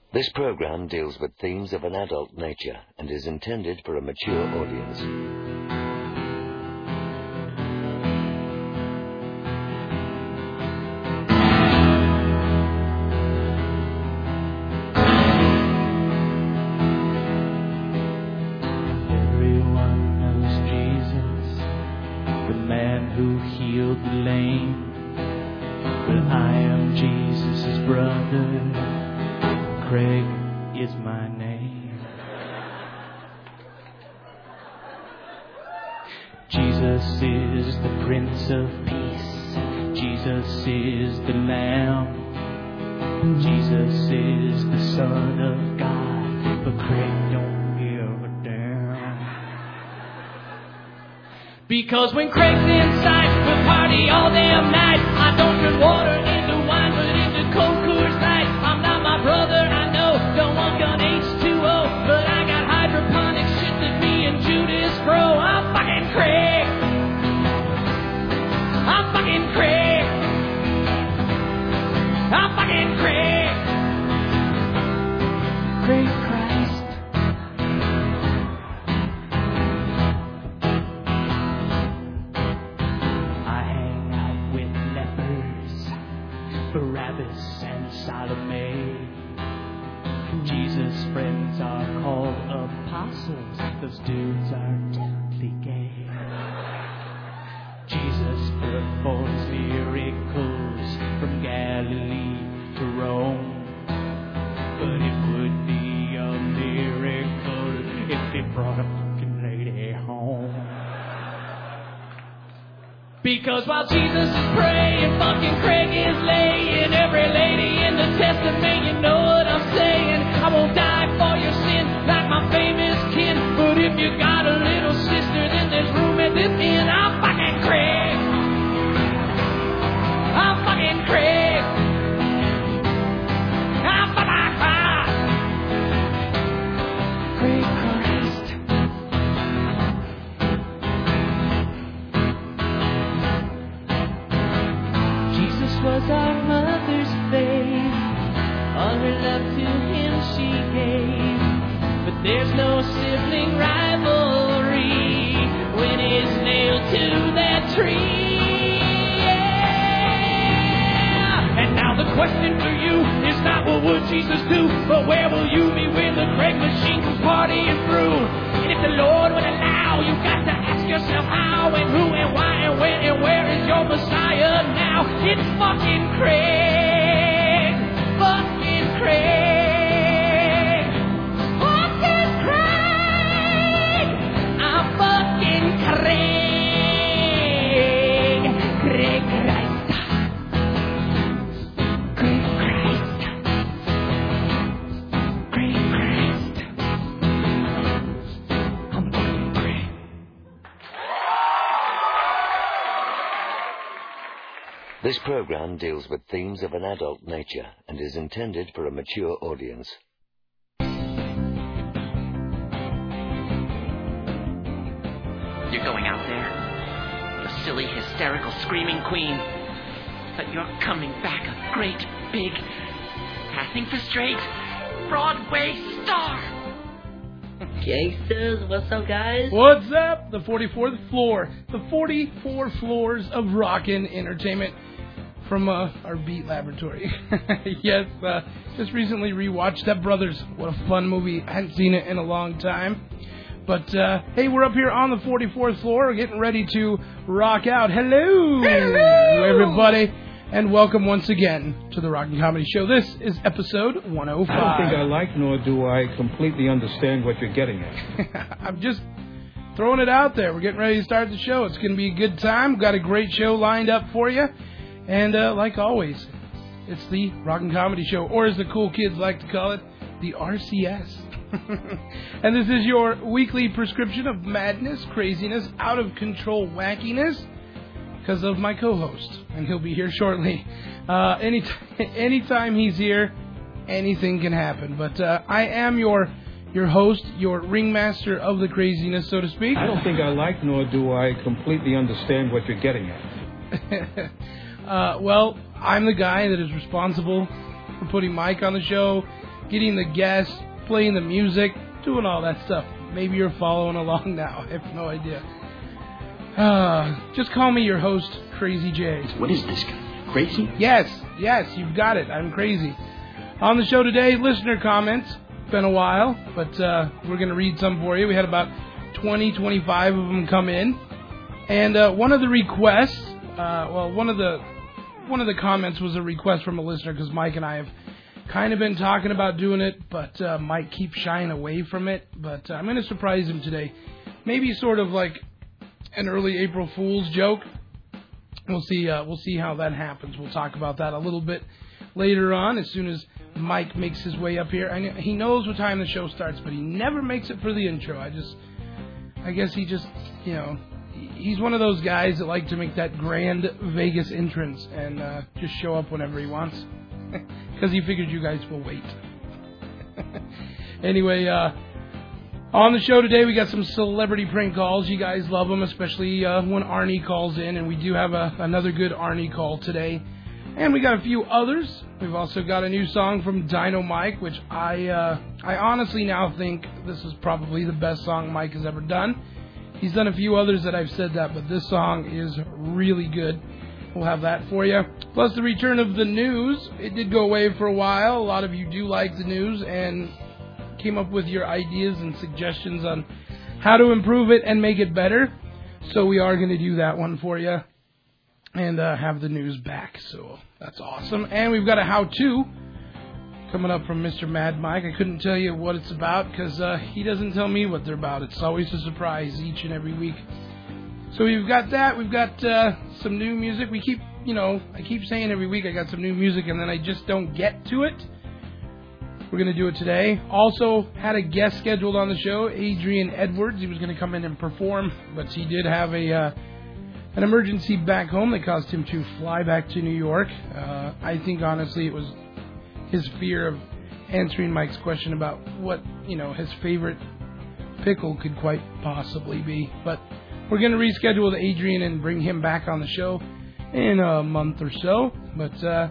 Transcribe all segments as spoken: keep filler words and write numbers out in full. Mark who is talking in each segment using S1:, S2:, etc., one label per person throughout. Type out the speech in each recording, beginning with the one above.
S1: This program deals with themes of an adult nature and is intended for a mature audience.
S2: Everyone knows Jesus, the man who healed the lame. Well, I am Jesus' brother. Craig is my name. Jesus is the Prince of Peace. Jesus is the Lamb. Jesus is the Son of God. But Craig don't give a damn. Because when Craig's inside, we'll party all damn night. I don't turn water into wine, but into cold Coors Light. I'm not my brother. Don't walk on H two O, but I got hydroponic shit that me and Judas grow. I'm fucking Craig. I'm fucking Craig. I'm fucking Craig. Craig Christ. I hang out with lepers, Barabbas and Salome. Jesus' friends are called apostles. Those dudes are definitely gay. Jesus performs miracles from Galilee to Rome. But it would be a miracle if they brought a fucking lady home. Because while Jesus is praying, fucking Craig is laying every lady in the Testament. You know what I'm saying? I won't die for your sin like my famous kin. But if you got a little sister, then there's room at this inn. I'm fucking Craig. I'm fucking Craig. I'm fucking Craig Christ. Jesus was our mother's faith. All her love to him she gave. But there's no sibling rivalry when it's nailed to that tree. Yeah. And now the question for you is not what would Jesus do, but where will you be when the Craig machine comes partying through? And if the Lord would allow, you got to ask yourself how and who and why and when and where is your Messiah now? It's fucking Craig. Fucking Craig. Fucking Craig. I'm fucking Craig. Craig Christ. Craig Christ. Craig Christ. I'm fucking Craig.
S1: This program deals with themes of an adult nature and is intended for a mature audience.
S3: You're going out there, the silly, hysterical, screaming queen. But you're coming back a great, big, passing for straight, Broadway star.
S4: Gangsters, what's up, guys?
S5: What's up? The forty-fourth floor. The forty-four floors of rockin' entertainment from uh, our Beat Laboratory. Yes, uh, just recently rewatched Step Brothers. What a fun movie. I hadn't seen it in a long time. But, uh, hey, we're up here on the forty-fourth floor. We're getting ready to rock out. Hello! Hello, everybody. And welcome once again to the Rockin' Comedy Show. This is episode one oh five.
S6: I don't think I like, nor do I completely understand what you're getting at.
S5: I'm just throwing it out there. We're getting ready to start the show. It's going to be a good time. We've got a great show lined up for you. And uh, like always, it's the Rockin' Comedy Show, or as the cool kids like to call it, the R C S. And this is your weekly prescription of madness, craziness, out-of-control wackiness, because of my co-host, and he'll be here shortly. Uh, any anytime he's here, anything can happen. But uh, I am your your host, your ringmaster of the craziness, so to speak.
S6: I don't think I like, nor do I completely understand what you're getting at. uh,
S5: well, I'm the guy that is responsible for putting Mike on the show, getting the guests, playing the music, doing all that stuff. Maybe you're following along now. I have no idea. Uh, just call me your host, Crazy J.
S4: What is this guy? Crazy?
S5: Yes, yes, you've got it. I'm crazy. On the show today, listener comments. Been a while, but uh, we're going to read some for you. We had about twenty, twenty-five of them come in. And uh, one of the requests, uh, well, one of the one of the comments was a request from a listener because Mike and I have kind of been talking about doing it, but uh, Mike keeps shying away from it. But uh, I'm going to surprise him today. Maybe sort of like an early April Fool's joke. We'll see. Uh, we'll see how that happens. We'll talk about that a little bit later on as soon as Mike makes his way up here. I know, he knows what time the show starts, but he never makes it for the intro. I just, I guess he just, you know, he's one of those guys that like to make that grand Vegas entrance and uh, just show up whenever he wants because he figured you guys will wait. Anyway, uh, on the show today, we got some celebrity prank calls. You guys love them, especially uh, when Arnie calls in, and we do have a, another good Arnie call today. And we got a few others. We've also got a new song from Dino Mike, which I uh, I honestly now think this is probably the best song Mike has ever done. He's done a few others that I've said that, but this song is really good. We'll have that for you. Plus the return of the news. It did go away for a while. A lot of you do like the news and came up with your ideas and suggestions on how to improve it and make it better. So we are going to do that one for you. And uh, have the news back, so that's awesome. And we've got a how-to coming up from Mister Mad Mike. I couldn't tell you what it's about because uh, he doesn't tell me what they're about. It's always a surprise each and every week. So we've got that. We've got uh, some new music. We keep, you know, I keep saying every week I got some new music, and then I just don't get to it. We're going to do it today. Also had a guest scheduled on the show, Adrian Edwards. He was going to come in and perform, but he did have a... Uh, An emergency back home that caused him to fly back to New York. Uh, I think, honestly, it was his fear of answering Mike's question about what, you know, his favorite pickle could quite possibly be. But we're going to reschedule with Adrian and bring him back on the show in a month or so. But uh,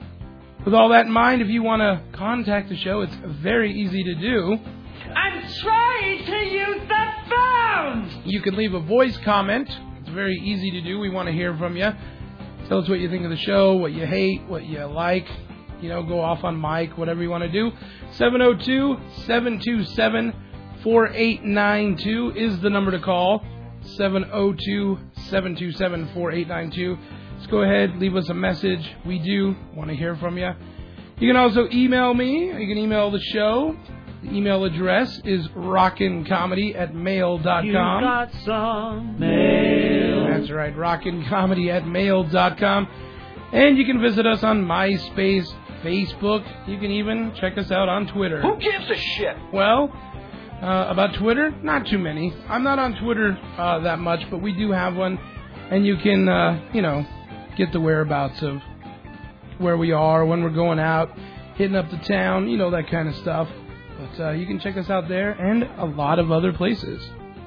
S5: with all that in mind, if you want to contact the show, it's very easy to do.
S2: I'm trying to use the phone!
S5: You can leave a voice comment. Very easy to do. We want to hear from you. Tell us what you think of the show, what you hate, what you like. You know, go off on Mike, whatever you want to do. seven oh two, seven two seven, four eight nine two is the number to call. seven oh two, seven two seven, four eight nine two. Just go ahead, leave us a message. We do want to hear from you. You can also email me. You can email the show. The email address is rockincomedy at mail dot com.
S2: You got some mail.
S5: That's right, rockincomedy at mail dot com. And you can visit us on MySpace, Facebook. You can even check us out on Twitter.
S4: Who gives a shit?
S5: Well, uh, about Twitter, not too many. I'm not on Twitter uh, that much, but we do have one. And you can, uh, you know, get the whereabouts of where we are, when we're going out, hitting up the town, you know, that kind of stuff. But uh, you can check us out there and a lot of other places.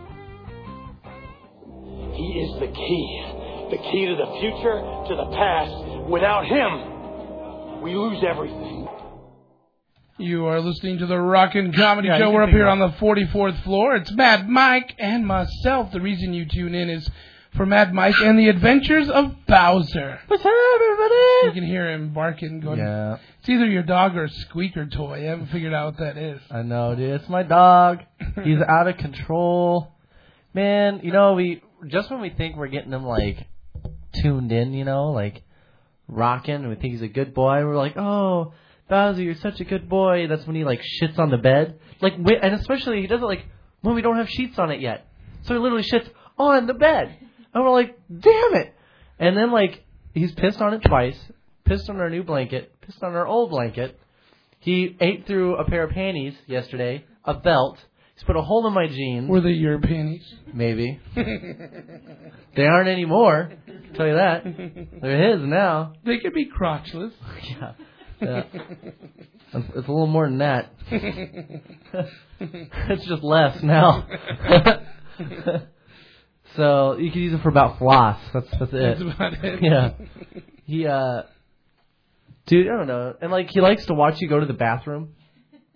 S4: He is the key. The key to the future, to the past. Without him, we lose everything.
S5: You are listening to the Rockin' Comedy
S7: yeah,
S5: Show. We're up here on the forty-fourth floor. It's Mad Mike and myself. The reason you tune in is for Mad Mike and the Adventures of Bowser.
S7: What's up, everybody?
S5: You can hear him barking, going,
S7: yeah.
S5: It's either your dog or a squeaker toy. I haven't figured out what that is.
S7: I know, dude. It's my dog. He's out of control. Man, you know, we just when we think we're getting him, like, tuned in, you know, like, rocking, and we think he's a good boy, we're like, oh, Bowser, you're such a good boy. That's when he, like, shits on the bed. Like, and especially, he does it, like, when we don't have sheets on it yet. So he literally shits on the bed. And we're like, damn it. And then, like, he's pissed on it twice. Pissed on our new blanket. Pissed on our old blanket. He ate through a pair of panties yesterday. A belt. He's put a hole in my jeans.
S5: Were they your panties?
S7: Maybe. They aren't anymore. I'll tell you that. They're his now.
S5: They could be crotchless.
S7: Yeah. Yeah. It's, it's a little more than that. It's just less now. So you can use it for about floss. That's that's it.
S5: That's about it.
S7: Yeah. He uh, dude, I don't know, and like he likes to watch you go to the bathroom.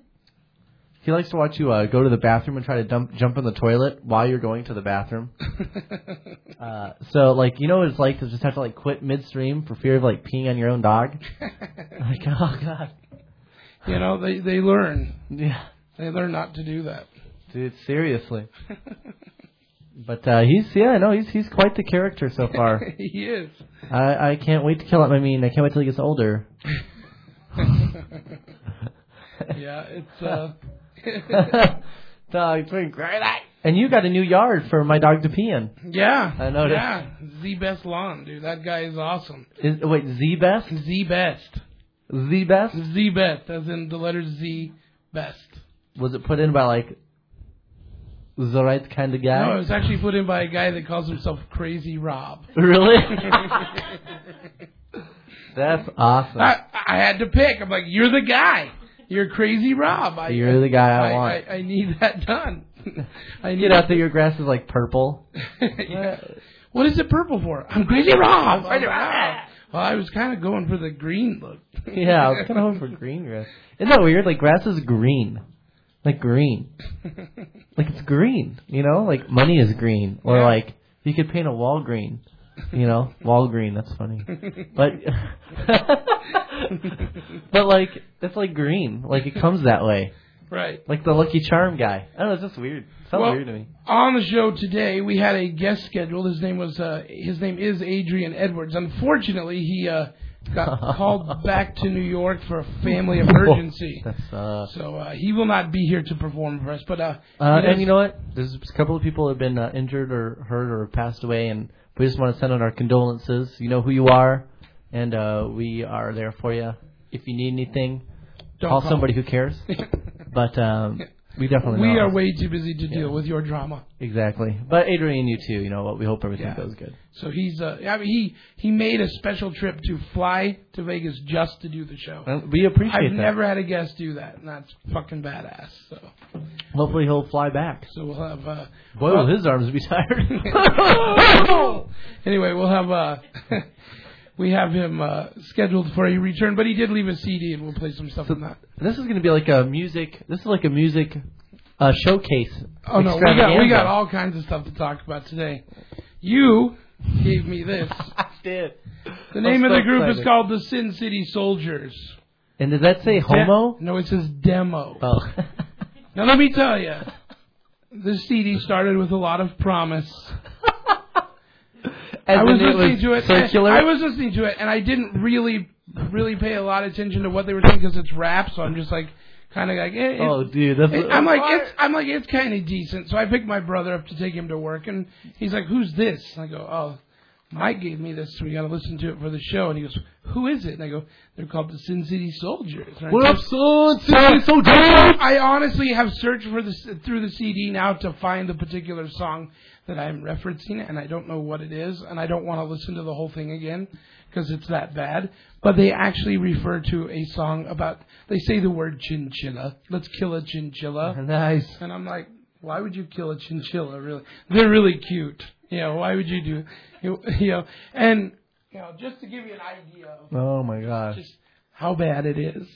S7: he likes to watch you uh, go to the bathroom and try to dump, jump in the toilet while you're going to the bathroom. uh, so, like, you know what it's like to just have to, like, quit midstream for fear of, like, peeing on your own dog? Like, oh, God.
S5: You know, they, they learn.
S7: Yeah.
S5: They learn not to do that.
S7: Dude, seriously. But uh, he's, yeah, no, he's he's quite the character so far.
S5: He is.
S7: I, I can't wait to kill him. I mean, I can't wait till he gets older.
S5: Yeah, it's, uh...
S7: Dog, it's been great. And you got a new yard for my dog to pee in.
S5: Yeah.
S7: I noticed.
S5: Yeah. Z-Best Lawn, dude. That guy is awesome.
S7: Is, wait, Z-Best?
S5: Z-Best.
S7: Z-Best?
S5: Z-Best, as in the letter Z, best.
S7: Was it put in by, like, the right kind of guy?
S5: No, it was actually put in by a guy that calls himself Crazy Rob.
S7: Really? That's awesome.
S5: I, I had to pick. I'm like, you're the guy. You're Crazy Rob. I,
S7: You're the guy I,
S5: I
S7: want.
S5: I, I need that done. I need
S7: Get out there, your grass is like purple.
S5: Yeah. What is it purple for? I'm Crazy Rob. I'm Crazy Rob. Well, I was kind of going for the green look.
S7: Yeah, I was kind of hoping for green grass. Isn't that weird? Like, grass is green. Like, green. Like, it's green, you know? Like, money is green. Or,
S5: Yeah.
S7: like, you could paint a wall green. You know? Wall green, that's funny. But, but like, it's like green. Like, it comes that way.
S5: Right.
S7: Like the Lucky Charm guy. I don't know, it's just weird. It sounds
S5: Well,
S7: weird to me.
S5: On the show today, we had a guest scheduled. His name was uh, his name is Adrian Edwards. Unfortunately, he uh, got called back to New York for a family emergency.
S7: That's, uh,
S5: so uh, he will not be here to perform for us. But uh,
S7: uh,
S5: he
S7: and
S5: does-
S7: you know what? There's a couple of people who have been uh, injured or hurt or passed away, and we just want to send out our condolences. You know who you are, and uh, we are there for you. If you need anything,
S5: Don't
S7: call
S5: call.
S7: somebody who cares. But um, we definitely
S5: we
S7: know.
S5: are way too busy to deal
S7: Yeah.
S5: with your drama.
S7: Exactly. But Adrian, you too. You know what? We hope everything
S5: Yeah.
S7: goes good.
S5: So he's uh, I mean he he made a special trip to fly to Vegas just to do the show.
S7: And we appreciate
S5: I've
S7: that.
S5: never had a guest do that, and that's fucking badass. So
S7: Hopefully he'll fly back.
S5: so we'll have uh,
S7: Boy,
S5: well-
S7: will his arms be tired.
S5: Anyway, we'll have uh, we have him uh, scheduled for a return, but he did leave a C D, and we'll play some stuff
S7: So
S5: from that.
S7: this is going to be like a music. This is like a music uh, showcase.
S5: Oh no, we got we
S7: extravaganza.
S5: got all kinds of stuff to talk about today. You gave me this.
S7: I did.
S5: The name
S7: I'm
S5: of
S7: so
S5: the group is
S7: excited.
S5: called the Sin City Soldiers.
S7: And does that say homo?
S5: De- no, it says demo.
S7: Oh.
S5: Now let me tell you, this C D started with a lot of promise.
S7: And
S5: I was
S7: then
S5: listening
S7: was
S5: to it.
S7: Circular.
S5: I was listening to it, and I didn't really, really pay a lot of attention to what they were saying because it's rap. So I'm just like, kind of like, eh, it,
S7: Oh, dude, that's.
S5: it- I'm like, it's, I'm like, it's kind of decent. So I picked my brother up to take him to work, and he's like, "Who's this?" And I go, "Oh, Mike gave me this. So we got to listen to it for the show." And he goes, "Who is it?" And I go, "They're called the Sin City Soldiers." And I
S7: What up,
S5: just-
S7: son?
S5: So,
S7: So
S5: I honestly have searched for this through the C D now to find the particular song that I'm referencing, and I don't know what it is, and I don't want to listen to the whole thing again because it's that bad. But they actually refer to a song about. They say the word chinchilla. Let's kill a chinchilla.
S7: Nice.
S5: And I'm like, why would you kill a chinchilla? Really, they're really cute. You know, why would you do? You, you know, and you know, just to give you an idea of
S7: Oh my gosh.
S5: just how bad it is.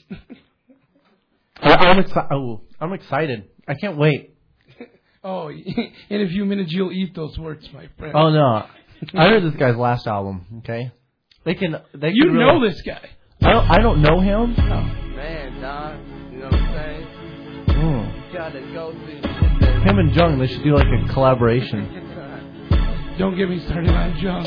S7: I, I'm excited. Oh, I'm excited. I can't wait.
S5: Oh, in a few minutes you'll eat those words, my friend.
S7: Oh no, I heard this guy's last album. Okay, they can. They
S5: You
S7: can
S5: know
S7: really,
S5: this guy.
S7: I don't. I don't know him.
S8: Man, dog, you know what I'm saying?
S7: Mm.
S8: You gotta go through shit that...
S7: Him and Jung, they should do like a collaboration.
S5: Don't get me started on John.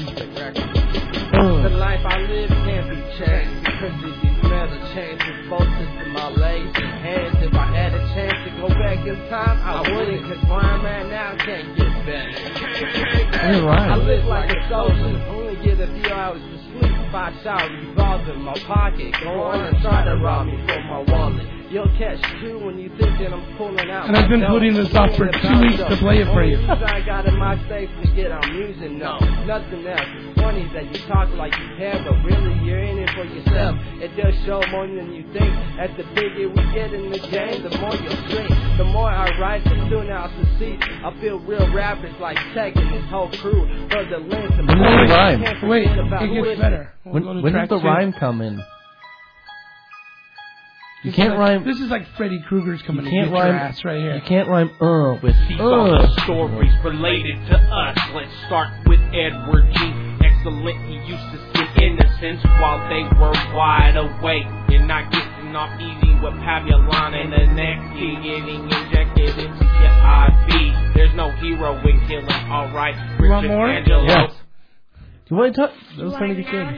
S8: The life I live can't be changed because of these metal changes. Both system my legs and hands. If I had a chance to go back in time, I wouldn't. Cause where I'm at now can't get better.
S7: You're right.
S8: I live like a soldier. Only get a few hours to sleep. Five shots, revolver in my pocket. Go on and try to rob me for my wallet. You'll catch two when you think that I'm pulling out.
S5: And I've been
S8: my
S5: putting
S8: dough.
S5: this off for two weeks to play it for you.
S8: Only reason I got in my safe to get on music, no, nothing else. It's funny that you talk like you care, but really you're in it for yourself. It does show more than you think. As the bigger we get in the game, the more you'll shrink. The more I write, the sooner I'll succeed. I feel real rappers like Tech and his whole crew. For the length of
S7: When does the rhyme?
S5: Wait, it gets better. We'll
S7: When,
S5: go to
S7: when
S5: track
S7: does the
S5: two.
S7: rhyme come in? You can't
S5: like,
S7: rhyme.
S5: This is like Freddy Krueger's coming
S7: You
S5: to
S7: can't
S5: get your
S7: rhyme.
S5: ass right here.
S7: You can't rhyme uh with
S9: See all the
S7: uh.
S9: stories related to us. Let's start with Edward G. Excellent, he used to see innocents while they were wide awake. You're not getting off easy with Pavulon and the next key getting injected into your I V. There's no hero in killing, alright.
S5: You want more?
S9: Angelo.
S7: Yes. You want to talk? That was starting to get good.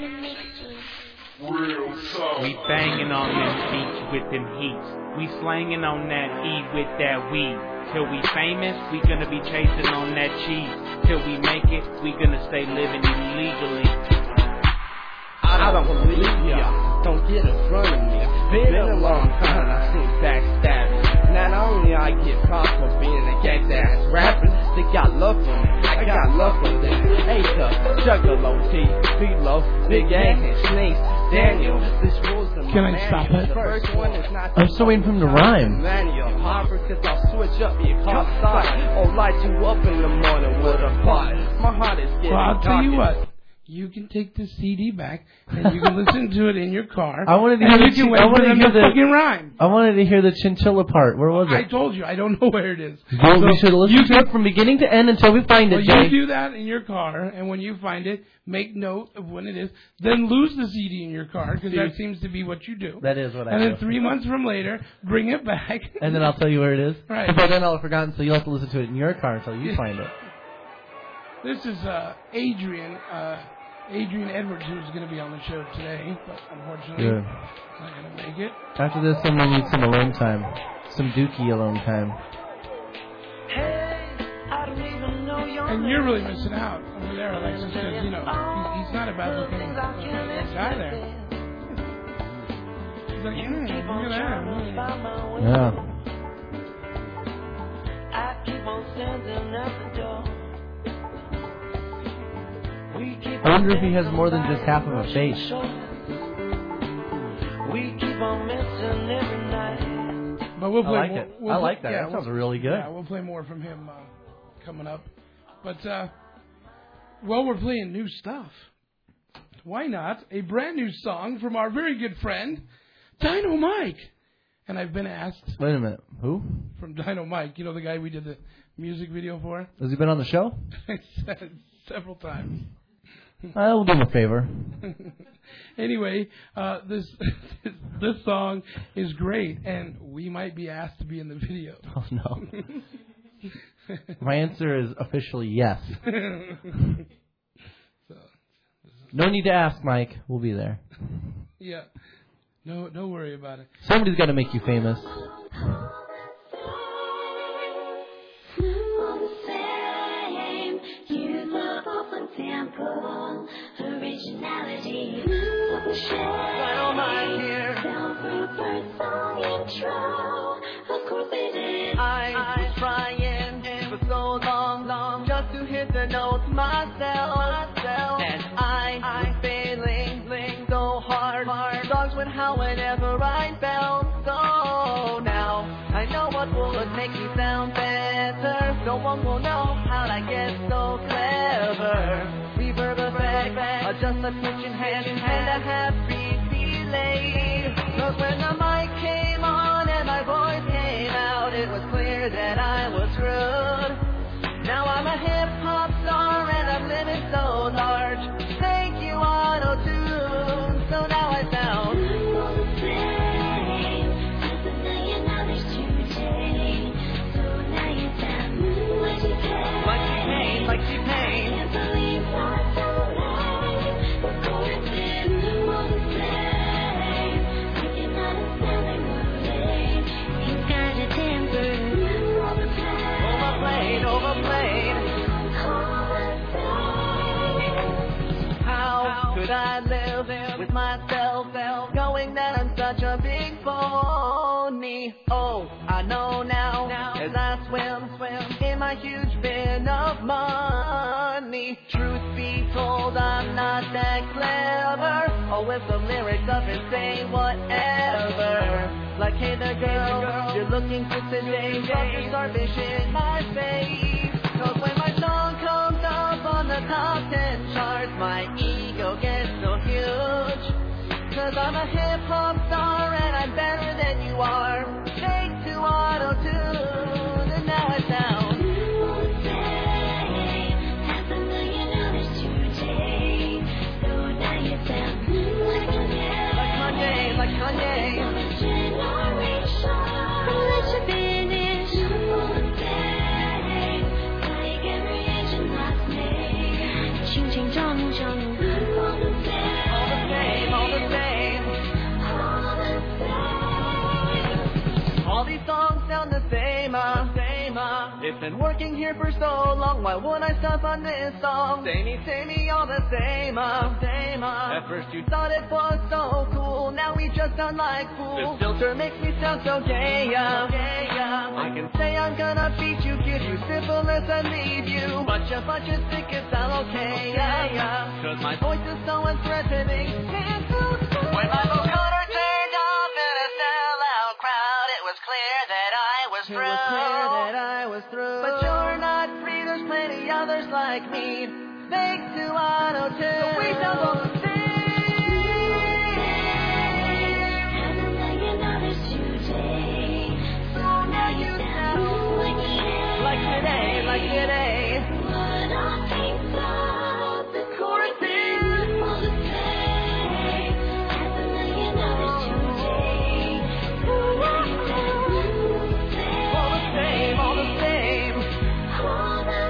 S9: We banging on them beats with them heats. We slanging on that E with that weed. Till we famous, we gonna be chasing on that cheese. Till we make it, we gonna stay living illegally.
S8: I don't believe ya, don't get in front of me. Been a long time, I seen backstabbing. Not only I get props for being a gangsta ass rapper, they got love for me, I got love for them. A-Cup, Juggalo, T, P-Lo, Big A, and Snakes, Daniel, this rules the
S5: Can I stop it?
S8: The first one is not
S7: I'm still waiting for him to rhyme.
S8: Manual, Harper, cause I'll switch up your car side, or light you up in the morning with a pot. My heart is getting
S5: Well, I'll tell you
S8: cocky.
S5: what. You can take the C D back and you can listen to it in your car.
S7: I wanted to
S5: and
S7: hear
S5: you
S7: the
S5: can
S7: chi-
S5: wait
S7: I
S5: for
S7: wanted to
S5: them
S7: hear
S5: to
S7: the-
S5: fucking rhyme.
S7: I wanted to hear the chinchilla part. Where was
S5: I
S7: it?
S5: told you, I don't know where it is.
S7: Well, we
S5: So
S7: should listen
S5: you
S7: to it from beginning to end until we find
S5: Well,
S7: it,
S5: you
S7: Jay.
S5: do that in your car, and when you find it, make note of when it is. Then lose the C D in your car, because that seems to be what you do.
S7: That is what I
S5: and
S7: do.
S5: then three months from later, bring it back.
S7: And then I'll tell you where it is.
S5: Right.
S7: But by then I'll have forgotten, so you'll have to listen to it in your car until you find it.
S5: This is uh, Adrian, uh, Adrian Edwards, who's going to be on the show today, but unfortunately,
S7: Good.
S5: not going to make it.
S7: After this, someone needs some alone time. Some dookie alone time.
S5: And you're really missing out over there, Alexis, because, you know, he's, he's not a bad-looking uh, guy there. He's like, mm, look at that. Mm.
S7: Yeah. I wonder if he has more than just half of a face.
S5: But we'll
S7: I
S5: play
S7: like
S5: more.
S7: it.
S5: We'll
S7: I
S5: play-
S7: like that.
S5: Yeah,
S7: That
S5: we'll-
S7: sounds really good.
S5: Yeah, we'll play more from him uh, coming up. But, uh, well, we're playing new stuff. Why not? A brand new song from our very good friend, Dino Mike. And I've been asked
S7: Wait a minute. Who?
S5: from Dino Mike, you know the guy we did the music video for?
S7: Has he been on the show?
S5: I said it several times.
S7: I will do him a favor.
S5: Anyway, uh, this this song is great, and we might be asked to be in the video.
S7: Oh, no. My answer is officially yes.
S5: So,
S7: No need to ask, Mike. We'll be there.
S5: yeah, no, don't worry about it.
S7: Somebody's got to make you famous.
S10: Originality, Dynamite here. First song intro. Of course they did.
S8: I was trying for so long, long, just to hit the notes myself. myself. And I was failing so hard. hard. Songs went how whenever I felt. So now I know what would make me sound better. No one will know how I get so clever. Reverb effect, uh, just a switching hand in hand, a happy delay. Cause when the mic came on and my voice came out, it was clear that I was screwed. Now I'm a hip-hop star and I'm living so large. Thank you, auto-tune. So now I sound like T-Pain, like T-Pain. Overplayed, overplayed. How could I live with myself knowing that I'm such a big phony? Oh, I know now as I swim, swim in my huge bin of money. Truth be told, I'm not that clever. Oh, with the lyrics up and say whatever. Like, hey there girl, you're looking for today, but you start fishing my face. Cause when my song comes up on the top ten charts, my ego gets so huge. Cause I'm a hip-hop star and I'm better than
S10: Kanye. Let you finish. Like every age and last name. 轻轻重重 all the same, all the same, all the same.
S11: All these songs sound the same, uh, same, uh. It's been working here for so long, why would I stop on this song? Samey, samey, all the same, uh, same, uh. At first you thought it was so cool, now we just sound like fools. This filter makes me sound so gay, uh, gay, uh. I can say I'm gonna beat you, give you syphilis and leave you. Bunch of bunch of sick, it's all okay, yeah, yeah. Cause my voice is so unthreatening. When my vocoder turned off in a sellout crowd, it was clear that I was through. It was clear that I was through. But you're not free, there's plenty others like me. Thanks to auto-tune, so we sound all the same.
S10: Have a million others today. So now you sound like today.
S11: Like today, like today.
S10: What I think of the chorus is all the same. Have a million others today. So now you sound
S11: All the same, all the same.
S10: all the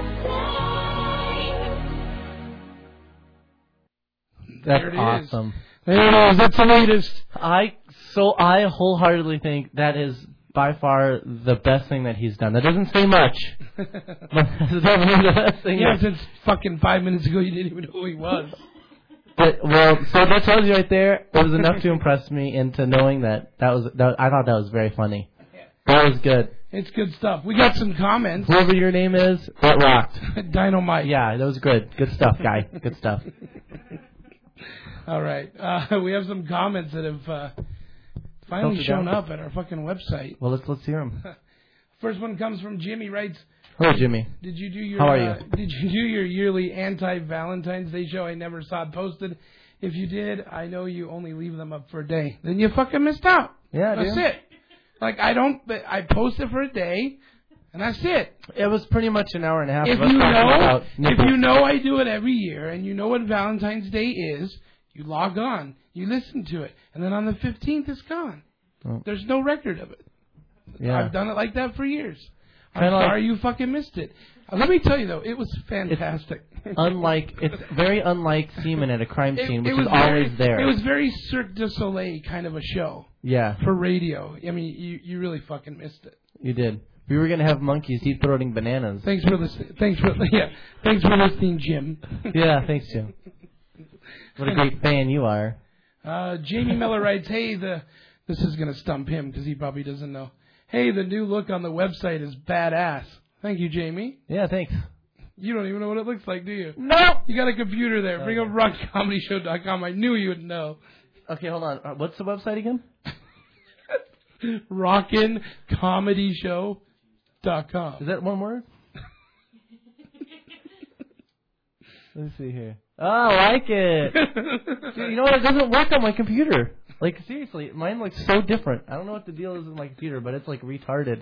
S10: same.
S7: That's
S5: There it is.
S7: awesome.
S5: There it is. That's the latest.
S7: I so I wholeheartedly think that is by far the best thing that he's done. That doesn't say much. But that's definitely the best thing.
S5: Yeah,
S7: that-
S5: since fucking five minutes ago you didn't even know who he was.
S7: But, well, so that tells you right there, it was enough to impress me into knowing that that was, that, I thought that was very funny. That was good.
S5: It's good stuff. We got some comments.
S7: Whoever your name is, that rocked.
S5: Dynamite.
S7: Yeah, that was good. Good stuff, guy. Good stuff.
S5: All right. Uh, we have some comments that have uh, finally
S7: Filtered
S5: shown
S7: out.
S5: up at our fucking website.
S7: Well, let's let's hear him.
S5: First one comes from Jimmy. Writes,
S7: Hello, Jimmy.
S5: Did you do your
S7: How are
S5: uh,
S7: you?
S5: Did you do your yearly anti-Valentine's Day show? I never saw it posted. If you did, I know you only leave them up for a day. Then you fucking missed out.
S7: Yeah,
S5: That's
S7: dude.
S5: it. Like I don't. I post it for a day, and that's it.
S7: It was pretty much an hour and a half.
S5: If
S7: of us
S5: you
S7: talking
S5: know,
S7: about
S5: if
S7: nipples.
S5: you know I do it every year, and you know what Valentine's Day is, you log on, you listen to it, and then on the fifteenth it's gone.
S7: Oh.
S5: There's no record of it.
S7: Yeah.
S5: I've done it like that for years. I'm
S7: Kinda like-
S5: sorry you fucking missed it. Uh, let me tell you though, it was fantastic.
S7: Unlike, it's very unlike semen at a crime
S5: It-
S7: scene,
S5: it
S7: which
S5: was
S7: is always
S5: very,
S7: there.
S5: It was very Cirque du Soleil kind of a show
S7: Yeah,
S5: for radio. I mean, you you really fucking missed it.
S7: you did. We were gonna have monkeys deep throating bananas.
S5: Thanks for listening. Thanks for yeah. Thanks for listening, Jim.
S7: Yeah, thanks, Jim. What a great fan you are.
S5: Uh, Jamie Miller writes, "Hey, the this is gonna stump him because he probably doesn't know. Hey, the new look on the website is badass. Thank you, Jamie.
S7: Yeah, thanks.
S5: You don't even know what it looks like, do you?
S7: No.
S5: You got a computer there. Bring up rock comedy show dot com. I knew you would know.
S7: Okay, hold on. Uh, what's the website again?
S5: rockin comedy show dot com.
S7: Is that one word? Let me see here. Oh, I like it. Dude, you know what? It doesn't work on my computer. Like, seriously, mine looks so different. I don't know what the deal is with my computer, but it's, like, retarded.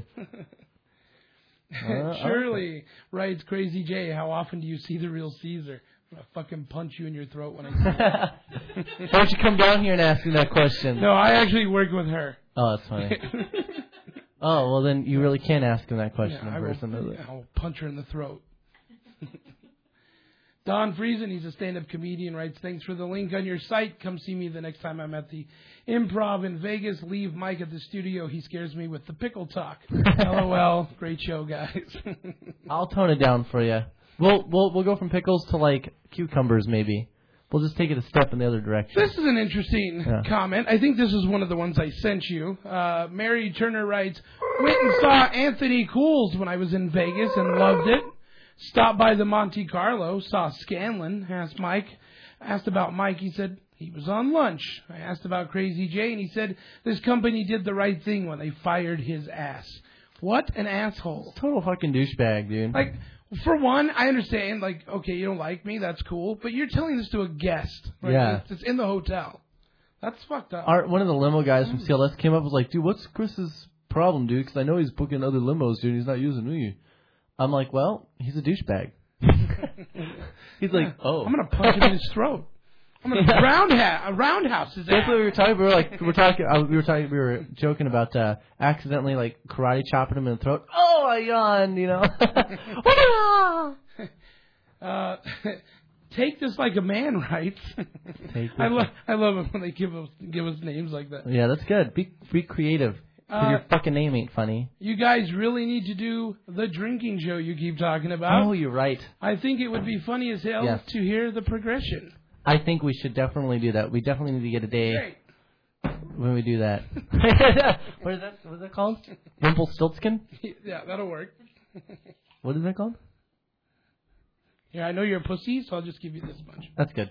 S7: Uh,
S5: Shirley writes, Crazy J, how often do you see the real Caesar? I'm going to fucking punch you in your throat when I see you.
S7: Why don't you come down here and ask me that question?
S5: No, I actually work with her.
S7: Oh, that's funny. Oh, well, then you really can't ask him that question
S5: Yeah, I
S7: in person.
S5: will,
S7: is it?
S5: I will punch her in the throat. Don Friesen, he's a stand-up comedian, writes, thanks for the link on your site. Come see me the next time I'm at the Improv in Vegas. Leave Mike at the studio. He scares me with the pickle talk. LOL. Great show, guys.
S7: I'll tone it down for you. We'll we'll we'll go from pickles to like cucumbers, maybe. We'll just take it a step in the other direction.
S5: This is an interesting
S7: Yeah.
S5: comment. I think this is one of the ones I sent you. Uh, Mary Turner writes, went and saw Anthony Cools when I was in Vegas and loved it. Stopped by the Monte Carlo, saw Scanlon, asked Mike, asked about Mike, he said he was on lunch. I asked about Crazy J, and he said this company did the right thing when they fired his ass. What an asshole.
S7: Total fucking douchebag, dude.
S5: Like, for one, I understand, like, okay, you don't like me, that's cool, but you're telling this to a guest. Right?
S7: Yeah.
S5: It's, it's in the hotel. That's fucked up.
S7: Our, one of the limo guys from C L S came up and was like, dude, what's Chris's problem, dude? Because I know he's booking other limos, dude, and he's not using me. I'm like, well, he's a douchebag. He's like, oh.
S5: I'm going to punch him in his throat. I'm gonna round ha- a roundhouse his
S7: That's
S5: ass.
S7: what we were talking. We were like, we were talking. Uh, we were talking. We were joking about uh, accidentally like karate chopping him in the throat. Oh, I yawned. You know.
S5: uh, take this like a man, right?
S7: Take
S5: I love. I love it when they give us give us names like that.
S7: Yeah, that's good. Be be creative. 'Cause
S5: Uh,
S7: your fucking name ain't funny.
S5: You guys really need to do the drinking show you keep talking about.
S7: Oh, you're right.
S5: I think it would be funny as hell
S7: Yes.
S5: to hear the progression.
S7: I think we should definitely do that. We definitely need to get a day
S5: Great.
S7: when we do that. What is that? What is that called? Rumpelstiltskin?
S5: Yeah, that'll work.
S7: What is that called?
S5: Yeah, I know you're a pussy, so I'll just give you this much.
S7: That's good.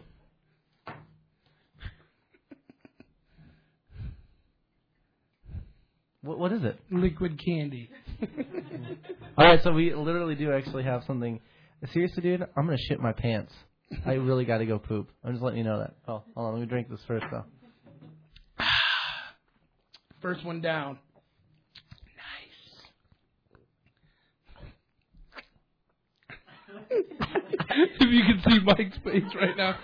S7: What What is it?
S5: Liquid candy.
S7: All right, so we literally do actually have something. Seriously, dude, I'm gonna shit my pants. I really got to go poop. I'm just letting you know that. Oh, hold on, let me drink this first, though.
S5: First one down. Nice. If you can see Mike's face right now.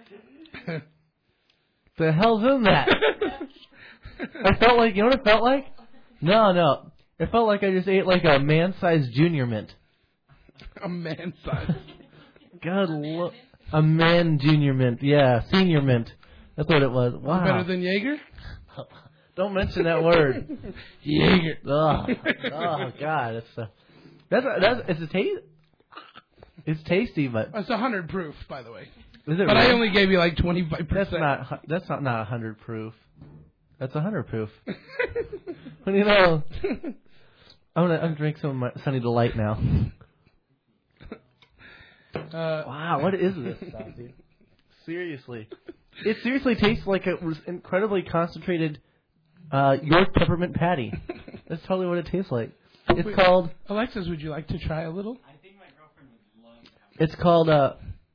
S7: The hell's in that? I felt like, you know what it felt like? No, no. It felt like I just ate like a man-sized junior mint.
S5: A man size.
S7: God, lo- a man junior mint. Yeah, senior mint. That's what it was. Wow.
S5: Better than Jaeger?
S7: Don't mention that word.
S5: Jaeger.
S7: Oh, oh God, it's uh, that's a, that's it's a taste. It's tasty, but
S5: It's a hundred proof, by the way.
S7: is it
S5: But I
S7: really?
S5: only gave you like twenty five
S7: That's
S5: percent.
S7: not hu- that's not not a hundred proof. That's a hundred proof. What do you know? I'm gonna I'm gonna drink some of my Sunny Delight now.
S5: Uh,
S7: Wow, what is this stuff, dude? Seriously, it seriously tastes like a was incredibly concentrated uh, York peppermint patty. That's totally what it tastes like. It's
S5: Wait.
S7: called.
S5: Alexis, would you like to try a little?
S7: It's called uh.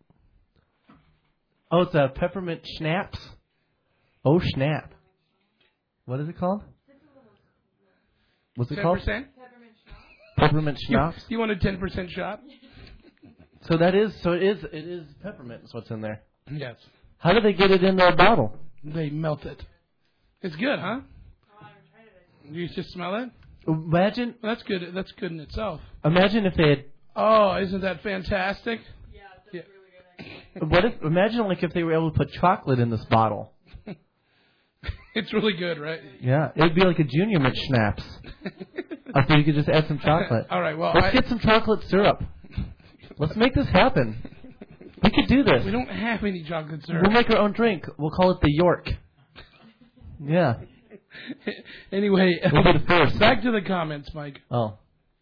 S7: Oh, it's a peppermint schnapps. Oh snap! What is it called? What's it
S5: Ten
S7: called?
S5: percent.
S7: Peppermint
S5: You,
S7: schnapps.
S5: you want a ten percent shot?
S7: So that is so it is it is peppermint. Is what's in there.
S5: Yes.
S7: How do they get it in the bottle?
S5: They melt it. It's good, huh? You just smell it?
S7: Imagine
S5: That's good. That's good in itself.
S7: imagine if they had.
S5: Oh, isn't that fantastic? Yeah.
S7: What if imagine like if they were able to put chocolate in this bottle?
S5: It's really good, right?
S7: Yeah, it'd be like a junior mint schnapps. Uh, so you could just add some chocolate.
S5: All right. Well,
S7: Let's
S5: I,
S7: get some chocolate syrup. Let's make this happen. We could do this.
S5: we don't have any chocolate syrup.
S7: We'll make our own drink. We'll call it the York. Yeah.
S5: Anyway,
S7: We'll be the first.
S5: back to the comments, Mike.
S7: Oh.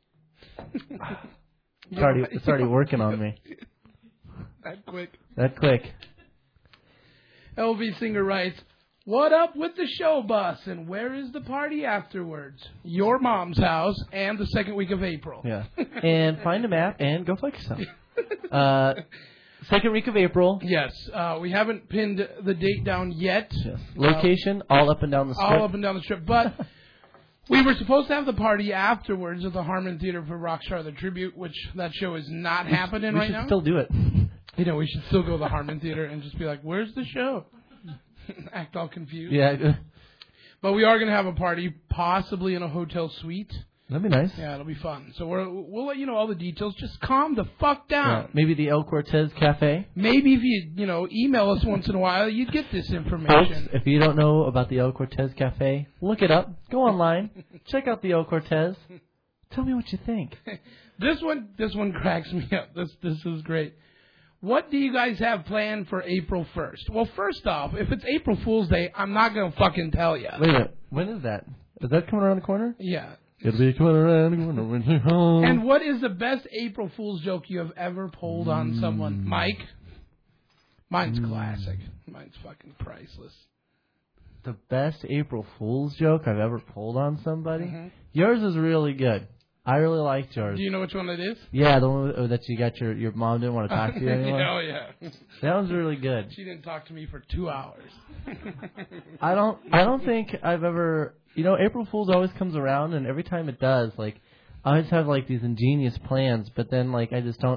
S7: It's already, it's already working on me.
S5: That quick.
S7: That quick.
S5: L V Singer writes, "What up with the show bus and where is the party afterwards? Your mom's house and the second week of April."
S7: Yeah. And find a map and go fuck yourself. Uh, second week of April.
S5: Yes, uh, we haven't pinned the date down yet.
S7: Yes. Location, all up and down the strip.
S5: All up and down the strip, but we were supposed to have the party afterwards at the Harmon Theater for Rockstar the Tribute, which that show is not
S7: We
S5: happening
S7: should- we
S5: right
S7: should
S5: now.
S7: still do it.
S5: You know, we should still go to the Harmon Theater and just be like, "Where's the show?" Act all confused.
S7: Yeah.
S5: But we are going to have a party, possibly in a hotel suite.
S7: That'd be nice.
S5: Yeah, it'll be fun. So we're, we'll let you know all the details. Just calm the fuck
S7: Yeah.
S5: down.
S7: Maybe the El Cortez Cafe.
S5: Maybe if you, you know, email us once in a while, you'd get this
S7: Folks,
S5: information.
S7: if you don't know about the El Cortez Cafe, look it up. Go online. Check out the El Cortez. Tell me what you think.
S5: This one, this one cracks me up. This, this is great. What do you guys have planned for April first? Well, first off, if it's April Fool's Day, I'm not going to fucking tell you.
S7: Wait a minute. When is that? Is that coming around the corner?
S5: Yeah.
S7: It'll be coming around the corner when you're home.
S5: And what is the best April Fool's joke you have ever pulled on someone? Mike? Mine's classic. Mine's fucking priceless.
S7: The best April Fool's joke I've ever pulled on somebody?
S5: Mhm.
S7: Yours is really good. I really liked yours.
S5: Do you know which one it is?
S7: Yeah, the one that you got your, your mom didn't want to talk to you anymore.
S5: Oh, yeah.
S7: That one's really good.
S5: She didn't talk to me for two hours.
S7: I don't I don't think I've ever, you know, April Fool's always comes around, and every time it does, like, I always have, like, these ingenious plans, but then, like, I just don't,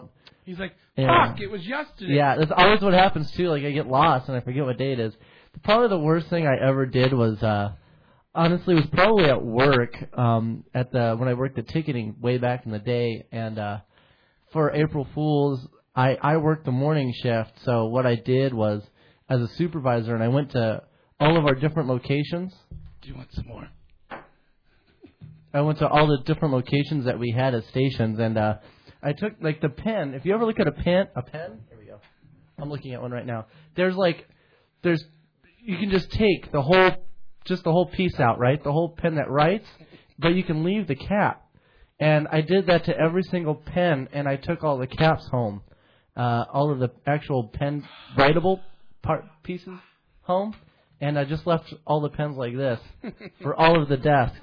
S5: He's like,
S7: Yeah.
S5: fuck, it was yesterday.
S7: Yeah, that's always what happens too. Like I get lost and I forget what day it is. Probably the worst thing I ever did was, uh, honestly, it was probably at work. Um, at the when I worked at ticketing way back in the day, and uh, for April Fools, I I worked the morning shift. So what I did was, as a supervisor, and I went to all of our different locations.
S5: Do you want some more?
S7: I went to all the different locations that we had as stations, and uh, I took like the pen. If you ever look at a pen, a pen. Here we go. I'm looking at one right now. There's like, there's, you can just take the whole, just the whole piece out, right? The whole pen that writes, but you can leave the cap. And I did that to every single pen, and I took all the caps home, uh, all of the actual pen writable part pieces home, and I just left all the pens like this for all of the desks.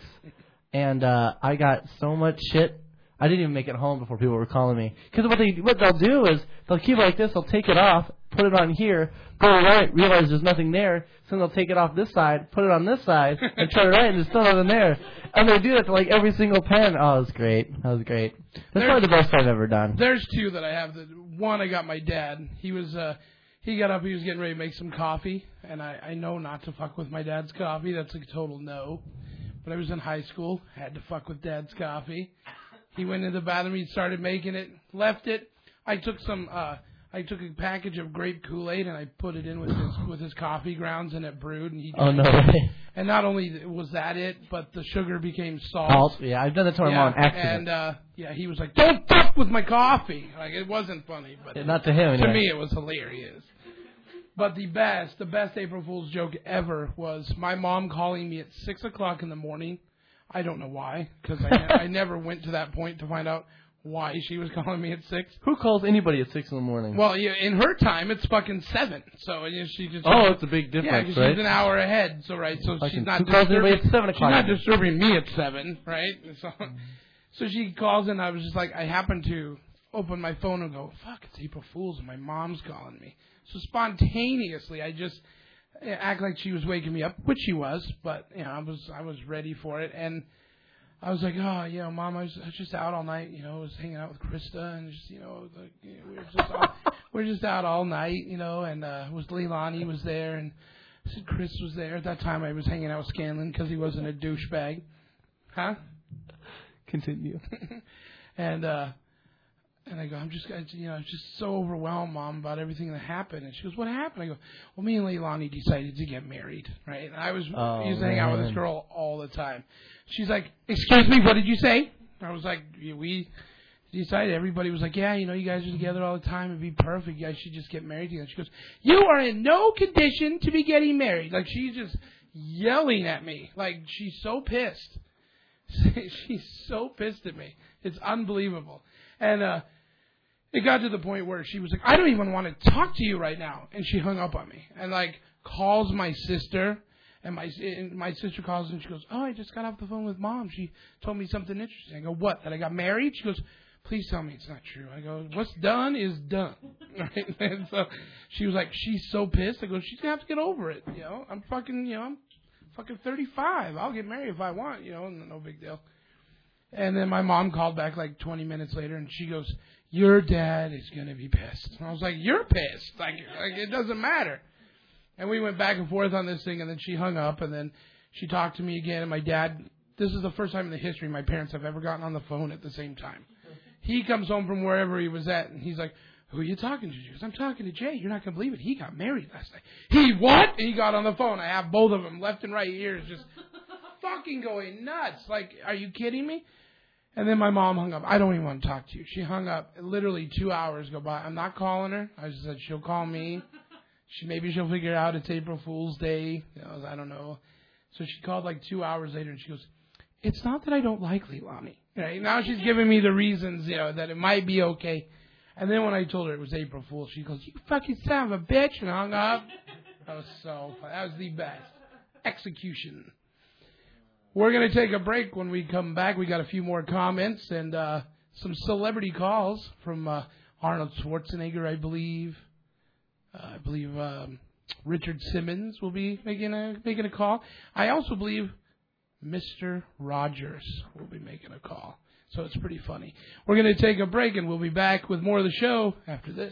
S7: And uh, I got so much shit. I didn't even make it home before people were calling me. Because what they what they'll do is they'll keep it like this. They'll take it off, put it on here, go right, realize there's nothing there. So then they'll take it off this side, put it on this side, and try to write, and there's still nothing there. And they do that to like every single pen. Oh, it was great. That was great. That's
S5: There's,
S7: probably the best I've ever done.
S5: There's two that I have. That one I got my dad. He was uh, he got up. He was getting ready to make some coffee, and I I know not to fuck with my dad's coffee. That's a total no. But I was in high school, had to fuck with Dad's coffee. He went into the bathroom, he started making it, left it. I took some, uh, I took a package of grape Kool-Aid and I put it in with his with his coffee grounds and it brewed. And he
S7: oh no way!
S5: And not only was that it, but the sugar became salt.
S7: Salt, yeah, I've done that to my
S5: yeah,
S7: mom on accident.
S5: And uh, yeah, he was like, "Don't fuck with my coffee." Like it wasn't funny, but
S7: yeah, not to him.
S5: To
S7: anyway.
S5: me, it was hilarious. But the best, the best April Fool's joke ever was my mom calling me at six o'clock in the morning. I don't know why, because I, I never went to that point to find out why she was calling me at six.
S7: Who calls anybody at six in the morning?
S5: Well, yeah, in her time, it's fucking seven. So you know, she just
S7: oh, it's a big difference,
S5: yeah, because
S7: right?
S5: she's an hour ahead. So right, so
S7: Fucking
S5: she's not
S7: who calls
S5: disturbing.
S7: anybody at seven o'clock?
S5: She's not disturbing me at seven, right? So, so she calls and I was just like, I happened to open my phone and go, fuck, it's April Fool's and my mom's calling me. So spontaneously, I just act like she was waking me up, which she was, but you know, I was I was ready for it, and I was like, oh, you know, Mom, I was, I was just out all night, you know, I was hanging out with Krista, and just, you know, like, you know we were just all, we were just out all night, you know, and uh, was Leilani was there, and I said Chris was there. At that time, I was hanging out with Scanlon because he wasn't a douchebag, huh?
S7: Continue.
S5: and uh, and I go, I'm just, I, you know, I'm just so overwhelmed, Mom, about everything that happened. And she goes, what happened? I go, well, me and Leilani decided to get married, right? And I was
S7: oh,
S5: used to hang out with this
S7: man.
S5: girl all the time. She's like, excuse me, what did you say? I was like, we decided. Everybody was like, yeah, you know, you guys are together all the time. It'd be perfect. You guys should just get married together. She goes, you are in no condition to be getting married. Like, she's just yelling at me. Like, she's so pissed. She's so pissed at me. It's unbelievable. And uh, it got to the point where she was like, I don't even want to talk to you right now. And she hung up on me and, like, calls my sister. And my and my sister calls and she goes, oh, I just got off the phone with Mom. She told me something interesting. I go, what? That I got married? She goes, please tell me it's not true. I go, what's done is done. Right? And so she was like, she's so pissed. I go, she's going to have to get over it. You know, I'm fucking, you know, I'm fucking thirty-five. I'll get married if I want, you know, no big deal. And then my mom called back like twenty minutes later and she goes, your dad is going to be pissed. And I was like, you're pissed. Like, like, it doesn't matter. And we went back and forth on this thing, and then she hung up, and then she talked to me again. And my dad, this is the first time in the history my parents have ever gotten on the phone at the same time. He comes home from wherever he was at, and he's like, who are you talking to? She goes, I'm talking to Jay. You're not going to believe it. He got married last night. He what? And he got on the phone. I have both of them, left and right ears, just fucking going nuts. Like, are you kidding me? And then my mom hung up. I don't even want to talk to you. She hung up. Literally two hours go by. I'm not calling her. I just said she'll call me. She maybe she'll figure out it's April Fool's Day. You know, I don't know. So she called like two hours later and she goes, it's not that I don't like Leilani. Right? Now she's giving me the reasons, you know, that it might be okay. And then when I told her it was April Fool's, she goes, you fucking son of a bitch, and hung up. That was so fun. That was the best. Execution. We're going to take a break. When we come back, we got a few more comments and uh, some celebrity calls from uh, Arnold Schwarzenegger, I believe. Uh, I believe um, Richard Simmons will be making a making a call. I also believe Mister Rogers will be making a call. So it's pretty funny. We're going to take a break, and we'll be back with more of the show after this.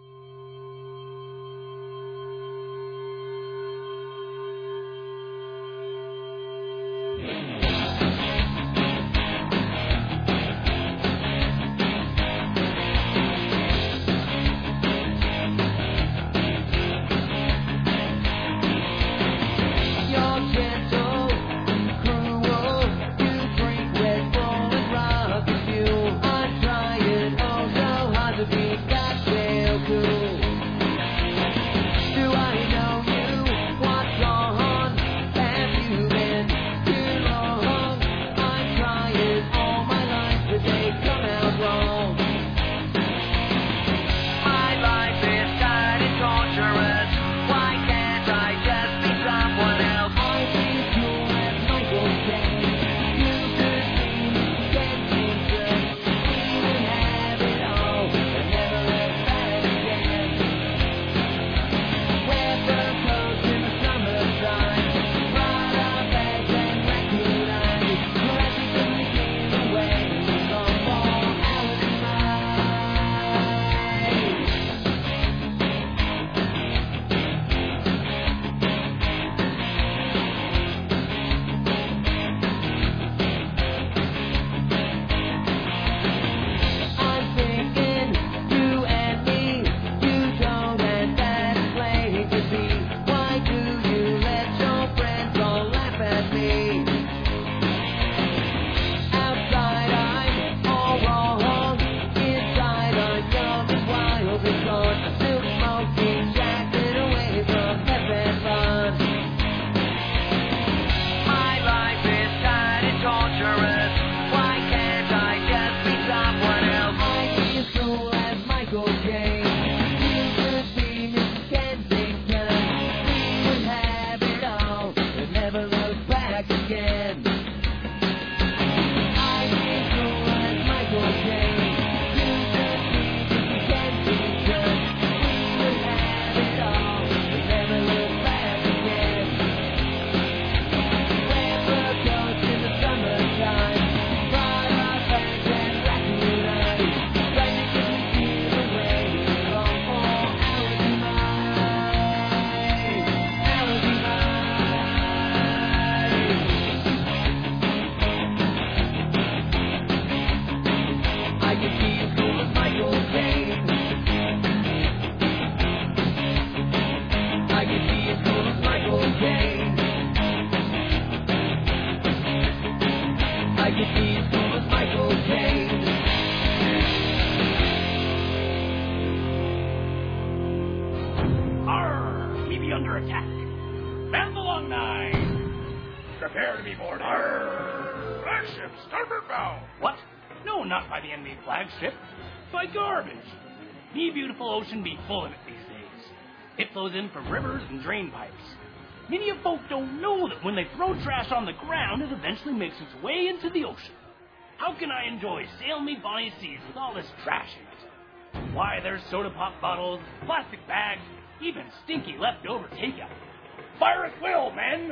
S2: Be full of it these days. It flows in from rivers and drain pipes. Many of folk don't know that when they throw trash on the ground, it eventually makes its way into the ocean. How can I enjoy sail me bonny seas with all this trash in it? Why, there's soda pop bottles, plastic bags, even stinky leftover takeout. Fire at will, men!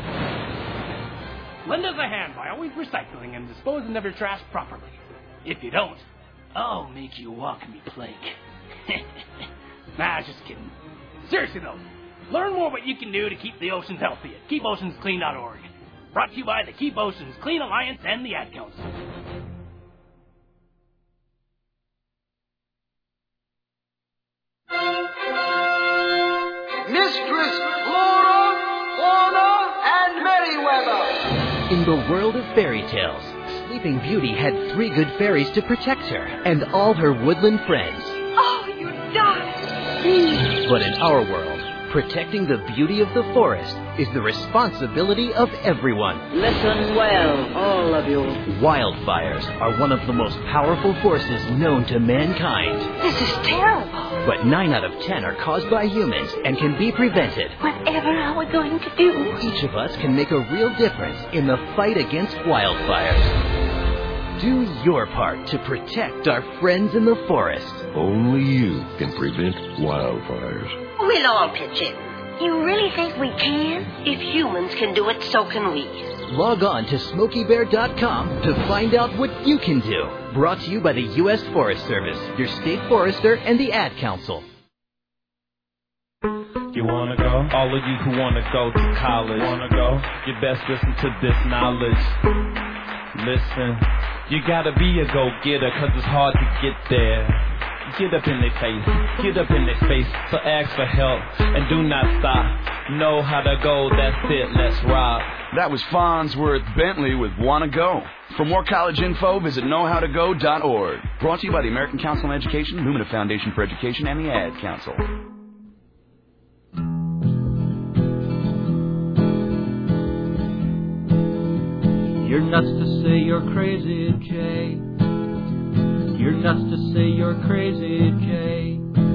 S2: Lend us a hand by always recycling and disposing of your trash properly. If you don't, I'll make you walk me plank. Nah, just kidding. Seriously though, learn more what you can do to keep the oceans healthy at keep oceans clean dot org. Brought to you by the Keep Oceans Clean Alliance and the Ad Council.
S12: Mistress Flora, Fauna, and Merryweather.
S13: In the world of fairy tales, Sleeping Beauty had three good fairies to protect her and all her woodland friends.
S10: Oh, you darling!
S13: But in our world, protecting the beauty of the forest is the responsibility of everyone.
S14: Listen well, all of you.
S13: Wildfires are one of the most powerful forces known to mankind.
S10: This is terrible.
S13: But nine out of ten are caused by humans and can be prevented.
S10: Whatever are we going to do?
S13: Each of us can make a real difference in the fight against wildfires. Do your part to protect our friends in the forest.
S15: Only you can prevent wildfires.
S16: We'll all pitch in.
S10: You really think we can?
S16: If humans can do it, so can we.
S13: Log on to smokey bear dot com to find out what you can do. Brought to you by the U S Forest Service, your state forester, and the Ad Council.
S9: You wanna go? All of you who wanna go to college, wanna go? You best listen to this knowledge. Listen, you gotta be a go-getter, cause it's hard to get there. Get up in their face, get up in their face, so ask for help, and do not stop. Know how to go, that's it, let's rock.
S16: That was Farnsworth Bentley with Wanna Go. For more college info, visit know how to go dot org. Brought to you by the American Council on Education, Lumina Foundation for Education, and the Ad Council.
S17: You're nuts to say you're crazy, Jay. You're nuts to say you're crazy, Jay.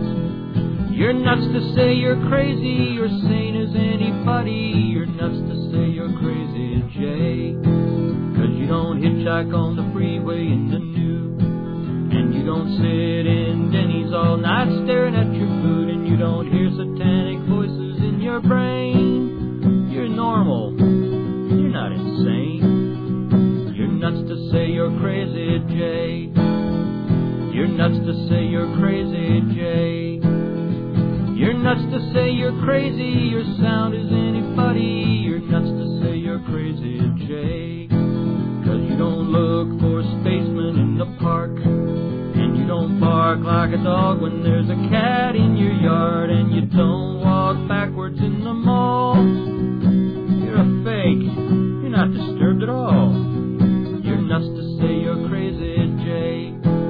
S17: You're nuts to say you're crazy, you're sane as anybody. You're nuts to say you're crazy, Jay. Cause you don't hitchhike on the freeway in the nude. And you don't sit in Denny's all night staring at your food. And you don't hear satanic voices in your brain. You're normal, you're not insane. You're nuts to say you're crazy, Jay. You're nuts to say you're crazy, Jay. You're nuts to say you're crazy, you're sound as anybody. You're nuts to say you're crazy, Jay. Cause you don't look for a spaceman in the park. And you don't bark like a dog when there's a cat in your yard. And you don't walk backwards in the mall. You're a fake, you're not disturbed at all. You're nuts to say you're crazy, Jay.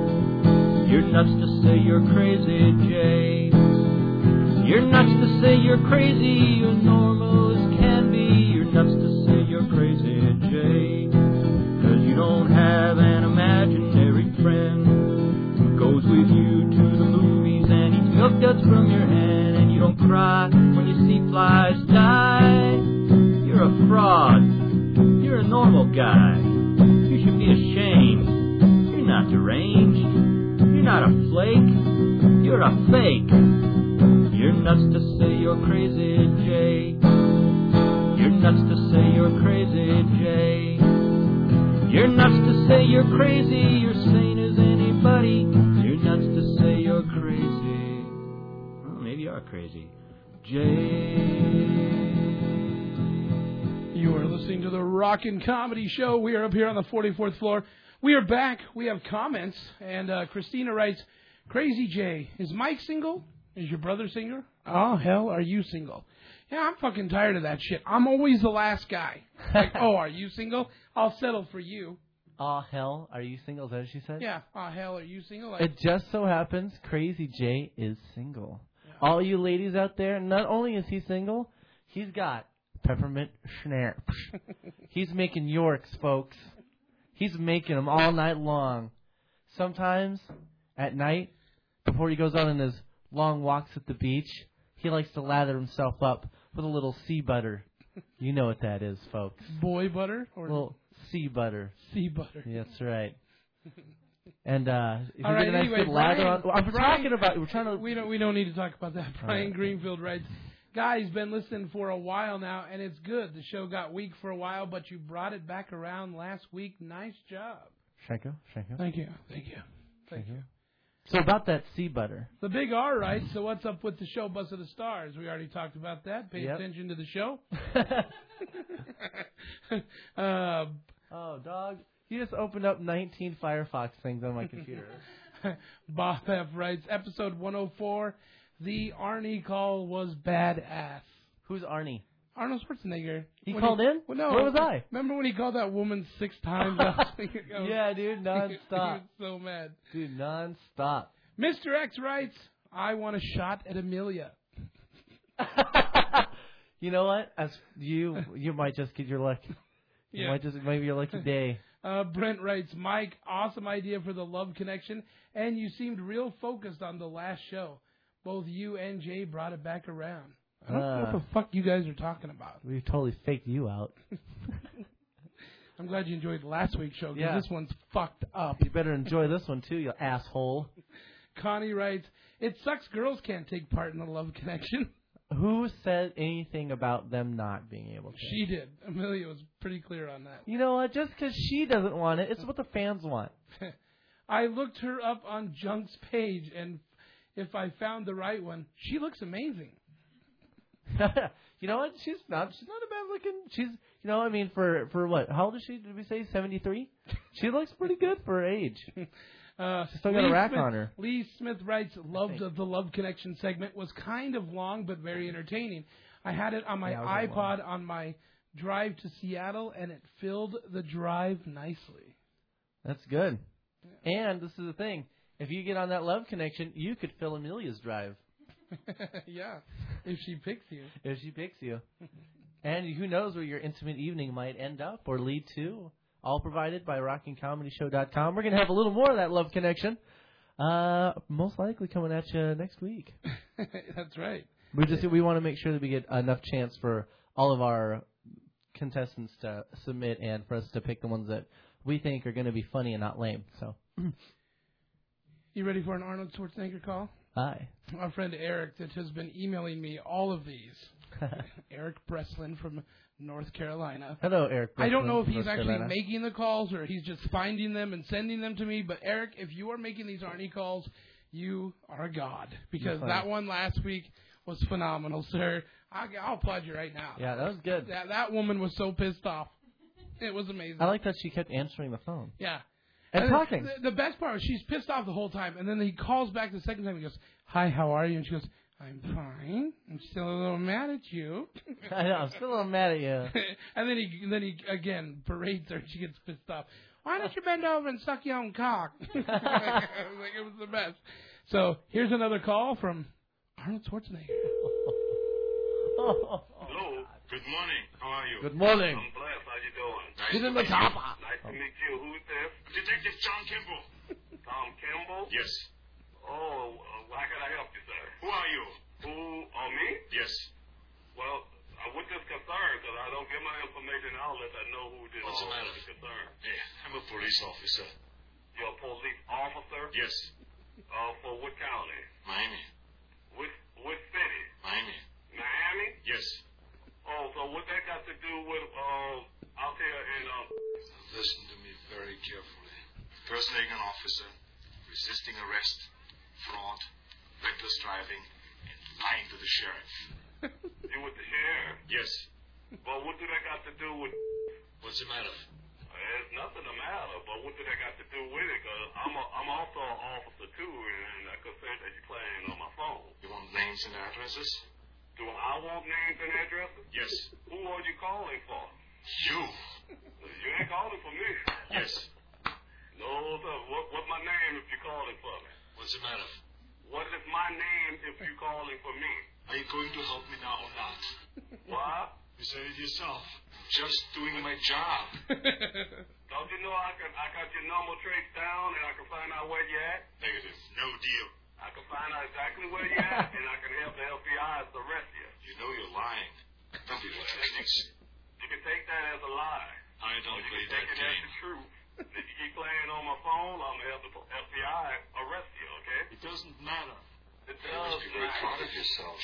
S17: You're nuts to say you're crazy, Jay. You're nuts to say you're crazy, you're normal as can be. You're nuts to say you're crazy, Jay. Cause you don't have an imaginary friend who goes with you to the movies and eats milk duds from your hand. And you don't cry when you see flies die. You're a fraud, you're a normal guy. You should be ashamed, you're not deranged. You're not a flake, you're a fake. You're nuts to say you're crazy, Jay. You're nuts to say you're crazy, Jay. You're nuts to say you're crazy, you're sane as anybody. You're nuts to say you're crazy. Well, maybe you are crazy. Jay.
S5: You are listening to the Rockin' Comedy Show. We are up here on the forty-fourth floor. We are back. We have comments, and uh, Christina writes, Crazy Jay, is Mike single? Is your brother single? Oh, hell, are you single? Yeah, I'm fucking tired of that shit. I'm always the last guy. Like, oh, are you single? I'll settle for you.
S7: Oh, hell, are you single? Is that what she said?
S5: Yeah, oh, hell, are you single? Like,
S7: it just so happens Crazy Jay is single. Yeah. All you ladies out there, not only is he single, he's got peppermint schnapps. He's making Yorks, folks. He's making them all night long. Sometimes, at night, before he goes out on his long walks at the beach, he likes to lather himself up with a little sea butter. You know what that is, folks.
S5: Boy butter? Or
S7: little sea butter.
S5: Sea butter.
S7: Yeah, that's right. And uh, if
S5: all
S7: you
S5: right,
S7: get a nice
S5: anyway,
S7: good lather
S5: Brian,
S7: on, well, I'm
S5: Brian,
S7: talking about. We're trying to.
S5: We don't. We don't need to talk about that. Brian
S7: right.
S5: Greenfield writes, "Guys, been listening for a while now, and it's good. The show got weak for a while, but you brought it back around last week. Nice job."
S7: Shanko, Shanko.
S5: Thank you. Thank you. Thank you.
S7: So about that sea butter.
S5: The Big R writes, so what's up with the show Bus of the Stars? We already talked about that. Pay
S7: yep.
S5: attention to the show. uh,
S7: oh, dog. You just opened up nineteen Firefox things on my computer.
S5: Bob F. writes, episode one oh four, the Arnie call was badass.
S7: Who's Arnie?
S5: Arnold Schwarzenegger.
S7: He
S5: when
S7: called
S5: he,
S7: in?
S5: Well, no,
S7: Where was I?
S5: Remember when he called that woman six times last week ago?
S7: Yeah, dude, nonstop.
S5: He was so mad.
S7: Dude, nonstop.
S5: Mister X writes, I want a shot at Amelia.
S7: You know what? As you you might just get your luck. You
S5: yeah.
S7: might just maybe your lucky day.
S5: Uh, Brent writes, Mike, awesome idea for the love connection, and you seemed real focused on the last show. Both you and Jay brought it back around. I don't uh, know what the fuck you guys are talking about.
S7: We totally faked you out.
S5: I'm glad you enjoyed last week's show, because
S7: yeah.
S5: this one's fucked up.
S7: You better enjoy this one, too, you asshole.
S5: Connie writes, it sucks girls can't take part in the love connection.
S7: who said anything about them not being able to?
S5: She did. Amelia was pretty clear on that.
S7: You know what? Just because she doesn't want it, it's what the fans want.
S5: I looked her up on Junk's page, and if I found the right one, she looks amazing.
S7: You know what? She's not. She's not a bad looking. She's. You know. I mean, for for what? How old is she? Did we say seventy-three? She looks pretty good for her age.
S5: Uh,
S7: She's still got
S5: Lee
S7: a rack
S5: Smith,
S7: on her.
S5: Lee Smith writes, "Loved the Love Connection segment. Was kind of long but very entertaining. I had it on my
S7: Yeah, it was a lot.
S5: iPod on my drive to Seattle, and it filled the drive nicely."
S7: That's good. And this is the thing. If you get on that Love Connection, you could fill Amelia's drive.
S5: Yeah, if she picks you.
S7: If she picks you. And who knows where your intimate evening might end up or lead to. All provided by rocking comedy show dot com. We're going to have a little more of that Love Connection. Uh, most likely coming at you next week.
S5: That's right.
S7: We just we want to make sure that we get enough chance for all of our contestants to submit and for us to pick the ones that we think are going to be funny and not lame. So,
S5: You ready for an Arnold Schwarzenegger call?
S7: hi.
S5: Our friend Eric that has been emailing me all of these. Eric Breslin from North Carolina.
S7: Hello, Eric.
S5: I don't know if
S7: Breslin,
S5: he's
S7: North
S5: actually
S7: Carolina.
S5: making the calls or he's just finding them and sending them to me. But Eric, if you are making these Arnie calls, you are a god. Because
S7: You're
S5: that
S7: funny.
S5: one last week was phenomenal, sir. I'll, I'll applaud you right now.
S7: Yeah, that was good.
S5: That, that woman was so pissed off. It was amazing.
S7: I like that she kept answering the phone.
S5: Yeah.
S7: And talking.
S5: The, the best part was she's pissed off the whole time, and then he calls back the second time. He goes, "Hi, how are you?" And she goes, "I'm fine. I'm still a little mad at you."
S7: I know, I'm still a little mad at you.
S5: And then he then he again berates her, and she gets pissed off. "Why don't you bend over and suck your own cock?" I was like, it was the best. So here's another call from Arnold Schwarzenegger.
S18: Hello. Good morning. How are you?
S7: Good morning.
S18: I'm blessed. How you doing?
S7: Nice Get in the chopper.
S18: Nice to meet you. Who's this? Detective John Kimball. Tom Kimball? Yes. Oh, uh, how can I help you, sir? Who are you? Who? Oh, me? Yes. Well, uh, with this concern, because I don't get my information out unless I know who this
S19: What's the
S18: is.
S19: matter?
S18: Concern.
S19: Yeah, I'm a police officer.
S18: You're a police officer?
S19: Yes.
S18: Uh, for what county?
S19: Miami.
S18: Which, which city?
S19: Miami.
S18: Miami?
S19: Yes.
S18: Oh, so what that got to do with, uh, out there in, uh...
S19: Listen to me very carefully. Impersonating an officer, resisting arrest, fraud, reckless driving, and lying to the sheriff.
S18: You with the sheriff?
S19: Yes.
S18: Well, what do that got to do with...
S19: What's the matter?
S18: There's nothing the matter, but what do that got to do with it? Because I'm, a, I'm also an officer, too, and I could say that you're playing on my phone.
S19: You want names and addresses?
S18: Do I want names and addresses?
S19: Yes.
S18: Who are you calling for?
S19: You.
S18: You ain't calling for me.
S19: Yes.
S18: No, sir. What, what's my name if you're calling for me?
S19: What's the matter?
S18: What is my name if you're calling for me?
S19: Are you going to help me now or not?
S18: What?
S19: You said it yourself. I'm just doing my job.
S18: Don't you know I can I got your number traced down and I can find out where you're at?
S19: Negative. No deal.
S18: I can find out exactly where you're at and I can help the F B I arrest you.
S19: You know you're lying. Don't be like that.
S18: You can take that as a lie.
S19: I don't
S18: or you
S19: play
S18: can
S19: that
S18: take it
S19: game.
S18: as the truth. If you keep playing on my phone, I'm going to help the F B I arrest you, okay?
S19: It doesn't matter.
S18: It
S19: You
S18: does
S19: must be very
S18: matter.
S19: proud of yourself.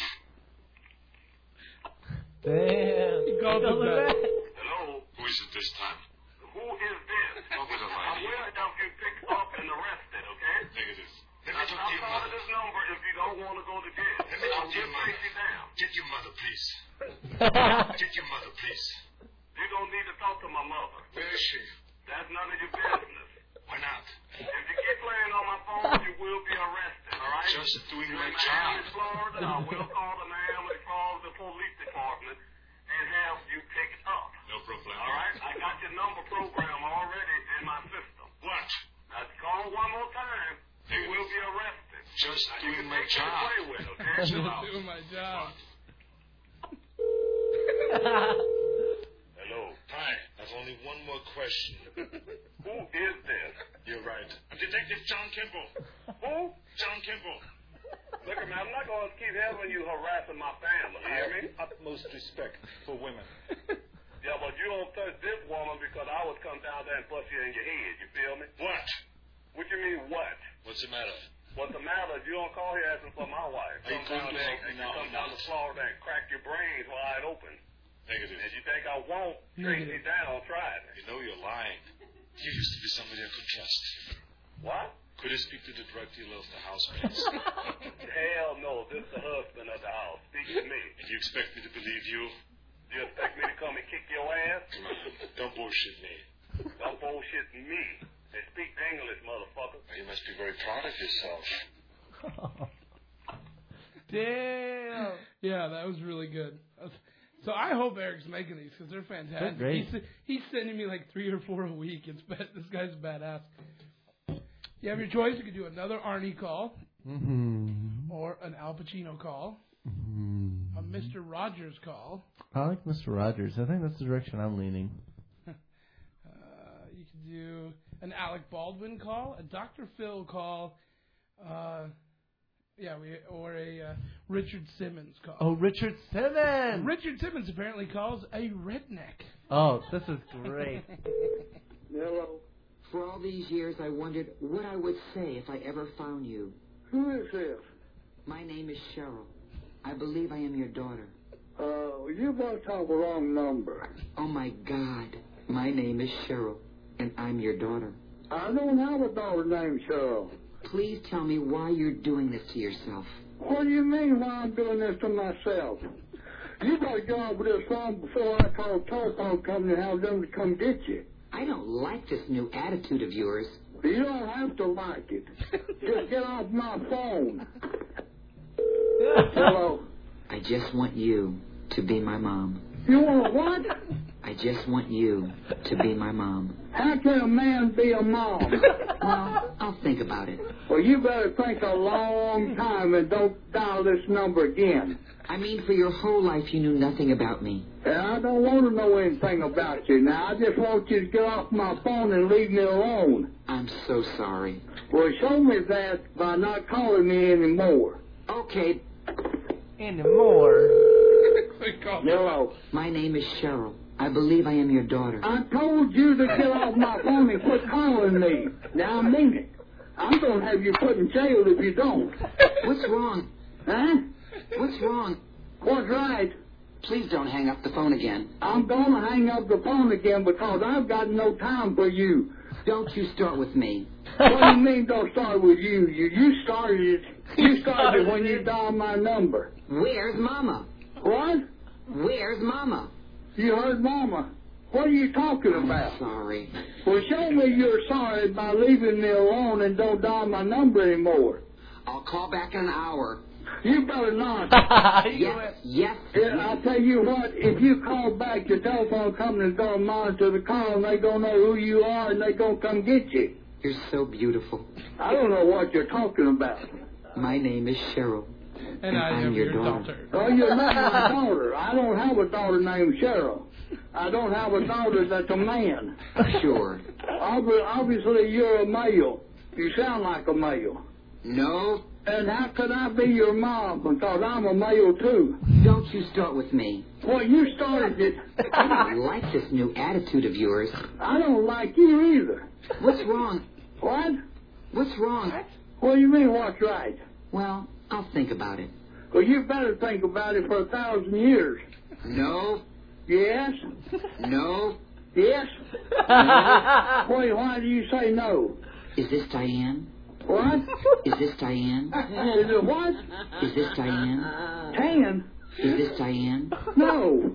S7: Damn.
S5: He called it back.
S18: Hello?
S19: Who is it this time?
S18: Who is this?
S19: Don't be the
S18: I'm
S19: lady.
S18: willing to help you picked up and arrested, okay?
S19: Negative. Let
S18: Now,
S19: me talk to your
S18: stop calling
S19: mother.
S18: this number if you don't want to go to jail.
S19: Let me talk to your
S18: I'll
S19: mother.
S18: take you down.
S19: Get your mother, please. Get your mother, please.
S18: You don't need to talk to my mother.
S19: Where is she?
S18: That's none of your business.
S19: Why not?
S18: If you keep playing on my phone, you will be arrested, all right?
S19: Just doing
S18: You're
S19: my
S18: in Miami,
S19: job.
S18: Florida. I will call the Miami Florida Police Department and have you picked up.
S19: No problem.
S18: All right? I got your number program already in my system.
S19: What?
S18: Now, call one more time. You will be arrested.
S19: Just
S18: Now, you
S19: doing
S18: can
S19: my
S18: take that
S19: job.
S18: away with, okay?
S5: Just
S19: Chill out.
S5: doing my job.
S18: Hello.
S19: Hi. I've only one more question.
S18: Who is this?
S19: You're right. I'm Detective John Kimball.
S18: Who?
S19: John Kimball.
S18: Look, man, I'm not going to keep having you harassing my family. You hear me?
S6: Utmost respect for women.
S18: Yeah, but you don't touch this woman because I would come down there and bust you in your head. You feel me?
S19: What?
S18: What you mean, what?
S19: What's the matter?
S18: What's the matter? If you don't call here asking for my wife,
S19: Are you
S18: come down
S19: talking
S18: there
S19: about
S18: and
S19: me now?
S18: come down to Florida and crack your brains wide open.
S19: Negative.
S18: And you think I won't trace you down, try it.
S19: You know you're lying. You used to be somebody I could trust.
S18: What?
S19: Could I speak to the drug dealer of the house, please?
S18: Hell no, this is the husband of the house. Speak to me.
S19: And you expect me to believe you?
S18: You expect me to come and kick your ass?
S19: Come on, don't bullshit me.
S18: Don't bullshit me. They speak English, motherfucker.
S19: Well, you must be very proud of yourself.
S5: Damn. Yeah, that was really good. So I hope Eric's making these because they're fantastic.
S7: They're great.
S5: He's, he's sending me like three or four a week. It's bad. This guy's badass. You have your choice. You could do another Arnie call,
S7: Mm-hmm.
S5: or an Al Pacino call,
S7: Mm-hmm.
S5: a Mister Rogers call.
S7: I like Mister Rogers. I think that's the direction I'm leaning.
S5: Uh, you could do an Alec Baldwin call, a Doctor Phil call, uh, yeah, we or a uh, Richard Simmons call.
S7: Oh, Richard Simmons!
S5: Richard Simmons apparently calls a redneck.
S7: Oh, this is great.
S20: Hello. For all these years, I wondered what I would say if I ever found you.
S12: Who is this?
S20: My name is Cheryl. I believe I am your daughter.
S12: Uh, you must have the wrong number.
S20: Oh, my God. My name is Cheryl, and I'm your daughter.
S12: I don't have a daughter named Cheryl.
S20: Please tell me why you're doing this to yourself.
S12: What do you mean why I'm doing this to myself? You better get off with this phone before I call a telephone company and have them to come get you.
S20: I don't like this new attitude of yours.
S12: You don't have to like it. Just get off my phone. Hello.
S20: I just want you to be my mom.
S12: You want what?
S20: I just want you to be my mom.
S12: How can a man be a mom?
S20: Well, I'll think about it.
S12: Well, you better think a long time and don't dial this number again.
S20: I mean, for your whole life, you knew nothing about me.
S12: And I don't want to know anything about you now. I just want you to get off my phone and leave me alone.
S20: I'm so sorry.
S12: Well, show me that by not calling me anymore.
S20: Okay.
S7: Anymore.
S12: Hello.
S20: My name is Cheryl. I believe I am your daughter.
S12: I told you to get off my phone and quit calling me. Now I mean it. I'm going to have you put in jail if you don't.
S20: What's wrong?
S12: Huh?
S20: What's wrong?
S12: What's right?
S20: Please don't hang up the phone again.
S12: I'm going to hang up the phone again because I've got no time for you.
S20: Don't you start with me.
S12: What do you mean don't start with you? You, you started it. You started it when you dialed my number.
S20: Where's Mama?
S12: What?
S20: Where's Mama?
S12: You heard Mama. What are you talking
S20: I'm
S12: about?
S20: sorry.
S12: Well, show me you're sorry by leaving me alone and don't dial my number anymore.
S20: I'll call back in an hour.
S12: You better not.
S20: yes, yes.
S12: Yeah, I'll tell you what, if you call back, the telephone company's going to monitor the call and they're going to know who you are and they're going to come get you.
S20: You're so beautiful.
S12: I don't know what you're talking about.
S20: My name is Cheryl.
S5: And,
S20: and
S5: I
S20: I'm
S5: am
S20: your,
S5: your
S20: daughter.
S5: daughter.
S12: Oh, you're not my daughter. I don't have a daughter named Cheryl. I don't have a daughter that's a man.
S20: Sure.
S12: Ob- Obviously, you're a male. You sound like a male.
S20: No.
S12: And how could I be your mom? Because I'm a male, too.
S20: Don't you start with me.
S12: Well, you started it.
S20: I don't like this new attitude of yours.
S12: I don't like you either.
S20: What's wrong?
S12: What?
S20: What's wrong?
S12: What do you mean, what's right?
S20: Well, I'll think about it.
S12: Well, you better think about it for a thousand years.
S20: No.
S12: Yes?
S20: No.
S12: Yes? No. Wait, why do you say no?
S20: Is this Diane?
S12: What?
S20: Is this Diane?
S12: Is it what?
S20: Is this Diane?
S12: Tan?
S20: Is this Diane?
S12: No.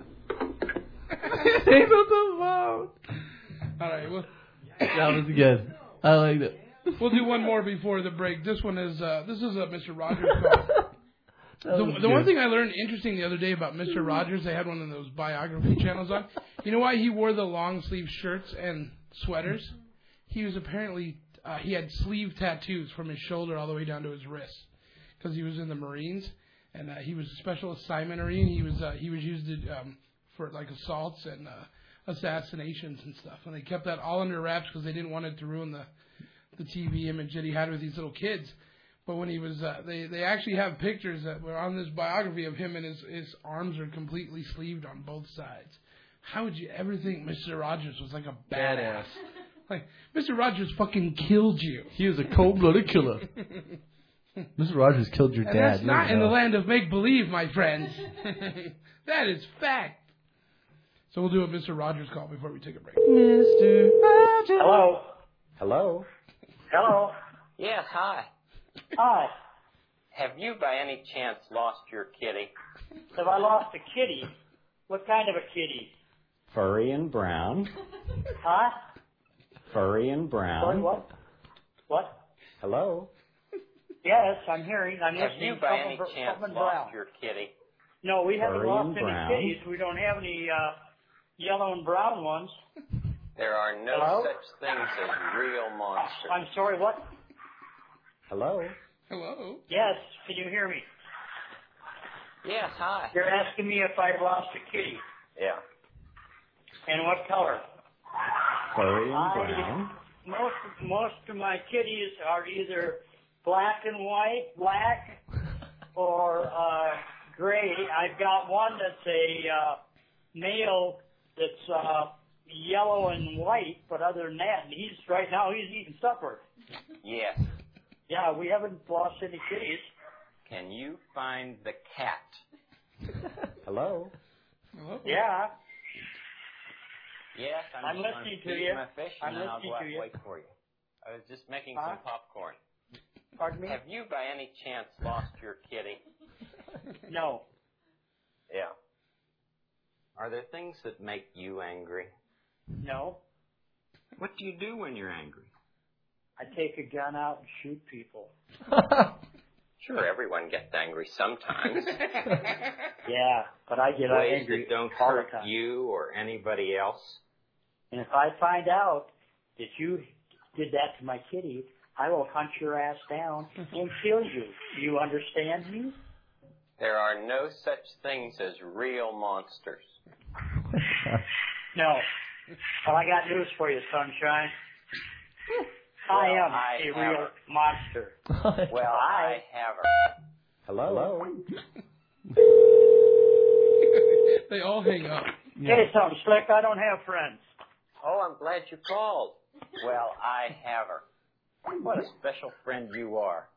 S5: All right, well,
S7: That was good. I liked it.
S5: we'll do one more before the break. This one is uh, this is a Mister Rogers call. The, the one thing I learned interesting the other day about Mister Rogers, they had one of those biography channels on. You know why he wore the long sleeve shirts and sweaters? He was apparently uh, he had sleeve tattoos from his shoulder all the way down to his wrist because he was in the Marines and uh, he was a special assignment Marine. He was uh, he was used to, um, for like assaults and uh, assassinations and stuff, and they kept that all under wraps because they didn't want it to ruin the the T V image that he had with these little kids. But when he was, uh, they they actually have pictures that were on this biography of him, and his his arms are completely sleeved on both sides. How would you ever think Mister Rogers was like a badass? Like Mister Rogers fucking killed you.
S7: He was a cold-blooded killer. Mister Rogers killed your
S5: And
S7: dad.
S5: that's
S7: You
S5: not
S7: don't
S5: in the
S7: know.
S5: land of make-believe, my friends. That is fact. So we'll do a Mister Rogers call before we take a break.
S7: Mister Rogers.
S21: Hello.
S22: Hello.
S21: Hello.
S22: Yes, hi.
S21: Hi.
S22: Have you by any chance lost your kitty?
S21: Have I lost a kitty? What kind of a kitty?
S22: Furry and brown.
S21: Huh?
S22: Furry and brown.
S21: Sorry, what? What?
S22: Hello.
S21: Yes, I'm hearing. I'm
S22: Have
S21: listening.
S22: you by
S21: Something
S22: any
S21: br-
S22: chance
S21: something
S22: lost
S21: brown.
S22: your kitty?
S21: No, we haven't
S22: Furry
S21: lost
S22: and
S21: any
S22: brown.
S21: kitties. We don't have any uh, yellow and brown ones.
S22: There are no
S21: Hello?
S22: such things as real monsters.
S21: I'm sorry, what?
S22: Hello.
S5: Hello.
S21: Yes, can you hear me?
S22: Yes, hi.
S21: You're asking me if I lost a kitty.
S22: Yeah.
S21: And what color?
S22: Furry and
S21: I-
S22: brown.
S21: Most most of my kitties are either black and white, black, or uh, gray. I've got one that's a uh, male that's uh, yellow and white, but other than that, he's right now he's eating supper.
S22: Yes.
S21: Yeah, we haven't lost any kitties.
S22: Can you find the cat? Hello.
S5: Hello.
S21: Yeah,
S22: Yes, I'm,
S21: I'm
S22: just gonna
S21: listening to
S22: feed
S21: you.
S22: my fish
S21: I'm
S22: and then I'll
S21: listening
S22: go out
S21: to
S22: and
S21: you.
S22: wait for you. I was just making
S21: Huh?
S22: some popcorn.
S21: Pardon me?
S22: Have you by any chance lost your kitty?
S21: No.
S22: Yeah. Are there things that make you angry?
S21: No.
S22: What do you do when you're angry?
S21: I take a gun out and shoot people.
S22: Sure, everyone gets angry sometimes.
S21: Yeah, but I get
S22: Ways
S21: angry
S22: that don't
S21: all the
S22: hurt
S21: time.
S22: you or anybody else.
S21: And if I find out that you did that to my kitty, I will hunt your ass down and kill you. You understand me?
S22: There are no such things as real monsters.
S21: No. Well, I got news for you, sunshine. I
S22: Well,
S21: am
S22: I
S21: a
S22: have
S21: real monster.
S22: Well, I have her. Hello.
S5: They all hang up.
S21: Hey, something slick. I don't have friends.
S22: Oh, I'm glad you called. Well, I have her. What a special friend you are.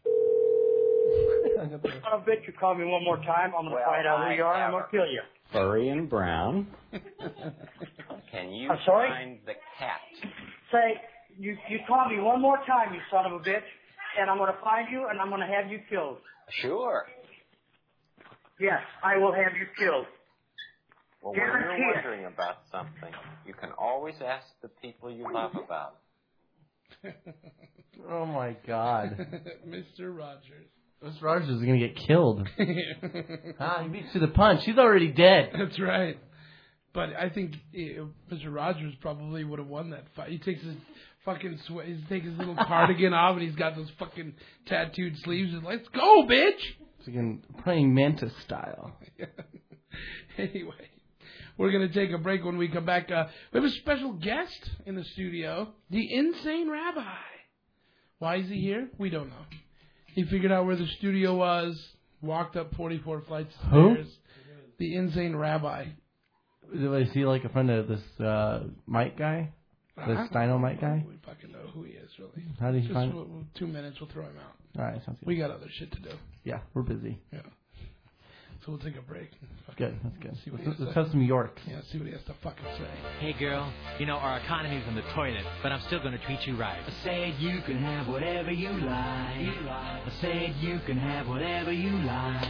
S21: Son of a bitch, you call me one more time, I'm going to
S22: Well,
S21: find out who
S22: I
S21: you are and I'm
S22: have
S21: going to kill you.
S22: Furry and brown. Can you
S21: I'm sorry?
S22: find the cat?
S21: Say, you, you call me one more time, you son of a bitch, and I'm going to find you and I'm going to have you killed.
S22: Sure.
S21: Yes, I will have you killed.
S22: Well, when
S21: Guarantee
S22: you're
S21: it.
S22: wondering about something, you can always ask the people you love about it.
S7: Oh my God.
S5: Mister Rogers.
S7: Mister Rogers is gonna get killed. Ah, he beats to the punch. He's already dead.
S5: That's right. But I think eh, Mister Rogers probably would have won that fight. He takes his fucking sweat, he takes his little cardigan off, and he's got those fucking tattooed sleeves. And let's go, bitch.
S7: It's again praying mantis style.
S5: Anyway, we're gonna take a break. When we come back, uh, we have a special guest in the studio, the Insane Rabbi. Why is he here? We don't know. He figured out where the studio was, walked up forty-four flights of
S7: Who?
S5: stairs. The Insane Rabbi.
S7: Is he like a friend of this uh, Mike guy? This
S5: Uh-huh.
S7: Steino Mike guy?
S5: We fucking know who he is, really.
S7: How did he
S5: Just
S7: find-
S5: w- w- two minutes, we'll throw him out.
S7: All right, sounds good.
S5: We got other shit to do.
S7: Yeah, we're busy.
S5: Yeah. So we'll take a break.
S7: Good, that's good.
S5: See what he
S7: Let's,
S5: has
S7: let's
S5: to-
S7: have some Yorks.
S5: Yeah, see what he has to fucking say.
S23: Hey girl, you know our economy's in the toilet, but I'm still gonna treat you right. I said you can have whatever you like. I said you can have whatever you like.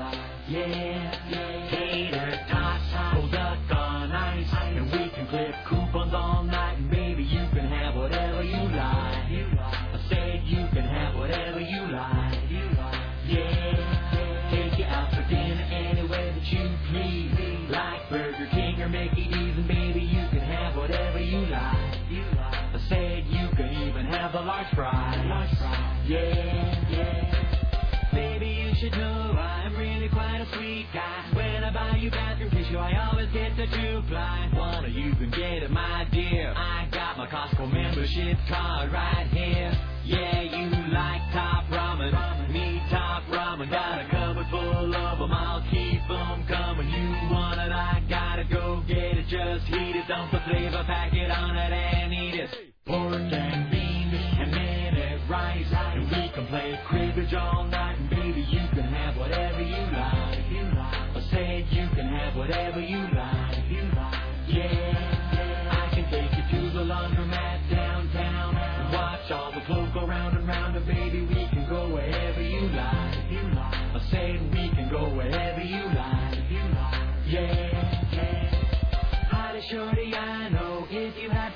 S23: Yeah, tater tots, cold duck on ice, and we can clip coupons all night. And baby, you can have whatever you like. I said you can have whatever you like. Yeah, take you out for dinner anywhere that you please, like Burger King or Mickey D's, and baby, you can have whatever you like. I said you can even have the large fries. Yeah, yeah. Baby, you should know I'm really quite a sweet guy. When I buy you bathroom tissue, I always get the two-ply. One of you can get it, my dear. I got my Costco membership card right here. Yeah, you like top ramen, me top ramen. Got a cupboard full of them, I'll keep them coming. You want it, I gotta go get it. Just heat it, dump the flavor packet on it and eat it. Pork and beans and minute rice, and we can play cribbage all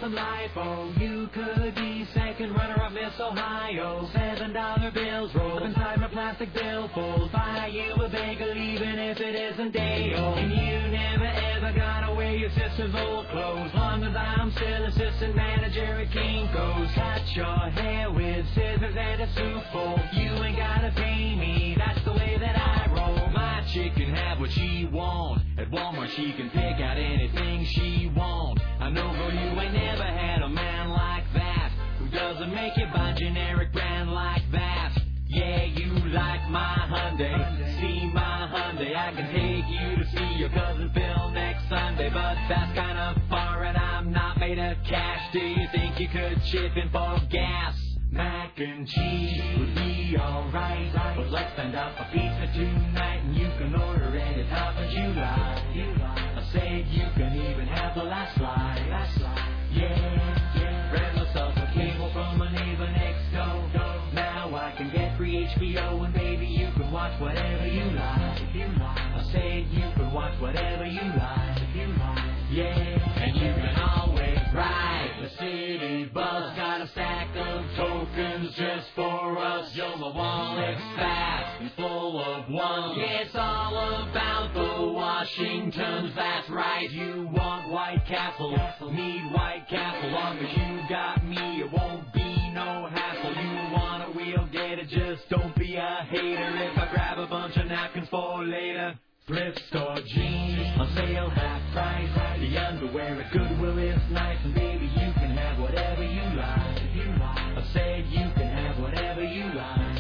S23: some lipo. You could be second runner-up Miss Ohio. Seven dollar bills roll up inside my plastic billfold. Buy you a bagel even if it isn't day-o. And you never ever gotta wear your sister's old clothes. Long as I'm still assistant manager at Kinko's. Cut your hair with scissors and a soup bowl. You ain't gotta pay me, that's the way that I roll. My chick can have what she wants. At Walmart she can pick out anything she wants. I know, girl, you ain't never had a man like that, who doesn't make you buy generic brand like that. Yeah, you like my Hyundai, see my Hyundai. I can take you to see your cousin Phil next Sunday, but that's kinda far and I'm not made of cash. Do you think you could chip in for gas? Mac and cheese would be alright, but let's spend up a pizza tonight, and you can order any toppings you like. I said you can even have the last slide. Yeah, yeah. Read myself a cable from a neighbor next door. Now I can get free H B O, and baby you can watch whatever you like. I said you can watch whatever you like. Yeah, and you can always ride the city bus. Got a stack of tokens just for us. Yo, my wallet's fat and full of ones. Yeah, it's all about the Washingtons. That's right. You want White Castle? Need White Castle. Long as you got me, it won't be no hassle. You want it, we'll get it. Just don't be a hater if I grab a bunch of napkins for later. Thrift store jeans on sale half price. The underwear at Goodwill is nice, and baby you can have whatever you like. I said you can have whatever you like.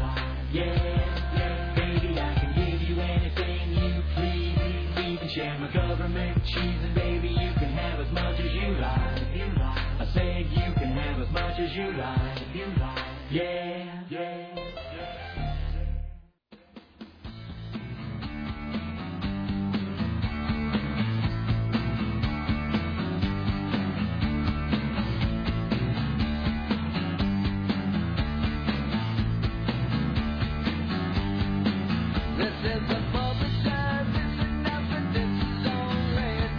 S23: Yeah, baby I can give you anything you please. We can share my government cheese, and baby you can have as much as you like. I said you can have as much as you like. Yeah, yeah.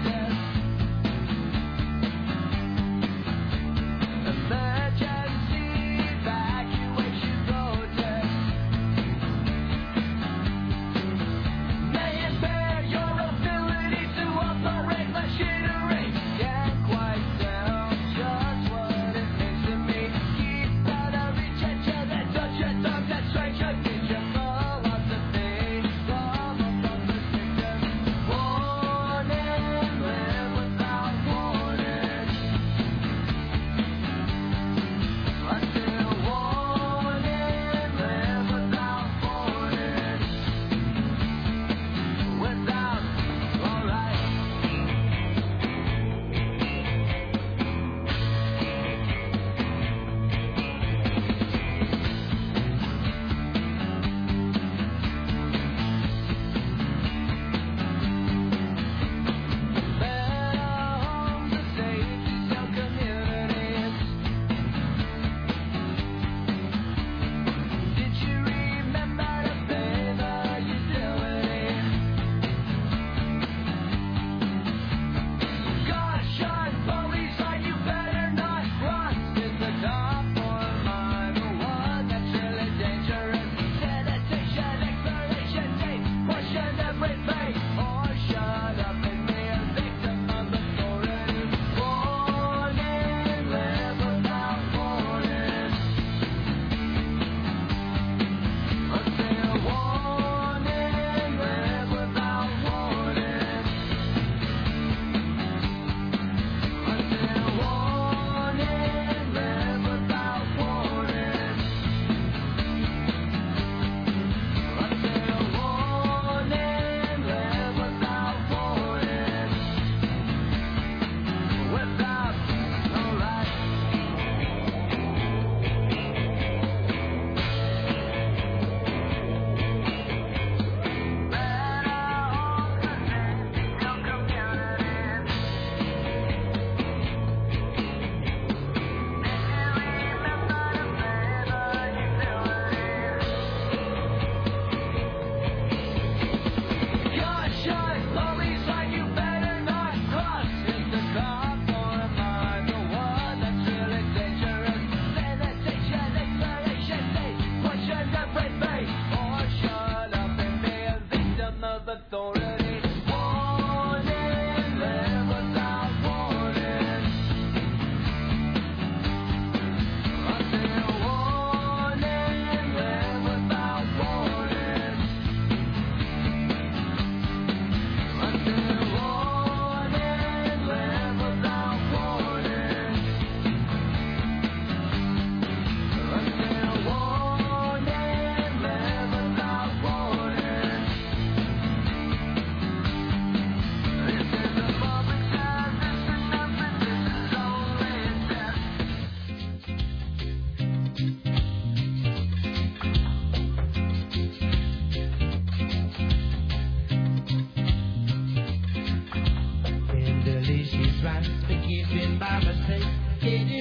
S11: Emergency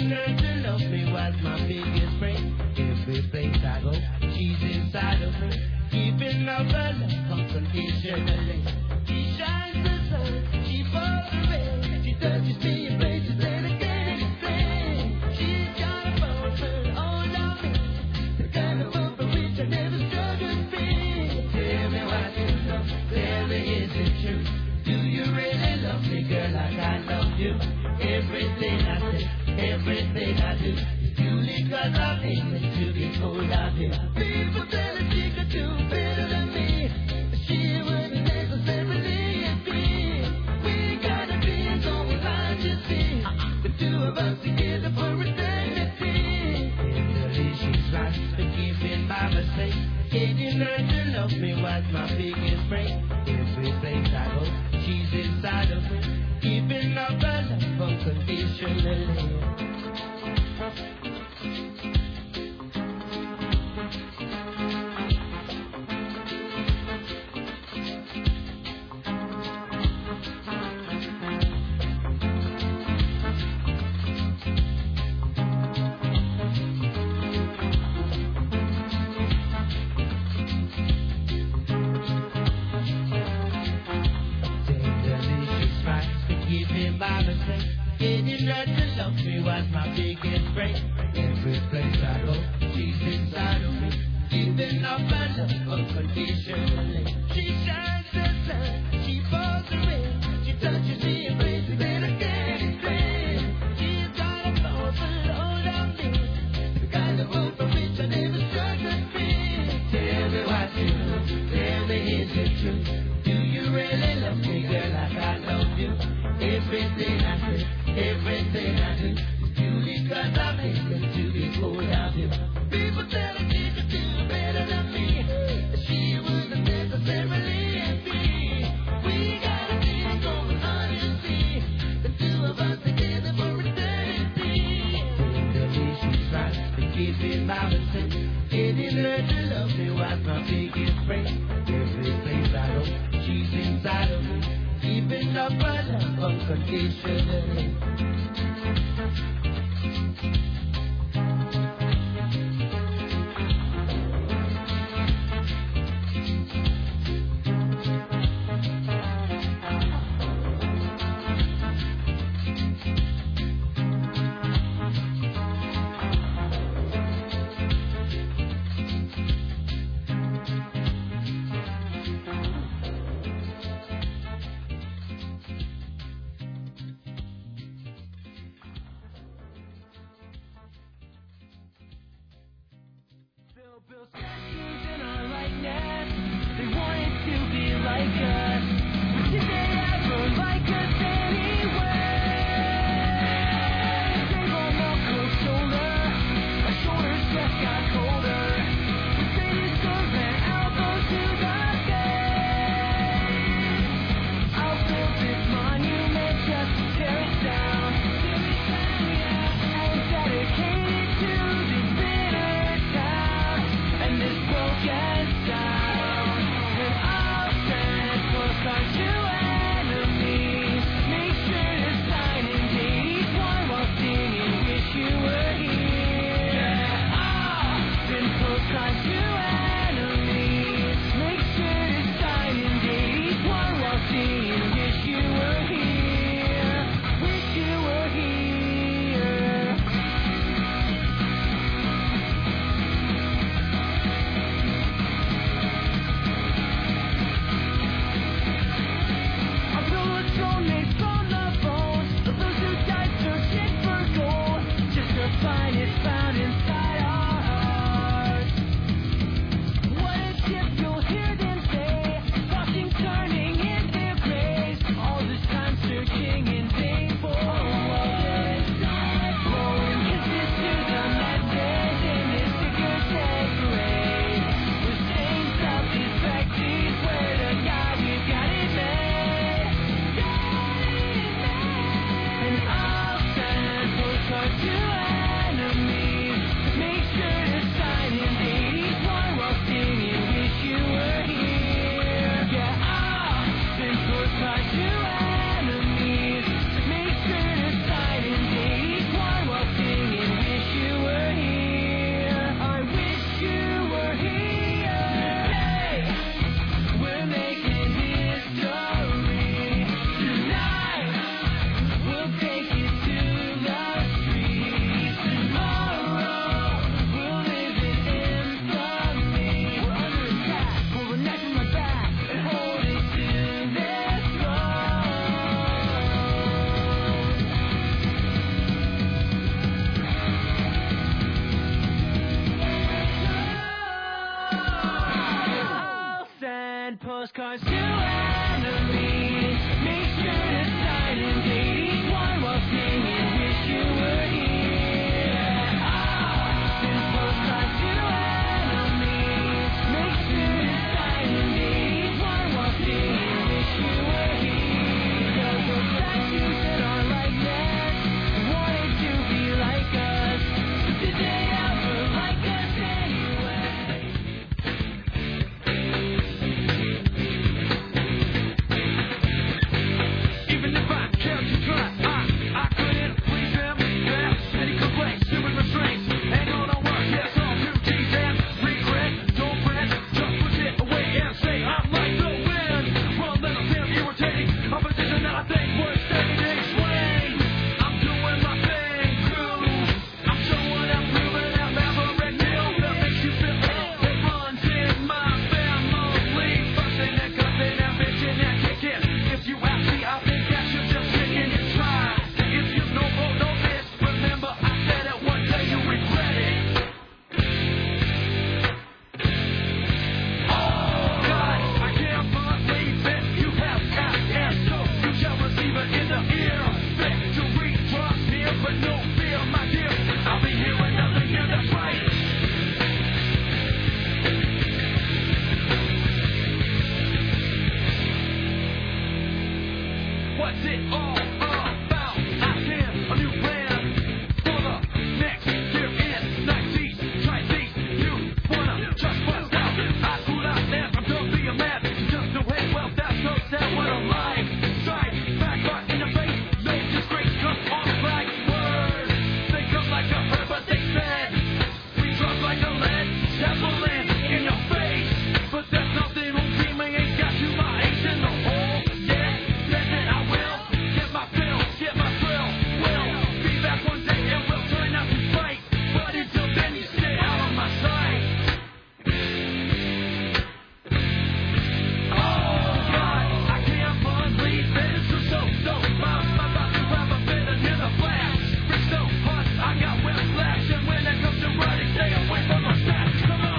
S2: Getting her to love me was my biggest friend. Every place I go, she's inside of me. Keeping up her love unconditionally. She shines the sun, she falls the rain. She touches me in places that I can't explain. She's got a boyfriend all on me. The kind of love for which I never struggled to be. Tell me what you love, tell me is it true? Do you really love me, girl, like I love you? Everything I say, everything I do, purely cause I'm aiming to get hold of you. People tell her she could do better than me. She wouldn't necessarily be. We gotta be so aligned, you see. The two of us together for eternity. Tenderly she's right, forgiving my mistake. Getting her to love me was my biggest break. Every place I go, she's inside of me. Keeping up her love unconditionally. Getting her to love me was my biggest break. Every place I go, she's inside of me. Keeping up her love unconditionally. She shines the sun, she falls the rain. She touches me in places that I can't explain. She's got a powerful hold on me. The kind of hope for which I never struggled to be. Tell me what you love, tell me is it true? Do you really love me, girl, like I love you? Everything I say, everything I do, purely cause I'm aiming to be hold of you. People tell her she could do better than me. She wouldn't necessarily be. We gotta be going on, you see. The two of us together for eternity. Tenderly she's right, forgiving my mistake. Getting her to love me was my biggest break. Every place I go, she's inside of me. Keeping up her love unconditionally.
S23: just cause two enemies make sure to sign and date each one while singing wish you were here. Oh, simple cause two enemies make sure to sign and date each one while singing wish you were here. Cause those statues that are like this wanted to be like us. Did they ever like us anyway? Even if I kept to try, I, I couldn't please them. That's any complaints, human restraints, ain't gonna work. Yes, all duties and regret. Don't fret, just push it away and say I'm like the wind. One little damn irritating opposition that I think was steady to explain. I'm doing my thing, crew. I'm showing up, proving that maverick deal that makes you feel ill. It runs in my family, fussing and cussing and bitching and kicking. If you ask me, I think that you're just taking it try. If you know, oh, know this, remember I said it one day, you regret it. Oh God, I can't believe it. You have asked and so you shall receive it in the ear. Victory draws near, but no fear, my dear. I'll be here another year, that's right. What's it all about? I can a new plan for the next year in nineties. Try these, you wanna just bust out. I pull out there, I'm done being mad. Just no way, well, that's so sad when I'm lying. Strike back, right in the face. No disgrace, come off like words. They come like a herd, but they said we drop like a lead zeppelin in your face. But that's nothing on team, I ain't got you my ace in the hole. Yeah, said that I will get my fill, get my thrill. Will be back one day and we'll try not to fight. But until then, you stay out of my sight. Oh God, I can't believe it. It's just so dope. I'm about to grab a bit and hear the flash. It's so hot, I got whiplash. And when it comes to writing, stay away from my stats. Come on.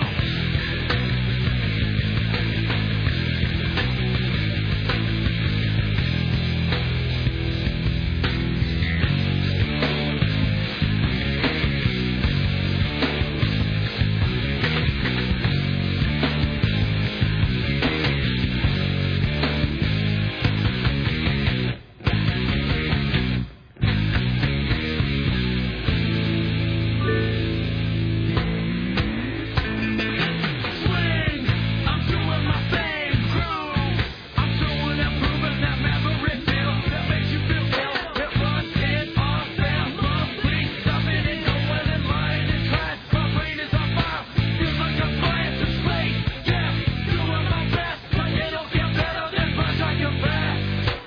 S23: Swing, I'm doing my thing, crew. I'm showing and proving that maverick deal that makes you feel ill. It runs in our family. Stopping and going and lying and trying. My brain is on fire. Feels like I'm flying to space. Yeah, doing my best, but it'll get better than much I confess.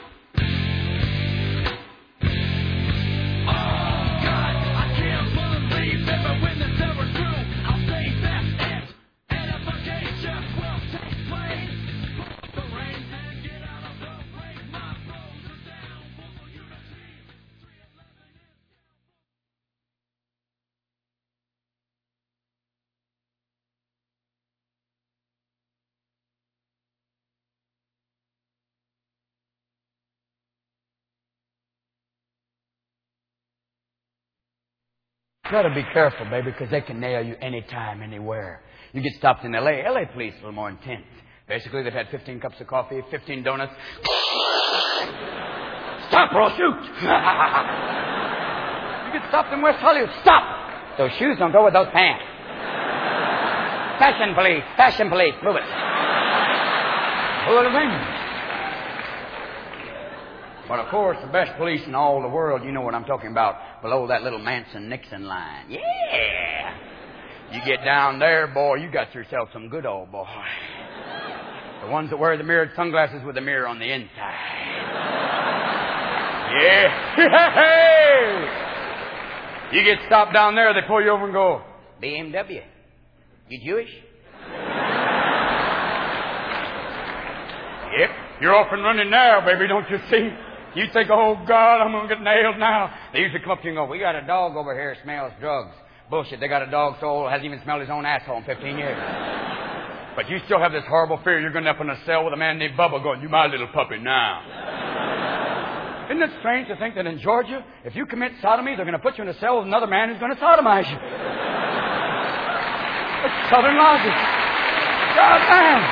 S23: Oh God, I can't believe it, but when this ever through, I'll say that's it. And if I can't, just will take place. Put the reins and get out of the way. My roads are down, for you to see.
S1: Gotta be careful, baby, because they can nail you anytime, anywhere. You get stopped in L A. L A police a little more intense. Basically, they've had fifteen cups of coffee, fifteen donuts. Stop or I'll shoot! You get stopped in West Hollywood. Stop! Those shoes don't go with those pants. Fashion police, fashion police, move it. Pull it in. But of course, the best police in all the world, you know what I'm talking about, below that little Manson-Nixon line. Yeah! You get down there, boy, you got yourself some good old boy. The ones that wear the mirrored sunglasses with the mirror on the inside. Yeah! You get stopped down there, they pull you over and go, B M W, you Jewish? Yep, you're off and running now, baby, don't you see? You think, oh, God, I'm going to get nailed now. They usually come up to you and go, we got a dog over here that smells drugs. Bullshit, they got a dog so old, hasn't even smelled his own asshole in fifteen years. But you still have this horrible fear you're going to end up in a cell with a man named Bubba going, you my little puppy now. Isn't it strange to think that in Georgia, if you commit sodomy, they're going to put you in a cell with another man who's going to sodomize you? It's Southern logic. God damn.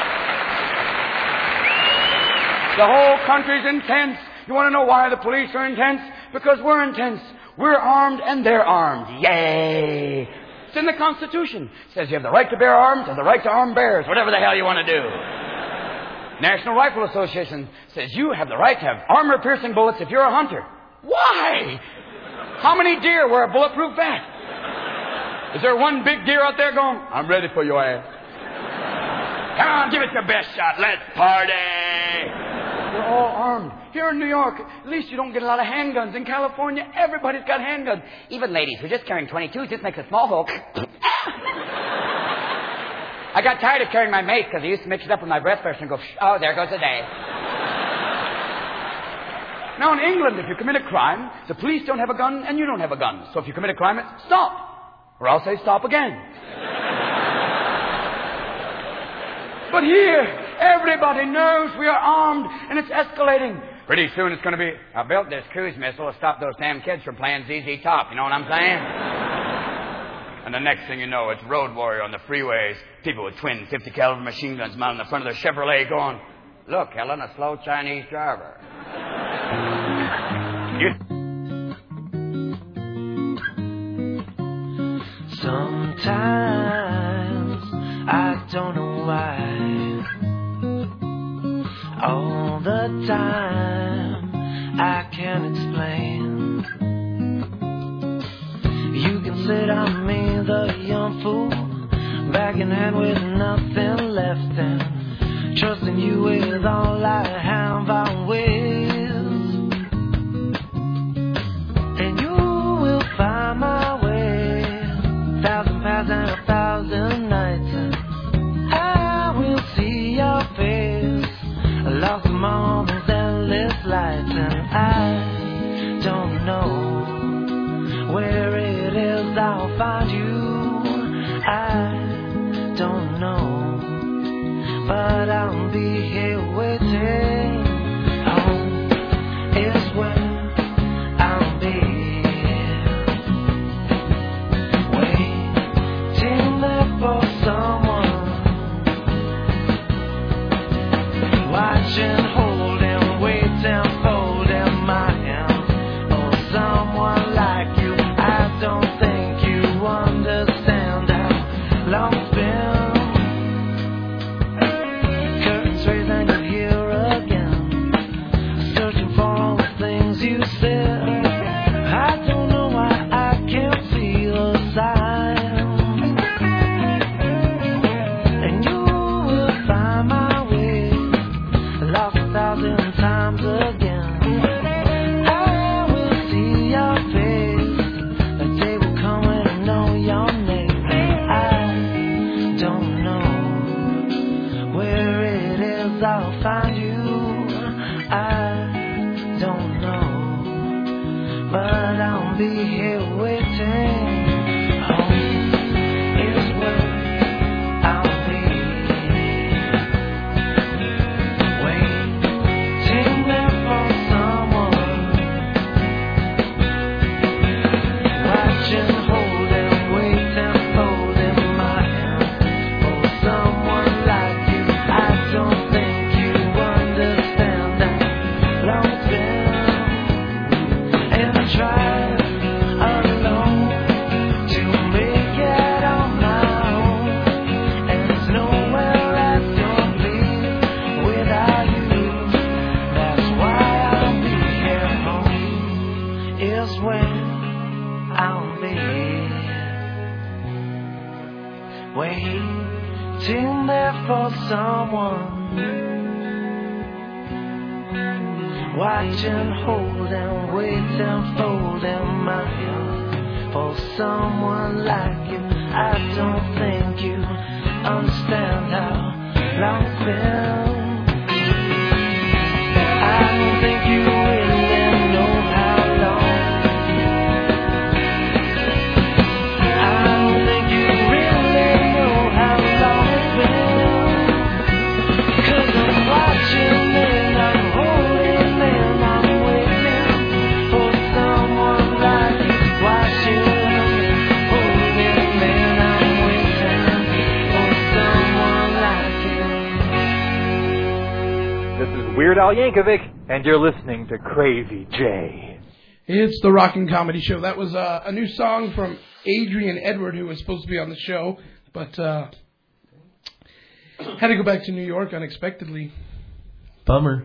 S1: The whole country's intense. You want to know why the police are intense? Because we're intense. We're armed and they're armed. Yay! It's in the Constitution. It says you have the right to bear arms and the right to arm bears, whatever the hell you want to do. National Rifle Association says you have the right to have armor-piercing bullets if you're a hunter. Why? How many deer wear a bulletproof vest? Is there one big deer out there going, I'm ready for your ass? Come on, give it your best shot. Let's party. We're all armed. Here in New York, at least you don't get a lot of handguns. In California, everybody's got handguns. Even ladies who are just carrying twenty-twos, just makes a small hole. I got tired of carrying my mace because I used to mix it up with my breath freshener and go, oh, there goes the day. Now, in England, if you commit a crime, the police don't have a gun and you don't have a gun. So if you commit a crime, it's stop. Or I'll say stop again. But here, everybody knows we are armed and it's escalating. Pretty soon it's going to be, I built this cruise missile to stop those damn kids from playing Z Z Top. You know what I'm saying? And the next thing you know, it's Road Warrior on the freeways. People with twin fifty caliber machine guns mounted on the front of their Chevrolet going, look, Helen, a slow Chinese driver. You...
S3: Sometimes I don't know why. All the time I can't explain. You can sit on me, the young fool, back in hand with nothing left, and trusting you with all I have on with. And you will find my way, thousand paths and a thousand nights, and I will see your face, lost among those endless lights, and I don't know where it is I'll find you. I don't know, but I'll be here waiting. Home is where I'll be, waiting there for someone, watching, holding, waiting, folding my hands. Oh, someone like you, I don't think you understand how long it's been. Curtains raised and you're here again, searching for all the things you said. I don't know why I can't see the signs, and you will find my way, lost a thousand times again. I will see your face, the day will come when I know your name. I don't know where it is I'll find you. I don't know, but I'll be here waiting. Home is where I'll be, waiting there for someone, watching, holding, waiting, folding my hands. For someone like you, I don't think you understand that long it's been. And I tried alone to make it on my own, and there's nowhere left to be without you. That's why I'll be here. Home is where I'll be, waiting there for someone, watching, holding, waiting, folding my hands. For someone like you, I don't think you understand how long it's been. I don't think you really know how long. I don't think you really know how long it's been.
S4: Weird Al Yankovic, and you're listening to Crazy J.
S5: It's the Rockin' Comedy Show. That was uh, a new song from Adrian Edward, who was supposed to be on the show, but uh, had to go back to New York unexpectedly.
S7: Bummer.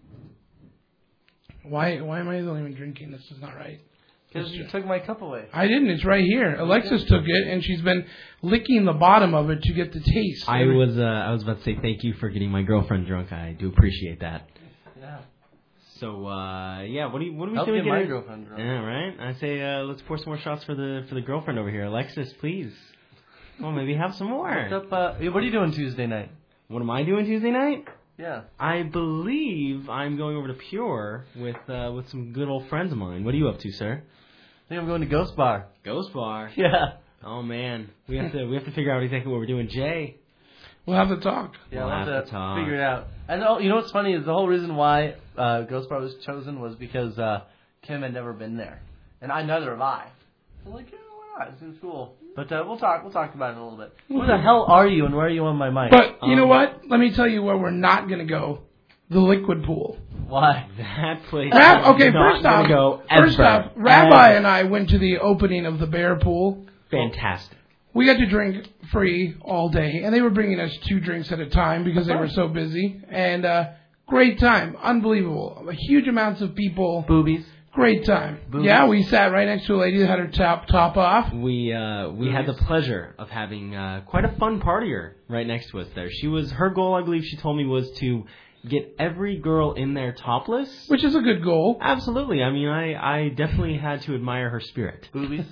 S5: Why Why am I the only one drinking? This is not right.
S7: Because you took my cup away.
S5: I didn't. It's right here. Alexis took it, and she's been licking the bottom of it to get the taste.
S8: I was uh, I was about to say thank you for getting my girlfriend drunk. I do appreciate that.
S7: Yeah.
S8: So uh, yeah, what do you what are we
S7: Help
S8: doing?
S7: get my
S8: here?
S7: girlfriend drunk.
S8: Yeah, right. I say uh, let's pour some more shots for the for the girlfriend over here. Alexis, please. Well, maybe have some more.
S7: What's up, uh, what are you doing Tuesday night?
S8: What am I doing Tuesday night?
S7: Yeah.
S8: I believe I'm going over to Pure with uh, with some good old friends of mine. What are you up to, sir?
S7: I think I'm going to Ghost Bar.
S8: Ghost Bar?
S7: Yeah.
S8: Oh man, we have to we have to figure out exactly what we're doing, Jay.
S5: We'll have to talk.
S7: Yeah,
S8: we'll
S7: we'll
S8: have,
S7: have
S8: to talk.
S7: figure it out. And oh, you know what's funny is the whole reason why uh, Ghost Bar was chosen was because uh, Kim had never been there, and I neither have I. I'm like, yeah, why not? It seems cool. But uh, we'll talk. We'll talk about it in a little bit. Who the hell are you, and where are you on my mic?
S5: But you
S7: Um,
S5: know what? Let me tell you where we're not going to go. The Liquid Pool.
S7: Why?
S8: That place.
S5: Rab- okay,
S8: is not
S5: first off,
S8: gonna go
S5: first
S8: ever.
S5: off, Rabbi
S8: Ever.
S5: and I went to the opening of the Bear Pool.
S8: Fantastic.
S5: We got to drink free all day, and they were bringing us two drinks at a time because they were so busy. And uh, great time, unbelievable. Huge amounts of people.
S7: Boobies.
S5: Great time.
S8: Boobies.
S5: Yeah, we sat right next to a lady that had her top top off.
S8: We uh, we had the pleasure of having uh, quite a fun partier right next to us there. She was her goal, I believe she told me, was to get every girl in there topless,
S5: which is a good goal.
S8: Absolutely. I mean, I, I definitely had to admire her spirit.
S7: Boobies.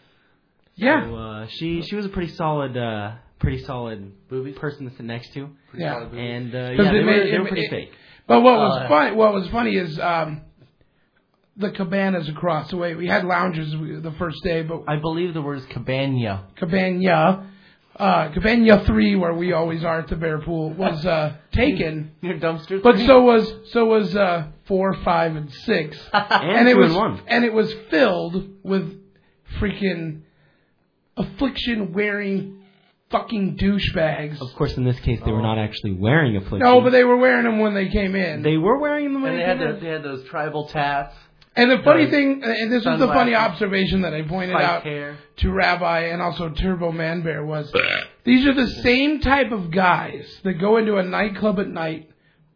S5: Yeah.
S8: So, uh, she she was a pretty solid uh, pretty solid boobies person to sit next to.
S5: Pretty Yeah. solid boobies.
S8: And uh,
S5: 'Cause
S8: yeah, they
S5: it
S8: were,
S5: made-
S8: they were
S5: it-
S8: pretty
S5: it-
S8: fake.
S5: But what was
S8: Uh,
S5: funny? What was funny is um, the cabanas across the way. We had lounges the first day, but
S7: I believe the word is cabana.
S5: Cabana, uh, Cabana three, where we always are at the Bear Pool, was uh, taken.
S7: Your dumpster.
S5: But
S7: three?
S5: so was so was uh, four, five, and six,
S8: And
S5: it
S8: two
S5: was
S8: and one.
S5: and it was filled with freaking affliction wearing fucking douchebags.
S8: Of course, in this case, they were not actually wearing affliction.
S5: No, but they were wearing them when they came in.
S8: They were wearing them when
S7: And
S8: they
S7: they had
S8: came
S7: those,
S8: in.
S7: they had those tribal tats.
S5: And the funny
S7: Those
S5: thing, and this was the funny
S7: sunglasses,
S5: observation that I pointed
S7: spiked
S5: out
S7: hair.
S5: to Rabbi and also Turbo Man Bear was, these are the same type of guys that go into a nightclub at night,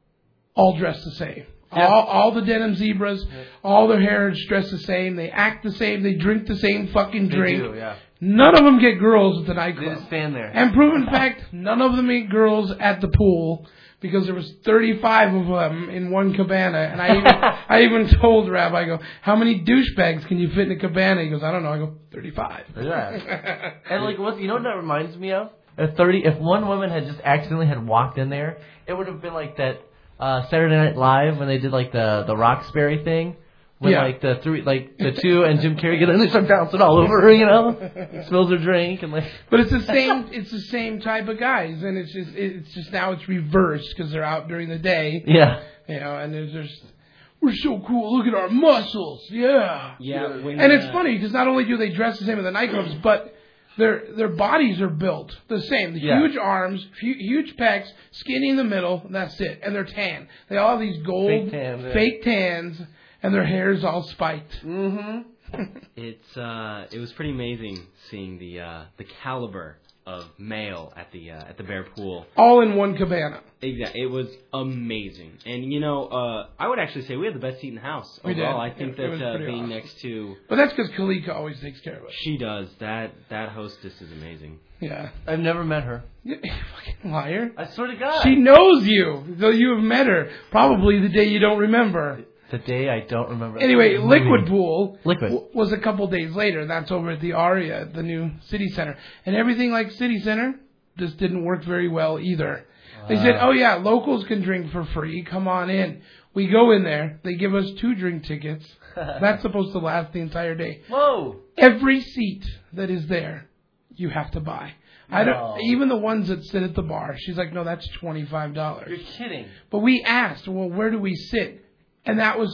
S5: all dressed the same.
S7: Yeah.
S5: All, all the denim zebras, all their hair is dressed the same. They act the same. They drink the same fucking
S7: They
S5: drink.
S7: do, yeah.
S5: None of them get girls at the
S7: They
S5: nightclub.
S7: just stand there.
S5: And proven fact, none of them meet girls at the pool because there was thirty-five of them in one cabana. And I even, I even told Rabbi, I go, how many douchebags can you fit in a cabana? He goes, I don't know. I go, thirty-five.
S7: Yeah. And like, what you know what that reminds me of? At thirty, if one woman had just accidentally had walked in there, it would have been like that uh, Saturday Night Live when they did like the the Roxbury thing. When
S5: Yeah.
S7: like the three, like the two and Jim Carrey get in, and they start bouncing all over her, you know, spills her drink and like.
S5: But it's the same. It's the same type of guys, and it's just it's just now it's reversed because they're out during the day.
S7: Yeah.
S5: You know, and there's just we're so cool. Look at our muscles. Yeah.
S8: Yeah. When,
S5: And it's
S8: uh,
S5: funny because not only do they dress the same in the nightclubs, but their their bodies are built the same. The
S7: Yeah.
S5: huge arms, hu- huge pecs, skinny in the middle. And that's it. And they're tan. They all have these gold
S7: Fake tans, yeah.
S5: fake tans, and their hair's all spiked.
S7: Mm-hmm.
S8: It's uh, it was pretty amazing seeing the uh, the caliber of male at the uh, at the Bear Pool.
S5: All in one cabana.
S8: Exactly, it was amazing, and you know, uh, I would actually say we had the best seat in the house
S5: We did.
S8: overall. I think
S5: It- it was
S8: that uh,
S5: pretty
S8: being
S5: awesome.
S8: next to
S5: But that's because Kalika always takes care of us.
S8: she does that that hostess is amazing.
S5: Yeah.
S7: I've never met her.
S5: You fucking liar.
S7: I swear to God.
S5: She knows you, though you have met her. Probably the day you don't remember.
S7: The day I don't remember.
S5: Anyway,
S7: Movie.
S5: Liquid Pool
S7: Liquid.
S5: w- was a couple days later. That's over at the Aria, the new city center. And everything like city center just didn't work very well either. They said, oh yeah, locals can drink for free. Come on in. We go in there. They give us two drink tickets. That's supposed to last the entire day.
S7: Whoa.
S5: Every seat that is there, you have to buy. I
S7: No.
S5: don't. Even the ones that sit at the bar. She's like, no, that's twenty-five dollars.
S7: You're kidding.
S5: But we asked, well, where do we sit? And that was like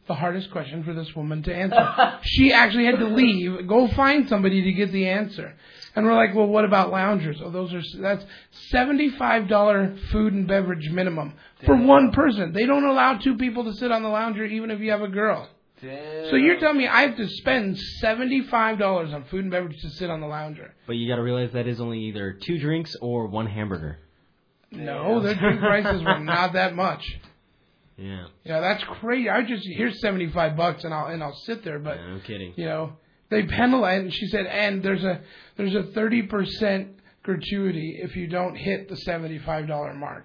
S5: the hardest question for this woman to answer. She actually had to leave, go find somebody to get the answer. And we're like, well, what about loungers? Oh, those are that's seventy-five dollars food and beverage minimum for
S7: Damn.
S5: one person. They don't allow two people to sit on the lounger, even if you have a girl.
S7: Damn.
S5: So you're telling me I have to spend seventy-five dollars on food and beverage to sit on the lounger?
S8: But you got to realize that is only either two drinks or one hamburger.
S5: No, their drink prices were not that much.
S8: Yeah.
S5: Yeah, that's crazy. I just here's seventy-five bucks and I'll and I'll sit there, but
S8: Yeah, no kidding.
S5: you know, they penalize. And she said, and there's a there's a thirty percent gratuity if you don't hit the seventy-five dollar mark.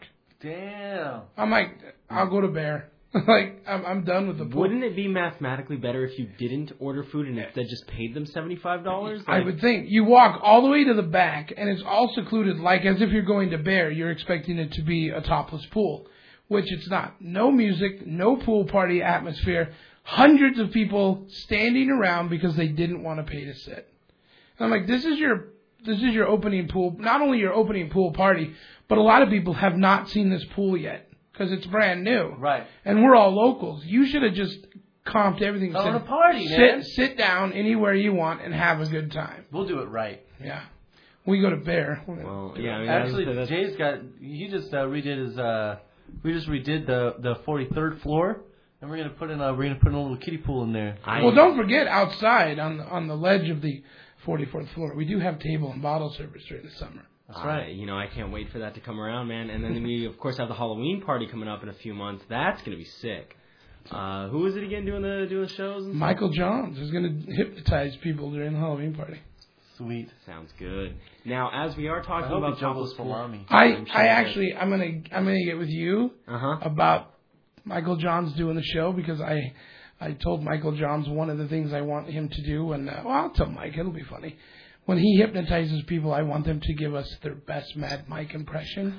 S7: Damn.
S5: I'm like, I'll go to Bear. Like, I'm I'm done with the pool.
S8: Wouldn't it be mathematically better if you didn't order food and instead just paid them seventy-five dollars?
S5: I would think. You walk all the way to the back, and it's all secluded, like as if you're going to Bear. You're expecting it to be a topless pool, which it's not. No music, no pool party atmosphere. Hundreds of people standing around because they didn't want to pay to sit. And I'm like, this is your this is your opening pool. Not only your opening pool party, but a lot of people have not seen this pool yet. Because it's brand new.
S7: Right.
S5: And we're all locals. You should have just comped everything.
S7: Throw
S5: Sit-
S7: a party,
S5: sit,
S7: man.
S5: Sit down anywhere you want and have a good time.
S7: We'll do it right.
S5: Yeah. We go to Bear.
S8: Well, yeah. I mean,
S7: Actually,
S8: that's-
S7: Jay's got. He just uh, redid his. Uh, we just redid the the forty-third floor, and we're gonna put in a we're gonna put in a little kiddie pool in there.
S5: Well, don't forget outside on the, on the ledge of the forty-fourth floor, we do have table and bottle service during the summer.
S8: That's right. You know, I can't wait for that to come around, man. And then we, of course, have the Halloween party coming up in a few months. That's going to be sick. Uh, who is it again doing the doing the shows? And
S5: Michael Johns is going to hypnotize people during the Halloween party.
S7: Sweet.
S8: Sounds good. Now, as we are
S7: I
S8: talking
S7: hope
S8: about
S7: he jumbles
S8: topless pool,
S7: salami.
S5: I
S8: I'm sure
S5: I
S8: that-
S5: actually I'm gonna I'm gonna get with you
S8: Uh-huh.
S5: about Michael Johns doing the show because I I told Michael Johns one of the things I want him to do, and uh, well, I'll tell Mike, it'll be funny. When he hypnotizes people, I want them to give us their best Mad Mike impression.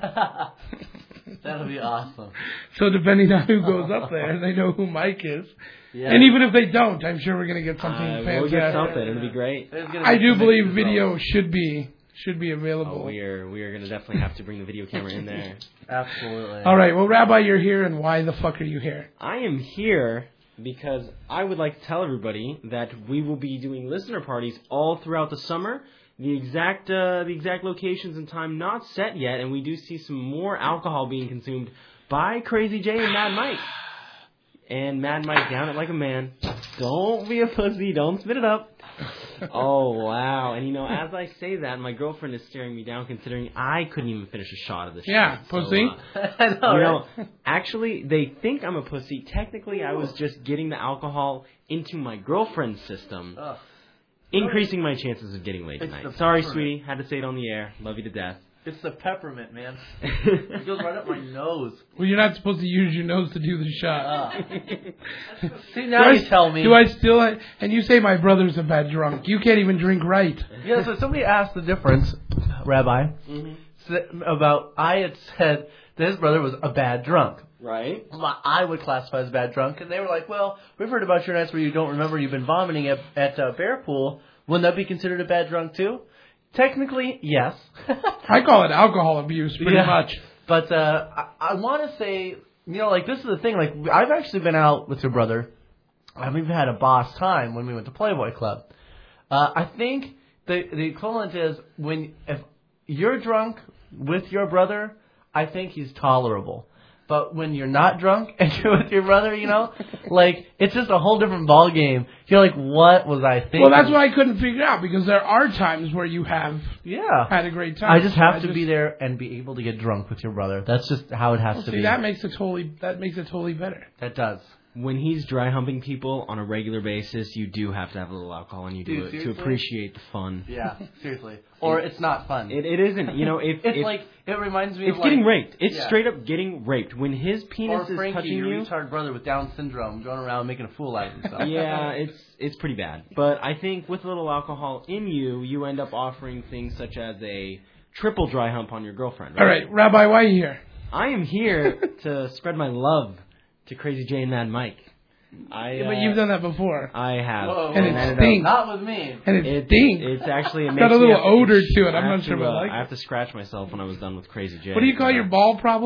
S7: That'll be awesome.
S5: So depending on who goes up there, they know who Mike is.
S7: Yeah.
S5: And even if they don't, I'm sure we're going to get something
S8: Uh,
S5: fantastic.
S8: we'll get something. It'll be great.
S5: I do believe video should be should be available.
S8: Oh, we are we are going to definitely have to bring the video camera in there.
S7: Absolutely.
S5: All right, well, Rabbi, you're here, and why the fuck are you here?
S8: I am here because I would like to tell everybody that we will be doing listener parties all throughout the summer. The exact uh, the exact locations and time not set yet, and we do see some more alcohol being consumed by Crazy Jay and Mad Mike. And Mad Mike down it like a man. Don't be a pussy. Don't spit it up. Oh, wow. And, you know, as I say that, my girlfriend is staring me down considering I couldn't even finish a shot of this
S5: Yeah,
S8: shit.
S5: pussy.
S8: So, uh,
S7: I know,
S8: you know,
S7: right?
S8: actually, they think I'm a pussy. Technically, I was just getting the alcohol into my girlfriend's system,
S7: Ugh.
S8: increasing my chances of getting laid
S7: It's
S8: tonight.
S7: the
S8: Sorry,
S7: peppermint.
S8: sweetie. Had to say it on the air. Love you to death.
S7: It's the peppermint, man. It goes right up my nose.
S5: Well, you're not supposed to use your nose to do the shot.
S7: Uh. See, now
S5: do
S7: you
S5: I,
S7: tell me.
S5: Do I still... And you say my brother's a bad drunk. You can't even drink right.
S7: Yeah, so somebody asked the difference, Rabbi,
S8: Mm-hmm.
S7: so- about I had said that his brother was a bad drunk.
S8: Right.
S7: I would classify as a bad drunk, and they were like, well, we've heard about your nights where you don't remember you've been vomiting at, at uh, Bear Pool. Wouldn't that be considered a bad drunk, too? Technically, yes.
S5: I call it alcohol abuse, pretty
S7: Yeah.
S5: much.
S7: But uh, I, I want to say, you know, like, this is the thing. Like, I've actually been out with your brother, and we've had a boss time when we went to Playboy Club. Uh, I think the the equivalent is when if you're drunk with your brother, I think he's tolerable. But when you're not drunk and you're with your brother, you know, like, it's just a whole different ball game. You're like, what was I thinking?
S5: Well, that's what I couldn't figure out, because there are times where you have
S7: yeah.
S5: had a great time.
S7: I just have
S5: I
S7: to
S5: just-
S7: be there and be able to get drunk with your brother. That's just how it has
S5: Well,
S7: to
S5: see,
S7: be.
S5: that makes it totally that makes it totally better.
S7: That does.
S8: When he's dry humping people on a regular basis, you do have to have a little alcohol, and you do
S7: Dude,
S8: it
S7: seriously?
S8: to appreciate the fun.
S7: Yeah, seriously. Or it's not fun.
S8: It it isn't. You know, if
S7: it's
S8: if,
S7: like it reminds me.
S8: it's
S7: of
S8: getting
S7: like,
S8: raped. It's
S7: yeah.
S8: straight up getting raped. When his penis
S7: or
S8: is
S7: Frankie,
S8: touching
S7: your
S8: you.
S7: retard brother with Down syndrome, going around making a fool out of himself.
S8: Yeah, it's it's pretty bad. But I think with a little alcohol in you, you end up offering things such as a triple dry hump on your girlfriend. Right?
S5: All right, Rabbi, why are you here?
S8: I am here to spread my love to Crazy Jay and Mad Mike. I,
S5: Yeah, but
S8: uh,
S5: you've done that before.
S8: I have.
S7: Whoa,
S5: And
S7: whoa,
S5: it
S7: whoa.
S5: stinks.
S7: Not with me.
S5: And it
S8: It,
S5: stinks.
S8: it's actually it
S5: It's
S8: makes
S5: got a
S8: me
S5: little
S8: have
S5: odor to it.
S8: I
S5: I'm
S8: have
S5: not sure
S8: to,
S5: if I
S8: uh,
S5: like
S8: I
S5: it.
S8: have to scratch myself when I was done with Crazy Jay.
S5: What do you call your ball problem?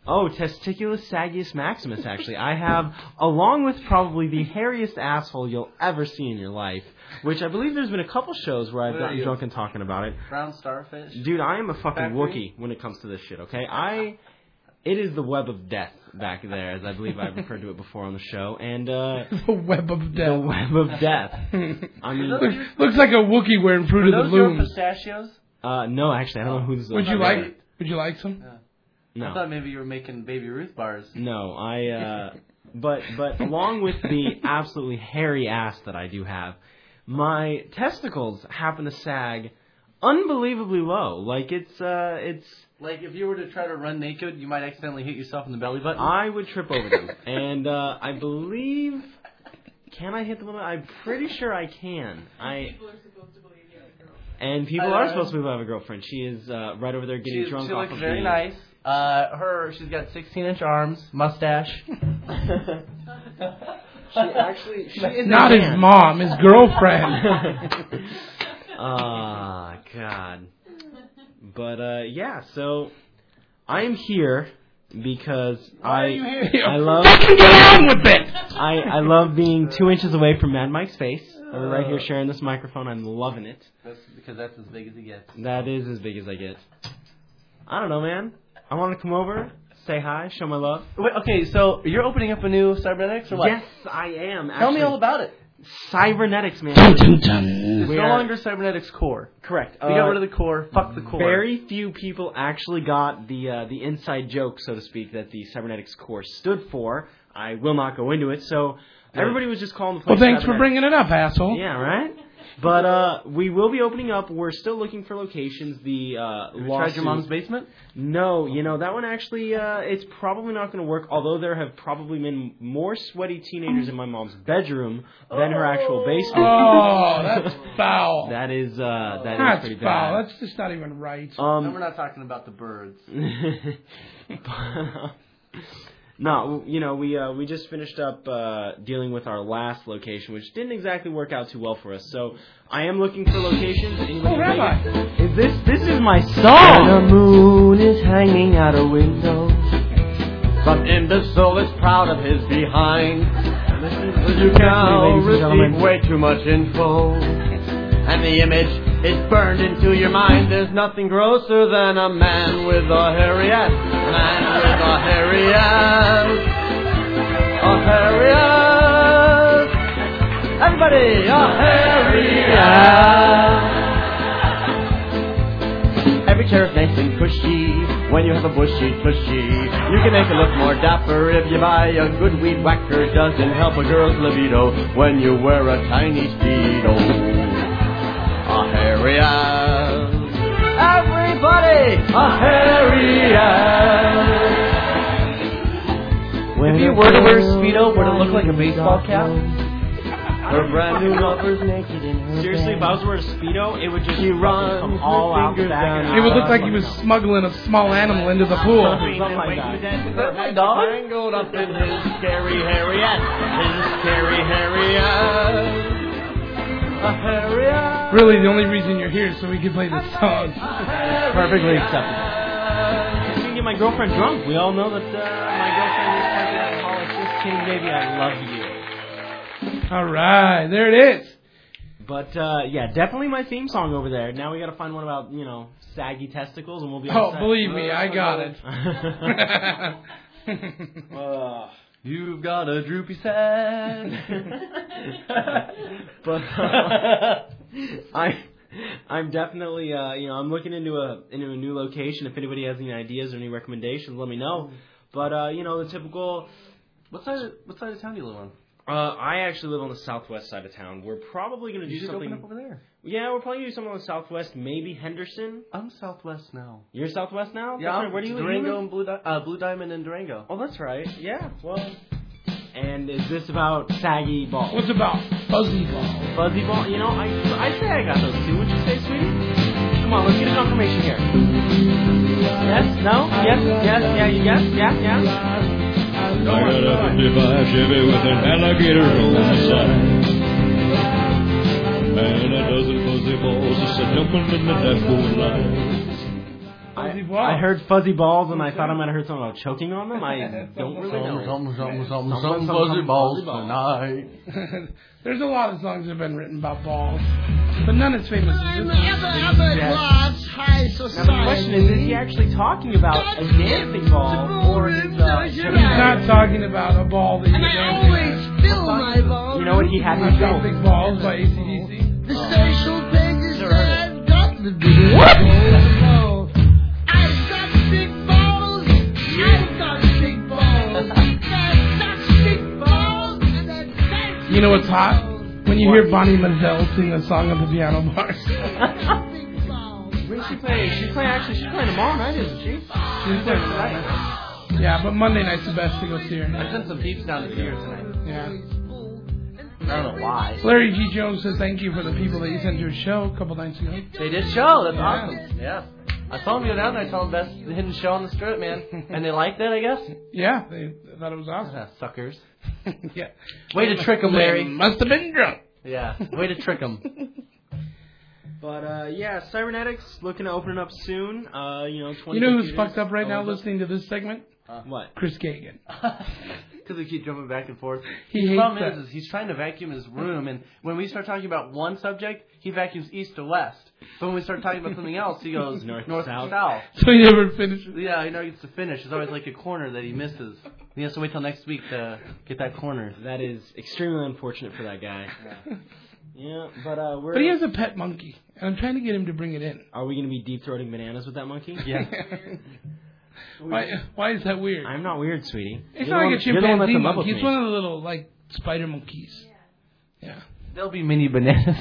S8: Oh, Testiculus saggius maximus, actually. I have, along with probably the hairiest asshole you'll ever see in your life, which I believe there's been a couple shows where I've gotten drunk and talking about it.
S7: Brown starfish.
S8: Dude, I am a fucking
S7: Factory?
S8: Wookiee when it comes to this shit, okay? I, it is the web of death back there, as I believe I've referred to it before on the show, and, uh...
S5: the web of death.
S8: The web of death. I mean...
S5: Looks, looks like a Wookiee wearing Fruit of the Loom.
S7: pistachios?
S8: Uh, no, actually, I don't know who this is.
S5: Would you like, would you like some?
S7: Yeah.
S8: No.
S7: I thought maybe you were making Baby Ruth bars.
S8: No, I, uh, but, but along with the absolutely hairy ass that I do have, my testicles happen to sag unbelievably low. Like, it's, uh, it's...
S7: Like, if you were to try to run naked, you might accidentally hit yourself in the belly button?
S8: I would trip over them. And, uh, I believe... Can I hit them? I'm pretty sure I can. I... And people
S7: Uh,
S8: are supposed to believe I have a girlfriend. She is, uh, right over there getting
S7: She,
S8: drunk
S7: she
S8: off
S7: looks
S8: of
S7: very
S8: the...
S7: nice. Uh, her, she's got sixteen inch arms, mustache.
S8: She actually, she is
S5: Not
S8: a
S5: his
S8: man.
S5: mom, his girlfriend.
S8: Ah, God. But, uh, yeah, so I am here because
S5: Why
S8: I
S5: are you here?
S8: I love
S5: Fucking get on with it!
S8: I, I love being two inches away from Mad Mike's face. We're right here sharing this microphone. I'm loving it.
S7: That's because that's as big as he gets.
S8: That is as big as I get. I don't know, man. I want to come over, say hi, show my love.
S7: Wait, okay, so you're opening up a new cybernetics or what?
S8: Yes, I am.
S7: Tell me
S8: actually.
S7: all about it.
S8: Cybernetics, man.
S7: Dun, dun, dun. It's
S8: We
S7: no
S8: are-
S7: longer cybernetics core.
S8: Correct.
S7: We
S8: Uh,
S7: got rid of the core. Fuck the core.
S8: Very few people actually got the uh, the inside joke, so to speak, that the cybernetics core stood for. I will not go into it. So everybody was just calling the place.
S5: Well, thanks for
S8: cybernetics.
S5: bringing it up, asshole.
S8: Yeah, right. But uh, we will be opening up. We're still looking for locations. The uh,
S7: Have you tried
S8: lawsuit-
S7: your mom's basement?
S8: No, you know that one actually. Uh, it's probably not going to work. Although there have probably been more sweaty teenagers in my mom's bedroom than her actual basement.
S5: Oh, that's foul.
S8: That is uh, that
S5: That's
S8: is pretty
S5: foul.
S8: bad.
S5: That's just not even right.
S8: Um,
S7: and we're not talking about the birds.
S8: No, you know, we uh, we just finished up uh, dealing with our last location, which didn't exactly work out too well for us. So I am looking for locations. Anybody
S5: Oh, Rabbi.
S8: Is this this is my
S3: And
S8: song?
S3: the moon is hanging out a window. Some imbecile is proud of his behind. You now
S8: ladies and gentlemen.
S3: receive way too much info. And the image is burned into your mind. There's nothing grosser than a man with a hairy ass. A man with a hairy ass. A hairy ass. Everybody, a hairy ass. Every chair is nice and cushy when you have a bushy tushy. You can make it look more dapper if you buy a good weed whacker. Doesn't help a girl's libido when you wear a tiny Speedo. A hairy ass. Everybody, a hairy ass.
S7: If you were to wear a Speedo, would it look like a baseball cap?
S3: Her brand new lover's naked in her
S8: Seriously, if
S3: bed.
S8: I was to wear a Speedo, it would just
S3: She
S8: fucking
S3: runs
S8: come
S3: with
S8: all out the
S3: fingers
S8: back.
S3: down
S8: and
S5: It would
S8: out.
S5: look like he was smuggling a small animal into the pool.
S8: Something like that.
S7: Is that my dog?
S3: Tangled up in his scary hairy ass. His scary hairy ass. A hairy ass.
S5: Really, the only reason you're here is so we can play this song.
S8: Perfectly acceptable. You can get my girlfriend drunk. We all know that uh, my girlfriend is quite an alcoholic. Just kidding, baby. I love you.
S5: All right, there it is.
S8: But uh, yeah, definitely my theme song over there. Now we got to find one about you know saggy testicles, and we'll be. all
S5: Oh,
S8: set.
S5: believe me, I got it.
S8: uh,
S7: You've got a droopy sag.
S8: but uh, I, I'm definitely uh, you know I'm looking into a into a new location. If anybody has any ideas or any recommendations, let me know. But uh, you know the typical.
S7: What side? Of, what side of town do you live on?
S8: Uh, I actually live on the southwest side of town. We're probably going to do
S7: You should
S8: something.
S7: open up over there.
S8: Yeah, we're probably going to do something on the southwest. Maybe Henderson.
S7: I'm southwest now.
S8: You're southwest now.
S7: Yeah,
S8: That's
S7: I'm
S8: right. Where do you live?
S7: Durango and Blue, Di- uh, Blue Diamond and Durango.
S8: Oh, that's right. Yeah. Well. And is this about saggy balls?
S5: What's about fuzzy ball?
S8: Fuzzy ball? You know, I I say I got those too. Would you say, sweetie? Come on, let's get a confirmation here. Yes? No? Yes? Yes? Yeah? You yes? Yeah? Yeah?
S10: I got a fifty-five Chevy with an alligator on the side. And a dozen fuzzy balls just a jumping in the dashboard light.
S8: I,
S5: Fuzzy balls.
S8: I heard fuzzy balls and I thought I might have heard something about choking on them. I don't really know.
S7: Something, something, something, something, fuzzy balls tonight.
S5: There's a lot of songs that have been written about balls, but none as famous as this one.
S8: Now the question is, is he actually talking about a dancing ball or is uh,
S5: He's not talking about a ball that you're dancing on.
S8: You know what he had
S5: I've
S8: his
S5: got
S8: film?
S5: big balls by A C D C.
S3: The social pages
S8: Never heard of
S3: I've got the big
S5: What?
S3: balls. I've got big balls. I've got big balls. I've got big balls. And I've got
S5: You know what's hot? When you hear Bonnie Mazel sing a song at the piano bar.
S8: Where's she playing? She's playing actually. She's playing tomorrow night, isn't she? She's playing tonight.
S5: Yeah, but Monday night's the best to go see her.
S7: I sent some peeps down to see her tonight.
S5: Yeah.
S7: I don't know why.
S5: Larry G. Jones says thank you for the people that you sent to his show a couple nights ago.
S7: They did show. That's
S5: Yeah.
S7: awesome. Yeah. I saw them go down there. I saw them best hidden show on the strip, man. And they liked it, I guess.
S5: Yeah, they thought it was awesome.
S7: Ah, suckers.
S5: Yeah.
S7: Way to trick them, Larry.
S5: They must have been drunk.
S7: Yeah. Way to trick them.
S8: But uh, yeah, Cybernetics looking to open it up soon. Uh, you know, twenty.
S5: You know who's fucked up right now listening to this segment?
S7: Uh,
S8: what?
S5: Chris Kagan.
S7: Because they keep jumping back and forth.
S5: He
S7: the
S5: hates
S7: problem
S5: that.
S7: is, is he's trying to vacuum his room, and when we start talking about one subject, he vacuums east to west. But when we start talking about something else, he goes
S8: North,
S7: north,
S8: south.
S7: to south.
S5: So he never finishes.
S7: Yeah, he never gets to finish. There's always like a corner that he misses. He has to wait till next week to get that corner.
S8: That is extremely unfortunate for that guy.
S7: Yeah.
S8: Yeah, but uh, we're.
S5: But he has a pet monkey, and I'm trying to get him to bring it in.
S8: Are we going to be deep throating bananas with that monkey?
S7: Yeah.
S5: Why? Why is that weird?
S8: I'm not weird, sweetie.
S5: It's
S8: You're
S5: not
S8: the
S5: like a
S8: one- you're the one
S5: chimpanzee
S8: that's in love
S5: monkey.
S8: with
S5: It's
S8: me.
S5: one of the little like spider monkeys. Yeah.
S7: There'll be mini bananas.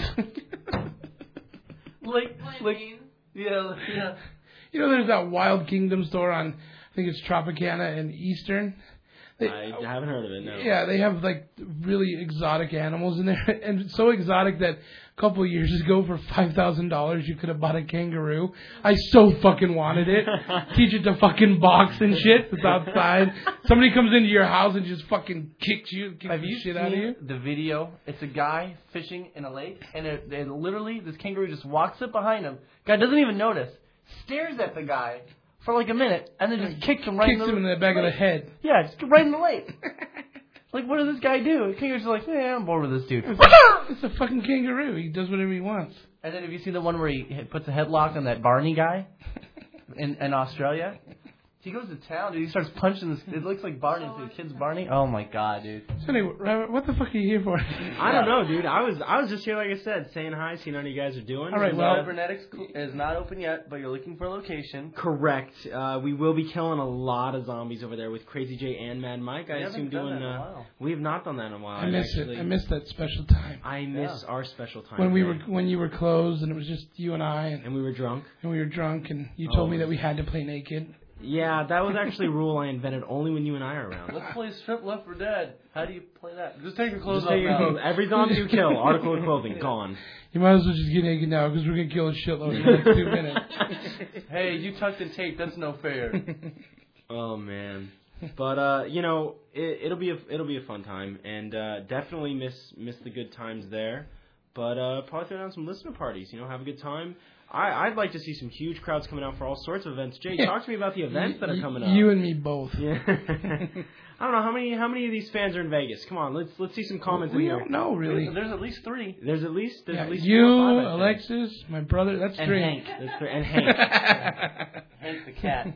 S7: like, like, yeah, yeah.
S5: You know, there's that Wild Kingdom store on, I think it's Tropicana and Eastern. They,
S8: I haven't heard of it, no.
S5: Yeah, they have like really exotic animals in there, and so exotic that a couple of years ago, for five thousand dollars, you could have bought a kangaroo. I so fucking wanted it. Teach it to fucking box and shit. It's outside. Somebody comes into your house and just fucking kicks you, kicks
S7: Have
S5: the
S7: you
S5: shit
S7: seen
S5: out of you.
S7: the video? It's a guy fishing in a lake, and it, it literally, this kangaroo just walks up behind him. Guy doesn't even notice. Stares at the guy for like a minute, and then just kicks him right
S5: Kicks
S7: in the
S5: him in the back of the
S7: lake.
S5: head.
S7: Yeah, just right in the lake. Like, what does this guy do? The kangaroo's like, yeah, I'm bored with this dude.
S5: It's a fucking kangaroo. He does whatever he wants.
S7: And then have you seen the one where he puts a headlock on that Barney guy in, in Australia? He goes to town, dude. He starts punching this. It looks like Barney. It's the kid's Barney. Oh my god, dude.
S5: So anyway, Robert, what the fuck are you here for?
S8: I don't know, dude. I was I was just here, like I said, saying hi, seeing how you guys are doing.
S5: All right,
S8: And,
S5: well-
S8: uh,
S7: Cybernetics is not open yet, but you're looking for a location.
S8: correct. Uh, we will be killing a lot of zombies over there with Crazy J and Mad Mike. I
S7: We
S8: assume
S7: haven't done
S8: doing.
S7: that in a
S8: Uh,
S7: while.
S8: we have not done that in a while.
S5: I miss
S8: actually.
S5: it. I miss that special time.
S8: I miss our special time
S5: When we were
S8: there.
S5: when you were closed and it was just you and I and,
S8: and we were drunk.
S5: and we were drunk and you told
S8: Oh.
S5: me that we had to play naked.
S8: Yeah, that was actually a rule I invented only when you and I are around.
S7: Let's play Strip Left for Dead. How do you play that? Just take your clothes
S8: Just
S7: off
S8: take your
S7: now.
S8: clothes. Every zombie you kill, article of clothing, gone.
S5: You might as well just get naked now because we're gonna kill a shitload in the next two minutes.
S7: Hey, you tucked in tape. That's no fair.
S8: Oh man, but uh, you know, it, it'll be a it'll be a fun time, and uh, definitely miss miss the good times there. But uh, probably throw down some listener parties. You know, have a good time. I I'd like to see some huge crowds coming out for all sorts of events. Jay, talk to me about the events that are coming up.
S5: You and me both.
S8: Yeah. I don't know how many how many of these fans are in Vegas. Come on, let's let's see some comments
S5: We
S8: in here.
S5: don't know really.
S7: There's at least three.
S8: There's at least there's
S5: Yeah,
S8: at least
S5: you,
S8: four or five, I think.
S5: Alexis, my brother. That's
S7: And
S5: three.
S7: Hank.
S8: That's three. And Hank.
S7: Hank the cat.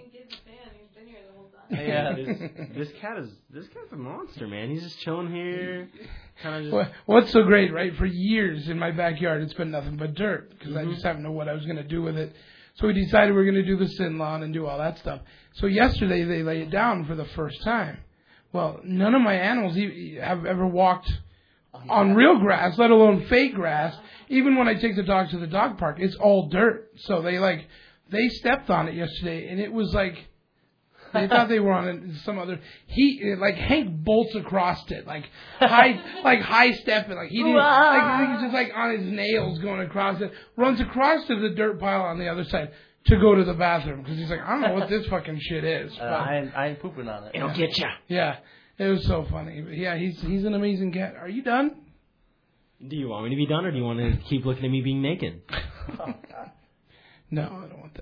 S8: Yeah,
S7: Yeah.
S8: this, this cat is this cat's a monster, man. He's just chilling here, kind of just.
S5: What- What's so great, right? For years in my backyard, it's been nothing but dirt because
S8: Mhm.
S5: I just haven't know what I was going to do with it. So we decided we are going to do the sin lawn and do all that stuff. So yesterday they laid it down for the first time. Well, none of my animals e- have ever walked on real grass, let alone fake grass. Even when I take the dog to the dog park, it's all dirt. So they like they stepped on it yesterday, and it was like. They thought they were on some other. He like Hank bolts across it, like high, like high stepping, like he didn't, like he's just like on his nails going across it. Runs across to the dirt pile on the other side to go to the bathroom because he's like, I don't know what this fucking shit is.
S7: Uh, I, ain't, I ain't pooping on it.
S8: It'll get ya.
S5: Yeah, it was so funny. But yeah, he's he's an amazing cat. Are you done?
S8: Do you want me to be done, or do you want to keep looking at me being naked?
S5: No, I don't want that.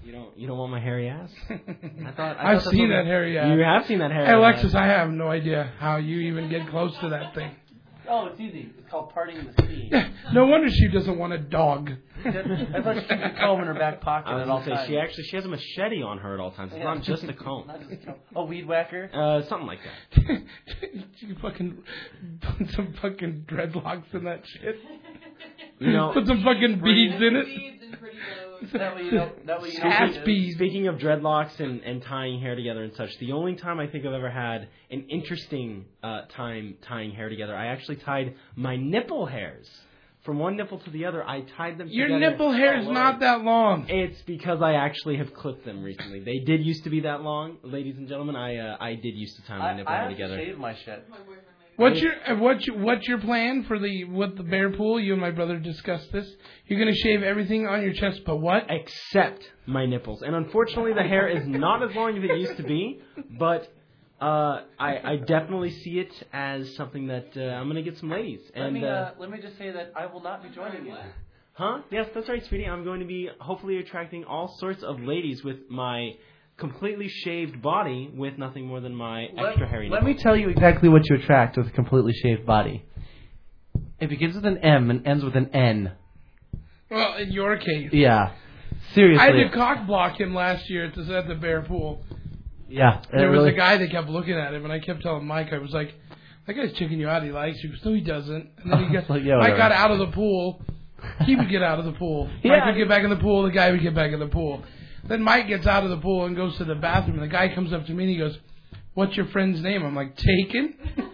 S8: You don't you don't want my hairy ass?
S7: I thought I
S5: I've
S7: thought
S5: seen
S7: that's
S5: that hairy ass.
S8: You have seen that hairy
S5: Hey,
S8: ass.
S5: Alexis, I have no idea how you even get close to that thing.
S7: Oh, it's easy. It's called parting the sea.
S5: No wonder she doesn't want a dog.
S7: I thought she keeps a comb in her back pocket
S8: I was
S7: at all
S8: gonna say
S7: times.
S8: she actually she has a machete on her at all times. It's
S7: Yeah.
S8: not just a comb.
S7: Not just a comb. A weed whacker.
S8: Uh, something like that.
S5: You fucking put some fucking dreadlocks in that shit.
S8: You know,
S5: put some fucking beads in it.
S7: That way you know. That way you know.
S5: Ass
S7: what it is.
S5: beads.
S8: Speaking of dreadlocks and, and tying hair together and such, the only time I think I've ever had an interesting uh, time tying hair together, I actually tied my nipple hairs. From one nipple to the other, I tied them
S5: Your
S8: together.
S5: nipple hair is
S8: Oh,
S5: not that long.
S8: It's because I actually have clipped them recently. They did used to be that long, ladies and gentlemen. I uh, I did used to tie my
S7: I,
S8: nipple
S7: I
S8: hair
S7: have
S8: together.
S7: to shave my shit.
S5: What's your uh, what's your, what's your plan for the with the bear pool? You and my brother discussed this. You're gonna shave everything on your chest, but what?
S8: Except my nipples. And unfortunately, the hair is not as long as it used to be, but uh, I, I definitely see it as something that uh, I'm going to get some ladies.
S7: Let
S8: And
S7: me
S8: uh,
S7: uh, let me just say that I will not be joining you.
S8: Huh? Yes, that's right, sweetie. I'm going to be hopefully attracting all sorts of ladies with my completely shaved body with nothing more than my
S7: Let,
S8: extra hairy
S7: let
S8: nipples.
S7: me tell you exactly what you attract with a completely shaved body. It begins with an M and ends with an N.
S5: Well, in your case.
S7: Yeah. Seriously.
S5: I had to cock block him last year at the, at the bear pool.
S7: Yeah.
S5: There was
S7: really,
S5: a guy that kept looking at him, and I kept telling Mike, I was like, that guy's checking you out. He likes you. No, he doesn't. And then he got,
S7: Like, yeah,
S5: Mike
S7: whatever.
S5: got out of the pool. He would get out of the pool. Mike
S7: Yeah.
S5: would get back in the pool. The guy would get back in the pool. Then Mike gets out of the pool and goes to the bathroom. And the guy comes up to me and he goes, "What's your friend's name?" I'm like, "Taken."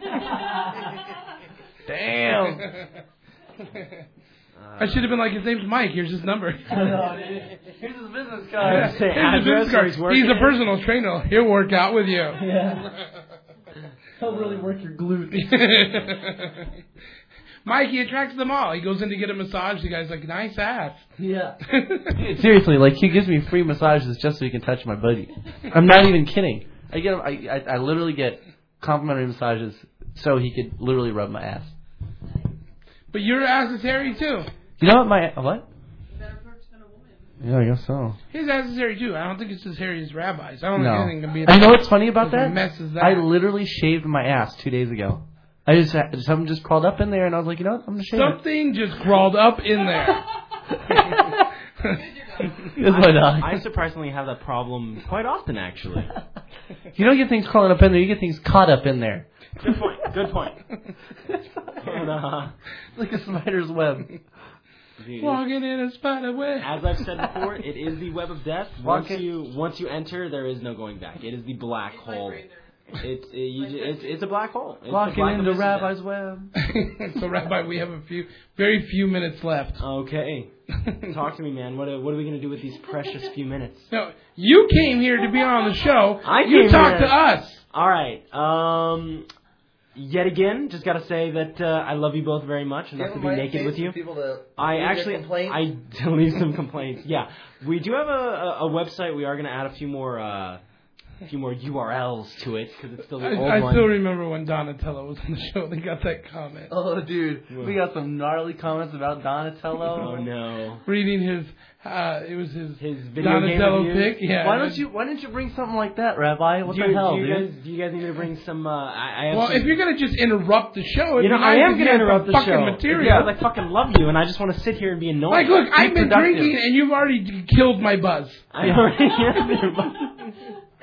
S7: Damn.
S5: I should have been like, his name's Mike. Here's his number.
S7: Here's his business card.
S8: Say
S5: Here's his business
S8: address
S5: card.
S8: where he's working.
S5: He's a personal trainer. He'll work out with you.
S7: Yeah. He'll really work your glutes.
S5: Mike, he attracts them all. He goes in to get a massage. The guy's like, nice ass.
S7: Yeah. Dude, seriously, like, he gives me free massages just so he can touch my booty. I'm not even kidding. I get, I, I, I literally get complimentary massages so he could literally rub my ass.
S5: But your ass is hairy too.
S7: You know what my what? Yeah, I guess so.
S5: His ass is hairy too. I don't think it's as hairy as Rabbi's. I don't
S7: No.
S5: think anything can be.
S7: I know what's funny about
S5: as
S7: that?
S5: Mess as that.
S7: I literally shaved my ass two days ago. I just something just crawled up in there, and I was like, you know what? I'm gonna shave it.
S5: Something just crawled up in there.
S7: It's my dog.
S8: I surprisingly have that problem quite often, actually.
S7: You don't get things crawling up in there. You get things caught up in there.
S8: Good point. Good point. And, uh,
S7: Like a spider's web.
S8: dude,
S5: Walking in a spider web.
S8: as I've said before, it is the web of death. Once
S7: Walking-
S8: you once you enter, there is no going back. It is the black hole. It's it, you, ju- it's it's a black hole. It's the
S7: Walking
S8: black
S7: into
S8: abyss of
S7: Rabbi's web.
S5: So, Rabbi, we have a few, very few minutes left.
S8: death. Okay, talk to me, man. What are, what are we gonna do with these precious few minutes?
S5: No, you came here to be on the show.
S8: I
S5: you
S8: came
S5: talk
S8: here-
S5: to us.
S8: All right. Um. Yet again, just gotta say that uh, I love you both very much, enough to be naked with you. I actually, I leave some complaints. Yeah, we do have a, a, a website. We are gonna add a few more, uh, a few more U R Ls to it because it's still the
S5: I,
S8: old
S5: I
S8: one.
S5: still remember when Donatello was on the show. They got that comment.
S7: Oh, dude, we got some gnarly comments about Donatello.
S8: Oh no!
S5: Reading his, uh, it was his,
S8: His video
S5: Donatello
S8: game reviews?
S5: pic. Yeah.
S7: Why don't you? Why didn't you bring something like that, Rabbi? What
S8: do
S7: the
S8: you,
S7: hell,
S8: do you
S7: dude?
S8: guys, do you guys need me to bring some? Uh, I, I have
S5: Well,
S8: some,
S5: if you're gonna just interrupt the show, it'd
S8: you know,
S5: be nice
S8: I am
S5: if
S8: gonna
S5: you had
S8: interrupt
S5: some
S8: the
S5: fucking
S8: show
S5: material.
S8: because I fucking love you, and I just want to sit here and be annoying.
S5: Like, look,
S8: Be
S5: I've been
S8: productive.
S5: drinking, and you've already killed my buzz.
S8: I already am your buzz.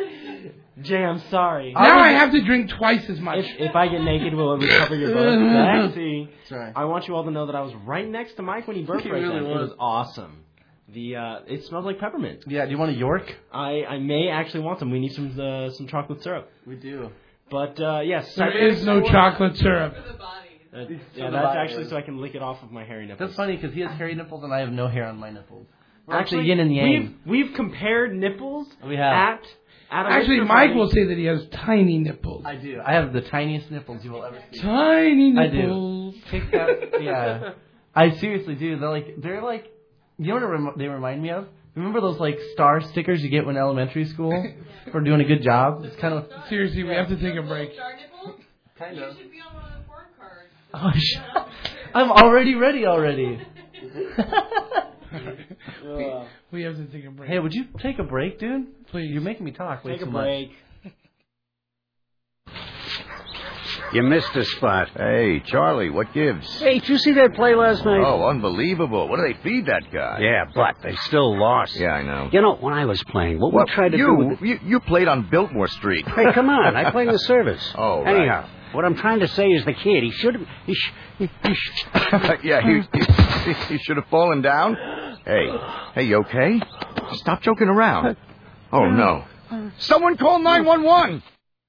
S8: Jay, I'm sorry.
S5: Now I have to drink twice as much.
S8: If, if I get naked, will it recover your buzz? Sexy.
S7: Sorry.
S8: I want you all to know that I was right next to Mike when he burped
S7: He
S8: right
S7: really
S8: then. It
S7: was.
S8: was awesome. The uh, it smells like peppermint.
S7: Yeah, do you want a York?
S8: I, I may actually want some. We need some uh, some chocolate syrup.
S7: We do.
S8: But uh, yes,
S5: There is no chocolate syrup.
S8: Uh, yeah,
S7: For the
S8: that's
S7: body,
S8: actually
S7: yeah.
S8: so I can lick it off of my hairy nipples.
S7: That's funny because he has hairy nipples and I have no hair on my nipples. We're
S8: Actually,
S7: actually yin and yang.
S8: We've, we've compared nipples
S7: We have.
S8: at at a
S5: Actually,
S8: listener
S5: Mike
S8: party.
S5: will say that he has tiny nipples.
S7: I do. I have the tiniest nipples you will ever see.
S5: Tiny
S7: I do.
S5: nipples.
S7: Kick that. Yeah. I seriously do. They're like they're like. You know what it rem- they remind me of? Remember those like star stickers you get in elementary school for doing a good job? It's kind of
S5: Seriously, we have to take a break.
S7: kind of. Oh, sh- I'm already ready already.
S5: we, we have to take a break.
S7: Hey, would you take a break, dude?
S5: Please.
S7: You're making me talk way
S8: Take
S7: too
S8: a
S7: much.
S8: break.
S13: You missed a spot. Hey, Charlie, what gives?
S14: Hey, did you see that play last night?
S13: Oh, unbelievable. What do they feed that guy?
S14: Yeah, but they still lost.
S13: Yeah, I know.
S14: You know, when I was playing, what,
S13: What,
S14: we tried to
S13: you,
S14: do with the...
S13: you, you played on Biltmore Street.
S14: Hey, come on. I played in the service.
S13: Oh, right.
S14: Anyhow, what I'm trying to say is the kid, he should have... He, sh- he, he sh-
S13: yeah, he, he, he should have fallen down. Hey, hey, you okay? Stop joking around. Oh, no. Someone call nine one one!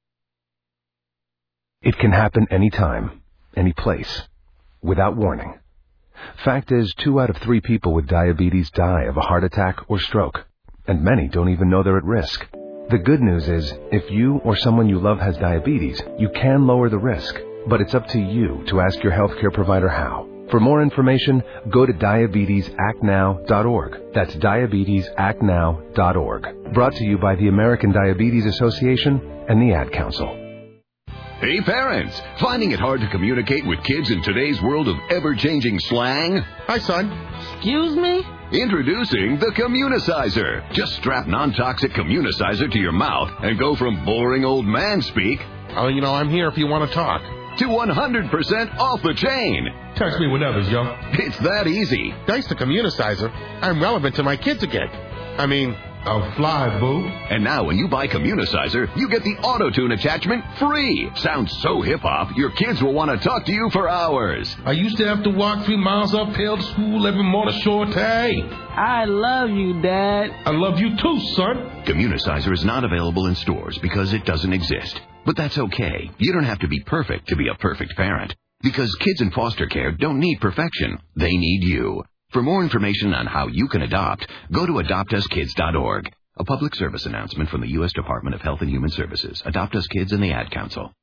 S15: It can happen anytime, any place, without warning. Fact is, two out of three people with diabetes die of a heart attack or stroke, and many don't even know they're at risk. The good news is, if you or someone you love has diabetes, you can lower the risk, but it's up to you to ask your healthcare provider how. For more information, go to diabetes act now dot org. That's diabetes act now dot org. Brought to you by the American Diabetes Association and the Ad Council.
S24: Hey parents, finding it hard to communicate with kids in today's world of ever-changing slang? Hi son.
S25: Excuse me?
S24: Introducing the Communicizer. Just strap non-toxic Communicizer to your mouth and go from boring old man speak, oh, you know, I'm here if you want to talk, to one hundred percent off the chain.
S26: Text me whenever, yo.
S24: It's that easy.
S26: Thanks to Communicizer, I'm relevant to my kids again. I mean, I'll fly, boo.
S24: And now when you buy Communicizer, you get the auto-tune attachment free. Sounds so hip-hop, your kids will want to talk to you for hours.
S26: I used to have to walk three miles uphill to school every morning, short day.
S25: I love you, Dad.
S26: I love you too, son.
S24: Communicizer is not available in stores because it doesn't exist. But that's okay. You don't have to be perfect to be a perfect parent. Because kids in foster care don't need perfection. They need you. For more information on how you can adopt, go to adopt us kids dot org. A public service announcement from the U S Department of Health and Human Services. Adopt Us Kids and the Ad Council.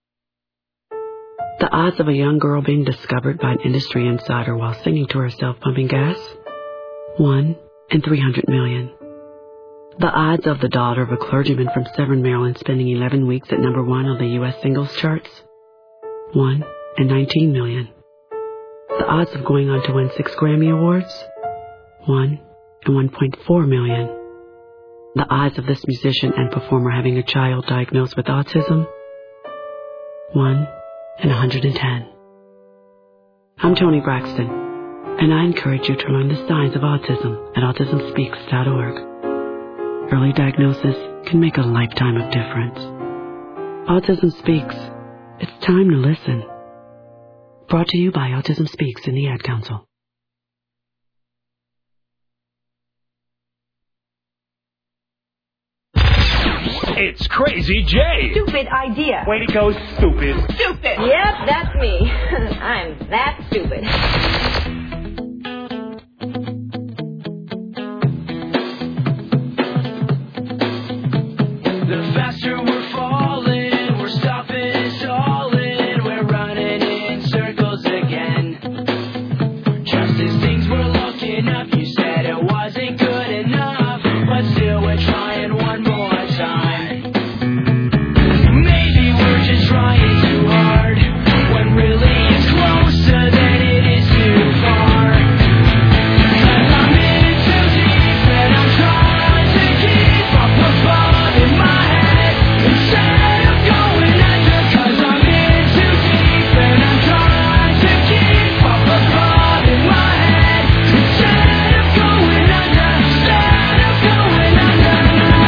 S27: The odds of a young girl being discovered by an industry insider while singing to herself pumping gas? One in three hundred million. The odds of the daughter of a clergyman from Severn, Maryland spending eleven weeks at number one on the U S singles charts? One in nineteen million. The odds of going on to win six Grammy Awards? One in one point four million. The odds of this musician and performer having a child diagnosed with autism? One in one hundred ten. I'm Toni Braxton, and I encourage you to learn the signs of autism at autism speaks dot org. Early diagnosis can make a lifetime of difference. Autism Speaks. It's time to listen. Brought to you by Autism Speaks and the Ad Council.
S2: It's Crazy Jay.
S28: Stupid idea.
S2: Way to go, stupid.
S28: Stupid. Yep, that's me. I'm that stupid.
S23: The faster we're falling, we're stopping solid, we're running in circles again. Just as things were looking up, you said it wasn't good enough, but still we're trying one more time. Maybe we're just trying too hard, when really it's closer than it is too far. 'Cause I'm in too deep and I'm trying to keep up above in my head instead of going under. 'Cause I'm in too deep and I'm trying to keep up above in my head instead of going under. Instead of going under.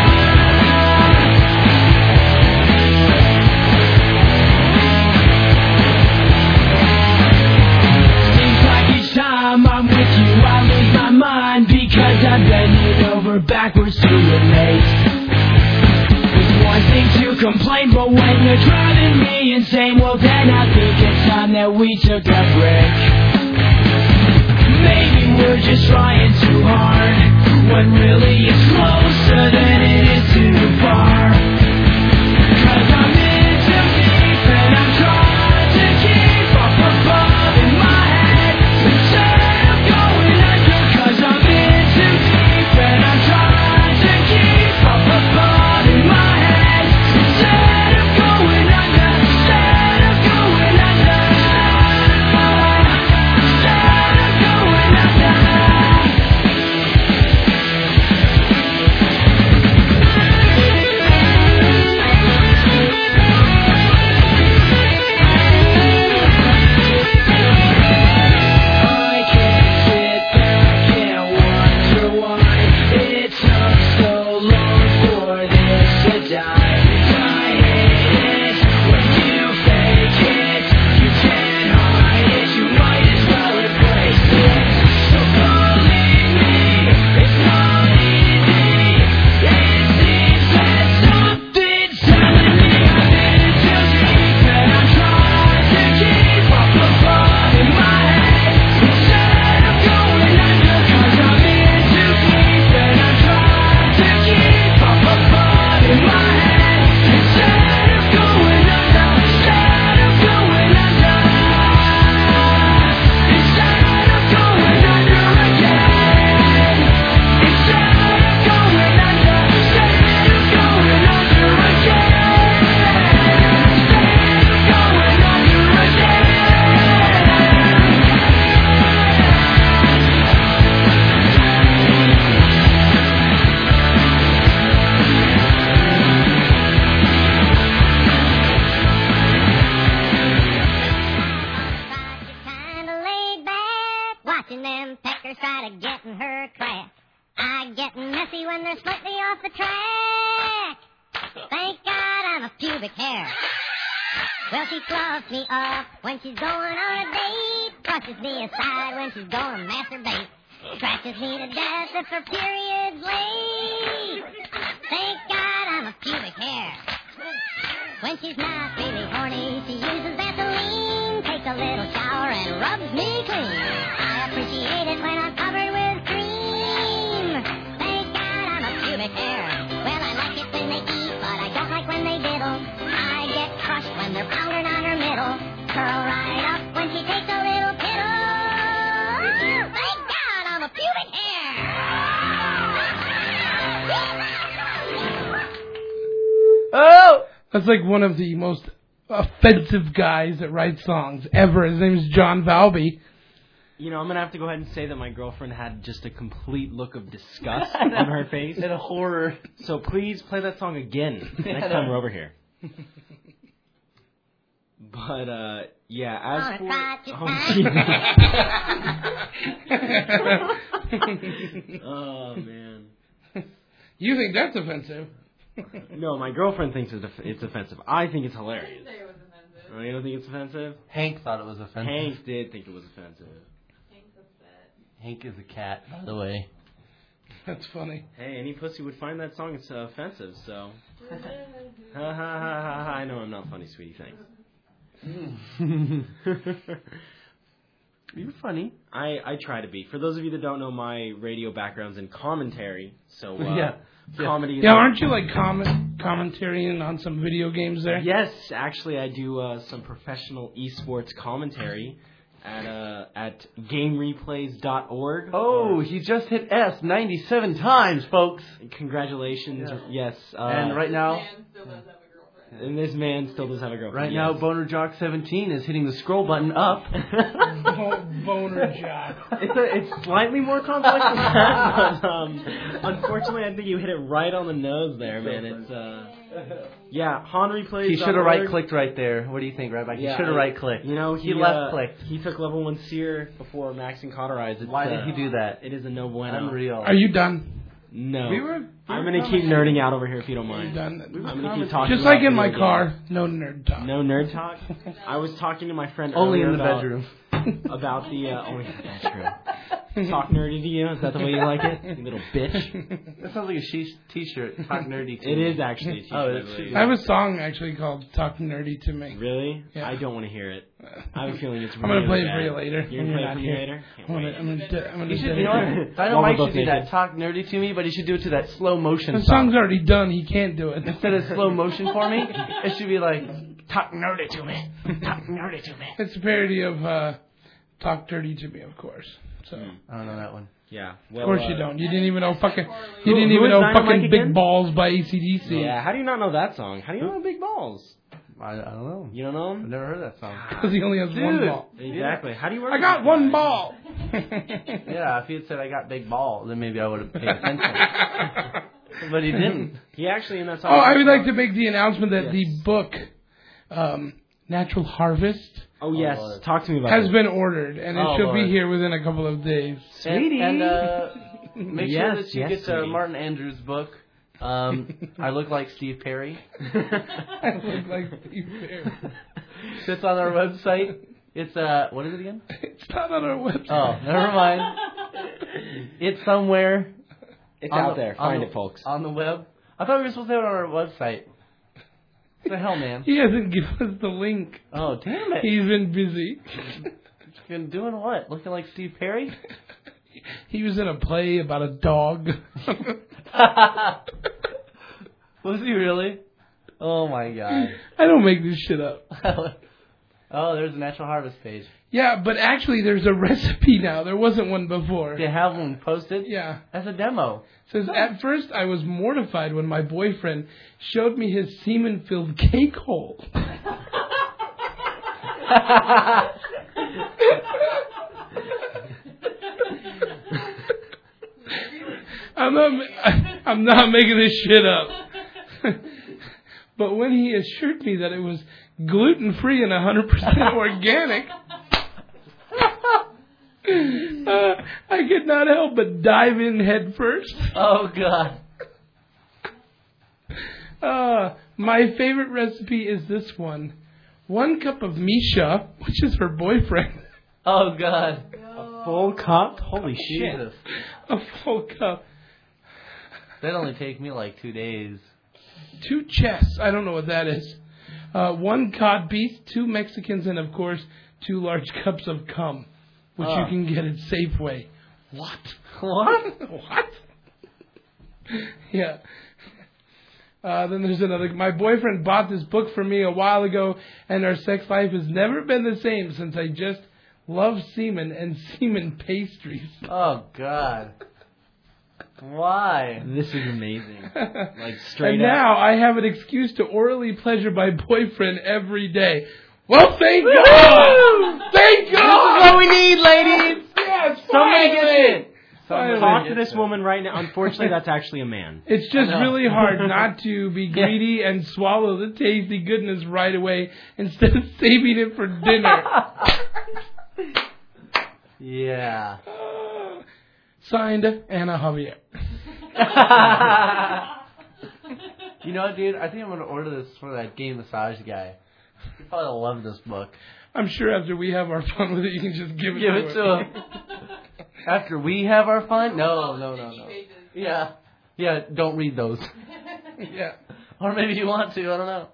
S23: Seems like each time I'm with you, I lose my mind because I'm bending over backwards to relate. It's one thing to complain, but when you're driving me insane, well then I think it's time that we took a break. Maybe we're just trying too hard, when really it's closer than it is too far. 'Cause I'm in too deep and I'm trying to keep up above in my head instead of going under. 'Cause I'm in too deep and I'm trying to keep up above in my head instead of going under. Instead of going under. Instead of going under.
S6: getting messy when they're slightly off the track. Thank God I'm a pubic hair. Well, she fluffs me up when she's going on a date. Pushes me aside when she's going to masturbate. Scratches me to death if her period's late. Thank God I'm a pubic hair. When she's not really horny, she uses Vaseline. Takes a little shower and rubs me clean. I appreciate it when I'm covered with cream. Thank God I'm a pubic hair. Well, I like it when they eat, but I don't like when they diddle. I get crushed when they're pounding on her middle. Curl right up when she takes a little piddle. Thank God I'm a pubic hair.
S5: Oh! That's like one of the most offensive guys that writes songs ever. His name is John Valby.
S8: You know, I'm going to have to go ahead and say that my girlfriend had just a complete look of disgust on her face.
S7: And a horror.
S8: So please play that song again next time we're over here. But, uh, yeah, as for... Oh, oh, man.
S5: You think that's offensive?
S8: No, my girlfriend thinks it's, it's offensive. I think it's hilarious. Oh, you don't think it's offensive?
S7: Hank thought it was offensive.
S8: Hank did think it was offensive.
S7: Hank is a cat, by the way.
S5: That's funny.
S8: Hey, any pussy would find that song it's uh, offensive, so... ha ha ha ha ha. I know I'm not funny, sweetie, thanks.
S7: You're funny.
S8: I, I try to be. For those of you that don't know, my radio background's in commentary, so uh,
S5: yeah.
S8: comedy.
S5: Yeah, aren't you like comment commentarying on some video games there?
S8: Yes, actually, I do uh, some professional esports commentary at uh, at game replays dot org.
S7: Oh, he just hit S ninety-seven times, folks.
S8: Congratulations. Yeah. Yes. Uh,
S7: and right now...
S8: And this man still does have a girlfriend.
S7: Right
S8: yes.
S7: now, Boner Jock seventeen is hitting the scroll button up.
S5: Boner Jock.
S8: It's, a, it's slightly more complex than that, but um, unfortunately, I think you hit it right on the nose there, man. It's uh, yeah, Han replays.
S7: He should have right clicked right there. What do you think, Rabbi? He
S8: yeah,
S7: should have right clicked.
S8: You know, he,
S7: he
S8: uh,
S7: left clicked.
S8: He took level one seer before maxing cauterize. It's,
S7: Why did
S8: uh,
S7: he do that?
S8: It is a no bueno.
S7: Unreal.
S5: Are you done?
S8: No.
S7: We were, we
S8: I'm
S7: were
S8: going to keep nerding out over here if you don't mind.
S5: Done.
S8: I'm going to keep talking.
S5: Just like in my
S8: games.
S5: car, no nerd talk.
S8: No nerd talk? I was talking to my friend
S7: Only in the
S8: about,
S7: bedroom.
S8: About the... Uh, only that's true. Talk nerdy to you? Is that the way you like it? You little bitch.
S7: That sounds like a she- t-shirt. Talk nerdy to
S8: It
S7: me.
S8: is actually a t-shirt.
S7: Oh, it's
S5: I have a song actually called Talk Nerdy to Me.
S8: Really?
S5: Yeah.
S8: I don't want to hear it. I have a feeling it's
S5: I'm
S8: really
S5: going to play
S8: bad.
S5: it for you later.
S8: You're going to play it for me
S5: here.
S8: later?
S5: I'm going to I'm gonna de- I'm gonna
S7: You should,
S5: dedicate
S7: you know
S5: it.
S7: what? Dino
S8: While
S7: Mike
S8: we're
S7: should do
S8: both
S7: that.
S8: naked.
S7: Talk nerdy to me, but he should do it to that slow motion
S5: The
S7: song.
S5: song's already done. He can't do it.
S7: Instead of slow motion for me, it should be like, talk nerdy to me. Talk nerdy to me.
S5: It's a parody of uh, Talk Dirty to Me, of course. So
S7: I don't know that one.
S8: Yeah.
S5: of
S8: Well,
S5: course
S8: uh,
S5: you don't. You didn't even know fucking. You
S8: Who-
S5: didn't
S8: who
S5: even
S8: is
S5: know
S8: Dynamite
S5: fucking
S8: again?
S5: Big Balls by A C D C.
S8: Yeah, how do you not know that song? How do you know Big Balls?
S7: I, I don't know.
S8: You don't know
S7: I've
S8: him?
S7: never heard that song.
S5: Because he only has
S7: Dude.
S5: one ball.
S8: Exactly. How do you
S5: I got one ball.
S7: Yeah, if he had said I got big ball, then maybe I would have paid attention. But he didn't.
S8: He actually in that song.
S5: Oh, I would like to make the announcement that
S8: Yes.
S5: the book, um, Natural Harvest,
S8: Oh yes, talk to me about
S5: has
S8: it.
S5: been ordered, and it
S7: Oh,
S5: should
S7: Lord.
S5: be here within a couple of days.
S7: And, and uh, make
S8: Yes,
S7: sure that you
S8: yes,
S7: get uh,
S8: sweetie.
S7: Martin Andrews' book. Um, I look like Steve Perry.
S5: I look like Steve Perry.
S7: It's on our website. It's uh, what is it again?
S5: It's not on our website.
S7: Oh, never mind. It's somewhere.
S8: It's
S7: on
S8: out
S7: the-
S8: there.
S7: on
S8: Find
S7: the-
S8: it, folks.
S7: On the web. I thought we were supposed to have it on our website. What the hell, man?
S5: He hasn't given us the link.
S7: Oh, damn it.
S5: He's been busy.
S7: Been doing what? Looking like Steve Perry?
S5: He was in a play about a dog.
S7: Was he really? Oh my god.
S5: I don't make this shit up.
S7: Oh, there's a Natural Harvest page.
S5: Yeah, but actually there's a recipe now. There wasn't one before.
S7: They have one posted?
S5: Yeah.
S7: As a demo.
S5: Says, at first I was mortified when my boyfriend showed me his semen-filled cake hole. I'm not, I'm not making this shit up. But when he assured me that it was gluten-free and one hundred percent organic, Uh, I could not help but dive in head first.
S7: Oh, God.
S5: Uh, my favorite recipe is this one. One cup of Misha, which is her boyfriend.
S7: Oh, God.
S8: A full cup? Holy shit.
S7: Jesus.
S5: A full cup.
S7: That'd only take me like two days.
S5: Two chests. I don't know what that is. Uh, one cod piece, two Mexicans, and, of course, two large cups of cum, which
S7: Oh.
S5: you can get at Safeway. What?
S7: What?
S5: What? Yeah. Uh, then there's another. My boyfriend bought this book for me a while ago, and our sex life has never been the same since I just love semen and semen pastries.
S7: Oh, God. Why?
S8: This is amazing. Like, straight
S5: And
S8: up.
S5: now I have an excuse to orally pleasure my boyfriend every day. Well, thank God! Thank God!
S8: This is what we need, ladies!
S5: Yes,
S8: Somebody
S5: finally!
S8: gets it!
S5: Finally.
S8: Talk to this woman right now. Unfortunately, that's actually a man.
S5: It's just
S8: I know.
S5: really hard not to be greedy and swallow the tasty goodness right away instead of saving it for dinner.
S7: Yeah.
S5: Signed, Anna Javier.
S7: You know what, dude? I think I'm going to order this for that gay massage guy. He'll probably love this book.
S5: I'm sure after we have our fun with it, you can just give it
S7: Give
S5: to
S7: it to him. After we have our fun? No, no, no, no. Yeah. Yeah, don't read those.
S5: Yeah.
S7: Or maybe you want to, I don't know.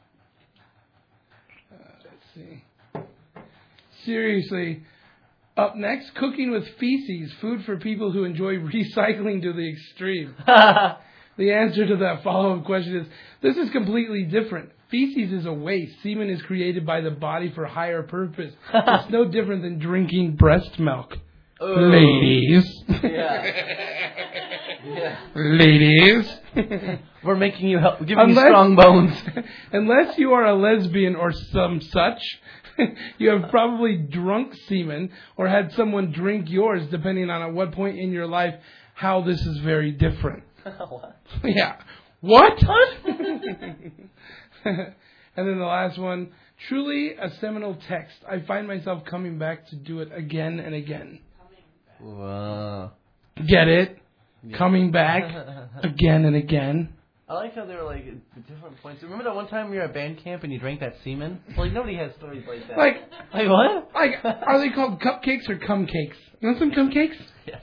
S5: Uh, let's see. Seriously. Up next, cooking with feces, food for people who enjoy recycling to the extreme. The answer to that follow-up question is, this is completely different. Feces is a waste. Semen is created by the body for higher purpose. It's no different than drinking breast milk.
S7: Oh.
S5: Ladies.
S7: Yeah. Yeah.
S5: Ladies.
S7: We're making you help, giving
S5: Unless-
S7: you strong bones.
S5: Unless you are a lesbian or some such, you have probably drunk semen or had someone drink yours, depending on at what point in your life how this is very different.
S7: What?
S5: Yeah. What? And then the last one, truly a seminal text. I find myself coming back to do it again and again.
S7: Wow.
S5: Get it?
S7: Yeah.
S5: Coming back again and again.
S7: I like how they were like at different points. Remember that one time you were at band camp and you drank that semen? Well, like nobody has stories like that.
S5: Like,
S7: like what?
S5: Like, are they called cupcakes or cum cakes? You want some cum cakes?
S7: Yeah.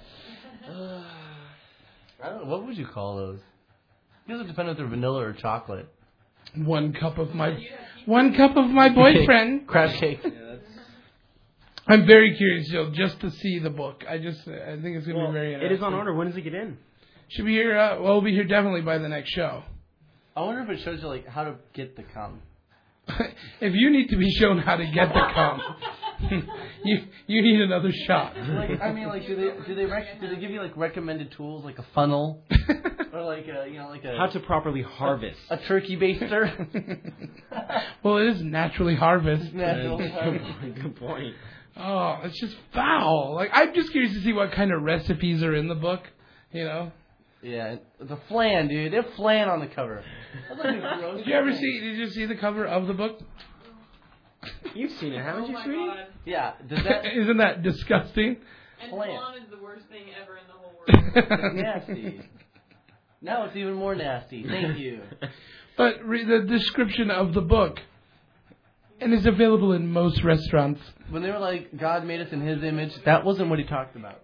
S7: I don't know. What would you call those? These would depend if they're vanilla or chocolate.
S5: One cup of my, one cup of my boyfriend.
S7: Crab cake. Yeah, that's...
S5: I'm very curious, Joe, just to see the book. I just, I think it's going to
S8: Well,
S5: be very
S8: it
S5: interesting.
S8: is on order. When does it get in?
S5: Should be here. Uh, well, we'll be here definitely by the next show.
S7: I wonder if it shows you like how to get the cum.
S5: If you need to be shown how to get the cum, you you need another shot.
S7: Like, I mean, like, do they do they rec- do they give you like recommended tools like a funnel or like a you know like a
S8: How to properly harvest
S7: a, a turkey baster?
S5: Well, it is naturally harvest.
S7: Natural
S8: Good
S7: harvest.
S8: point, Good point.
S5: Oh, it's just foul. Like, I'm just curious to see what kind of recipes are in the book. You know.
S7: Yeah, the flan, dude. They have flan on the cover. That's like a gross
S5: Did you ever see? Did you see the cover of the book?
S8: You've seen it, haven't
S9: Oh
S8: you,
S9: my
S8: sweetie?
S9: God.
S7: Yeah. Does that
S5: Isn't that disgusting?
S9: And
S7: Flan.
S9: flan is the worst thing ever in the whole world.
S7: It's nasty. Now it's even more nasty. Thank you.
S5: But read the description of the book, and it's available in most restaurants.
S7: When they were like, God made us in His image, that wasn't what He talked about.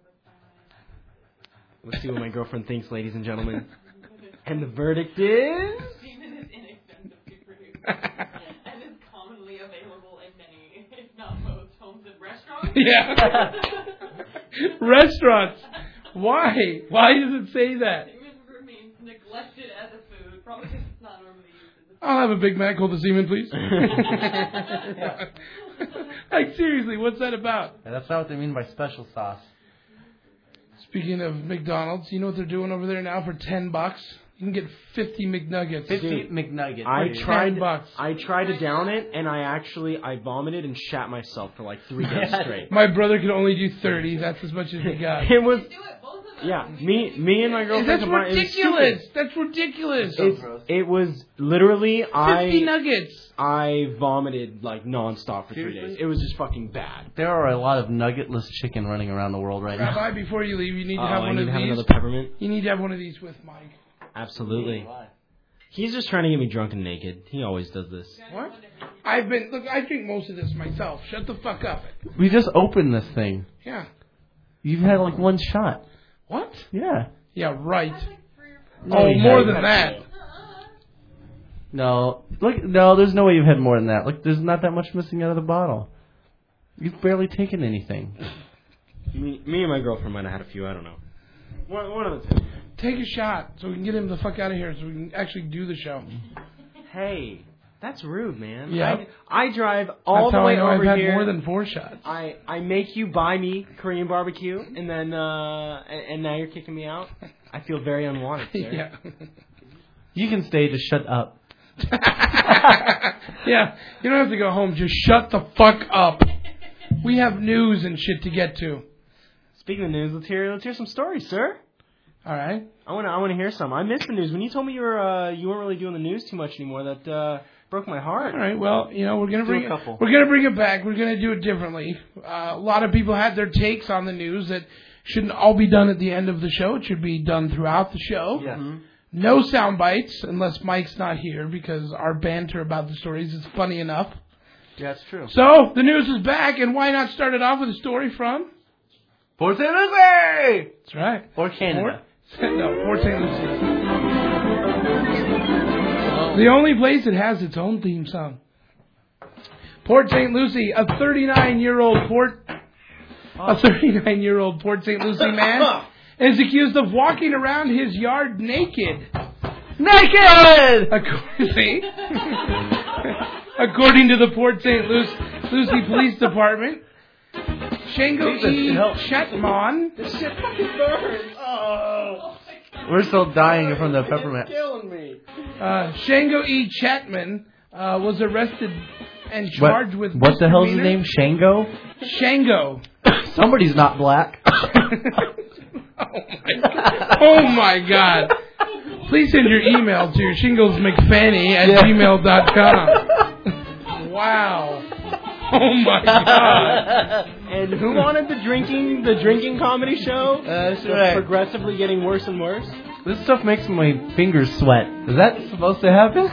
S8: Let's see what my girlfriend thinks, ladies and gentlemen. And the verdict is...
S9: Semen is inexpensive to produce and is commonly available in many, if not most, homes and restaurants.
S5: Yeah. Restaurants. Why? Why does it say that?
S9: Semen means neglected as a food, probably because it's not normally used as a
S5: I'll have a Big Mac, hold the semen, please. Like, seriously, what's that about?
S7: Yeah, that's not what they mean by special sauce.
S5: Speaking of McDonald's, you know what they're doing over there now for ten bucks? You can get fifty McNuggets.
S7: fifty McNuggets.
S8: I
S7: Dude.
S8: tried.
S5: ten bucks.
S8: I tried to down it, and I actually I vomited and shat myself for like three days straight.
S5: My brother could only do thirty. That's as much as he got.
S8: It was
S9: do it. Both of
S8: Yeah, me, me and my girlfriend.
S5: That's
S8: combined, it was
S5: ridiculous.
S8: stupid.
S5: That's ridiculous.
S8: It's, it was literally I.
S5: Fifty nuggets.
S8: I vomited like nonstop for three days. It was just fucking bad.
S7: There are a lot of nuggetless chicken running around the world right now.
S5: Rabbi, before you leave, you need to
S8: Oh,
S5: have
S8: I
S5: one
S8: need
S5: of
S8: to have
S5: these.
S8: another peppermint.
S5: You need to have one of these with Mike.
S8: Absolutely. He's just trying to get me drunk and naked. He always does this.
S5: What? I've been look. I drink most of this myself. Shut the fuck up.
S7: We just opened this thing.
S5: Yeah.
S7: You've had like one shot.
S5: What?
S7: Yeah.
S5: Yeah. Right.
S7: No,
S5: oh,
S7: you
S5: more
S7: haven't.
S5: than that.
S7: No, look, no, there's no way you've had more than that. Look, there's not that much missing out of the bottle. You've barely taken anything.
S8: Me, me and my girlfriend might have had a few. I don't know. One, one of the two.
S5: Take a shot so we can get him the fuck out of here so we can actually do the show.
S8: Hey, that's rude, man.
S5: Yeah.
S8: I, I drive all
S5: That's
S8: the
S5: how
S8: way
S5: I know
S8: over
S5: I've had
S8: here.
S5: more than four shots.
S8: I, I make you buy me Korean barbecue, and then uh, and, and now you're kicking me out. I feel very unwanted, sir.
S5: Yeah.
S7: You can stay. Just shut up.
S5: Yeah. You don't have to go home. Just shut the fuck up. We have news and shit to get to.
S8: Speaking of news, let's hear let's hear some stories, sir.
S5: All right.
S8: I want to I want to hear some. I missed the news when you told me you were uh, you weren't really doing the news too much anymore. That uh, broke my heart.
S5: All right. Well, you know, we're gonna
S8: Do
S5: bring
S8: a
S5: it,
S8: couple.
S5: we're gonna bring it back. We're gonna do it differently. Uh, a lot of people had their takes on the news that shouldn't all be done at the end of the show. It should be done throughout the show.
S7: Yeah.
S8: Mm-hmm.
S5: No sound bites unless Mike's not here because our banter about the stories is funny enough.
S7: Yeah, it's true.
S5: So the news is back, and why not start it off with a story from
S7: Port Saint Lucie.
S5: That's right.
S7: Or Canada.
S5: Port, no, Port Saint Lucie. The only place that has its own theme song. Port Saint Lucie, a thirty-nine-year-old Port, a thirty-nine-year-old Port Saint Lucie man is accused of walking around his yard naked.
S7: Naked.
S5: According, according to the Port Saint Lucie, Lucie Police Department, Shango E. Chetman.
S8: This shit fucking burns. Oh.
S7: We're still dying from the peppermint.
S8: Killing me.
S5: Uh, Shango E. Chatman uh, was arrested and charged
S7: what,
S5: with
S7: what the hell's his
S5: misdemeanor.
S7: name? Shango?
S5: Shango.
S7: Somebody's not black.
S5: Oh my God. Please send your email to shinglesmcfanny at
S7: Yeah.
S5: gmail dot com. Wow. Oh my God.
S8: And who wanted the drinking the drinking comedy show?
S7: That's
S8: So
S7: right.
S8: Progressively getting worse and worse.
S7: This stuff makes my fingers sweat. Is that supposed to happen?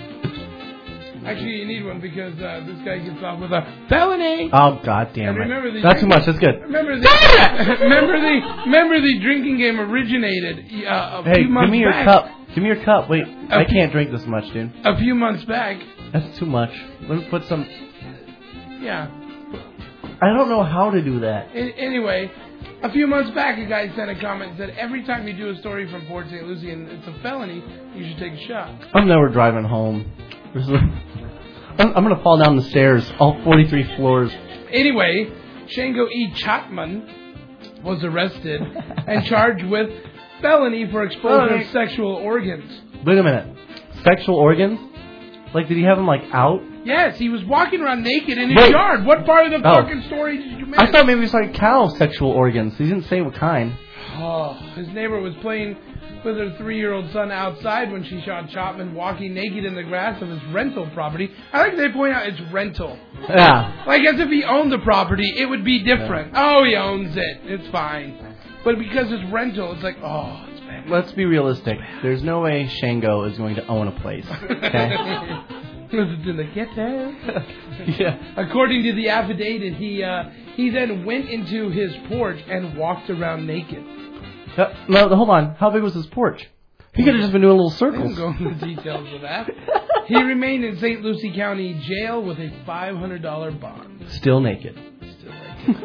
S5: Actually, you need one because uh, this guy gets off with a felony.
S7: Oh, god damn
S5: And
S7: it.
S5: remember the
S7: Not too much, that's good.
S5: Remember the remember the remember the drinking game originated uh, a
S7: Hey,
S5: few months
S7: give me your
S5: back.
S7: cup. Give me your cup. Wait,
S5: A
S7: I
S5: few-
S7: can't drink this much, dude.
S5: A few months back.
S7: That's too much. Let me put some...
S5: Yeah.
S7: I don't know how to do that.
S5: A- anyway, a few months back, a guy sent a comment that every time you do a story from Port Saint Lucie and it's a felony, you should take a shot.
S7: I'm never driving home. There's a- I'm, I'm going to fall down the stairs, all forty-three floors.
S5: Anyway, Shango E. Chatman was arrested and charged with felony for exposure
S7: Felony.
S5: of sexual organs.
S7: Wait a minute. Sexual organs? Like, did he have them, like, out?
S5: Yes, he was walking around naked in his
S7: Wait.
S5: yard. What part of the
S7: Oh.
S5: fucking story did you miss?
S7: I thought maybe it was like cow sexual organs. He didn't say what kind.
S5: Oh, his neighbor was playing with her three-year-old son outside when she saw Chapman walking naked in the grass of his rental property. I like they point out it's rental.
S7: Yeah.
S5: Like as if he owned the property, it would be different. Oh, he owns it. It's fine. But because it's rental, it's like, oh, it's bad.
S7: Let's be realistic. There's no way Shango is going to own a place. Okay?
S5: Was it in the ghetto?
S7: Yeah.
S5: According to the affidavit, he uh, he then went into his porch and walked around naked.
S7: Uh, no, hold on. How big was his porch? He could have just been doing little
S5: I
S7: circles.
S5: don't go into the details of that. He remained in Saint Lucie County Jail with a five hundred dollars bond.
S7: Still naked.
S5: Still naked.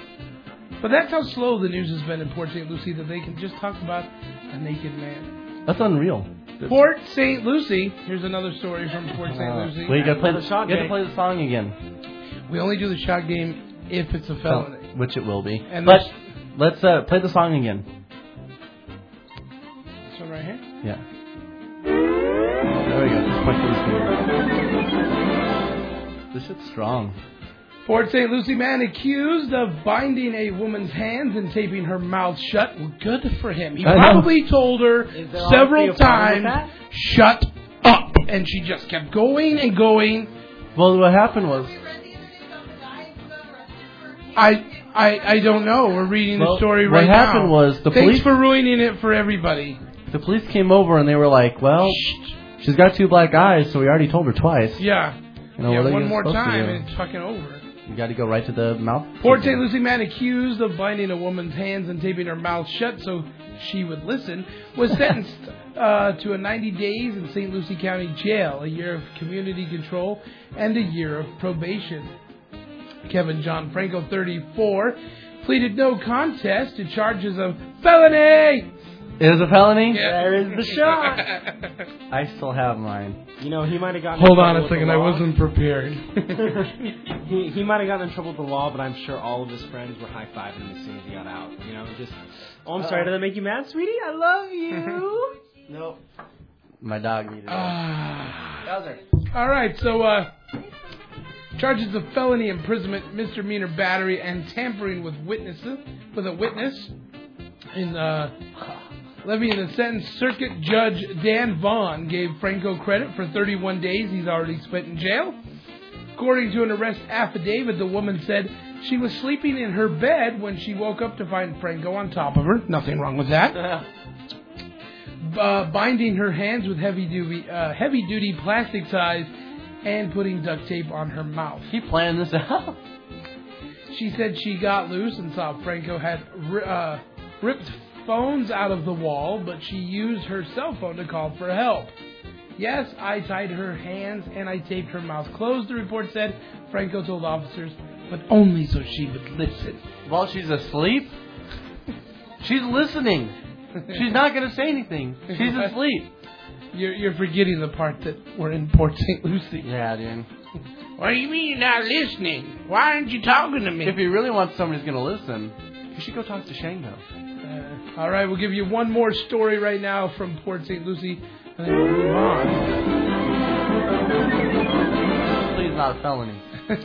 S5: But that's how slow the news has been in Port Saint Lucie that they can just talk about a naked man.
S7: That's unreal.
S5: Port Saint Lucie. Here's another story from Port Saint
S7: Uh,
S5: Lucie.
S7: well, you gotta play the
S8: The shot
S7: You got to
S8: game.
S7: play the song again.
S5: We only do the shot game if it's a felony.
S7: Which it will be.
S5: And
S7: but
S5: this-
S7: let's uh, play the song again.
S5: This one right here.
S7: Yeah. There we go. Just point to the finger. This shit's strong.
S5: Port Saint Lucie man accused of binding a woman's hands and taping her mouth shut. Well, good for him. He probably told her several times, shut up. And she just kept going and going.
S7: Well, what happened was...
S5: I I I don't know. We're reading
S7: well,
S5: the story right now.
S7: What happened was the
S5: Thanks
S7: police...
S5: for ruining it for everybody.
S7: The police came over and they were like, well, she's got two black eyes, so we already told her twice.
S5: Yeah.
S7: You know,
S5: yeah,
S7: what are
S5: one
S7: you
S5: more
S7: supposed to
S5: time
S7: do?
S5: and it's fucking over.
S7: You got to go right to the mouth.
S5: Port Saint Lucie man accused of binding a woman's hands and taping her mouth shut so she would listen was sentenced uh, to a ninety days in Saint Lucie County Jail, a year of community control, and a year of probation. Kevin John Franco, thirty-four, pleaded no contest to charges of felony.
S7: It is a felony?
S5: Yeah.
S8: There is the shot.
S7: I still have mine.
S8: You know, he might have gotten.
S5: Hold
S8: in
S5: on
S8: trouble
S5: a second,
S8: with
S5: I
S8: the law.
S5: wasn't prepared.
S8: he he might have gotten in trouble with the law, but I'm sure all of his friends were high fiving him as soon as he got out. You know, just. Oh, I'm sorry. Did that make you mad, sweetie? I love you.
S7: Nope. My dog needed it.
S5: Uh, all right, so uh, charges of felony imprisonment, misdemeanor battery, and tampering with witnesses with a witness in uh, levying the sentence. Circuit Judge Dan Vaughn gave Franco credit for thirty-one days he's already spent in jail. According to an arrest affidavit, the woman said she was sleeping in her bed when she woke up to find Franco on top of her. Nothing wrong with that. Uh, binding her hands with heavy duty, uh, heavy duty plastic ties and putting duct tape on her mouth.
S7: He planned this out.
S5: She said she got loose and saw Franco had uh, ripped phones out of the wall, but she used her cell phone to call for help. Yes, I tied her hands and I taped her mouth closed, the report said. Franco told officers, but only so she would listen.
S7: While she's asleep? She's listening. She's not going to say anything. She's asleep.
S5: You're, you're forgetting the part that we're in Port Saint Lucie.
S7: Yeah, dude.
S5: What do you mean you're not listening? Why aren't you talking to me?
S7: If you really want somebody who's going to listen, you should go talk to Shango.
S5: Uh, all right, we'll give you one more story right now from Port Saint Lucie, and then we'll move on.
S7: Please, not a felony.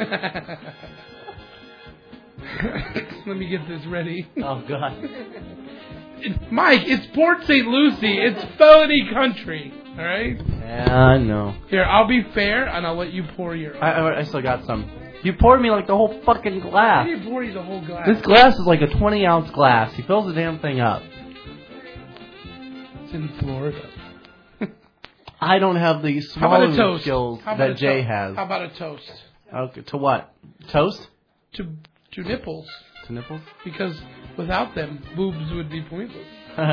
S5: Let me get this ready.
S7: Oh, God.
S5: Mike, it's Port Saint Lucie. It's felony country. All right?
S7: Yeah, I know.
S5: Here, I'll be fair, and I'll let you pour your own.
S7: I, I, I still got some. You poured me like the whole fucking
S5: I
S7: glass.
S5: didn't pour you the whole glass.
S7: This glass is like a twenty ounce glass. He fills the damn thing up.
S5: It's in Florida.
S7: I don't have the
S5: How about a
S7: swallowing
S5: toast?
S7: skills
S5: How about
S7: that
S5: a
S7: Jay
S5: to-
S7: has.
S5: How about a toast?
S7: Okay, to what? Toast?
S5: To to nipples.
S7: To nipples?
S5: Because without them, boobs would be pointless.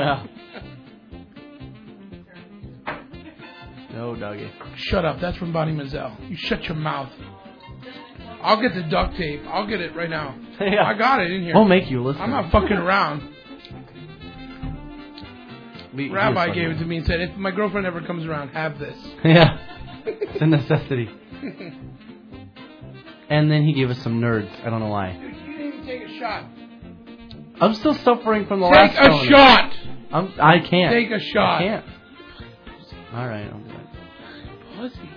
S7: No, doggy.
S5: Shut up. That's from Bonnie Mazzell. You shut your mouth. I'll get the duct tape. I'll get it right now.
S7: Yeah.
S5: I got it in here.
S7: We'll make you listen.
S5: I'm not fucking around.
S7: We,
S5: Rabbi
S7: we
S5: gave it to me and said, if my girlfriend ever comes around, have this.
S7: Yeah. It's a necessity. And then he gave us some nerds. I don't know why.
S5: Dude, you didn't even take a shot.
S7: I'm still suffering from the
S5: Take
S7: last
S5: a
S7: felony.
S5: shot.
S7: I'm, I can't.
S5: Take a shot.
S7: I can't. All right. I'll do it.
S5: Pussy.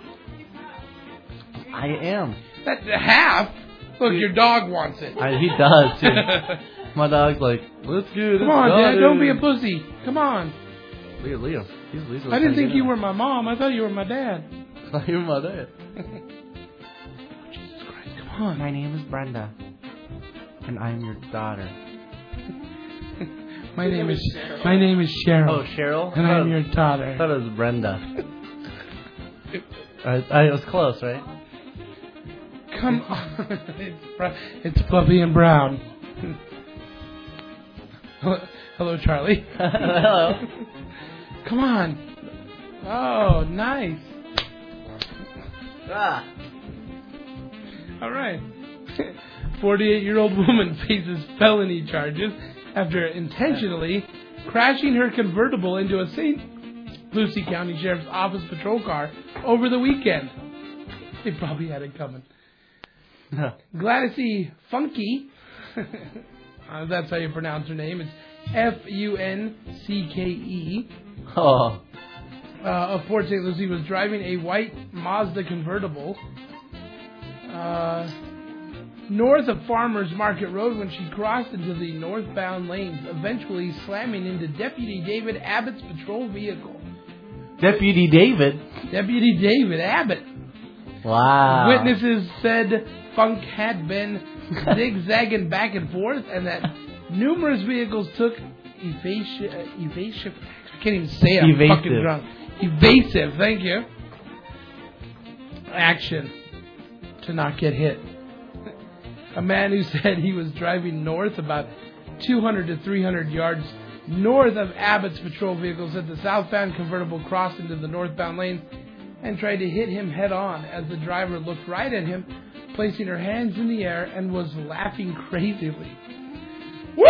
S7: I am.
S5: That's a half. Look, your dog wants it.
S7: I, he does, too. My dog's like, let's get it.
S5: Come on, Dad. Don't be a pussy. Come on.
S7: Look at Leo. He's, he's
S5: I didn't think you were my mom. I thought you were my dad.
S7: You were my dad.
S5: Jesus Christ. Come on.
S7: My name is Brenda. And I'm your daughter.
S5: My name is my name is Cheryl.
S7: Oh, Cheryl?
S5: And I'm
S7: Oh,
S5: your daughter.
S7: I thought it was Brenda. I, I was close, right?
S5: Come on. It's, br- it's fluffy and brown. Hello, Charlie.
S7: Hello.
S5: Come on. Oh, nice.
S7: Ah.
S5: All right. forty-eight-year-old woman faces felony charges after intentionally crashing her convertible into a Saint Lucie County Sheriff's Office patrol car over the weekend. They probably had it coming. Gladys E. Funky, uh, that's how you pronounce her name. It's F U N C K E.
S7: Oh.
S5: Uh, of Port Saint Lucie was driving a white Mazda convertible. Uh, north of Farmers Market Road when she crossed into the northbound lanes, eventually slamming into Deputy David Abbott's patrol vehicle.
S7: Deputy David?
S5: Deputy David Abbott.
S7: Wow.
S5: Witnesses said Funk had been zigzagging back and forth and that numerous vehicles took evasive, evasive, I can't even say it, I'm
S7: Evasive.
S5: fucking drunk. Evasive, thank you. Action to not get hit. A man who said he was driving north about two hundred to three hundred yards north of Abbott's patrol vehicle said the southbound convertible crossed into the northbound lane and tried to hit him head on as the driver looked right at him, placing her hands in the air and was laughing crazily. Woo!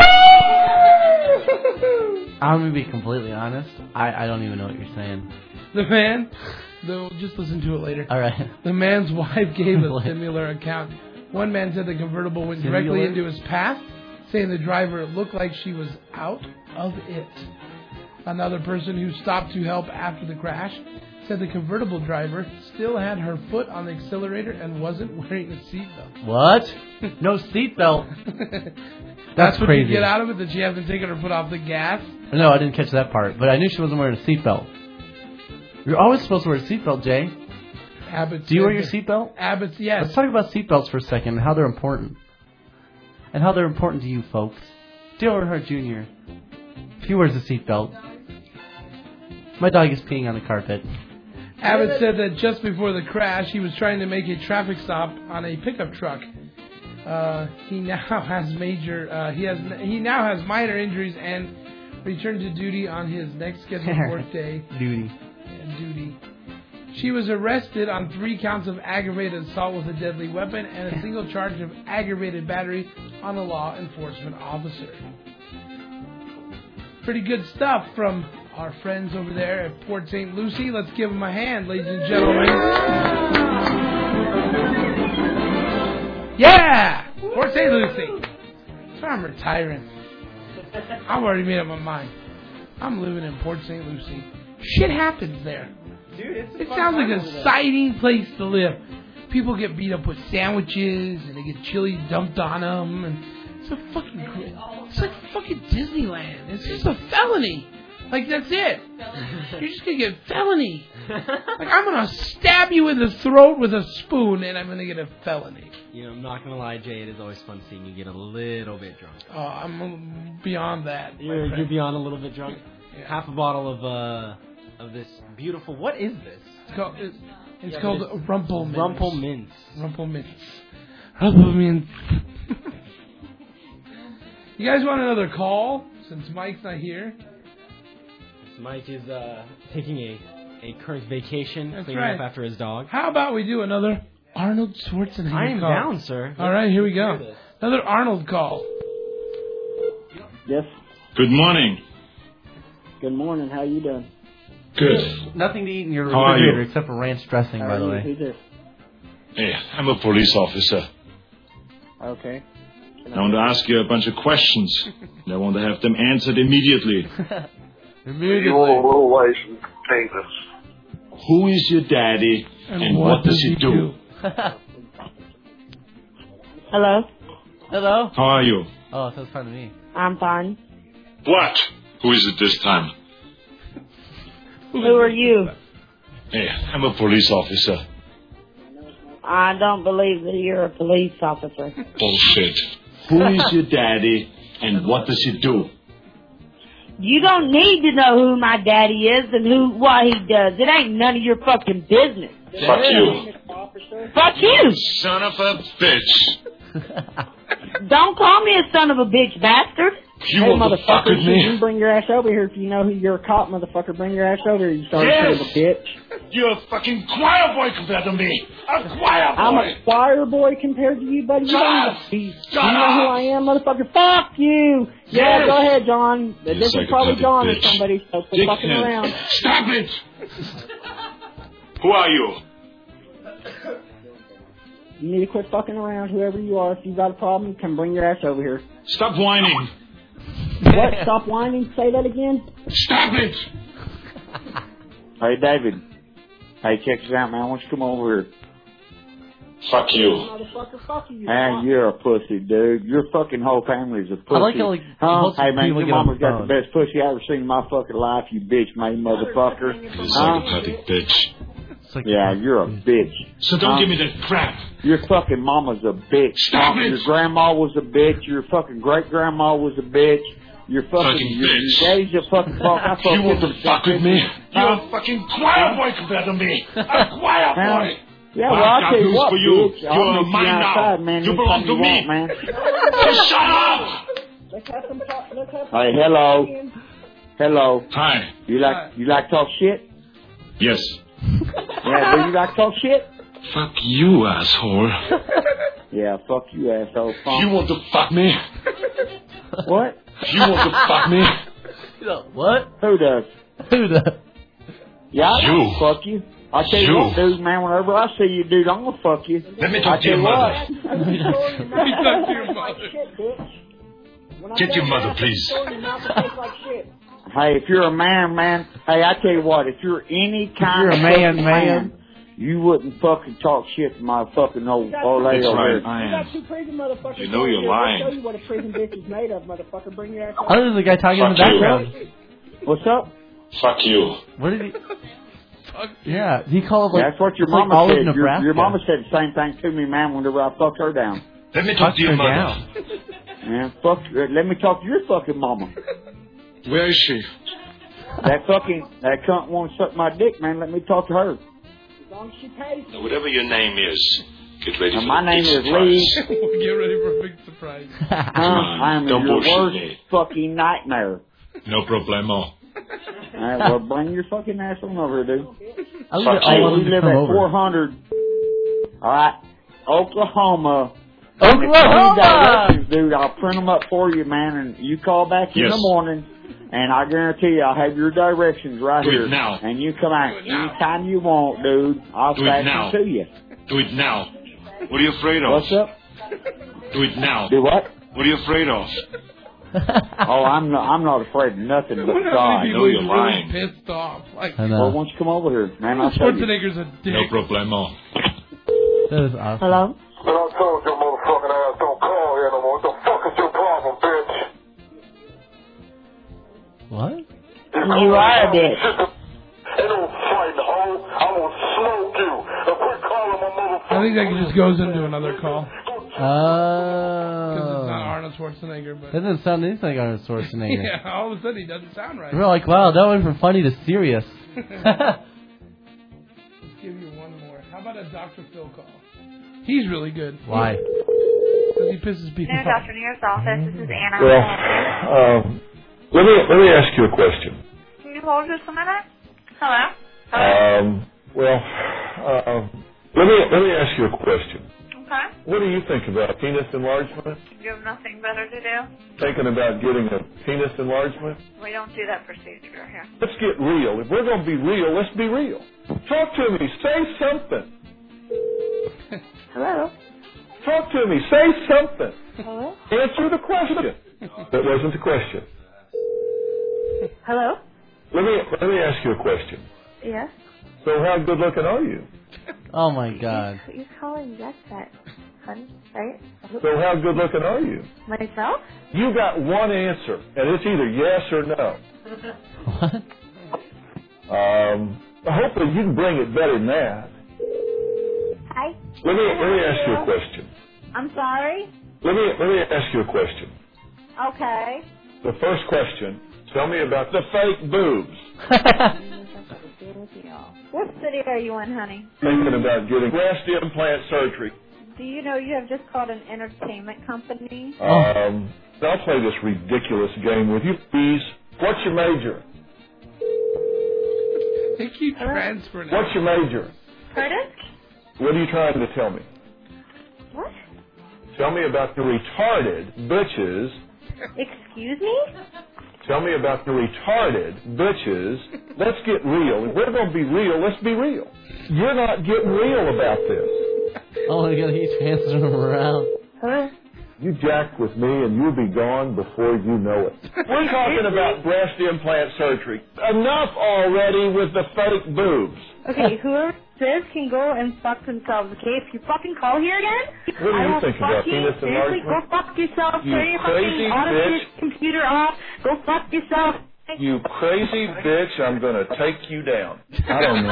S7: I'm going to be completely honest. I, I don't even know what you're saying.
S5: The man, though, just listen to it later.
S7: All right.
S5: The man's wife gave a similar account. One man said the convertible went
S7: Similar?
S5: directly into his path, saying the driver looked like she was out of it. Another person who stopped to help after the crash said the convertible driver still had her foot on the accelerator and wasn't wearing a seatbelt.
S7: What? No seatbelt.
S5: That's,
S7: That's
S5: what
S7: crazy.
S5: you get out of it, that she hasn't taken her foot off the gas.
S7: No, I didn't catch that part, but I knew she wasn't wearing a seatbelt. You're always supposed to wear a seatbelt, Jay.
S5: Abbott
S7: Do you
S5: said
S7: wear your
S5: that-
S7: seatbelt?
S5: Abbott's, yes.
S7: Let's talk about seatbelts for a second and how they're important. And how they're important to you folks. Dale Earnhardt Junior He wears a seatbelt. My dog is peeing on the carpet.
S5: Abbott said that just before the crash, he was trying to make a traffic stop on a pickup truck. Uh, he now has major. Uh, he has. He now has minor injuries and returned to duty on his next scheduled workday.
S7: Duty.
S5: And duty. She was arrested on three counts of aggravated assault with a deadly weapon and a single charge of aggravated battery on a law enforcement officer. Pretty good stuff from our friends over there at Port Saint Lucie. Let's give them a hand, ladies and gentlemen. Yeah! Port Saint Lucie. So I'm retiring. I've already made up my mind. I'm living in Port Saint Lucie. Shit happens there.
S8: Dude, it's
S5: It sounds like an exciting place to live. People get beat up with sandwiches and they get chili dumped on them, and it's a fucking great. It's like fucking Disneyland. It's just a felony. Like, that's it. You're just gonna get felony. Like, I'm gonna stab you in the throat with a spoon, and I'm gonna get a felony.
S8: You know, I'm not gonna lie, Jay. It is always fun seeing you get a little bit drunk.
S5: Oh, I'm beyond that. my
S8: You're,
S5: friend.
S8: you're beyond a little bit drunk.
S5: Yeah.
S8: Half a bottle of uh of this beautiful. What is this?
S5: It's called. It's, it's
S8: Yeah,
S5: called
S8: but it's
S5: Rumple Mints.
S8: Rumple Mints.
S5: Rumple Mints. Rumple Mints. You guys want another call since Mike's not here?
S8: Mike is uh, taking a, a current vacation,
S5: That's
S8: cleaning
S5: right.
S8: up after his dog.
S5: How about we do another Arnold Schwarzenegger
S8: I am
S5: call?
S8: down, sir.
S5: All right, here we
S8: Let's
S5: go.
S8: do this.
S5: Another Arnold call.
S12: Yes.
S10: Good morning.
S12: Good morning. How you doing?
S10: Good.
S7: Nothing to eat in your
S10: How are you?
S7: refrigerator except for ranch dressing,
S12: How
S7: by
S12: are
S7: the
S12: you?
S7: way.
S12: Who's this?
S10: Hey, I'm a police officer.
S12: Okay.
S10: I want to ask you a bunch of questions. And I want to have them answered immediately.
S7: Immediately.
S16: little license penis.
S10: Who is your daddy and, what, does he do?
S17: Hello,
S7: Hello?
S10: How are you?
S7: Oh, it sounds fine to me.
S17: I'm fine.
S10: What? Who is it this time?
S17: Who are you?
S10: Hey, I'm a police officer.
S17: I don't believe that you're a police officer.
S10: Bullshit. Who is your daddy and what does he do?
S17: You don't need to know who my daddy is and who what he does. It ain't none of your fucking business.
S10: Fuck you.
S17: Fuck you!
S10: Son of a bitch.
S17: Don't call me a son of a bitch bastard.
S10: You
S12: hey,
S10: want to fuck with
S12: you
S10: me?
S12: can bring your ass over here if you know who you're a cop, motherfucker. Bring your ass over here, you son
S10: Yes.
S12: of a bitch.
S10: You're a fucking choir boy compared to me. A choir boy.
S12: I'm a choir boy compared to you, buddy. You don't
S10: Shut
S12: even,
S10: up.
S12: you
S10: Shut
S12: know
S10: up.
S12: who I am, motherfucker. Fuck you. Yeah,
S10: Yes.
S12: go ahead, John.
S10: You
S12: This is probably
S10: psychopathic
S12: John or
S10: bitch.
S12: somebody, so quit fucking
S10: Dickhead.
S12: around.
S10: Stop it. Who are you?
S12: You need to quit fucking around, whoever you are. If you got a problem, come bring your ass over here.
S10: Stop whining.
S12: What? Stop whining? Say that again?
S10: Stop it.
S16: Hey, David. Hey, check this out, man. Why don't you come over here? Fuck you.
S12: Motherfucker, fuck you. And you're a pussy, dude. Your fucking whole family's a pussy.
S7: I like how, like,
S12: huh?
S7: most
S12: Hey, man,
S7: people
S12: your
S7: get on
S12: mama's
S7: the
S12: got
S7: phone.
S12: the best pussy I ever seen in my fucking life, you bitch-made motherfucker.
S16: You
S12: Huh?
S16: psychopathic bitch.
S7: Like,
S12: Yeah, you're a bitch.
S16: So don't
S12: huh?
S16: give me that crap.
S12: Your fucking mama's a bitch.
S16: Stop it.
S12: Your grandma was a bitch. Your fucking great-grandma was a bitch. Your fucking,
S16: Fucking
S12: your,
S16: bitch.
S12: your daddy's a fucking fuck. I fuck
S16: You want to
S12: with
S16: fuck with me? You're a fucking choir boy compared to me. A choir
S12: Huh?
S16: boy.
S12: Yeah,
S16: Well,
S12: well,
S16: I've
S12: I'll
S16: got
S12: tell you
S16: news
S12: what,
S16: for you.
S12: bitch. I'll
S16: You're
S12: meet you
S16: mine now.
S12: outside, man.
S16: You belong
S12: anytime
S16: to
S12: you
S16: me.
S12: want, man.
S16: So shut up.
S12: Let's have some talk. Let's have some hey, hello. Hello.
S16: Hi.
S12: You like you like talk shit?
S16: Yes.
S12: Yeah, do you like talk shit?
S16: Fuck you, asshole.
S12: Yeah, fuck you, asshole. Funk.
S16: You want to fuck me?
S12: What?
S16: You want to fuck me?
S7: You know, what?
S12: Who does?
S7: Who does?
S12: Yeah, I
S16: You.
S12: don't fuck you. I tell you,
S16: You.
S12: what, dude, man. Whenever I see you, dude, I'm gonna fuck you.
S16: Let me
S12: I
S16: talk to
S12: tell
S16: your
S12: you
S16: mother.
S12: what.
S5: Let me talk to your mother.
S16: Get your mother, please.
S12: Hey, if you're a man, man. Hey, I tell you what. If you're any kind
S5: you're
S12: of
S5: a man,
S12: fucking
S5: man.
S12: you wouldn't fucking talk shit to my fucking old old lady
S16: That's
S12: over
S16: right.
S12: here.
S16: I
S12: You
S16: am.
S12: got two prison motherfuckers.
S16: You know you're lying.
S12: I'll show you what a prison bitch is made of, motherfucker. Bring your ass
S7: Oh, there's a guy talking in the
S16: Fuck you.
S7: background.
S12: What's up?
S16: Fuck you.
S7: What did he? Yeah, he called like
S12: That's what your
S7: it's like
S12: mama
S7: all of
S12: said. Your,
S7: Nebraska.
S12: your mama said the same thing to me, man, whenever I fucked her down.
S16: Let me talk
S7: Fucked
S16: to your
S7: her
S16: mother.
S7: down.
S12: Man, fuck. uh, Let me talk to your fucking mama.
S16: Where is she?
S12: That fucking that cunt won't suck my dick, man. Let me talk to her. As long as she pays.
S16: Now, whatever your name is, get ready
S12: Now,
S16: for
S12: my
S16: the
S12: name
S16: big
S12: is
S16: surprise.
S12: Lee.
S5: Get ready for a big surprise.
S12: Huh? I am
S16: Don't
S12: your
S16: bullshit
S12: worst
S16: me.
S12: fucking nightmare.
S16: No problemo.
S12: All right, well, bring your fucking ass on over here, dude.
S7: I was
S16: Fuck
S7: I
S16: you.
S7: wanted
S12: We
S7: to
S12: live
S7: come
S12: at
S7: over.
S12: four hundred. All right, Oklahoma.
S7: Oklahoma!
S12: If you need directions, dude, I'll print them up for you, man, and you call back in
S16: Yes.
S12: the morning, and I guarantee you I'll have your directions right
S16: Do it
S12: here.
S16: now.
S12: And you come out
S16: Do it now.
S12: anytime you want, dude. I'll
S16: Do it
S12: fax
S16: now.
S12: them to you.
S16: Do it now. What are you afraid of?
S12: What's up?
S16: Do it now.
S12: Do what?
S16: What are you afraid of?
S12: Oh, I'm not. I'm not afraid of nothing but
S5: Whenever
S12: God.
S5: people
S16: know you're
S5: is
S16: lying.
S5: really pissed off. Like,
S7: I
S12: Well,
S7: know.
S12: why don't you come over here, man? I'll show you.
S5: Schwarzenegger's a dick.
S16: No problemo.
S7: That is awesome.
S17: Hello?
S16: But I told your motherfucking ass don't call here no more. What the fuck is your problem, bitch?
S7: What?
S17: You are a bitch.
S16: Ain't no fighting, hoe. I will smoke you. Now quit calling my motherfucking...
S5: I think that just goes into another call. Because it's not
S7: Oh.
S5: Arnold Schwarzenegger, but...
S7: That doesn't sound anything like Arnold Schwarzenegger.
S5: Yeah, all of a sudden he doesn't sound right.
S7: We're like, wow, that went from funny to serious.
S5: Let's give you one more. How about a Doctor Phil call? He's really good.
S7: Why?
S5: Because he pisses people
S1: No,
S5: off.
S1: Doctor Near's office. This is Anna.
S4: Well, um, let me let me ask you a question.
S1: Can you hold just a minute? Hello?
S4: Um, well, um, let me let me ask you a question.
S1: Okay.
S4: What do you think about penis enlargement?
S1: You have nothing better to do?
S4: Thinking about getting a penis enlargement?
S1: We don't do that procedure here.
S4: Let's get real. If we're going to be real, let's be real. Talk to me. Say something.
S1: Hello?
S4: Talk to me. Say something.
S1: Hello?
S4: Answer the question. That wasn't the question.
S1: Hello?
S4: Let me let me ask you a question.
S1: Yes?
S4: So how good looking are you?
S7: Oh my God.
S1: You're calling yes that, honey, right?
S4: So how good looking are you?
S1: Myself?
S4: You got one answer, and it's either yes or no.
S7: What?
S4: Um, hopefully you can bring it better than that.
S1: Hi.
S4: Let me let me ask you a question.
S1: I'm sorry?
S4: Let me let me ask you a question.
S1: Okay.
S4: The first question: tell me about the fake boobs.
S1: What city are you in, honey?
S4: Thinking about getting breast implant surgery.
S1: Do you know you have just called an entertainment company?
S4: Um, I'll play this ridiculous game with you, please. What's your major?
S5: They keep transferring it.
S4: What's your major?
S1: Curtis?
S4: What are you trying to tell me?
S1: What?
S4: Tell me about the retarded bitches.
S1: Excuse me?
S4: Tell me about the retarded bitches. Let's get real. If we're going to be real, let's be real. You're not getting real about this.
S7: Oh my God, he's transferring them around.
S1: Hello?
S4: You jack with me and you'll be gone before you know it. We're talking about breast implant surgery. Enough already with the fake boobs.
S1: Okay, who are penises can go and fuck themselves, okay? If you fucking call here again,
S4: What do
S1: I
S4: you
S1: will
S4: think about
S1: fucking,
S4: penis
S1: seriously, go
S4: enlargement?
S1: fuck yourself.
S4: You
S1: Turn your
S4: crazy
S1: fucking auto
S4: bitch.
S1: computer off. Go fuck yourself.
S4: You crazy bitch, I'm going to take you down. I don't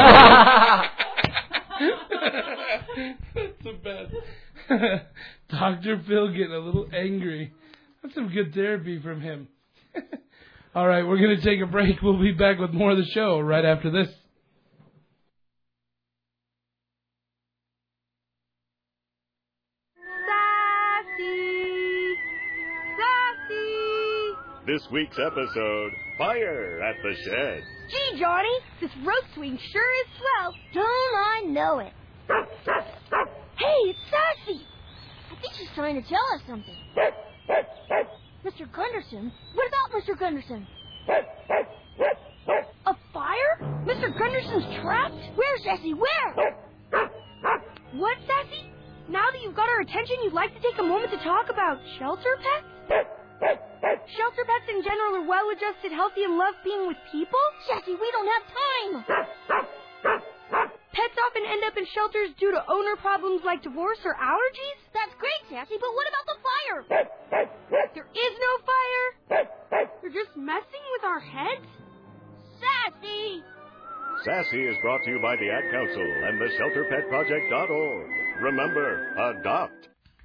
S4: know.
S5: That's the best. Doctor Phil getting a little angry. That's some good therapy from him. All right, we're going to take a break. We'll be back with more of the show right after this.
S3: This week's episode, Fire at the Shed.
S11: Gee, Johnny, this rope swing sure is swell. Don't I know it? Hey, it's Sassy. I think she's trying to tell us something. Mister Gunderson? What about Mister Gunderson? A fire? Mister Gunderson's trapped? Where, Sassy, where? What, Sassy? Now that you've got our attention, you'd like to take a moment to talk about shelter pets? Shelter pets in general are well-adjusted, healthy, and love being with people? Sassy, we don't have time! Pets often end up in shelters due to owner problems like divorce or allergies? That's great, Sassy, but what about the fire? There is no fire? You're just messing with our heads? Sassy!
S3: Sassy is brought to you by the Ad Council and the shelter pet project dot org. Remember, adopt.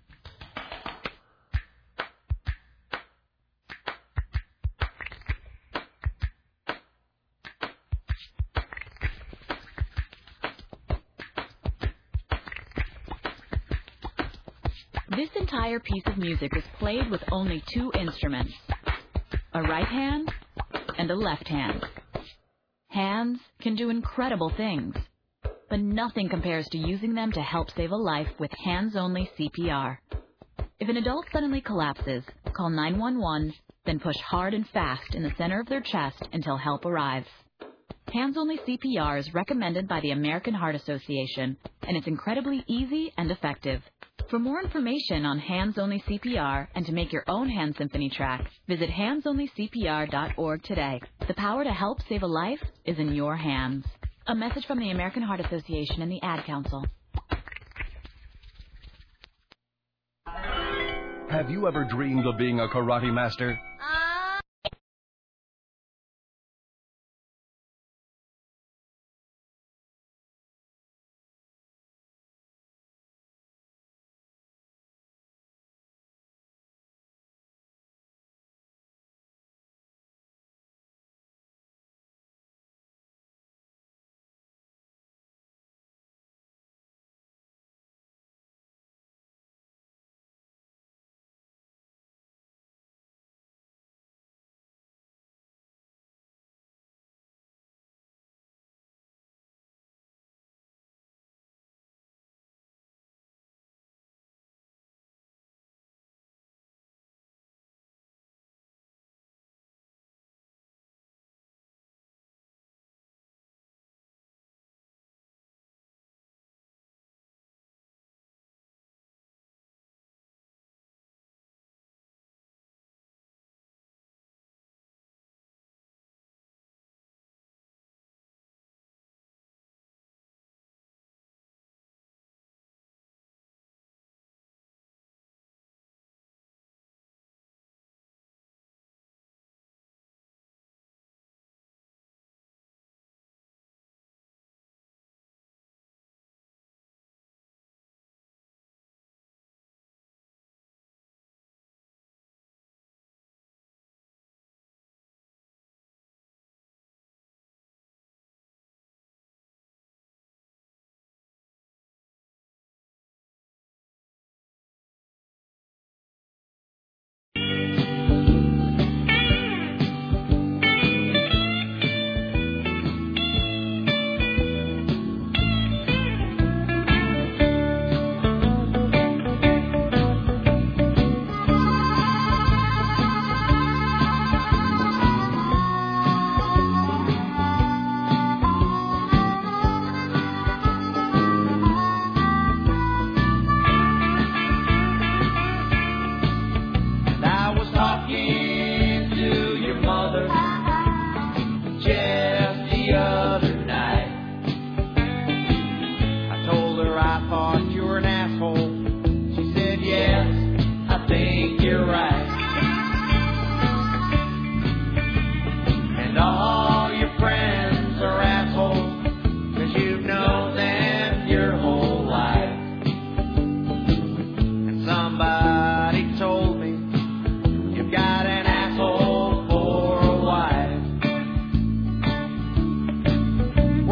S14: This entire piece of music was played with only two instruments, a right hand and a left hand. Hands can do incredible things, but nothing compares to using them to help save a life with hands-only C P R. If an adult suddenly collapses, call nine one one, then push hard and fast in the center of their chest until help arrives. Hands-only C P R is recommended by the American Heart Association, and it's incredibly easy and effective. For more information on hands-only C P R and to make your own hand symphony track, visit hands only C P R dot org today. The power to help save a life is in your hands. A message from the American Heart Association and the Ad Council.
S18: Have you ever dreamed of being a karate master?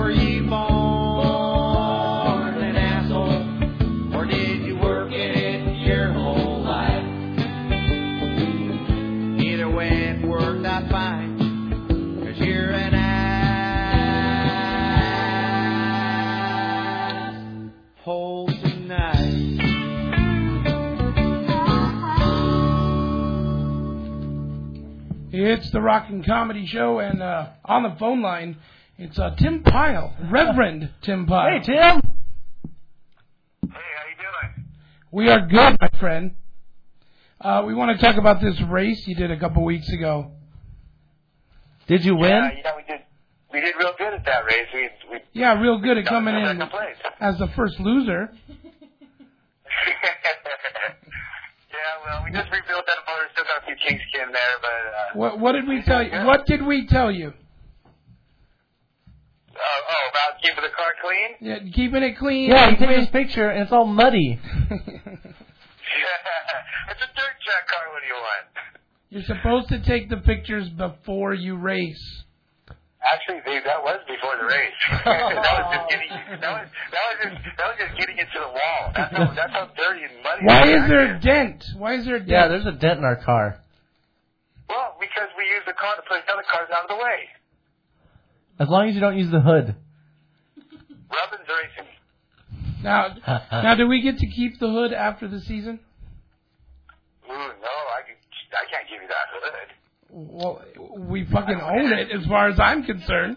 S23: Were you born an asshole, or did you work it your whole life? Either way, it worked out fine, 'cause you're an asshole tonight.
S5: It's the Rockin' Comedy Show, and uh, on the phone line, it's uh, Tim Pyle, Reverend Tim Pyle.
S7: Hey, Tim.
S5: We are good, my friend. Uh, we want to talk about this race you did a couple weeks ago.
S7: Did you win?
S13: Yeah, yeah, we did. We did real good at that race. We, we
S5: Yeah, real good at
S13: got
S5: coming in
S13: second place.
S5: as the first loser.
S13: Yeah, well, we just rebuilt that motor. Still got a few kinks in there, but uh,
S5: What, what did we tell you? What did we tell you?
S13: uh, oh, about keeping the car clean.
S5: Yeah, keeping it clean.
S7: Yeah, you
S5: and
S7: take
S5: win-
S7: this picture and it's all muddy.
S13: It's a dirt track car. What do you want?
S5: You're supposed to take the pictures before you race.
S13: Actually, they, that was before the race. that was just getting. That was that was just that was just getting into the wall. That's how that's how dirty and muddy.
S5: Why
S13: it
S5: is
S13: was
S5: there
S13: back
S5: a dent? Why is there a dent?
S7: Yeah, there's a dent in our car.
S13: Well, because we use the car to push other cars out of the way.
S7: As long as you don't use the hood.
S13: Robin's racing.
S5: Now, now, do we get to keep the hood after the season?
S13: Ooh, no, I can, I can't give you that hood.
S5: Well, we fucking own it as far as I'm concerned.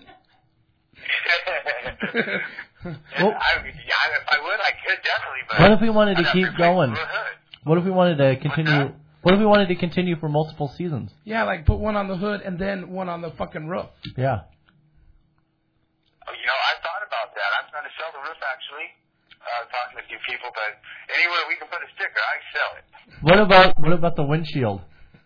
S13: Well, I, yeah, if I would, I could definitely. But
S7: What if we wanted to
S13: I'd
S7: keep
S13: have to replace
S7: going?
S13: the hood.
S7: What if we wanted to continue? What if we wanted to continue for multiple seasons?
S5: Yeah, like put one on the hood and then one on the fucking roof.
S7: Yeah.
S13: Oh, you know, I thought about that. I'm trying to sell the roof, actually. Uh, talking to a few people, but anywhere we can put a sticker, I sell it.
S7: What about what about the windshield?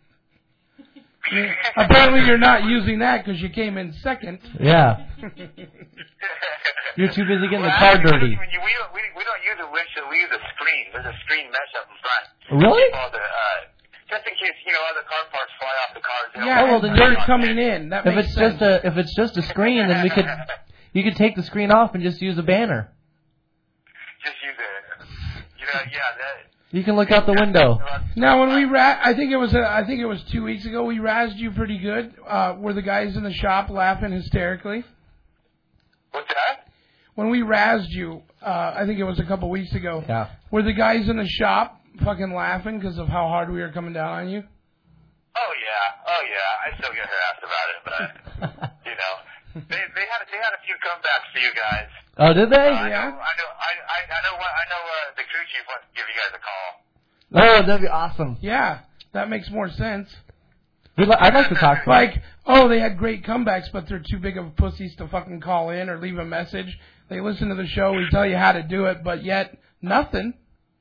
S5: Apparently, you're not using that because you came in second.
S7: Yeah. You're too busy getting
S13: well,
S7: the car
S13: actually,
S7: dirty.
S13: When you, we, don't, we, we don't use a windshield, we use a screen. There's a screen mesh up in front.
S7: Really?
S13: Keep all the, uh, just in case, you know, other car parts fly off the cars. You know,
S5: Yeah,
S7: Oh, well,
S5: and
S7: then
S5: dirt
S7: you're-
S5: coming in. That
S7: If
S5: makes
S7: it's
S5: sense.
S7: just a if it's just a screen, then we could you could take the screen off and just use a banner.
S13: Just use it. You know, yeah, that.
S7: You can look out the window.
S5: Now, when we ra- I think it was uh, I think it was two weeks ago. We razzed you pretty good. Uh, were the guys in the shop laughing hysterically?
S13: What's that?
S5: When we razzed you, uh, I think it was a couple weeks ago.
S7: Yeah.
S5: Were the guys in the shop fucking laughing because of how hard we were coming down on you?
S13: Oh yeah, oh yeah. I still get harassed about it, but you know, they they had they had a few comebacks for you guys.
S7: Oh, did they?
S13: Uh, I
S5: Yeah.
S13: know, I know, I, I, I know, what- I know. Uh, the crew chief wants to give you guys a call.
S7: Oh, that'd be awesome.
S5: Yeah, that makes more sense.
S7: We'd li- I'd like to talk to them.
S5: Like, oh, they had great comebacks, but they're too big of pussies to fucking call in or leave a message. They listen to the show, we tell you how to do it, but yet nothing.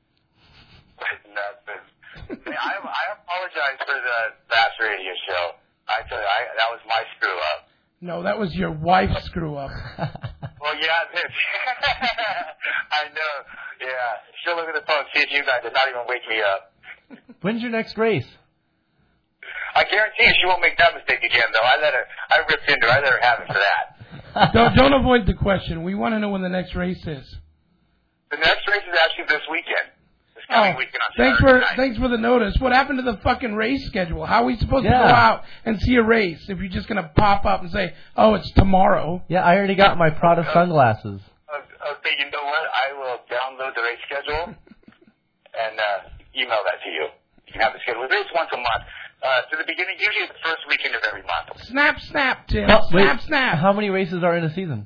S13: Nothing. I, I apologize for the Bass Radio show. I tell you, I, that was my screw up.
S5: No, that was your wife's screw up.
S13: Well, yeah, it is. I know. Yeah, she'll look at the phone, see if you guys did not even wake me up.
S7: When's your next race?
S13: I guarantee you, she won't make that mistake again. Though I let her, I ripped into her. I let her have it for that.
S5: don't don't avoid the question. We want to know when the next race is.
S13: The next race is actually this weekend. This
S5: Oh,
S13: coming weekend on
S5: thanks
S13: Saturday
S5: for
S13: night.
S5: thanks for the notice. What happened to the fucking race schedule? How are we supposed
S7: Yeah.
S5: to go out and see a race if you're just gonna pop up and say, "Oh, it's tomorrow"?
S7: Yeah, I already got my Prada sunglasses.
S13: Uh, okay, you know what? I will download the race schedule and uh, email that to you. You can have the schedule. It's once a month. Uh, to the beginning, usually the first weekend of every month.
S5: Snap, snap, Tim.
S7: Oh, wait,
S5: snap, snap.
S7: How many races are in a season?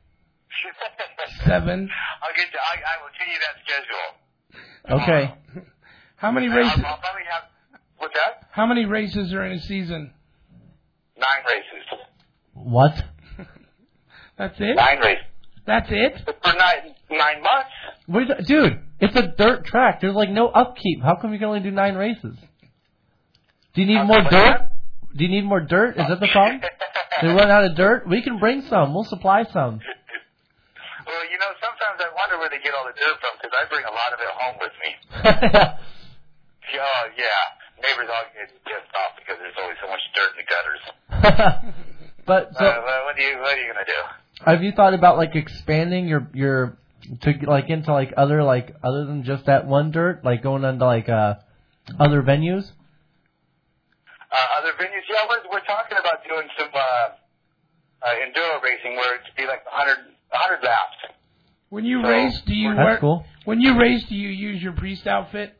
S5: Seven.
S13: I'll get. To, I, I will tell you that schedule.
S7: Okay.
S5: How many
S13: And
S5: races?
S13: I'll, I'll probably have. What's that?
S5: How many races are in a season?
S13: Nine races.
S7: What?
S5: That's it.
S13: Nine races.
S5: That's it.
S13: For nine nine months.
S7: Wait, dude, it's a dirt track. There's like no upkeep. How come you can only do nine races? Do you need more dirt? Do you need more dirt? Is that the problem? They run out of dirt? We can bring some. We'll supply some.
S13: Well, you know, sometimes I wonder where they get all the dirt from because I bring a lot of it home with me. Oh, yeah. Neighbors all get pissed off because there's always so much dirt in the gutters.
S7: But so,
S13: uh, well, what are you what are you gonna do?
S7: Have you thought about like expanding your your to like into like other like other than just that one dirt, like going into like uh other venues?
S13: Uh, other venues, yeah, we're we're talking about doing some uh, uh, enduro racing where it'd be like one hundred, one hundred laps.
S5: When you
S13: So,
S5: race, do you
S7: That's
S5: wear?
S7: cool.
S5: When you race, do you use your priest outfit?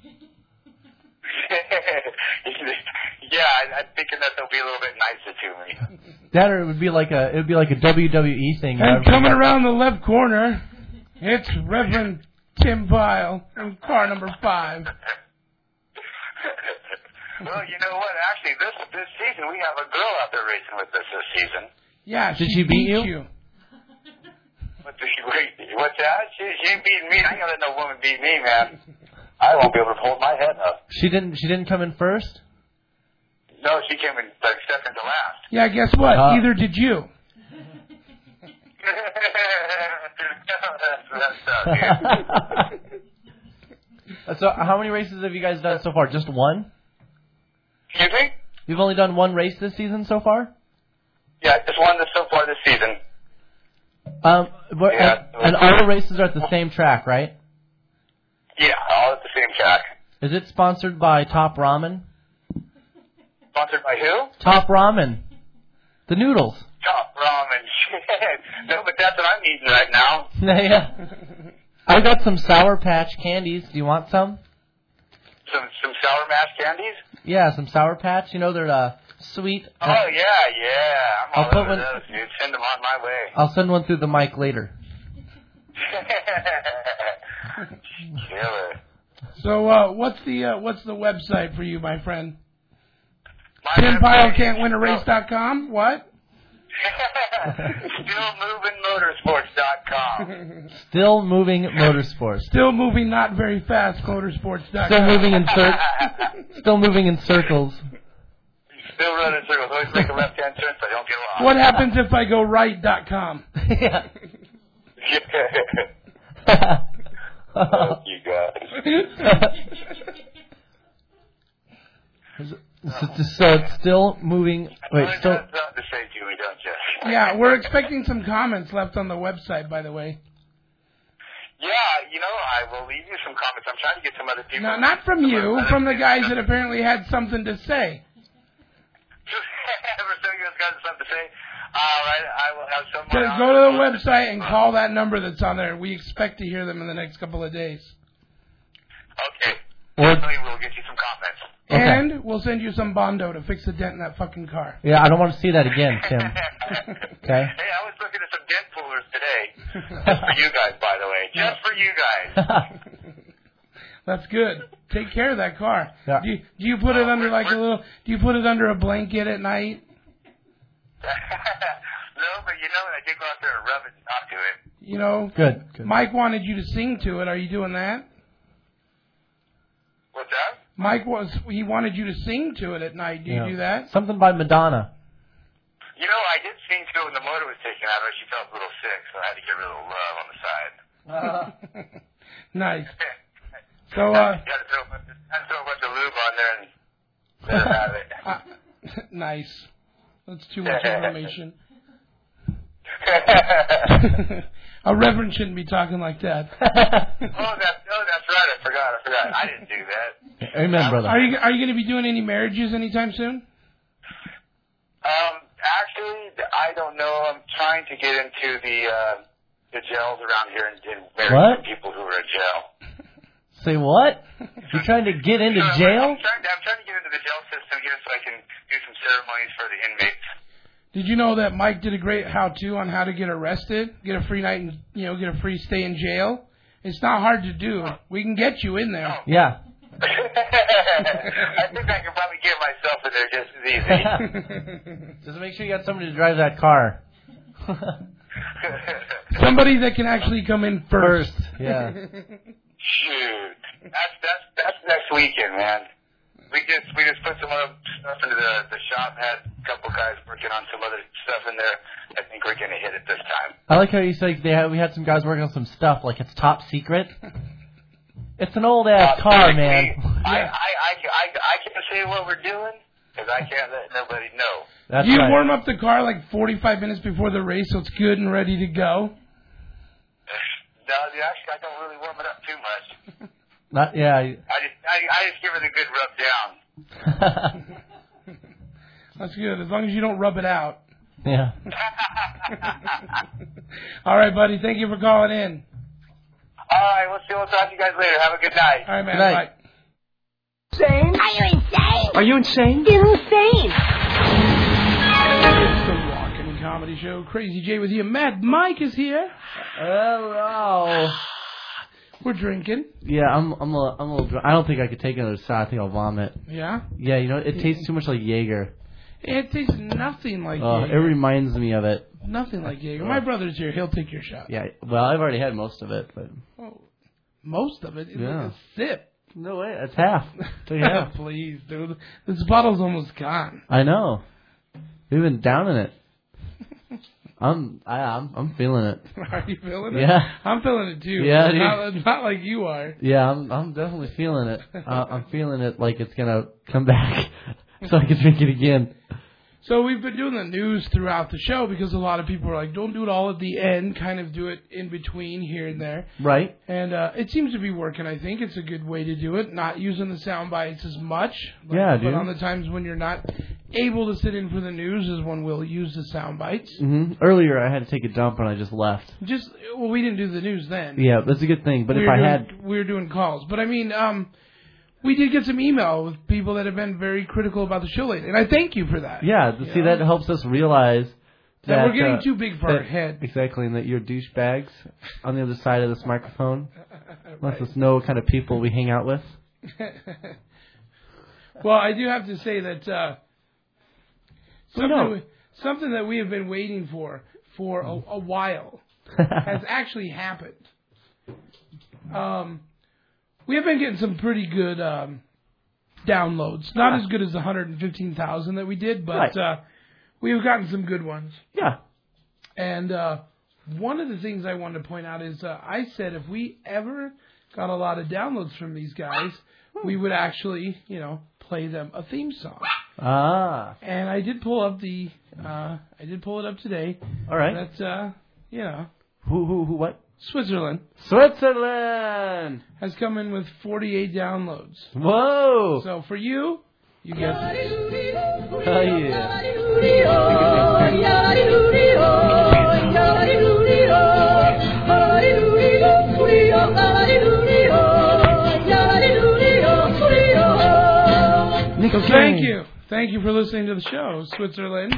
S13: Yeah, I, I'm thinking that they'll be a little bit nicer to me.
S7: That or it would be like a it would be like a W W E thing.
S5: And coming around the left corner, it's Reverend Tim Pyle in car number five.
S13: Well, you know what? Actually, this this season we have a girl out there racing with us this season.
S5: Yeah,
S7: Did
S5: she,
S7: she beat
S5: beat
S7: you?
S13: What did she, wait, what's that? She she beat me. I ain't gonna let no woman beat me, man. I won't be able to hold my head up.
S7: She didn't. She didn't come in first.
S13: No, she came in like second to last.
S5: Yeah, guess what?
S7: Uh,
S5: Either did you.
S7: So, how many races have you guys done so far? Just one?
S13: Excuse me?
S7: You've only done one race this season so far?
S13: Yeah, just one this so far this season.
S7: Um, but,
S13: Yeah.
S7: and, and all the races are at the same track, right?
S13: Yeah, all at the same track.
S7: Is it sponsored by Top Ramen?
S13: Sponsored by who?
S7: Top Ramen. The noodles.
S13: Top ramen. Shit. No, but that's what I'm eating right now.
S7: Yeah. I got some Sour Patch candies. Do you want some?
S13: Some some Sour Mash candies?
S7: Yeah, some Sour Patch. You know, they're uh, sweet.
S13: Oh, yeah, yeah. I'm all
S7: I'll put
S13: over
S7: one-
S13: those, dude. Send them on my way.
S7: I'll send one through the mic later.
S13: Killer.
S5: So, uh, what's the uh, what's the website for you, my friend?
S13: My
S5: Tim
S13: website
S5: Pyle
S13: is
S5: can't win a race dot com. What?
S13: Still moving motorsports dot com.
S7: Still moving motorsports.
S5: Still moving, not very fast. Motorsports dot com.
S7: Still moving in cir- Still moving in circles.
S13: Still running circles. Always make a left-hand turn so I don't get lost.
S5: What happens if I go right dot com?
S7: Yeah.
S13: Fuck you guys.
S7: so, so it's still moving. Wait,
S13: You
S7: still.
S13: have something to say, Julie, don't you?
S5: Yeah, we're expecting some comments left on the website, by the way.
S13: Yeah, you know, I will leave you some comments. I'm trying to get some other people.
S5: No, not from you, from the guys that apparently had something to say.
S13: Ever so you guys got something to say? All right, I will have some
S5: Go
S13: more.
S5: go to the website and call that number that's on there. We expect to hear them in the next couple of days.
S13: Okay.
S7: Or-
S13: Definitely we'll get you some comments.
S7: Okay.
S5: And we'll send you some Bondo to fix the dent in that fucking car.
S7: Yeah, I don't want to see that again, Tim. Okay.
S13: Hey, I was looking at some dent pullers today. Just for you guys, by the way. Just for you guys.
S5: That's good. Take care of that car.
S7: Yeah.
S5: Do you, do you put it under like a little? Do you put it under a blanket at night?
S13: No, but you know, I did go out there and rub it and talk to it.
S5: You know.
S7: Good. Good.
S5: Mike wanted you to sing to it. Are you doing that?
S13: What's that?
S5: Mike was. He wanted you to sing to it at night. Do you
S7: Yeah.
S5: do that?
S7: Something by Madonna.
S13: You know, I did sing to it when the motor was taken out, but she felt a little sick, so I had to get a little love on the side.
S7: Uh,
S5: Nice. So, uh,
S13: You had to throw a bunch of, had to throw a bunch of lube on there and let her have it.
S5: uh, nice. That's too much information. A reverend shouldn't be talking like that.
S13: oh, that, oh, that's right. I forgot. I forgot. I didn't do that.
S7: Amen, brother.
S5: Are you are you going to be doing any marriages anytime soon?
S13: Um, actually, I don't know. I'm trying to get into the uh, the jails around here and, and marry
S7: What?
S13: some people who are in jail.
S7: Say what? You're trying to get into
S13: So,
S7: jail?
S13: I'm trying, to, I'm trying to get into the jail system here so I can do some ceremonies for the inmates.
S5: Did you know that Mike did a great how-to on how to get arrested, get a free night, and you know, get a free stay in jail? It's not hard to do. We can get you in there.
S7: Yeah.
S13: I think I can probably get myself in there just as easy.
S7: Just make sure you got somebody to drive that car.
S5: Somebody that can actually come in first.
S7: First, yeah.
S13: Shoot, that's that's that's next weekend, man. We just we just put some other stuff into the the shop. Had a couple guys working on some other stuff in there. I think we're gonna hit it this time.
S7: I like how you said they had, we had some guys working on some stuff like it's top secret. It's an old ass
S13: Uh,
S7: car,
S13: we-
S7: man.
S13: I, I I I I can't say what we're doing, because I can't let nobody know.
S5: That's you right. warm up the car like forty-five minutes before the race, so it's good and ready to go.
S13: No, actually, I don't really warm it up too much.
S7: Not yeah.
S13: I just I, I just give it a good rub down.
S5: That's good, as long as you don't rub it out.
S7: Yeah.
S5: All right, buddy. Thank you for calling in.
S13: All right, we'll see. We'll talk to you guys later. Have a good night.
S5: All right, man.
S7: Good night.
S5: Bye.
S11: Insane? Are you insane?
S8: Are you insane?
S11: Insane.
S5: It's the Rockin' Comedy Show. Crazy J with you. Mad Mike is here.
S7: Hello.
S5: We're drinking.
S7: Yeah, I'm. I'm a. I'm a little. Dr- I don't think I could take another shot. I think I'll vomit.
S5: Yeah.
S7: Yeah, you know, it tastes too much like Jaeger.
S5: It tastes nothing like
S7: Oh,
S5: Jaeger.
S7: it reminds me of it.
S5: Nothing like Jaeger. My brother's here. He'll take your shot.
S7: Yeah. Well, I've already had most of it, but.
S5: Oh, most of it? It's
S7: Yeah.
S5: like a sip.
S7: No way. It's half. Take half.
S5: Please, dude. This bottle's almost gone.
S7: I know. We've been down in it. I'm. I, I'm. I'm feeling it.
S5: Are you feeling it?
S7: Yeah.
S5: I'm feeling it too.
S7: Yeah, dude.
S5: Not, not like you are.
S7: Yeah, I'm. I'm definitely feeling it. Uh, I'm feeling it like it's gonna come back, so I can drink it again.
S5: So we've been doing the news throughout the show because a lot of people are like, don't do it all at the end, kind of do it in between here and there.
S7: Right.
S5: And uh, it seems to be working, I think. It's a good way to do it, not using the sound bites as much. Like,
S7: yeah,
S5: but
S7: dude.
S5: But on the times when you're not able to sit in for the news is when we'll use the sound bites.
S7: Mm-hmm. Earlier I had to take a dump and I just left.
S5: Just, well, we didn't do the news then.
S7: Yeah, that's a good thing. But
S5: we
S7: if I
S5: doing,
S7: had...
S5: We were doing calls. But I mean... um. We did get some email with people that have been very critical about the show lately, and I thank you for that.
S7: Yeah, to see know? that helps us realize that,
S5: that we're getting
S7: uh,
S5: too big for
S7: that,
S5: our head.
S7: Exactly, and that you're douchebags on the other side of this microphone.
S5: Right.
S7: Lets us know what kind of people we hang out with.
S5: Well, I do have to say that uh, something,
S7: no.
S5: we, something that we have been waiting for for a, a while has actually happened. Um. We have been getting some pretty good um, downloads. Not as good as the one hundred fifteen thousand that we did, but
S7: right.
S5: uh, we've gotten some good ones.
S7: Yeah.
S5: And uh, one of the things I wanted to point out is uh, I said if we ever got a lot of downloads from these guys, we would actually, you know, play them a theme song.
S7: Ah.
S5: And I did pull up the, uh, I did pull it up today.
S7: All right.
S5: That's, uh, you know.
S7: Who, who, who, what?
S5: Switzerland.
S7: Switzerland
S5: has come in with forty-eight downloads.
S7: Whoa!
S5: So for you, you get.
S7: Oh yeah!
S5: So thank you, thank you for listening to the show, Switzerland.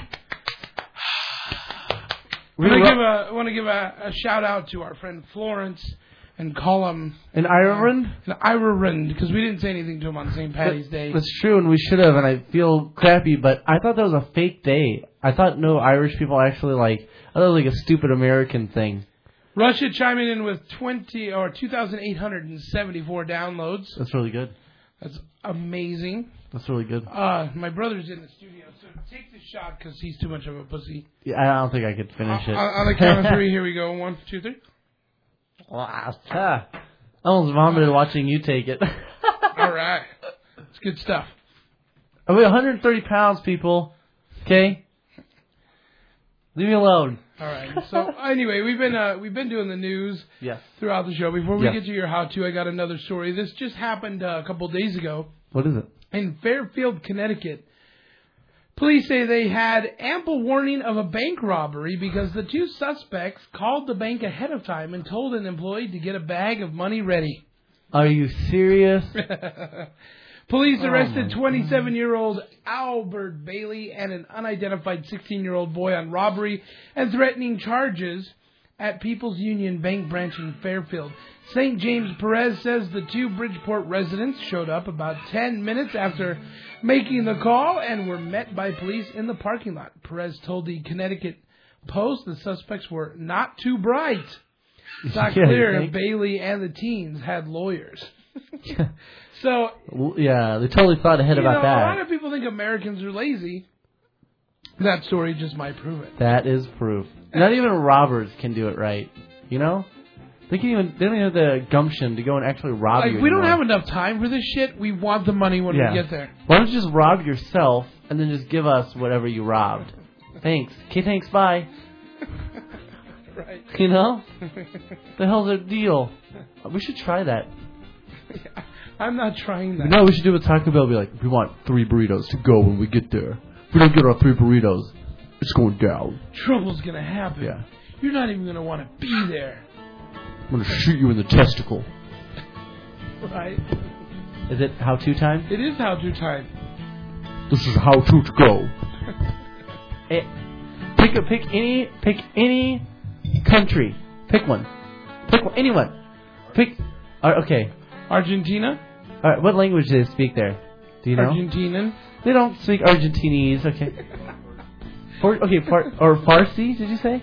S5: I want to give a I want to give a, a shout out to our friend Florence and Colum
S7: in Ireland.
S5: In Ireland, because we didn't say anything to him on Saint Patty's
S7: that,
S5: Day.
S7: That's true, and we should have. And I feel crappy, but I thought that was a fake day. I thought no Irish people actually like. I thought it was like a stupid American thing.
S5: Russia chiming in with twenty or two thousand eight hundred and seventy-four downloads.
S7: That's really good.
S5: That's amazing.
S7: That's really good.
S5: Uh, my brother's in the studio, so take the shot because he's too much of a pussy.
S7: Yeah, I don't think I could finish
S5: uh,
S7: it.
S5: On the count of three, here we go. One, two, three.
S7: Wow. I almost vomited watching you take it.
S5: All right. It's good stuff.
S7: I weigh one hundred thirty pounds, people. Okay? Leave me alone.
S5: All right. So anyway, we've been uh, we've been doing the news
S7: yes.
S5: throughout the show. Before we
S7: yes.
S5: get to your how-to, I got another story. This just happened uh, a couple days ago.
S7: What is it?
S5: In Fairfield, Connecticut. Police say they had ample warning of a bank robbery because the two suspects called the bank ahead of time and told an employee to get a bag of money ready.
S7: Are you serious?
S5: Police arrested twenty-seven-year-old Albert Bailey and an unidentified sixteen-year-old boy on robbery and threatening charges at People's Union Bank branch in Fairfield. Saint James Perez says the two Bridgeport residents showed up about ten minutes after making the call and were met by police in the parking lot. Perez told the Connecticut Post the suspects were not too bright. It's not
S7: yeah,
S5: clear if Bailey and the teens had lawyers. So
S7: yeah, they totally thought ahead about
S5: know,
S7: that.
S5: A lot of people think Americans are lazy. That story just might prove it.
S7: That is proof. Not even robbers can do it right. You know? They can even they don't even have the gumption to go and actually rob
S5: Like,
S7: you.
S5: we don't
S7: anymore.
S5: have enough time for this shit. We want the money when
S7: Yeah.
S5: we get there.
S7: Why don't you just rob yourself and then just give us whatever you robbed? Thanks. Okay, thanks. Bye.
S5: Right.
S7: You know? The hell's the deal? We should try that.
S5: I'm not trying that.
S7: No, we should do a Taco Bell. Be like, we want three burritos to go when we get there. If we don't get our three burritos, it's going down.
S5: Trouble's gonna happen.
S7: Yeah.
S5: You're not even gonna want to be there.
S7: I'm gonna shoot you in the testicle.
S5: Right.
S7: Is it how to time?
S5: It is how to time.
S7: This is how to to go. It, pick a pick any pick any country. Pick one. Pick one. Anyone. Pick. Uh, okay.
S5: Argentina.
S7: All right. What language do they speak there? Do you know?
S5: Argentinian.
S7: They don't speak Argentinese. Okay. For, okay. Par, or Farsi? Did you say?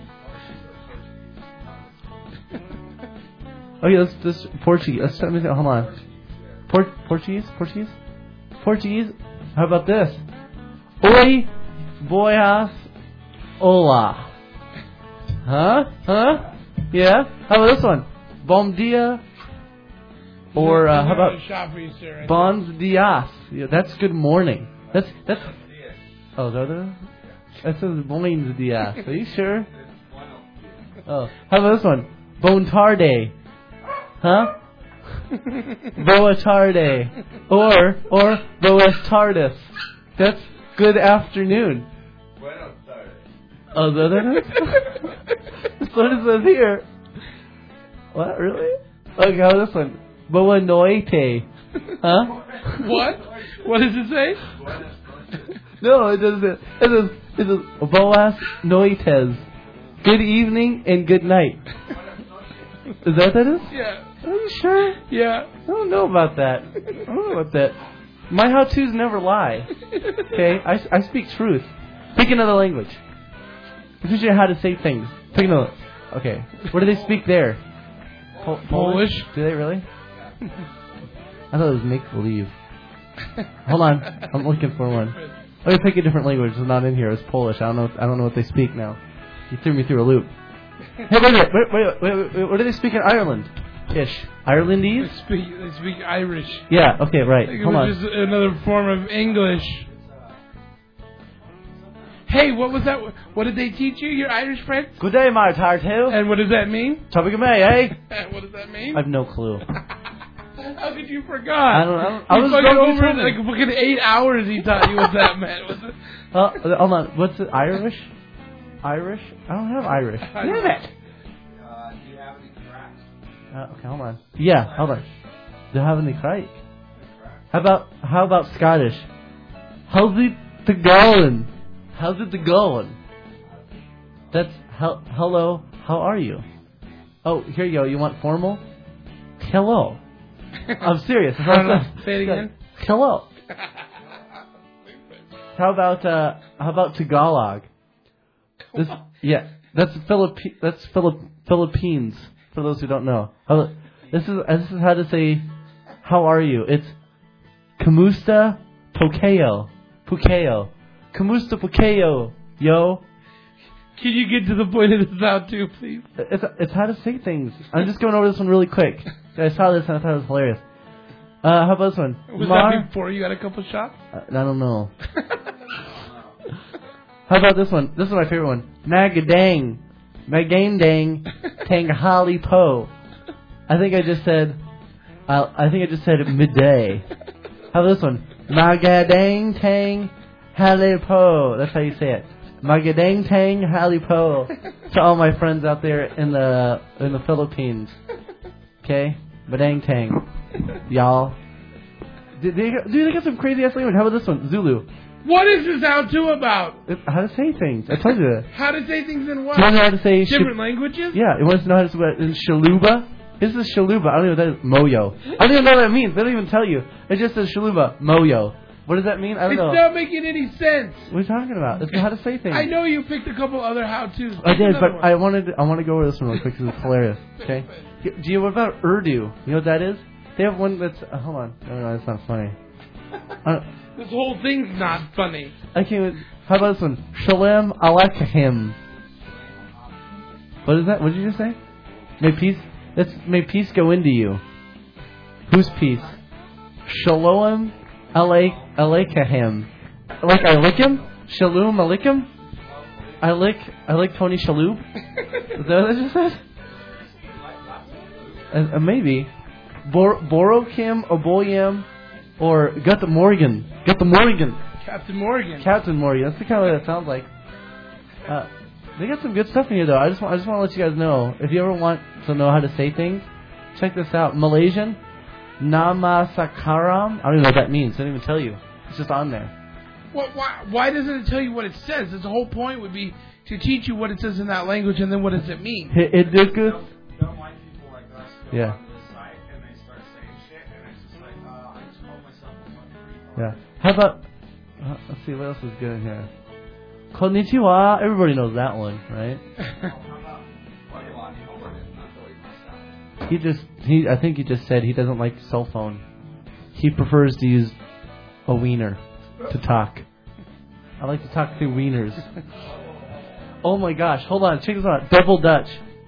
S7: Okay. Let's let's Portuguese. Let's let me think, hold on. Port, Portuguese. Portuguese. Portuguese. How about this? Oi, boias, hola. Huh? Huh? Yeah? How about this one? Bom dia. Or uh, how about bons dias? Yeah, that's good morning. That's that's. Oh, is that other? That says bons dias. Are you sure? Oh, how about this one? Bon tarde. Huh? Boa tarde. Or or boas tardes. That's good afternoon. Oh, the other one? That's what it says here. What? Really? Okay, how about this one? Boa noite. Huh?
S5: What? What does it say?
S7: No, it doesn't. It says, it says boas noites. Good evening and good night. Is that what that is?
S5: Yeah.
S7: Are you sure?
S5: Yeah.
S7: I don't know about that. I don't know about that. My how-tos never lie. Okay? I, I speak truth. Pick another language. Teach you how to say things. Pick another. Okay. What do they speak there? Pol- Polish?
S5: Polish?
S7: Do they really? I thought it was make-believe. Hold on. I'm looking for one. Let me pick a different language. It's not in here. It's Polish. I don't know. I don't know what they speak now. You threw me through a loop. Hey, wait a minute. Wait, wait, wait, wait. What do they speak in Ireland? Ish. Irelandese?
S5: They speak, they speak Irish.
S7: Yeah, okay, right.
S5: Like
S7: Hold
S5: it
S7: on.
S5: was just another form of English. Hey, what was that? What did they teach you, your Irish friends?
S7: Good day, my tartu.
S5: And what does that mean?
S7: Topic of May, eh?
S5: And what does that mean?
S7: I have no clue.
S5: How could you forgot?
S7: I don't know. I
S5: You
S7: was
S5: fucking
S7: going
S5: over
S7: through
S5: it like fucking eight hours. He taught you what that meant. Was it?
S7: Uh, hold on. What's it? Irish? Irish? I don't have Irish. Damn it. Uh, okay, hold on. Yeah, hold on. Do you have any right? How about how about Scottish? How's it to going? How's it to going? That's hel- hello. How are you? Oh, here you go. You want formal? Hello. I'm serious.
S5: I don't know. Say it again.
S7: Hello. How about uh how about Tagalog? This yeah, that's Philippi- that's Philip Philippines. For those who don't know, how, this is this is how to say how are you. It's Kamusta Pokeo, Pukeo, Kamusta Pukeo, yo.
S5: Can you get to the point of this out too, please?
S7: It's it's how to say things. I'm just going over this one really quick. I saw this and I thought it was hilarious. Uh, how about this one?
S5: Was
S7: Mar-
S5: that before you got a couple shots?
S7: Uh, I don't know. How about this one? This is my favorite one. Magadang. Magadang Tanghali Po. I think I just said, uh, I think I just said midday. How about this one? Magadang Tang Halipo. That's how you say it. Magadang Tang Halipo. To all my friends out there in the in the Philippines. Okay? Badang Tang. Y'all. Dude, they, dude, they got some crazy ass language. How about this one? Zulu.
S5: What is this how to about?
S7: It, how to say things. I told you that.
S5: How to say things in what?
S7: Do you want to know how to say
S5: different
S7: sh-
S5: languages?
S7: Yeah, you want to know how to say it in Shaluba? This is Shaluba. I don't even know what that is. Moyo. I don't even know what that means. They don't even tell you. It just says Shaluba. Moyo. What does that mean? I don't
S5: it's
S7: know.
S5: It's not making any sense.
S7: What are you talking about? It's how to say things.
S5: I know you picked a couple other how-tos.
S7: I did, but
S5: one.
S7: I wanted to, I want to go over this one real quick because it's hilarious. Okay? Do you, what about Urdu? You know what that is? They have one that's... Uh, hold on. No, no, that's not funny. Uh,
S5: This whole thing's not funny.
S7: I can't. How about this one? Shalom Aleichem. What is that? What did you just say? May peace, Let's, may peace go into you. Whose peace? Shalom Aleichem. Like I lick him? Shalom Aleichem? I lick, I lick Tony Shalhoub? Is that what I just said? Uh, uh, maybe. Bor- Borokim, Oboyam, or Gut Morgan. Gut Morgan.
S5: Captain Morgan.
S7: Captain Morgan. That's the kind of way that sounds like. Uh, they got some good stuff in here, though. I just want, I just want to let you guys know. If you ever want to know how to say things, check this out. Malaysian, Namasakaram. I don't even know what that means. I didn't even tell you. It's just on there.
S5: Well, why, why doesn't it tell you what it says? The whole point would be to teach you what it says in that language, and then what does it mean?
S7: Hidukus. Yeah. Yeah. How about, uh, let's see, what else is good in here? Konnichiwa. Everybody knows that one, right? He just, he, I think he just said he doesn't like the cell phone. He prefers to use a wiener to talk. I like to talk through wieners. Oh my gosh, hold on, check this out. Double Dutch.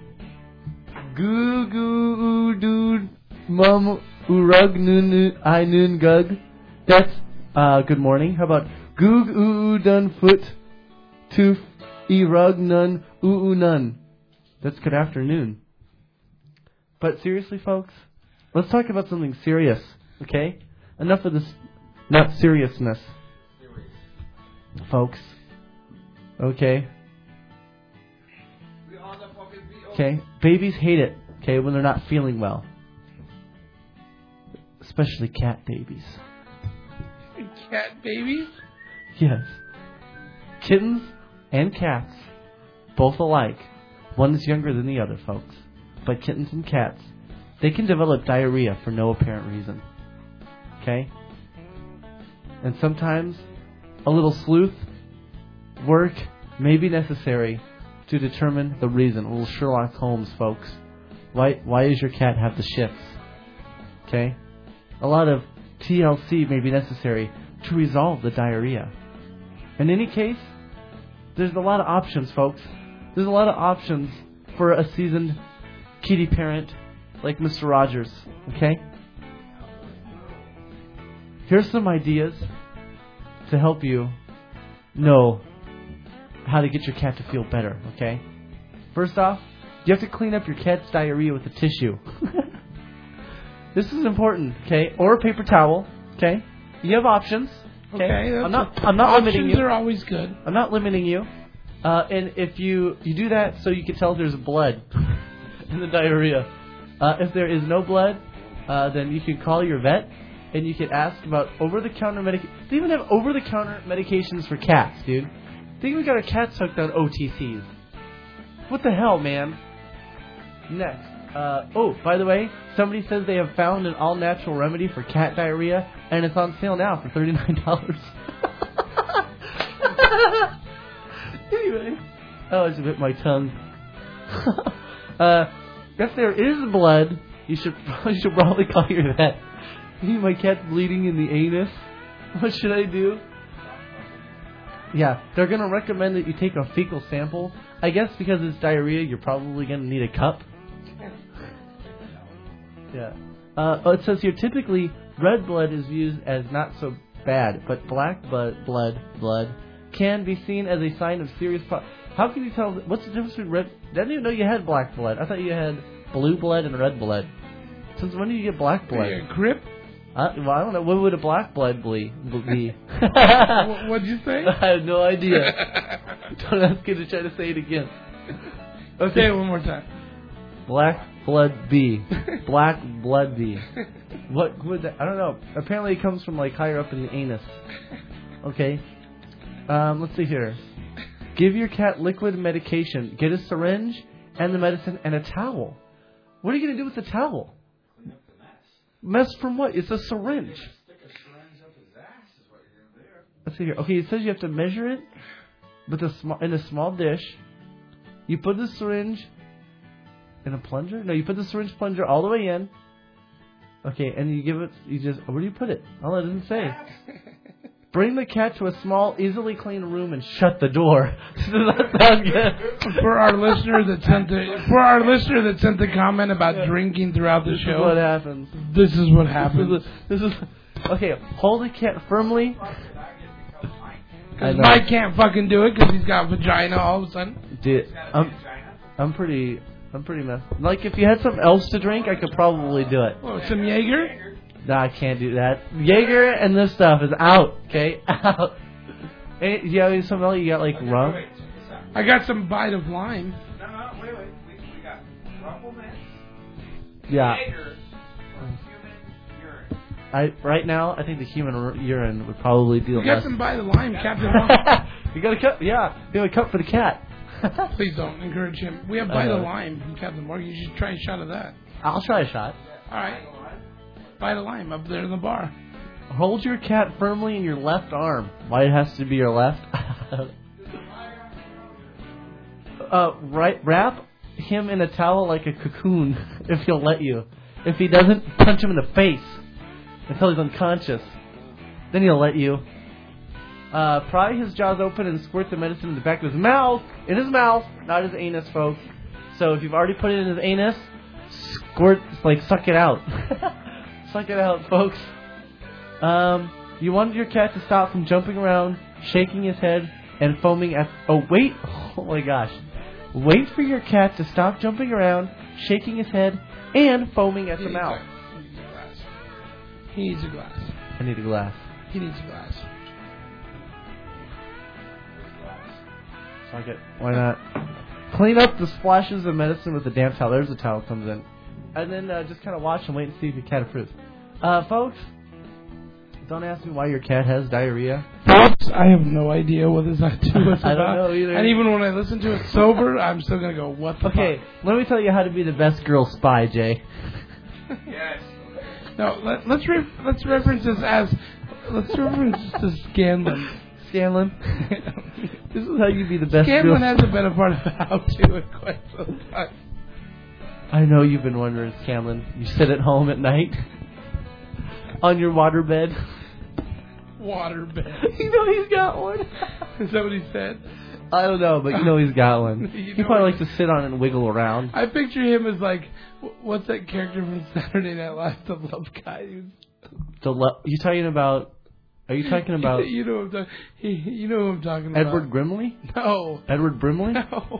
S7: Goo goo dude mum urug nun I nun gug. That's uh good morning. How about goog oo dun foot toof e rug nun oo nun. That's good afternoon. But seriously, folks, let's talk about something serious, okay? Enough of this not seriousness. Folks. Okay. Okay. Babies hate it, okay, when they're not feeling well. Especially cat babies.
S5: Cat babies?
S7: Yes. Kittens and cats, both alike. One is younger than the other, folks. But kittens and cats, they can develop diarrhea for no apparent reason. Okay? And sometimes a little sleuth work may be necessary to determine the reason. A little Sherlock Holmes, folks. Why why does your cat have the shits? Okay? A lot of T L C may be necessary to resolve the diarrhea. In any case, there's a lot of options, folks. There's a lot of options for a seasoned kitty parent like Mister Rogers. Okay? Here's some ideas to help you know how to get your cat to feel better, okay? First off, you have to clean up your cat's diarrhea with a tissue. This is important, okay? Or a paper towel, okay? You have options, okay?
S5: Okay,
S7: I'm not I'm not limiting you.
S5: Options are always good.
S7: I'm not limiting you. Uh, and if you, you do that so you can tell if there's blood in the diarrhea. Uh, if there is no blood, uh, then you can call your vet and you can ask about over-the-counter medications. They even have over-the-counter medications for cats, dude. I think we got our cats hooked on O T Cs. What the hell, man? Next. Uh, oh, by the way, somebody says they have found an all-natural remedy for cat diarrhea, and it's on sale now for thirty-nine dollars. Anyway. Oh, I just bit my tongue. uh, if there is blood, you should, you should probably call your vet. My cat's bleeding in the anus. What should I do? Yeah, they're going to recommend that you take a fecal sample. I guess because it's diarrhea, you're probably going to need a cup. Yeah. Uh, it says here, typically, red blood is used as not so bad, but black blood, blood, blood can be seen as a sign of serious pro- How can you tell, what's the difference between red, I didn't even know you had black blood. I thought you had blue blood and red blood. Since when do you get black blood?
S5: Are you a grip?
S7: Uh, well, I don't know. What would a black blood be?
S5: What did you say?
S7: I have no idea. Don't ask me to try to say it again.
S5: Okay, say it one more time.
S7: Black blood B. Black blood B. What would that? I don't know. Apparently it comes from like higher up in the anus. Okay. Um, let's see here. Give your cat liquid medication. Get a syringe and the medicine and a towel. What are you going to do with the towel? Mess from what? It's a syringe. Let's see here. Okay, it says you have to measure it with a small in a small dish. You put the syringe in a plunger. No, you put the syringe plunger all the way in. Okay, and you give it. You just where do you put it? Oh, it doesn't say. Bring the cat to a small, easily cleaned room and shut the door. Does that sound good?
S5: For our listener that sent the for our listener that sent the comment about drinking throughout the
S7: this
S5: show,
S7: is what happens.
S5: This is what happens.
S7: This is, this is okay. Hold the cat firmly.
S5: Because Mike can't fucking do it because he's got vagina all of a sudden.
S7: Dude, I'm, I'm pretty, I'm pretty messed. Like if you had something else to drink, I could probably do it.
S5: Oh, some Jaeger?
S7: No, I can't do that. Jaeger and this stuff is out. Okay, out. Hey, do you have something else? You got like rum?
S5: I got some bite of lime.
S2: No, no, wait, wait. We, we got Ruffle Mix,
S7: Yeah.
S2: Jaeger, or human urine.
S7: I right now I think the human r- urine would probably be the
S5: We got
S7: best.
S5: some bite of lime, Captain Lime.
S7: You got a cup? Yeah, you have a cup for the cat.
S5: Please don't encourage him. We have
S7: I
S5: bite of
S7: know.
S5: lime from Captain Morgan. You should try a shot of that.
S7: I'll try a shot.
S5: All right. Bite of lime up there in the bar.
S7: Hold your cat firmly in your left arm. Why it has to be your left? uh, right. Wrap him in a towel like a cocoon, if he'll let you. If he doesn't, punch him in the face until he's unconscious. Then he'll let you. Uh, pry his jaws open and squirt the medicine in the back of his mouth. In his mouth, not his anus, folks. So if you've already put it in his anus, squirt, like suck it out. Suck it out, folks. Um, you want your cat to stop from jumping around, shaking his head, and foaming at... Oh, wait. Oh, my gosh. Wait for your cat to stop jumping around, shaking his head, and foaming at the mouth.
S5: He needs a glass.
S7: I need a glass.
S5: He needs a glass.
S7: Suck it. Why not? Clean up the splashes of medicine with a damp towel. There's the towel comes in. And then uh, just kind of watch and wait and see if your cat approves. Uh, folks, don't ask me why your cat has diarrhea.
S5: Folks, I have no idea what this idea was
S7: I
S5: about.
S7: don't know either.
S5: And even when I listen to it sober, I'm still going to go, what the
S7: Okay,
S5: fuck?
S7: let me tell you how to be the best girl spy, Jay.
S2: Yes.
S5: No, let, let's re- let's reference this as let's reference this to Scanlon.
S7: Scanlon, this is how you be the best
S5: Scanlon
S7: girl.
S5: hasn't been a part of the how-to in quite some time.
S7: I know you've been wondering, Scanlon. You sit at home at night on your water bed.
S5: Water bed.
S7: You know he's got one.
S5: Is that what he said?
S7: I don't know, but you know he's got one.
S5: You
S7: He
S5: know
S7: probably
S5: he-
S7: likes to sit on it and wiggle around.
S5: I picture him as like, wh- what's that character from Saturday Night Live, the love guy? Who's
S7: The lo- you talking about? Are you talking about
S5: you know what I'm talking. He, you know who I'm talking about.
S7: Edward Grimley?
S5: No.
S7: Edward Brimley?
S5: No.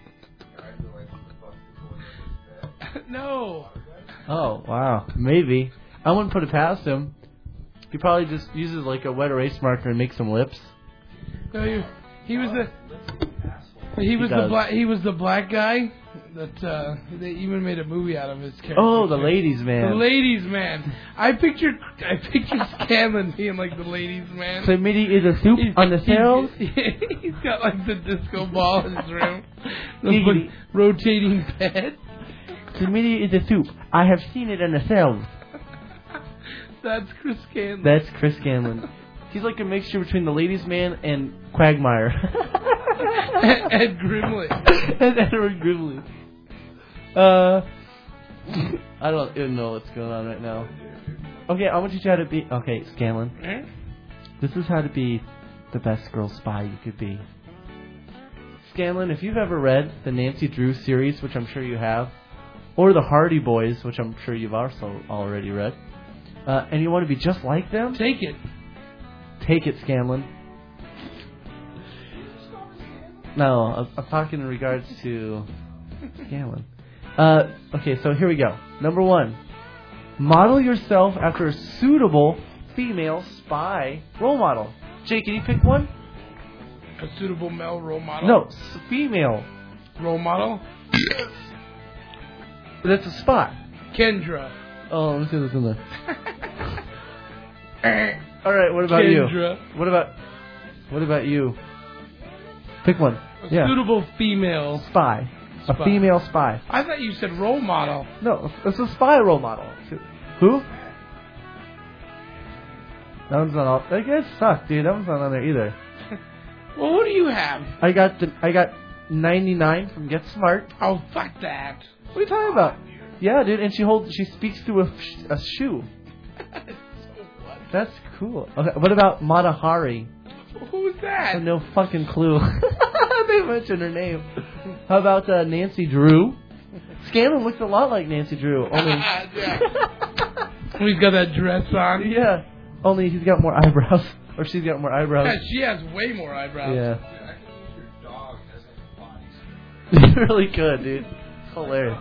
S5: No.
S7: Oh wow, maybe. I wouldn't put it past him. He probably just uses like a wet erase marker and makes some lips.
S5: No, he, he was the he was
S7: He
S5: the
S7: does.
S5: black he was the black guy that uh, they even made a movie out of his character.
S7: Oh, the
S5: too.
S7: ladies' man.
S5: The ladies man. I pictured I pictured Scanlon being like the ladies man.
S7: Chlamydia is a soup
S5: He's-
S7: on the shelves.
S5: He's, he's got like the disco ball in his room, the
S7: Giggity.
S5: like, rotating bed.
S7: Chlamydia is a soup. I have seen it on the shelves.
S5: That's Chris Scanlon.
S7: That's Chris Scanlon. He's like a mixture between the ladies' man and Quagmire.
S5: Ed Grimley.
S7: And Edward Grimley. Uh, I don't even know what's going on right now. Okay, I want you to try to be. Okay, Scanlon.
S5: Eh?
S7: This is how to be the best girl spy you could be. Scanlon, if you've ever read the Nancy Drew series, which I'm sure you have, or the Hardy Boys, which I'm sure you've also already read, uh, and you want to be just like them,
S5: Take it.
S7: take it, Scanlon. No, I'm, I'm talking in regards to Scanlon. Uh, okay, so here we go. Number one, model yourself after a suitable female spy role model. Jake, can you pick one?
S5: A suitable male role model.
S7: No, s- female.
S5: Role model.
S7: That's a spot.
S5: Kendra.
S7: Oh, let me see what's in there. All right, what about
S5: Kendra.
S7: you? What about what about you? Pick one.
S5: A
S7: Yeah.
S5: suitable female
S7: Spy. A
S5: Spy.
S7: female spy.
S5: I thought you said role model.
S7: No, it's a spy role model. Who? That one's not all. That guy sucked, dude. That one's not on there either.
S5: Well, who do you have?
S7: I got the, I got ninety-nine from Get Smart.
S5: Oh, fuck that.
S7: What are you talking about? Yeah, dude. And she holds. She speaks through a, sh- a shoe. That's cool. Okay, what about Mata Hari?
S5: Who's
S7: I
S5: that?
S7: have no fucking clue. They mentioned her name. How about uh, Nancy Drew? Scanlon looks a lot like Nancy Drew. Only
S5: He's got that dress on.
S7: Yeah. Only he's got more eyebrows. Or she's got more eyebrows.
S5: Yeah, she has way more eyebrows.
S7: Yeah. You really could, dude. It's hilarious.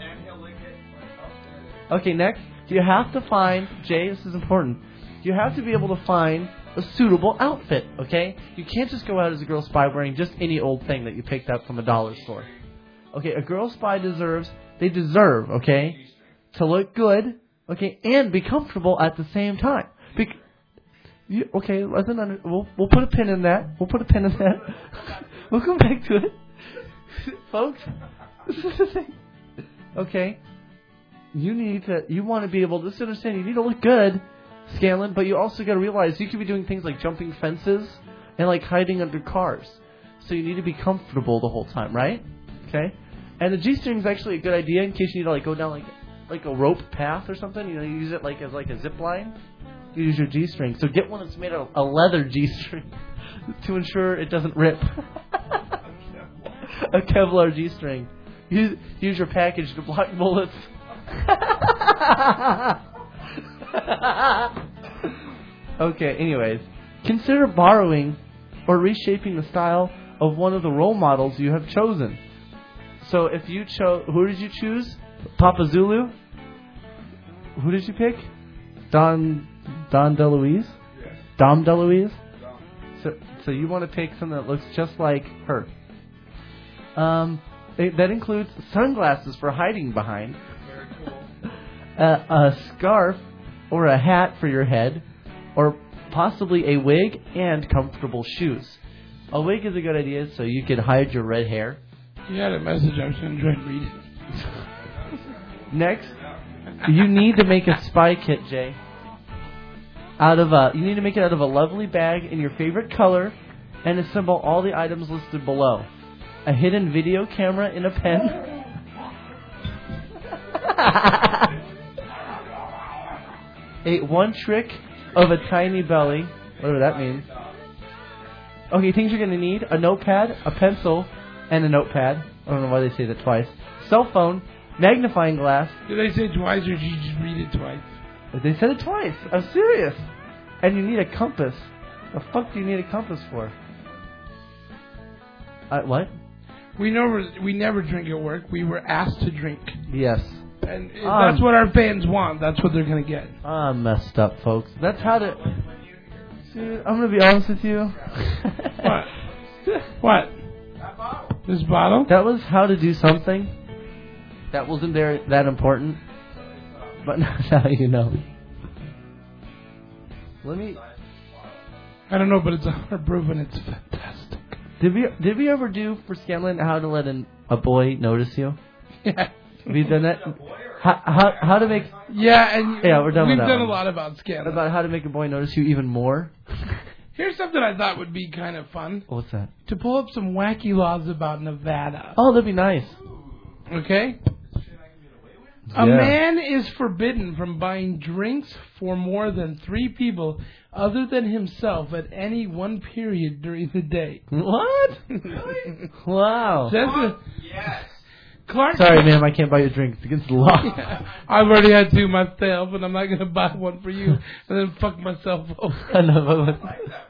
S7: Okay, next. You have to find, Jay, this is important. You have to be able to find a suitable outfit, okay? You can't just go out as a girl spy wearing just any old thing that you picked up from a dollar store. Okay, a girl spy deserves, they deserve, okay, to look good, okay, and be comfortable at the same time. Bec- you, okay, listen, under, we'll, we'll put a pin in that. We'll put a pin in that. We'll come back to it. Folks, this is the thing. Okay, you need to, you want to be able to, just understand, you need to look good, Scanlon, but you also got to realize you could be doing things like jumping fences and like hiding under cars. So you need to be comfortable the whole time, right? Okay? And the G-string is actually a good idea in case you need to like go down like like a rope path or something. You know, you use it like as like a zip line. You use your G-string. So get one that's made of a leather G-string to ensure it doesn't rip. A Kevlar G-string. Use use your package to block bullets. Okay, anyways. Consider borrowing or reshaping the style of one of the role models you have chosen. So if you chose, who did you choose? Papa Zulu? Who did you pick? Don Don DeLuise? Yes. Dom DeLuise? Dom. So so you want to pick something that looks just like her. Um, it, that includes sunglasses for hiding behind.
S5: Very cool.
S7: Uh, a scarf or a hat for your head, or possibly a wig and comfortable shoes. A wig is a good idea so you can hide your red hair.
S5: You had a message I was going to try and read it.
S7: Next, you need to make a spy kit, Jay. Out of a, you need to make it out of a lovely bag in your favorite color and assemble all the items listed below. A hidden video camera in a pen. A one trick of a tiny belly, whatever that means. Okay, things you're going to need: a notepad, a pencil, and a notepad. I don't know why they say that twice. Cell phone, magnifying glass.
S5: Did they say twice or did you just read it twice?
S7: They said it twice. I'm serious. And you need a compass. The fuck do you need a compass for? Uh, what?
S5: We never, we never drink at work. We were asked to drink.
S7: Yes.
S5: And if
S7: Um,
S5: that's what our fans want. That's what they're going to get.
S7: I'm messed up, folks. That's how to... Dude, I'm going to be honest with you.
S5: What? What? This bottle?
S7: That was how to do something. That wasn't there that important. But now you know. Let me...
S5: I don't know, but it's a hard proof and it's fantastic.
S7: Did we did we ever do for Scanlon how to let an, a boy notice you?
S5: Yeah.
S7: Have you done that? How, how, how to make...
S5: Yeah, and
S7: yeah, we're done
S5: we've
S7: with that
S5: done
S7: one.
S5: a lot about Scanlon.
S7: About how to make a boy notice you even more?
S5: Here's something I thought would be kind of fun.
S7: What's that?
S5: To pull up some wacky laws about Nevada.
S7: Oh, that'd be nice.
S5: Okay?
S7: Yeah.
S5: A man is forbidden from buying drinks for more than three people other than himself at any one period during the day.
S7: What? Really? Wow.
S5: That's
S16: Yes.
S5: Clark.
S7: Sorry, ma'am, I can't buy you a drink. It's against the law.
S5: Yeah, I've already had two myself, and I'm not going to buy one for you and then fuck myself over.
S7: I know, but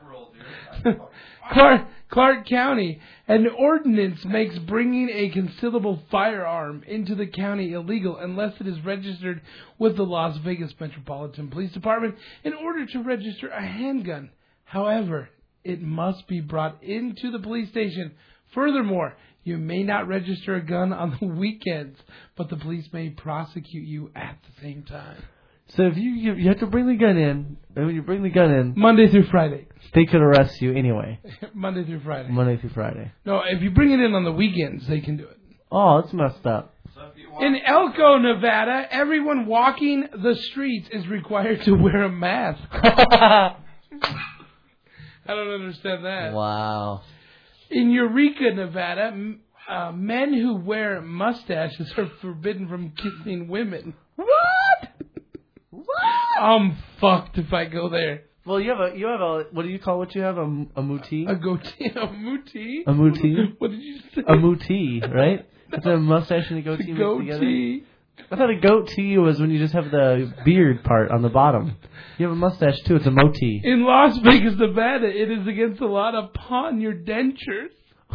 S5: Clark, Clark County, an ordinance makes bringing a concealable firearm into the county illegal unless it is registered with the Las Vegas Metropolitan Police Department in order to register a handgun. However, it must be brought into the police station. Furthermore, you may not register a gun on the weekends, but the police may prosecute you at the same time.
S7: So if you, you you have to bring the gun in, and when you bring the gun in,
S5: Monday through Friday.
S7: They could arrest you anyway.
S5: Monday through Friday.
S7: Monday through Friday.
S5: No, if you bring it in on the weekends, they can do it.
S7: Oh, that's messed up.
S5: In Elko, Nevada, everyone walking the streets is required to wear a mask. I don't understand that.
S7: Wow.
S5: In Eureka, Nevada, m- uh, men who wear mustaches are forbidden from kissing women.
S7: What? What?
S5: I'm fucked if I go there.
S7: Well, you have a you have a what do you call what you have a a muti?
S5: A goatee, a muti.
S7: A muti.
S5: What did you say?
S7: A muti, right? It's a mustache and a goatee mixed together.
S5: Goatee.
S7: I thought a goatee was when you just have the beard part on the bottom. You have a mustache too. It's a moti.
S5: In Las Vegas, Nevada, it is against the law to pawn your dentures.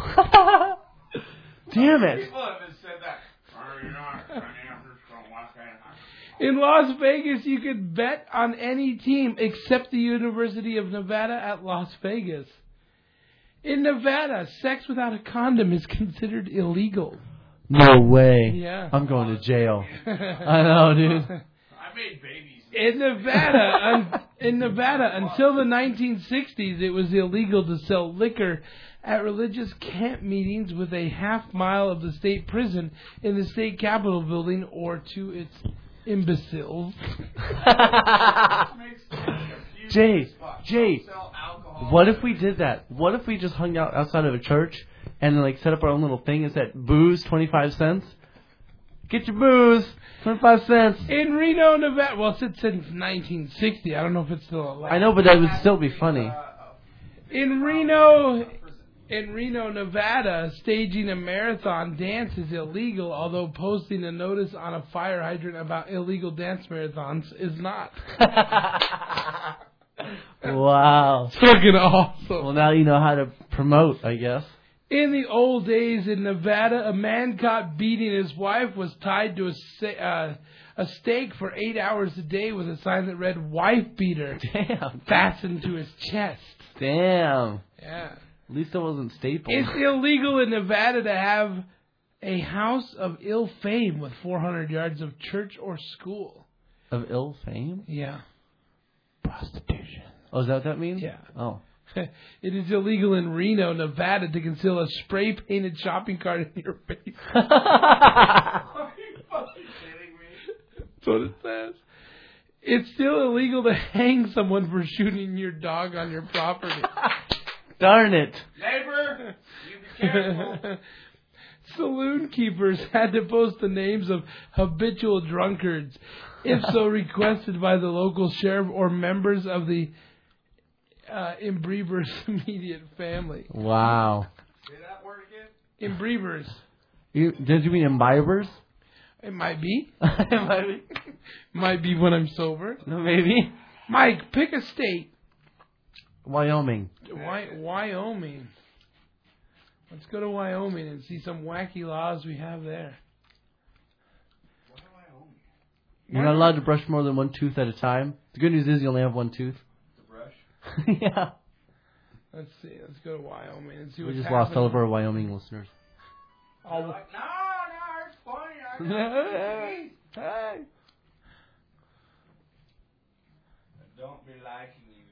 S7: Damn it.
S2: People have said that. Are you not?
S5: In Las Vegas, you could bet on any team except the University of Nevada at Las Vegas. In Nevada, sex without a condom is considered illegal.
S7: No way.
S5: Yeah.
S7: I'm going to jail. I know, dude.
S2: I made babies.
S5: In Nevada, un, in Nevada, until the nineteen sixties, it was illegal to sell liquor at religious camp meetings with a half mile of the state prison in the state capitol building or to its imbeciles.
S7: Jay, Jay, what if we did that? What if we just hung out outside of a church and like set up our own little thing and said booze twenty-five cents? Get your booze, twenty-five cents.
S5: In Reno, Nevada, well, it's since nineteen sixty. I don't know if it's still allowed.
S7: I know, but that would still be funny.
S5: In Reno, in Reno, Nevada, staging a marathon dance is illegal, although posting a notice on a fire hydrant about illegal dance marathons is not.
S7: Wow.
S5: It's fucking awesome.
S7: Well, now you know how to promote, I guess.
S5: In the old days in Nevada, a man caught beating his wife was tied to a sta- uh, a stake for eight hours a day with a sign that read "Wife Beater"
S7: Damn.
S5: fastened to his chest.
S7: Damn.
S5: Yeah.
S7: At least it wasn't stapled.
S5: It's illegal in Nevada to have a house of ill fame with four hundred yards of church or school.
S7: Of ill fame?
S5: Yeah. Prostitution.
S7: Oh, is that what that means?
S5: Yeah.
S7: Oh.
S5: It is illegal in Reno, Nevada, to conceal a spray-painted shopping cart in your face.
S2: Are you fucking kidding me?
S5: That's what it says. It's still illegal to hang someone for shooting your dog on your property.
S7: Darn it.
S2: Neighbor, you be careful.
S5: Saloon keepers had to post the names of habitual drunkards, if so requested by the local sheriff or members of the uh, imbrever's immediate family.
S7: Wow.
S2: Say that word again?
S5: Imbrever's.
S7: You, did you mean imbibers?
S5: It might be.
S7: It might be.
S5: Might be when I'm sober.
S7: No, maybe.
S5: Mike, pick a state.
S7: Wyoming.
S5: Wy- Wyoming. Let's go to Wyoming and see some wacky laws we have there.
S7: You're not allowed to brush more than one tooth at a time. The good news is you only have one tooth.
S2: To brush?
S7: Yeah.
S5: Let's see. Let's go to Wyoming and see
S7: We
S5: what's
S7: just
S5: happening.
S7: lost all of our Wyoming listeners.
S5: Oh,
S2: Like, no, no, it's funny. I got
S7: Hey. Hey.
S2: Don't be liking you.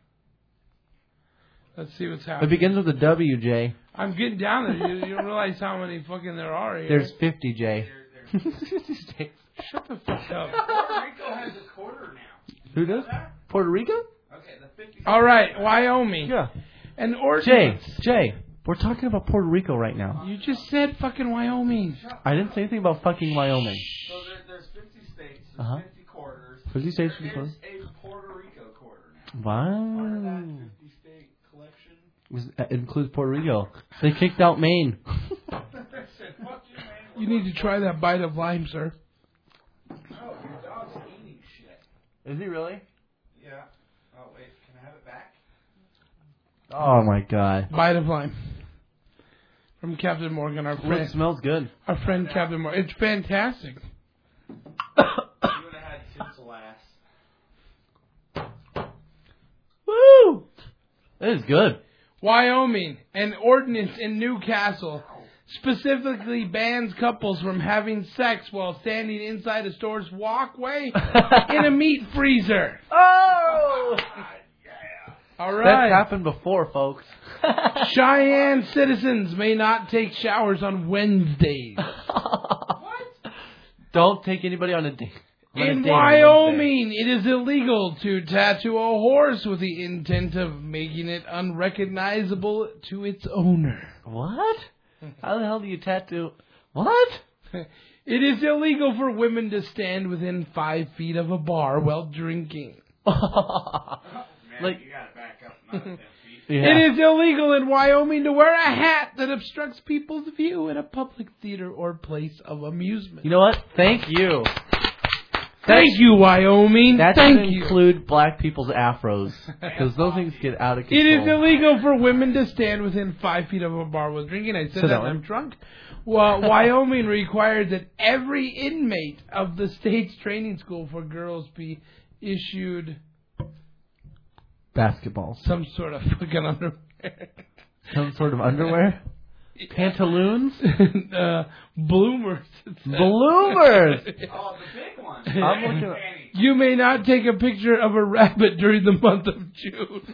S5: let's see what's
S7: It
S5: happening.
S7: begins with a W, Jay.
S5: I'm getting down there. You, you don't realize how many fucking there are here.
S7: There's fifty, Jay.
S5: Shut the fuck up.
S2: Puerto Rico has a quarter now.
S7: Who does? Puerto Rico?
S2: Okay, the fifty.
S5: All right, Wyoming.
S7: Yeah.
S5: An
S7: Jay,
S5: ordinance.
S7: Jay, we're talking about Puerto Rico right now.
S5: You just said fucking Wyoming.
S7: I didn't say anything about fucking Wyoming.
S2: So there, there's fifty states, there's
S7: Uh-huh.
S2: fifty quarters.
S7: fifty states,
S2: There
S7: fifty quarters.
S2: is a Puerto Rico quarter now.
S7: Wow.
S2: Part of that fifty state collection.
S7: Was- It includes Puerto Rico. They kicked out Maine.
S2: I said, fuck you, man.
S5: You need to try that bite of lime, sir.
S2: Oh, your dog's eating shit.
S7: Is he really?
S2: Yeah. Oh, wait, can I have it back?
S7: Oh my god.
S5: Bite of lime. From Captain Morgan, our
S7: Well,
S5: friend.
S7: it smells good.
S5: Our friend Captain Morgan. It's fantastic.
S2: You would have had tinsel ass.
S7: Woo! It is good.
S5: Wyoming, an ordinance in Newcastle specifically bans couples from having sex while standing inside a store's walkway in a meat freezer.
S7: Oh!
S5: All
S7: That's
S5: right.
S7: happened before, folks.
S5: Cheyenne citizens may not take showers on Wednesdays.
S7: Don't take anybody on a date. on a
S5: In
S7: date on Wednesday.
S5: Wyoming, it is illegal to tattoo a horse with the intent of making it unrecognizable to its owner.
S7: What? How the hell do you tattoo? What?
S5: It is illegal for women to stand within five feet of a bar while drinking.
S7: Like,
S2: you gotta back up another ten feet.
S7: Yeah.
S5: It is illegal in Wyoming to wear a hat that obstructs people's view in a public theater or place of amusement.
S7: You know what? Thank you.
S5: Thank you, Wyoming.
S7: That
S5: Thank
S7: should
S5: you.
S7: include black people's afros, because those things get out of control.
S5: It is illegal for women to stand within five feet of a bar while drinking. I said
S7: So
S5: that
S7: that
S5: I'm
S7: one.
S5: drunk. Well, Wyoming requires that every inmate of the state's training school for girls be issued
S7: Basketballs.
S5: some sort of fucking underwear.
S7: Some sort of underwear? Pantaloons?
S5: uh, bloomers. it says.
S7: Bloomers!
S2: Oh, the big one.
S7: I'm looking at...
S5: You may not take a picture of a rabbit during the month of June.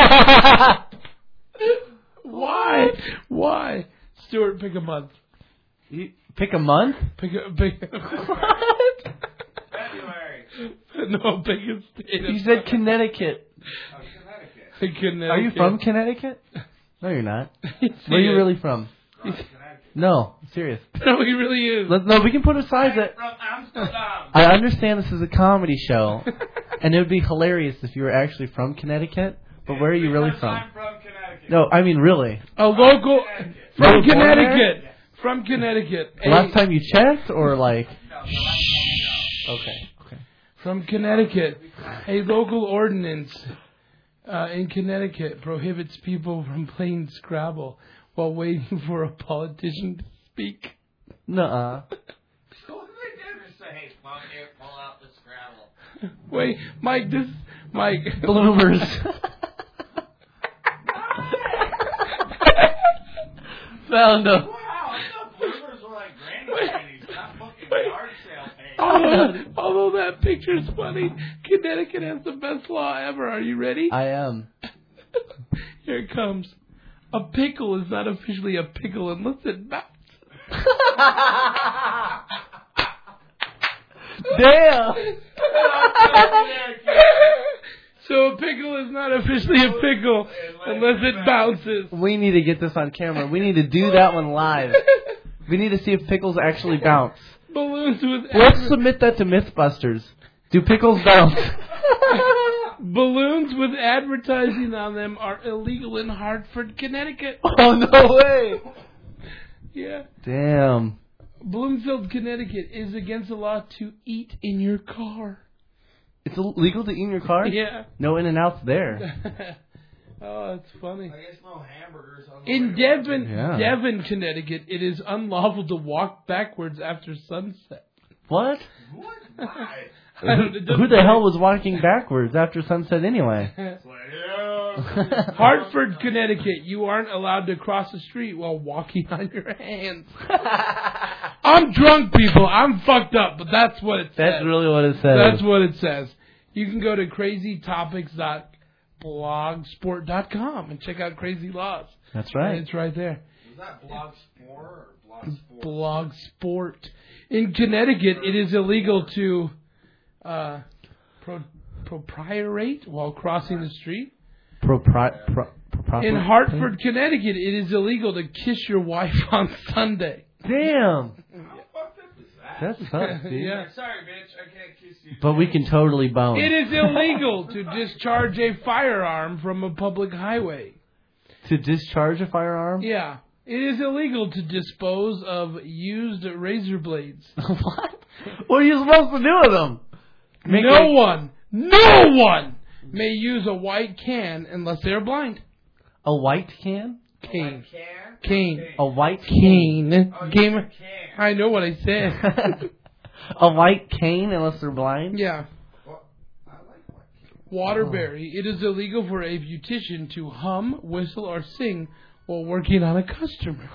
S5: Why? Why? Stuart, pick a month.
S7: You pick a month?
S5: Pick a pick.
S7: What?
S2: February.
S5: No, pick a state.
S7: You said Connecticut.
S2: Oh, Connecticut.
S5: Connecticut.
S7: Are you from Connecticut? No, you're not.
S5: Yes,
S7: Where are
S5: he
S7: you
S5: is.
S7: really from? No, serious.
S5: No, he really is.
S7: Let, no, we can put aside that.
S2: From Amsterdam.
S7: I understand this is a comedy show, and it would be hilarious if you were actually from Connecticut. But where are you really from?
S2: I'm from Connecticut.
S7: No, I mean really.
S5: A local
S2: Connecticut.
S5: from
S7: You were born
S5: Connecticut.
S7: there?
S5: From Connecticut.
S7: The last time you checked, or like? Okay. Okay.
S5: From Connecticut, a local ordinance uh, in Connecticut prohibits people from playing Scrabble while waiting for a politician to speak.
S7: Nuh-uh.
S2: So what did they do? Just say, hey, Mom, here, pull out the Scrabble.
S5: Wait, Mike, this Mike.
S7: Bloomers. Found them.
S2: Wow, I thought bloomers were like granny panties, not fucking yard sale panties.
S5: Although, although that picture's funny, Connecticut has the best law ever. Are you ready?
S7: I am.
S5: Here it comes. A pickle is not officially a pickle unless it bounces.
S7: Damn.
S5: So a pickle is not officially a pickle unless it bounces.
S7: We need to get this on camera. We need to do that one live. We need to see if pickles actually bounce.
S5: Balloons with
S7: Let's
S5: adver-
S7: submit that to Mythbusters. Do pickles bounce?
S5: balloons with advertising on them are illegal in Hartford, Connecticut.
S7: Oh, no way.
S5: Yeah.
S7: Damn.
S5: Bloomfield, Connecticut is against the law to eat in your car.
S7: It's illegal to eat in your car?
S5: Yeah.
S7: No In-N-Outs there.
S5: Oh, that's funny.
S2: I guess no hamburgers. On the
S5: In
S2: way.
S5: Devon,
S7: Yeah.
S5: Devon, Connecticut, it is unlawful to walk backwards after sunset.
S7: What?
S2: What? Why?
S5: I don't- it
S7: Who
S5: doesn't
S7: the
S5: say-
S7: hell was walking backwards after sunset anyway?
S2: It's like, yeah.
S5: Hartford, Connecticut, you aren't allowed to cross the street while walking on your hands. I'm drunk, people. I'm fucked up, but that's what it says.
S7: That's really what it says.
S5: That's what it says. You can go to crazy topics dot blogsport dot com and check out Crazy Laws.
S7: That's right.
S5: And it's right there.
S2: Is that Blog Sport or Blog Sport?
S5: Blog Sport. In Connecticut, it is illegal to uh, pro- propriorate while crossing the street.
S7: Propri- pro- propri-
S5: In Hartford, Connecticut, it is illegal to kiss your wife on Sunday.
S7: Damn.
S2: How fucked up is that?
S7: That sucks, dude.
S5: Yeah.
S2: Sorry, bitch, I can't kiss you.
S7: But we can totally bone.
S5: It is illegal to discharge a firearm from a public highway.
S7: To discharge a firearm?
S5: Yeah. It is illegal to dispose of used razor blades.
S7: What? What are you supposed to do with them? Make
S5: no
S7: like-
S5: one, no one may use a white can unless they are blind.
S7: A white can?
S5: Cane. Cane.
S7: A white
S5: Cane.
S2: Oh,
S5: Game.
S2: can.
S5: I know what I said.
S7: A white cane unless they're blind?
S5: Yeah.
S2: Well, I like white.
S5: Waterbury. It is illegal for a beautician to hum, whistle, or sing while working on a customer.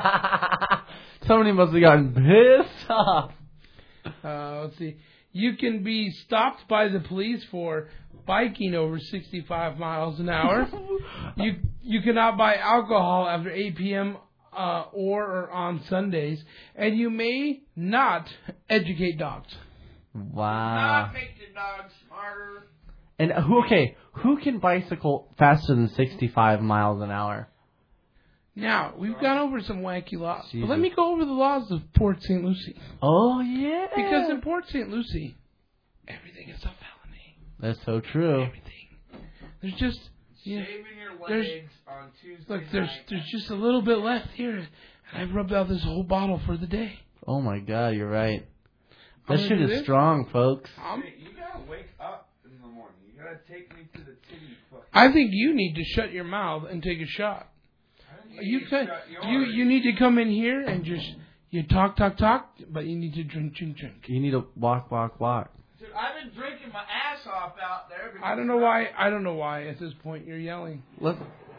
S7: Somebody must have gotten pissed off.
S5: Uh, let's see. You can be stopped by the police for biking over sixty-five miles an hour. you you cannot buy alcohol after eight p.m. Uh, or, or on Sundays, and you may not educate dogs.
S7: Wow.
S2: Not make your dog smarter.
S7: And who? Okay, who can bicycle faster than sixty-five miles an hour?
S5: Now, we've gone over some wacky laws,
S7: Jesus.
S5: but let me go over the laws of Port Saint Lucie.
S7: Oh, yeah.
S5: Because in Port Saint Lucie, everything is a felony.
S7: That's so true.
S5: Everything. There's just... Yeah,
S15: Shaving your
S5: there's,
S15: legs on Tuesday
S5: look, there's,
S15: night.
S5: there's just a little bit left here, and I've rubbed out this whole bottle for the day.
S7: Oh, my God, you're right.
S5: I'm
S7: That
S5: gonna
S7: shit
S5: do
S7: is
S5: this.
S7: strong, folks.
S5: I'm,
S15: Hey, you gotta wake up in the morning. You gotta take me to the titty fucking...
S5: I think you need to shut your mouth and take a shot. You can, you you need to come in here and just you talk talk talk, but you need to drink drink drink.
S7: You need to walk, walk, walk.
S15: Dude, I've been drinking my ass off out there. because
S5: I don't know why. I don't know why at this point you're yelling.
S7: Let's.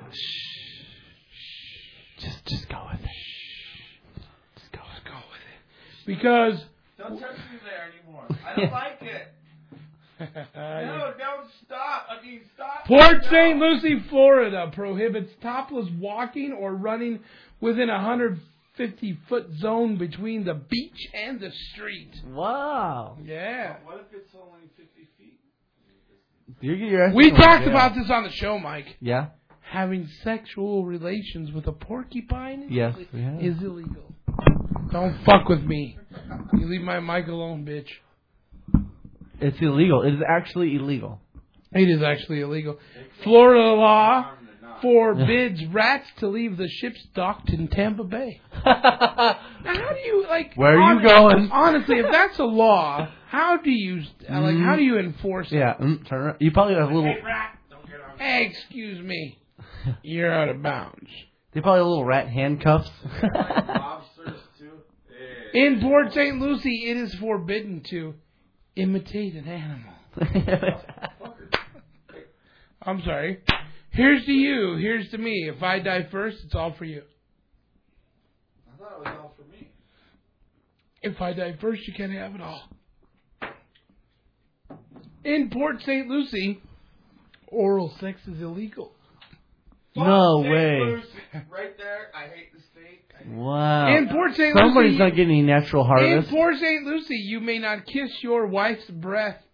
S7: Just, just go with it.
S5: Just go, just go with it. Because.
S15: Don't touch me there anymore. I don't like it. No, don't stop. I mean, stop.
S5: Port
S15: No.
S5: Saint Lucie, Florida prohibits topless walking or running within a one hundred fifty foot zone between the beach and the street.
S7: Wow.
S5: Yeah.
S15: What if it's only fifty feet?
S7: You get your ass
S5: We
S7: in
S5: talked
S7: jail.
S5: about this on the show, Mike.
S7: Yeah?
S5: Having sexual relations with a porcupine
S7: Yes, we have.
S5: is illegal. Don't fuck with me. You leave my mic alone, bitch.
S7: It's illegal. It is actually illegal.
S5: It is actually illegal. Florida law forbids rats to leave the ships docked in Tampa Bay. Now, how do you like?
S7: Where are you
S5: hon-
S7: going?
S5: Honestly, if that's a law, how do you uh, like? How do you enforce it?
S7: Yeah, mm, turn around. You probably have a little.
S5: Hey, excuse me. You're out of bounds.
S7: They probably have little rat handcuffs.
S15: Lobsters, too.
S5: In Port Saint Lucie, it is forbidden to imitate an animal. I'm sorry. Here's to you. Here's to me. If I die first, it's all for you.
S15: I thought it was all for me.
S5: If I die first, you can't have it all. In Port Saint Lucie, oral sex is illegal.
S7: No
S15: Fuck
S7: way.
S15: Saint Lucie. Right there. I hate the state.
S7: Wow.
S5: In Port Saint
S7: Somebody's
S5: Lucie,
S7: not getting any natural
S5: in
S7: harvest.
S5: Port Saint Lucie, you may not kiss your wife's breasts.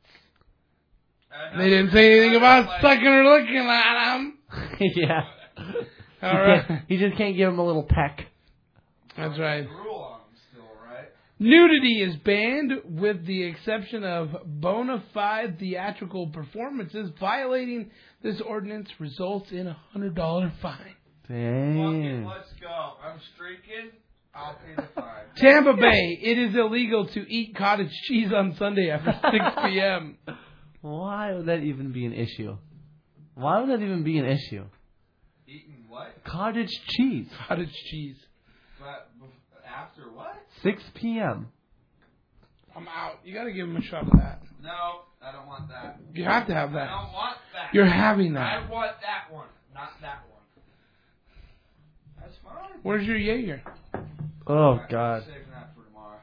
S5: They didn't say anything about sucking or looking at them.
S7: Yeah.
S5: All
S7: He
S5: right.
S7: can't- He just can't give him a little peck.
S5: That's right.
S15: Rule on them still, right?
S5: Nudity is banned with the exception of bona fide theatrical performances. Violating this ordinance results in a one hundred dollars fine.
S15: Fuck it,
S7: Dang.
S15: let's go. I'm streaking. I'll pay the fine.
S5: Tampa Bay, it is illegal to eat cottage cheese on Sunday after six p.m.
S7: Why would that even be an issue? Why would that even be an issue?
S15: Eating what?
S7: Cottage cheese.
S5: Cottage cheese.
S15: But bef- after what?
S7: six p.m.
S5: I'm out. You gotta give him a shot of that.
S15: No, I don't want that.
S5: You have to have
S15: I
S5: that.
S15: don't want that.
S5: You're having that.
S15: I want that one, not that one. That's fine.
S5: Where's your Jaeger?
S7: Oh,
S15: I'm
S7: God.
S15: saving that for tomorrow.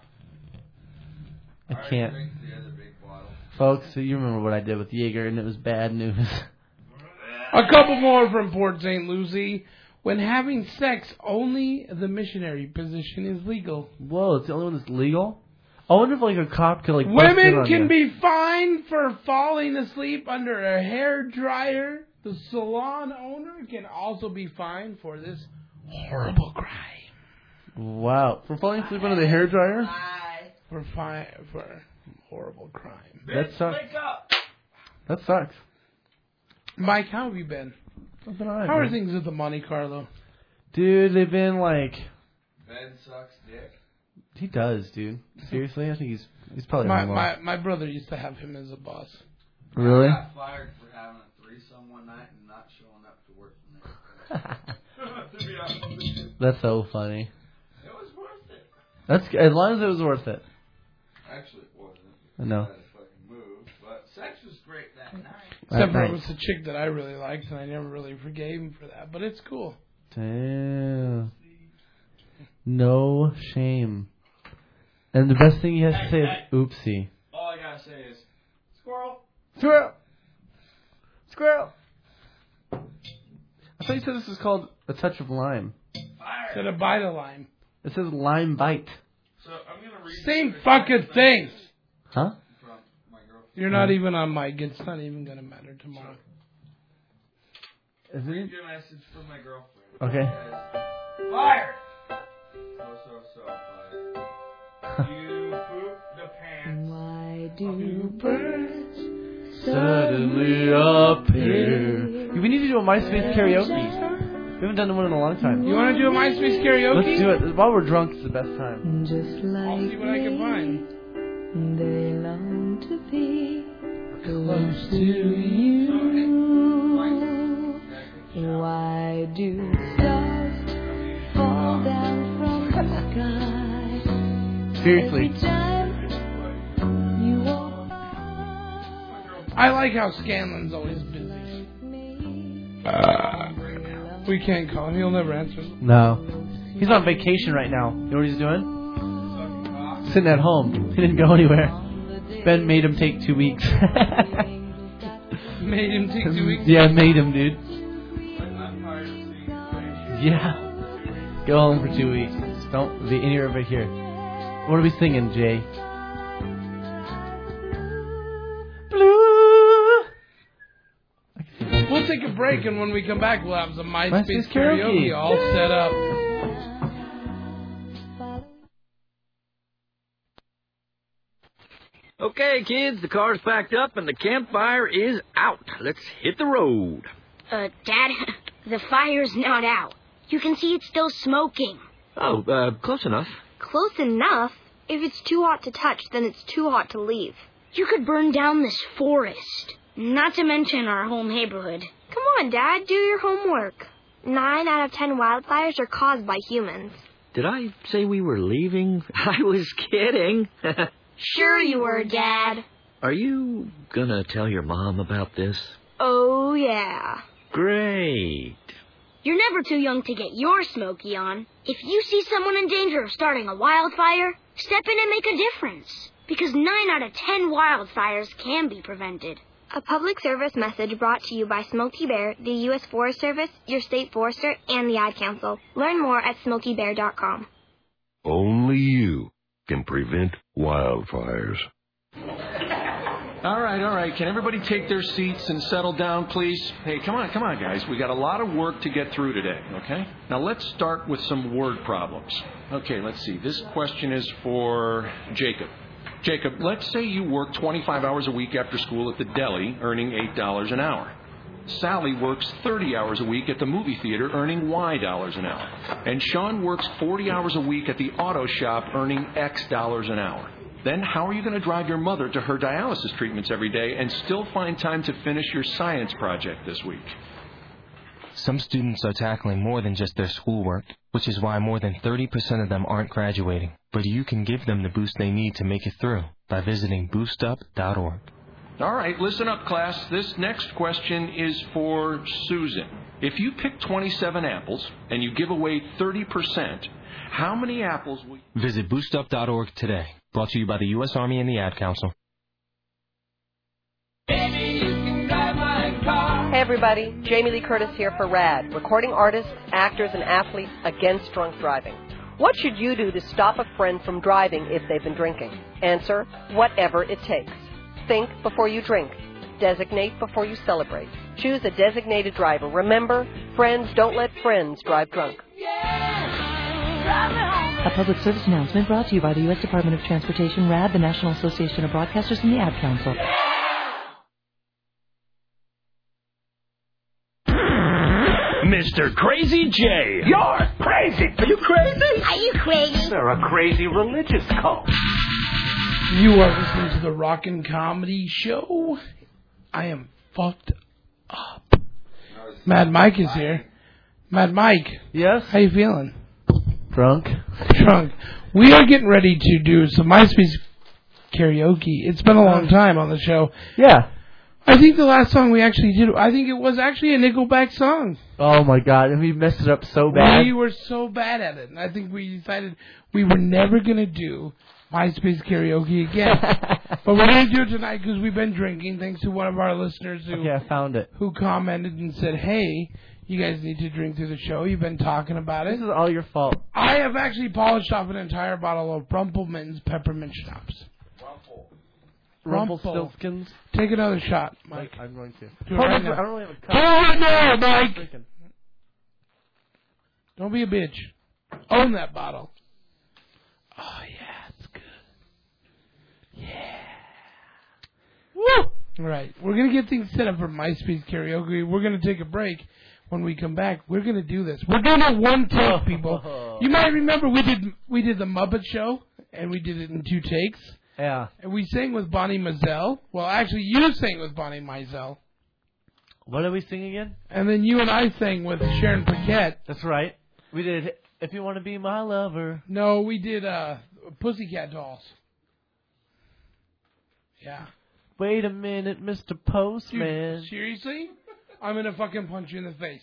S7: I
S15: already
S7: can't.
S15: drank the other big bottle.
S7: Folks, so you remember what I did with Jaeger, and it was bad news.
S5: A couple more from Port Saint Lucie. When having sex, only the missionary position is legal.
S7: Whoa, it's the only one that's legal? I wonder if like a cop could like bust in
S5: Women
S7: on
S5: can
S7: you.
S5: be fined for falling asleep under a hair dryer. The salon owner can also be fined for this horrible crime.
S7: Wow, for falling asleep under the hairdryer?
S5: For fi- for horrible crime.
S7: That sucks.
S15: Wake up!
S7: That sucks.
S5: Mike, how have you been?
S7: I've been alright,
S5: How are
S7: man.
S5: things at the Monte Carlo?
S7: Dude, they've been like.
S15: Ben sucks dick.
S7: He does, dude. Seriously, I think he's he's probably
S5: My,
S7: home alone.
S5: my my brother used to have him as a boss.
S7: Really?
S15: I got fired for having a threesome one night and not showing up to work the next day. To be honest with you.
S7: That's so funny.
S15: It was worth it.
S7: That's as long as it was worth it.
S15: Actually, it wasn't.
S7: I know.
S15: I had to fucking move, but sex was great that night.
S5: Except for
S7: night.
S5: it was a chick that I really liked, and I never really forgave him for that. But it's cool.
S7: Damn. No shame. And the best thing you have to say is oopsie.
S15: All I gotta say is, squirrel.
S7: Squirrel. Squirrel. I thought you said this was called a touch of lime.
S5: Instead of bite a lime.
S7: It says lime bite.
S15: So I'm gonna read
S5: Same
S15: the
S5: fucking thing.
S7: Huh?
S15: from my girlfriend.
S5: You're not even on mic. It's not even gonna matter tomorrow.
S7: Is
S15: Read
S7: it?
S15: your message from my girlfriend.
S7: Okay.
S15: It says,
S5: Fire!
S15: So, so, so, fire. You poop the pants.
S23: Why do birds
S7: Suddenly appear. We need to do a MySpace karaoke. We haven't done one in a long time.
S5: You want to do a MySpace karaoke?
S7: Let's do it. While we're drunk, it's the best time.
S23: Just like
S5: I'll see what I can find.
S23: they long to be close to you. Why do stars fall down from the sky?
S7: Seriously.
S23: Every time you walk
S5: I like how Scanlan's always busy. Uh, we can't call him. He'll never answer.
S7: No. He's on vacation right now. You know what he's doing? Sitting at home. He didn't go anywhere. Ben made him take two weeks.
S5: Made him take two weeks?
S7: Yeah, made him, dude. Yeah. Go home for two weeks. Don't be in here over here. What are we singing, Jay?
S5: We'll take a break, and when we come back, we'll have some MySpace,
S7: MySpace
S5: karaoke,
S7: karaoke.
S5: all set up.
S19: Okay, kids, the car's packed up and the campfire is out. Let's hit the road.
S11: Uh, Dad, the fire's not out. You can see it's still smoking.
S19: Oh, uh, close enough.
S11: Close enough? If it's too hot to touch, then it's too hot to leave. You could burn down this forest. Not to mention our whole neighborhood. Come on, Dad, do your homework. Nine out of ten wildfires are caused by humans.
S19: Did I say we were leaving? I was kidding.
S11: Sure you were, Dad.
S19: Are you gonna tell your mom about this?
S11: Oh, yeah.
S19: Great.
S11: You're never too young to get your smoky on. If you see someone in danger of starting a wildfire, step in and make a difference. Because nine out of ten wildfires can be prevented. A public service message brought to you by Smokey Bear, the U S Forest Service, your state forester, and the Ad Council. Learn more at smokey bear dot com.
S16: Only you can prevent wildfires.
S20: All right, all right. Can everybody take their seats and settle down, please? Hey, come on, come on, guys. We got a lot of work to get through today, okay? Now, let's start with some word problems. Okay, let's see. This question is for Jacob. Jacob, let's say you work twenty-five hours a week after school at the deli, earning eight dollars an hour. Sally works thirty hours a week at the movie theater, earning Y dollars an hour. And Sean works forty hours a week at the auto shop, earning X dollars an hour. Then how are you going to drive your mother to her dialysis treatments every day and still find time to finish your science project this week?
S21: Some students are tackling more than just their schoolwork, which is why more than thirty percent of them aren't graduating. But you can give them the boost they need to make it through by visiting boost up dot org.
S20: All right, listen up, class. This next question is for Susan. If you pick twenty-seven apples and you give away thirty percent, how many apples will you...
S21: Visit boost up dot org today. Brought to you by the U S Army and the Ad Council.
S22: Hey everybody, Jamie Lee Curtis here for RAD, recording artists, actors, and athletes against drunk driving. What should you do to stop a friend from driving if they've been drinking? Answer, whatever it takes. Think before you drink. Designate before you celebrate. Choose a designated driver. Remember, friends don't let friends drive drunk.
S19: A public service announcement brought to you by the U S Department of Transportation, RAD, the National Association of Broadcasters, and the Ad Council.
S18: Mister Crazy J. You're crazy. Are you crazy?
S11: Are you crazy?
S18: They're a crazy religious cult.
S5: You are listening to the Rockin' Comedy Show. I am fucked up. Mad Mike is here. Mad Mike.
S7: Yes?
S5: How you feeling?
S7: Drunk.
S5: Drunk. We are getting ready to do some MySpace karaoke. It's been a long time on the show.
S7: Yeah.
S5: I think the last song we actually did, I think it was actually a Nickelback song.
S7: Oh my god, and we messed it up so bad.
S5: We were so bad at it, and I think we decided we were never going to do MySpace karaoke again. But we're going to do it tonight because we've been drinking, thanks to one of our listeners who,
S7: okay, I found it.
S5: who commented and said, hey, you guys need to drink through the show. You've been talking about it.
S7: This is all your fault.
S5: I have actually polished off an entire bottle of Rumpelman's peppermint schnapps.
S7: Rumpelstiltskins.
S5: Take another shot, Mike.
S7: I'm going to.
S5: Do it right now.
S7: I don't really have a cup.
S5: Do it now, Mike. Don't be a bitch. Own that bottle. Oh, yeah, it's good. Yeah. Woo! All right, we're going to get things set up for MySpace karaoke. We're going to take a break. When we come back, we're going to do this. We're doing it one take, people. You might remember we did we did the Muppet Show, and we did it in two takes.
S7: Yeah.
S5: And we sang with Bonnie Mazel. Well, actually, you sang with Bonnie Mazel.
S7: What did we sing again?
S5: And then you and I sang with Sharon Paquette.
S7: That's right. We did If You Want to Be My Lover.
S5: No, we did uh, Pussycat Dolls. Yeah.
S7: Wait a minute, Mister Postman.
S5: Dude, seriously? I'm going to fucking punch you in the face.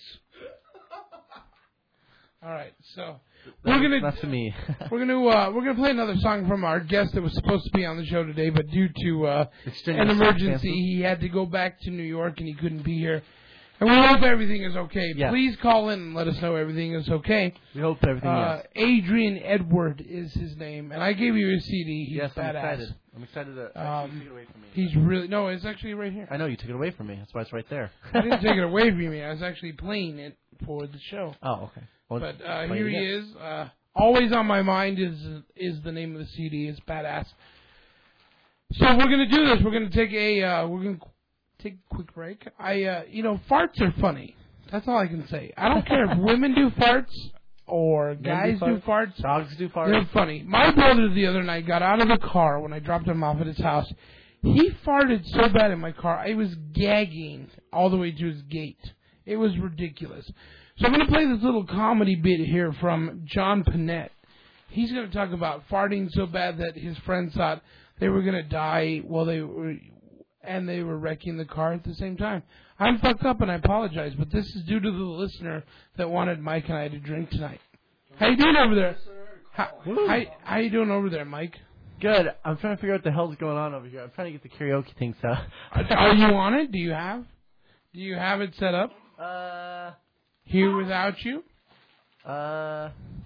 S5: All right, so we're going to
S7: That's to me.
S5: We're going to uh, we're going to play another song from our guest that was supposed to be on the show today, but due to uh, an emergency, he had to go back to New York and he couldn't be here. And we hope everything is okay.
S7: Yeah.
S5: Please call in and let us know everything is okay.
S7: We hope everything
S5: uh,
S7: is.
S5: Adrian Edward is his name, and I gave you his C D. He's
S7: yes, I'm
S5: badass.
S7: excited. I'm excited to actually
S5: Um,
S7: take it away from me.
S5: He's really no, it's actually right here.
S7: I know you took it away from me. That's why it's right there.
S5: I didn't take it away from me. I was actually playing it for the show.
S7: Oh, okay. Well,
S5: but uh,
S7: play
S5: here
S7: it
S5: he
S7: again.
S5: is. Uh, Always on My Mind is is the name of the C D. It's badass. So we're gonna do this. We're gonna take a uh, we're gonna take a quick break. I uh, you know farts are funny. That's all I can say. I don't care if women do farts or guys do farts.
S7: Dogs do farts.
S5: They're funny. My brother the other night got out of the car when I dropped him off at his house. He farted so bad in my car, I was gagging all the way to his gate. It was ridiculous. So I'm going to play this little comedy bit here from John Panette. He's going to talk about farting so bad that his friends thought they were going to die while they were, and they were wrecking the car at the same time. I'm fucked up and I apologize, but this is due to the listener that wanted Mike and I to drink tonight. How you doing over there? How, how, how you doing over there, Mike?
S7: Good. I'm trying to figure out what the hell's going on over here. I'm trying to get the karaoke thing set up.
S5: Are you on it? Do you have? Do you have it set up?
S7: Uh.
S5: Here Without You?
S7: Uh.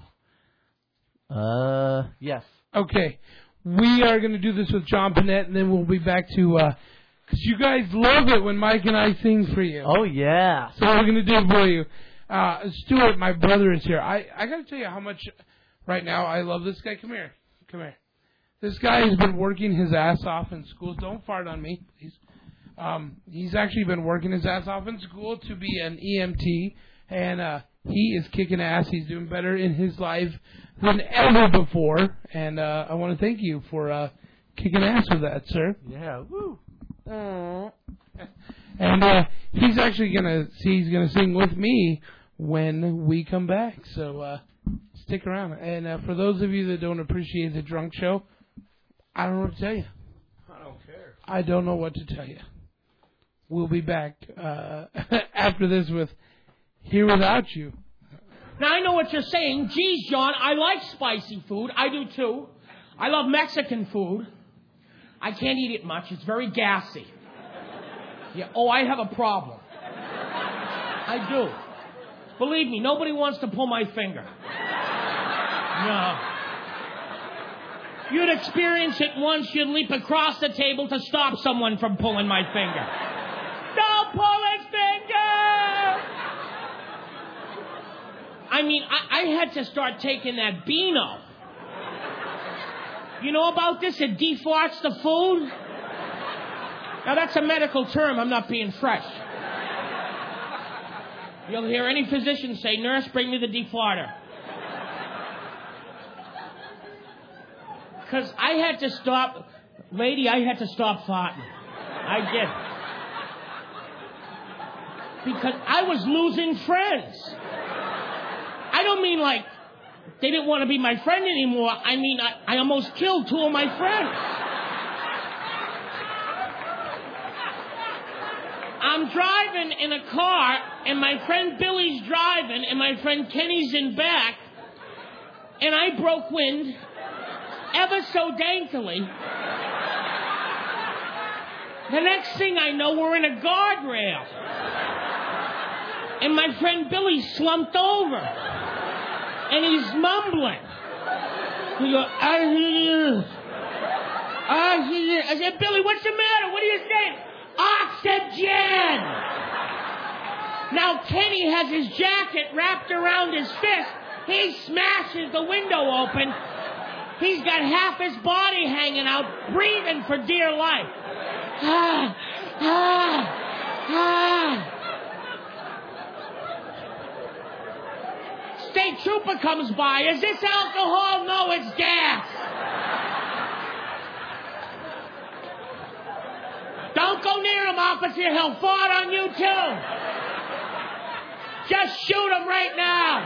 S7: Uh. Yes.
S5: Okay. We are going to do this with John Panette, and then we'll be back to, uh, because you guys love it when Mike and I sing for you.
S7: Oh, yeah.
S5: So we're going to do it for you. Uh, Stuart, my brother, is here. I, I got to tell you how much, right now, I love this guy. Come here. Come here. This guy has been working his ass off in school. Don't fart on me, please. Um, he's actually been working his ass off in school to be an E M T, and uh, he is kicking ass. He's doing better in his life than ever before, and uh, I want to thank you for uh, kicking ass with that, sir.
S7: Yeah, woo.
S5: And uh, he's actually gonna see. He's gonna sing with me when we come back. So uh, stick around. And uh, for those of you that don't appreciate the drunk show, I don't know what to tell you.
S15: I don't care.
S5: I don't know what to tell you. We'll be back uh, after this with Here Without You.
S2: Now, I know what you're saying. Geez, John, I like spicy food. I do, too. I love Mexican food. I can't eat it much. It's very gassy. Yeah. Oh, I have a problem. I do. Believe me, nobody wants to pull my finger. No. You'd experience it once, you'd leap across the table to stop someone from pulling my finger. Don't pull his finger! I mean, I, I had to start taking that Beano. You know about this? It defarts the food. Now, that's a medical term. I'm not being fresh. You'll hear any physician say, "Nurse, bring me the defarter." Because I had to stop, lady, I had to stop farting. I did. Because I was losing friends. I don't mean like they didn't want to be my friend anymore. I mean, I, I almost killed two of my friends. I'm driving in a car, and my friend Billy's driving, and my friend Kenny's in back, and I broke wind ever so daintily. The next thing I know, we're in a guardrail. And my friend Billy slumped over. And he's mumbling. He goes, I hear. I hear. I said, Billy, what's the matter? What are you saying? Oxygen! Now, Kenny has his jacket wrapped around his fist. He smashes the window open. He's got half his body hanging out, breathing for dear life. Ah, ah, ah. State trooper comes by. Is this alcohol? No, it's gas. Don't go near him, officer. He'll fart on you, too. Just shoot him right now.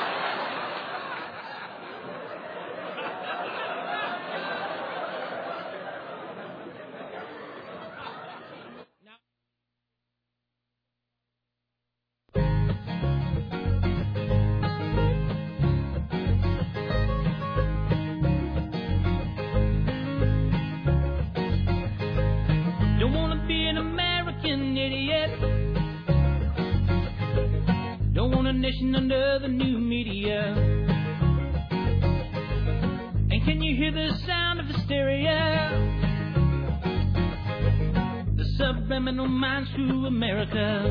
S23: Don't wanna be an American idiot. Don't want a nation under the new media. And can you hear the sound of hysteria? The subliminal minds through America.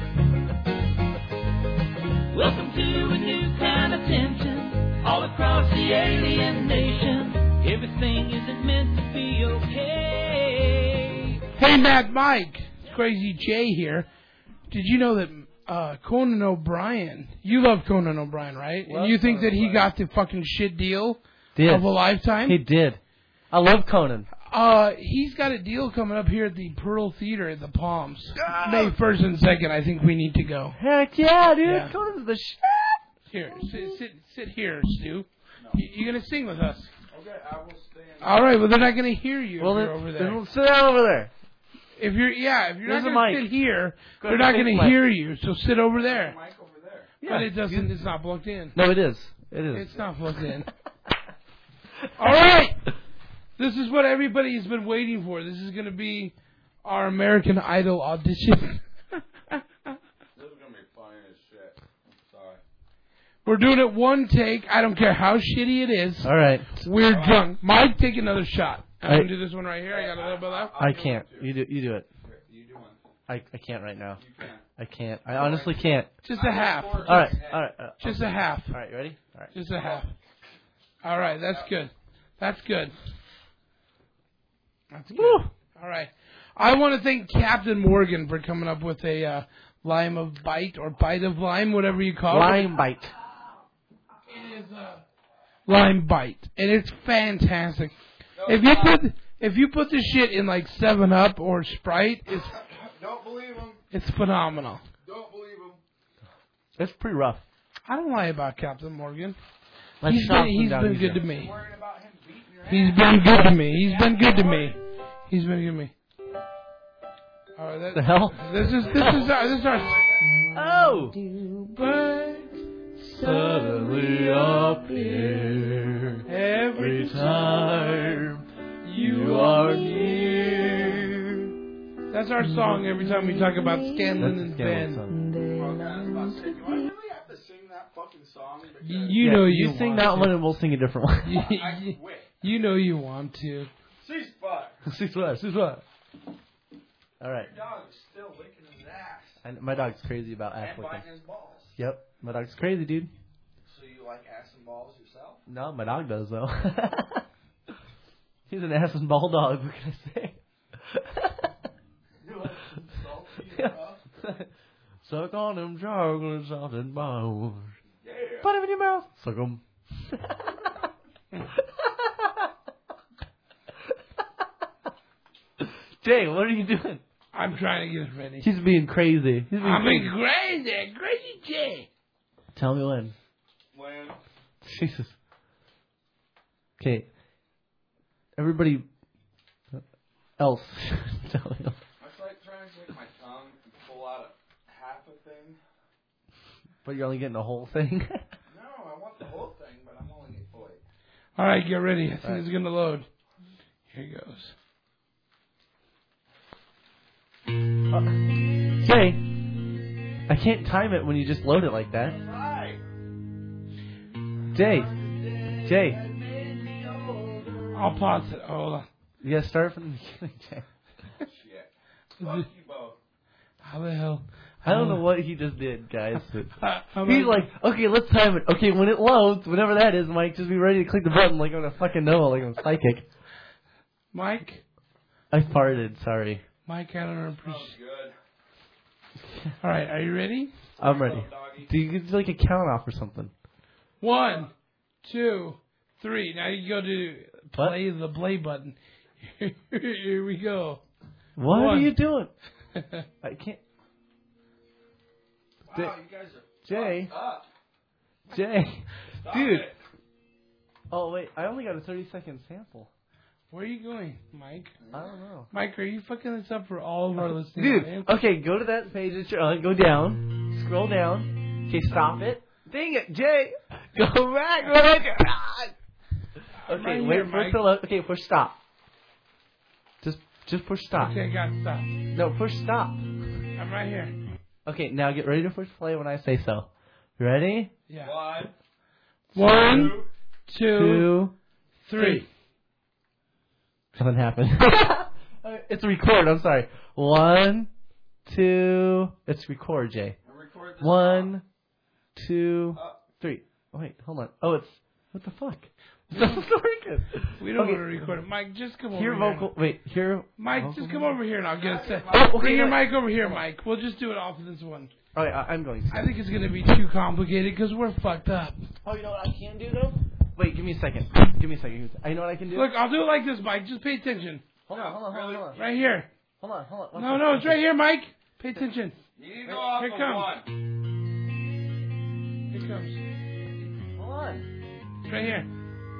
S23: Welcome to a new kind of tension all across the alien nation. Everything isn't meant to be okay.
S5: Hey, Mad Mike. It's Crazy Jay here. Did you know that uh, Conan O'Brien, you love Conan O'Brien, right?
S7: Love
S5: and you think
S7: Conan
S5: that he got the fucking shit deal
S7: Did.
S5: of a lifetime?
S7: He did. I love Conan.
S5: Uh, he's got a deal coming up here at the Pearl Theater at the Palms. May first and second, I think we need to go.
S7: Heck yeah, dude.
S5: Yeah.
S7: Conan's the shit.
S5: Here, sit, sit, sit here, Stu. You, you're going to sing with us.
S15: Okay, I will stand.
S5: All right, well, they're not going to hear you
S7: Well,
S5: if you're
S7: then-
S5: over there.
S7: then sit down over there.
S5: If you're, yeah, if you're
S7: There's
S5: not
S7: a
S5: going to
S7: mic.
S5: sit here,
S7: Go
S5: they're
S7: ahead,
S5: not
S7: take
S5: going
S7: the
S5: to
S7: mic.
S5: hear you, so sit over there.
S15: Mic over there.
S5: But it doesn't, it's not plugged in.
S7: No, it is. It is.
S5: It's not plugged in. All right. This is what everybody's been waiting for. This is going to be our American Idol audition.
S15: This is gonna be funny as shit. I'm sorry.
S5: We're doing it one take. I don't care how shitty it is.
S7: All right.
S5: We're drunk. Mike, take another shot. I'm
S7: I-
S5: going to do this one right here. I got a little bit left.
S7: I can't. You do. You do it.
S15: You do one.
S7: I, I can't right now.
S15: You can't.
S7: I can't. I honestly can't.
S5: Just a half.
S7: All right. All right. Uh,
S5: Just a half.
S7: All right. You ready? All right.
S5: Just a half. All right. That's good. That's good. That's good. All right. I want to thank Captain Morgan for coming up with a uh, lime of bite or bite of lime, whatever you call it.
S7: Lime bite.
S5: It is uh, lime bite, and it's fantastic. If you put if you put this shit in like Seven Up or Sprite, it's
S15: Don't believe him.
S5: it's phenomenal.
S15: Don't believe him.
S7: It's pretty rough.
S5: I don't lie about Captain Morgan.
S7: Let's
S5: He's
S7: shop
S5: been,
S7: him
S5: he's
S7: down
S5: been
S7: easier.
S5: good to me. He's been good to me. He's been good to me. He's been good to me. All right, that,
S7: The hell?
S5: This is this is our this is our.
S7: Oh.
S5: Suddenly
S7: appear
S5: every
S7: time
S5: you are near. That's our song every time we talk about Scanlon and Ben.
S15: Well, I was about to say, do I really have to sing that fucking song? Because
S5: You, you
S7: Yeah,
S5: know
S7: you
S5: you
S7: sing
S5: want
S7: that
S5: to.
S7: one and we'll sing a different one.
S5: You,
S15: I
S5: you,
S15: quit.
S5: you know you want to.
S15: Ceasefire.
S7: Six what? Six what? All right.
S15: Your dog is still licking his ass.
S7: And my dog's crazy about ass
S15: And
S7: licking.
S15: biting his balls.
S7: Yep. My dog's crazy, dude.
S15: So you like ass and balls yourself?
S7: No, my dog does though. He's an ass and ball dog. What can I say?
S15: You like some salty stuff?
S7: Suck on them chocolate salted balls.
S15: Yeah.
S7: Put them in your mouth. Suck them. Jay, what are you doing?
S5: I'm trying to get it ready.
S7: He's being crazy. He's being
S5: I'm
S7: crazy.
S5: crazy, crazy Jay.
S7: Tell me when.
S15: When?
S7: Jesus. Okay. Everybody else. Tell me.
S15: It's like trying to take my tongue and pull out a half a thing.
S7: But you're only getting the whole thing.
S15: No, I want the whole thing, but I'm only getting fully.
S5: All right, get ready. I think
S7: All right.
S5: it's going to load. Here it goes.
S7: Uh, Jay, I can't time it when you just load it like that.
S15: Right.
S7: Jay, Jay,
S5: I'll pause it. Hold on.
S7: you gotta start from the beginning, Jay.
S15: Shit. Fuck you both.
S5: How the hell?
S7: I don't know what he just did, guys.
S5: I'm
S7: He's
S5: like-
S7: like, okay, let's time it. Okay, when it loads, whenever that is, Mike, just be ready to click the button like I'm a fucking Noah, like I'm psychic.
S5: Mike?
S7: I farted, sorry.
S5: Mike, I don't appreciate. All right, are you ready?
S7: I'm ready. Do you do like a count off or something?
S5: One, two, three. Now you go to play the play button. Here we go.
S7: What
S5: One.
S7: are you doing? I can't.
S15: Wow, you guys are
S7: Jay.
S15: fucked up.
S7: Jay.
S15: Stop
S7: Dude.
S15: it.
S7: Oh, wait. I only got a thirty second sample.
S5: Where are you going, Mike?
S7: I don't know.
S5: Mike, are you fucking this up for all of our listeners?
S7: Dude, okay, go to that page that you're on. Go down. Scroll down. Okay, stop it. Dang it, Jay. Go back. Go back. Okay,
S5: right
S7: wait
S5: here,
S7: for it
S5: Mike.
S7: to load. Okay, push stop. Just Just push stop.
S5: Okay, I got stop.
S7: No, push stop.
S5: I'm right here.
S7: Okay, now get ready to push play when I say so. Ready?
S5: Yeah.
S15: One.
S5: One, two,
S7: Two,
S5: three.
S7: Nothing happened. It's record. I'm sorry. One, two. It's record, Jay.
S15: Record this
S7: One, two, three. Oh, wait, hold on. Oh, it's what the fuck? It's not working.
S5: We don't
S7: Okay.
S5: want to record it. Mike, just come over
S7: Hear
S5: here.
S7: vocal. Wait, hear.
S5: Mike,
S7: vocal
S5: just come over here and I'll get it set.
S7: Oh, okay,
S5: Bring your
S7: yeah.
S5: mic over here, Mike. We'll just do it off of this one.
S7: Oh, yeah, I- I'm going to.
S5: I think it's going to be too complicated because we're fucked up.
S7: Oh, you know what I can do though? Wait, give me a second. Give me a second. I know what I can do.
S5: Look, I'll do it like this, Mike. Just pay attention.
S7: Hold on, hold on, hold on, hold on.
S5: Right here.
S7: Hold on, hold on. One
S5: No,
S7: second.
S5: no, it's right here, Mike. Pay attention.
S15: You need to go off
S5: Here it
S15: of
S5: comes.
S15: one.
S5: Here it comes.
S7: Hold on.
S5: It's right here.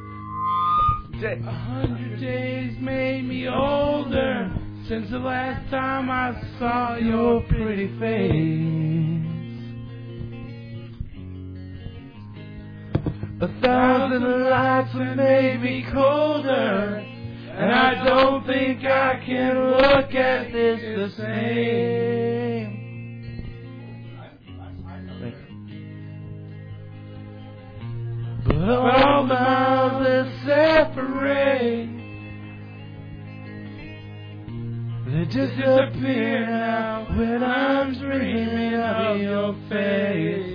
S7: Jay.
S5: A hundred days made me older since the last time I saw your pretty face. A thousand lights have made me colder, and I don't think I can look at this the same. But all the miles that separate, they disappear now when I'm dreaming of your face.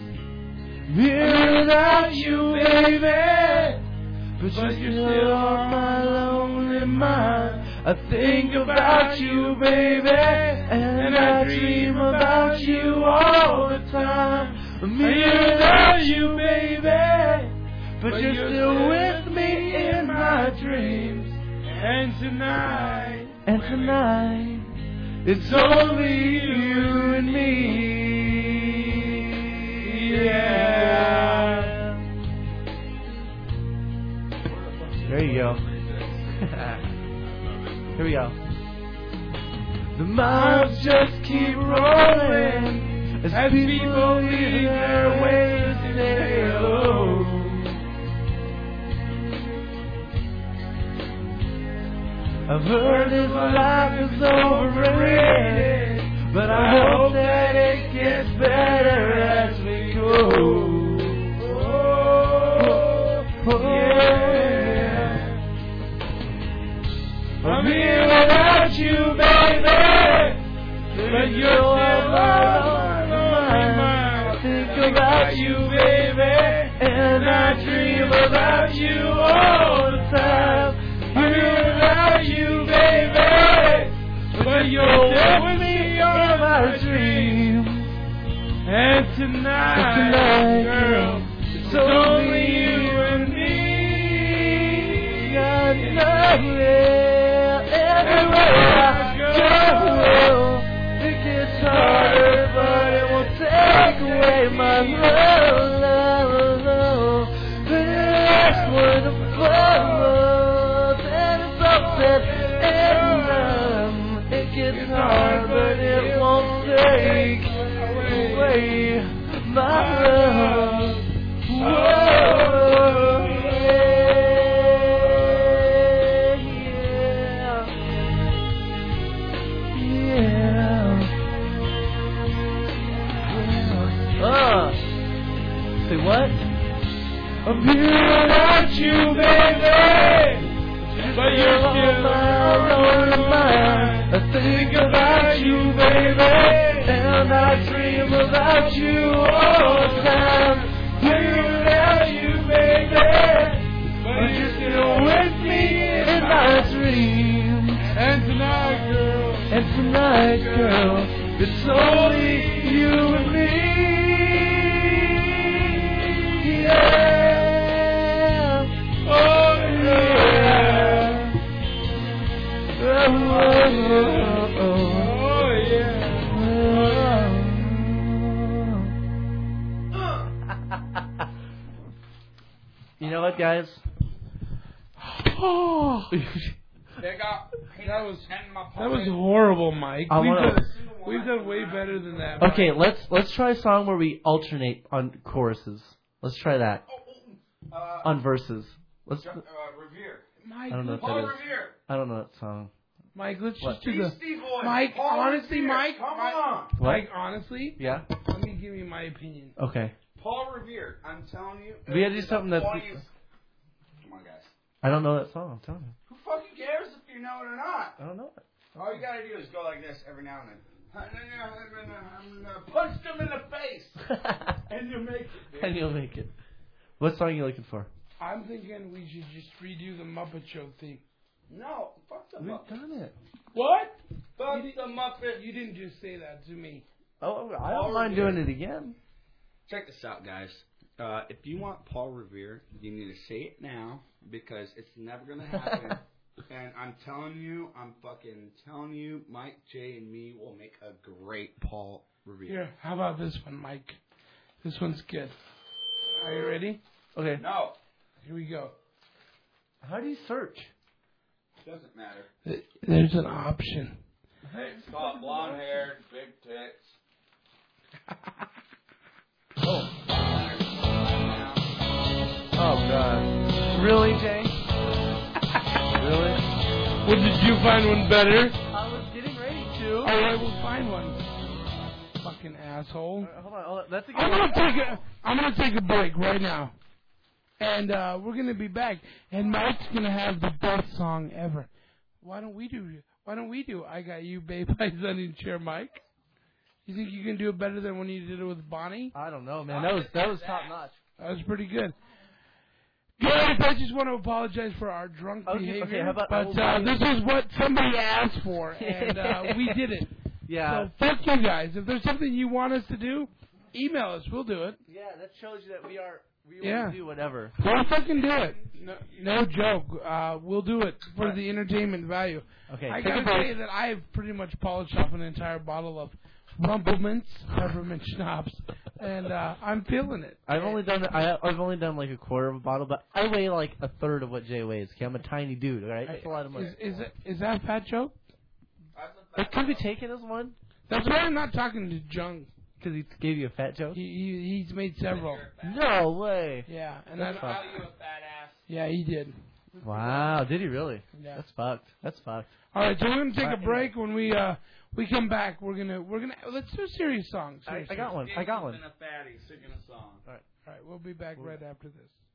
S5: Here without you, baby, but you're still on my lonely mind. I think about you, baby, and I dream about you all the time. I'm here without you, baby, but you're still with me in my dreams. And tonight,
S7: And tonight,
S5: it's only you and me. Yeah.
S7: there you go. Here we go.
S5: The miles just keep rolling as people leave their way to say hello. I've heard this life is overrated, but I hope that it gets better as we go. Oh, yeah. I'm here without you, baby, but you're still on my mind. I think about you, baby, and I dream about you all the time. I'm here without you, baby, but you're with me in my dreams. And tonight,
S7: tonight,
S5: girl, it's only you and me.
S7: God knows everywhere I go, it gets harder, but it won't take away my love, love, love. But that's where the flows, and it's upset, and um, it gets hard, but it won't take away my love. Whoa, Uh, say what?
S5: I'm here without you, baby, but you're still on my mind. I think about you, baby, and
S2: and I dream about you all the time. Without you, baby, but you're still with me in my dreams. And tonight, girl, and tonight, girl, it's only you and me. Yeah, oh yeah, oh, oh, oh, oh yeah.
S7: You know what, guys?
S5: Oh.
S15: They got
S5: That was that was horrible, Mike.
S7: I
S5: We've
S7: wanna-
S5: done, we've done way better than that.
S7: Okay,
S5: Mike.
S7: let's let's try a song where we alternate on choruses. Let's try that.
S15: uh,
S7: On verses. Let's.
S15: uh, Revere.
S5: Mike,
S7: I don't know what
S15: Paul
S7: that is.
S15: Revere.
S7: I don't know that song.
S5: Mike, let's
S7: What?
S5: just do the.
S15: Beastie Boys.
S5: Mike,
S15: Paul
S5: honestly,
S15: Revere.
S5: Mike,
S15: Come
S5: Mike,
S15: on.
S5: Mike, honestly.
S7: Yeah.
S5: Let me give you my opinion.
S7: Okay.
S15: Paul Revere. I'm telling you.
S7: We gotta do something that's-
S15: funniest- Come on, guys.
S7: I don't know that song. I'm telling you.
S15: Who fucking cares if you know it or not?
S7: I don't know it.
S15: All you gotta do is go like this every now and then. Punch them in the face, and you make it. Dude.
S7: And you'll make it. What song are you looking for?
S5: I'm thinking we should just redo the Muppet Show theme.
S15: No, fuck the
S7: We've
S15: Muppet.
S7: done it.
S5: What?
S15: Fuck
S5: You
S15: the Muppet.
S5: You didn't just say that to me.
S7: Oh, I
S15: Paul
S7: don't mind
S15: Revere.
S7: doing it again.
S15: Check this out, guys. Uh, if you want Paul Revere, you need to say it now because it's never gonna happen. And I'm telling you, I'm fucking telling you, Mike, Jay, and me will make a great Paul Revere.
S5: Here, how about this one, Mike? This one's good. Are you ready?
S7: Okay.
S15: No,
S5: Here we go.
S7: How do you search?
S15: doesn't matter.
S5: Th- There's an option.
S15: It's got blonde hair, big tits.
S7: Oh. Oh God. Really, Jay? Really?
S5: Well, did you find one better?
S7: I was getting ready to.
S5: All right, we'll find one. Fucking asshole.
S7: Uh, hold on, hold on. That's a good
S5: I'm
S7: one.
S5: gonna take a. I'm gonna take a break right now, and uh, we're gonna be back. And Mike's gonna have the best song ever. Why don't we do? Why don't we do? I Got You, Babe by Sonny and Cher, Mike. You think you can do it better than when you did it with Bonnie?
S7: I don't know, man. That was that was top notch.
S5: That was pretty good. Guys, I just want to apologize for our drunk
S7: Okay,
S5: behavior.
S7: okay, how about I
S5: but
S7: will
S5: uh,
S7: do-
S5: this is what somebody asked for, and uh, we did it.
S7: Yeah.
S5: So fuck you guys. If there's something you want us to do, email us. We'll do it.
S7: Yeah, that shows you that we are we
S5: Yeah.
S7: will do whatever.
S5: We'll fucking do it. No, no joke. Uh, we'll do it for the entertainment value.
S7: Okay,
S5: I
S7: take a
S5: gotta
S7: break.
S5: say that I've pretty much polished off an entire bottle of Rumplemints peppermint schnapps, and uh, I'm feeling it.
S7: I've only done I, I've only done like a quarter of a bottle, but I weigh like a third of what Jay weighs. Okay, I'm a tiny dude. All right, that's a lot of money.
S5: Is, is, it, is that a fat joke?
S7: It could be taken as one.
S5: That's why I'm not talking to Jung.
S7: Because he gave you a fat joke.
S5: He, he he's made several.
S7: No way.
S5: Yeah, and
S7: That's
S5: I,
S7: fucked.
S5: yeah, he did.
S7: Wow, did he really?
S5: Yeah.
S7: That's fucked. That's fucked.
S5: All right, so we're gonna take
S7: All
S5: a
S7: right,
S5: break. When we uh we come back, we're gonna we're gonna let's do a serious song.
S7: I,
S5: Serious
S7: I got
S5: song.
S7: one. I got one.
S15: And a fatty singing a song.
S7: All right.
S5: All right, we'll be back right after this.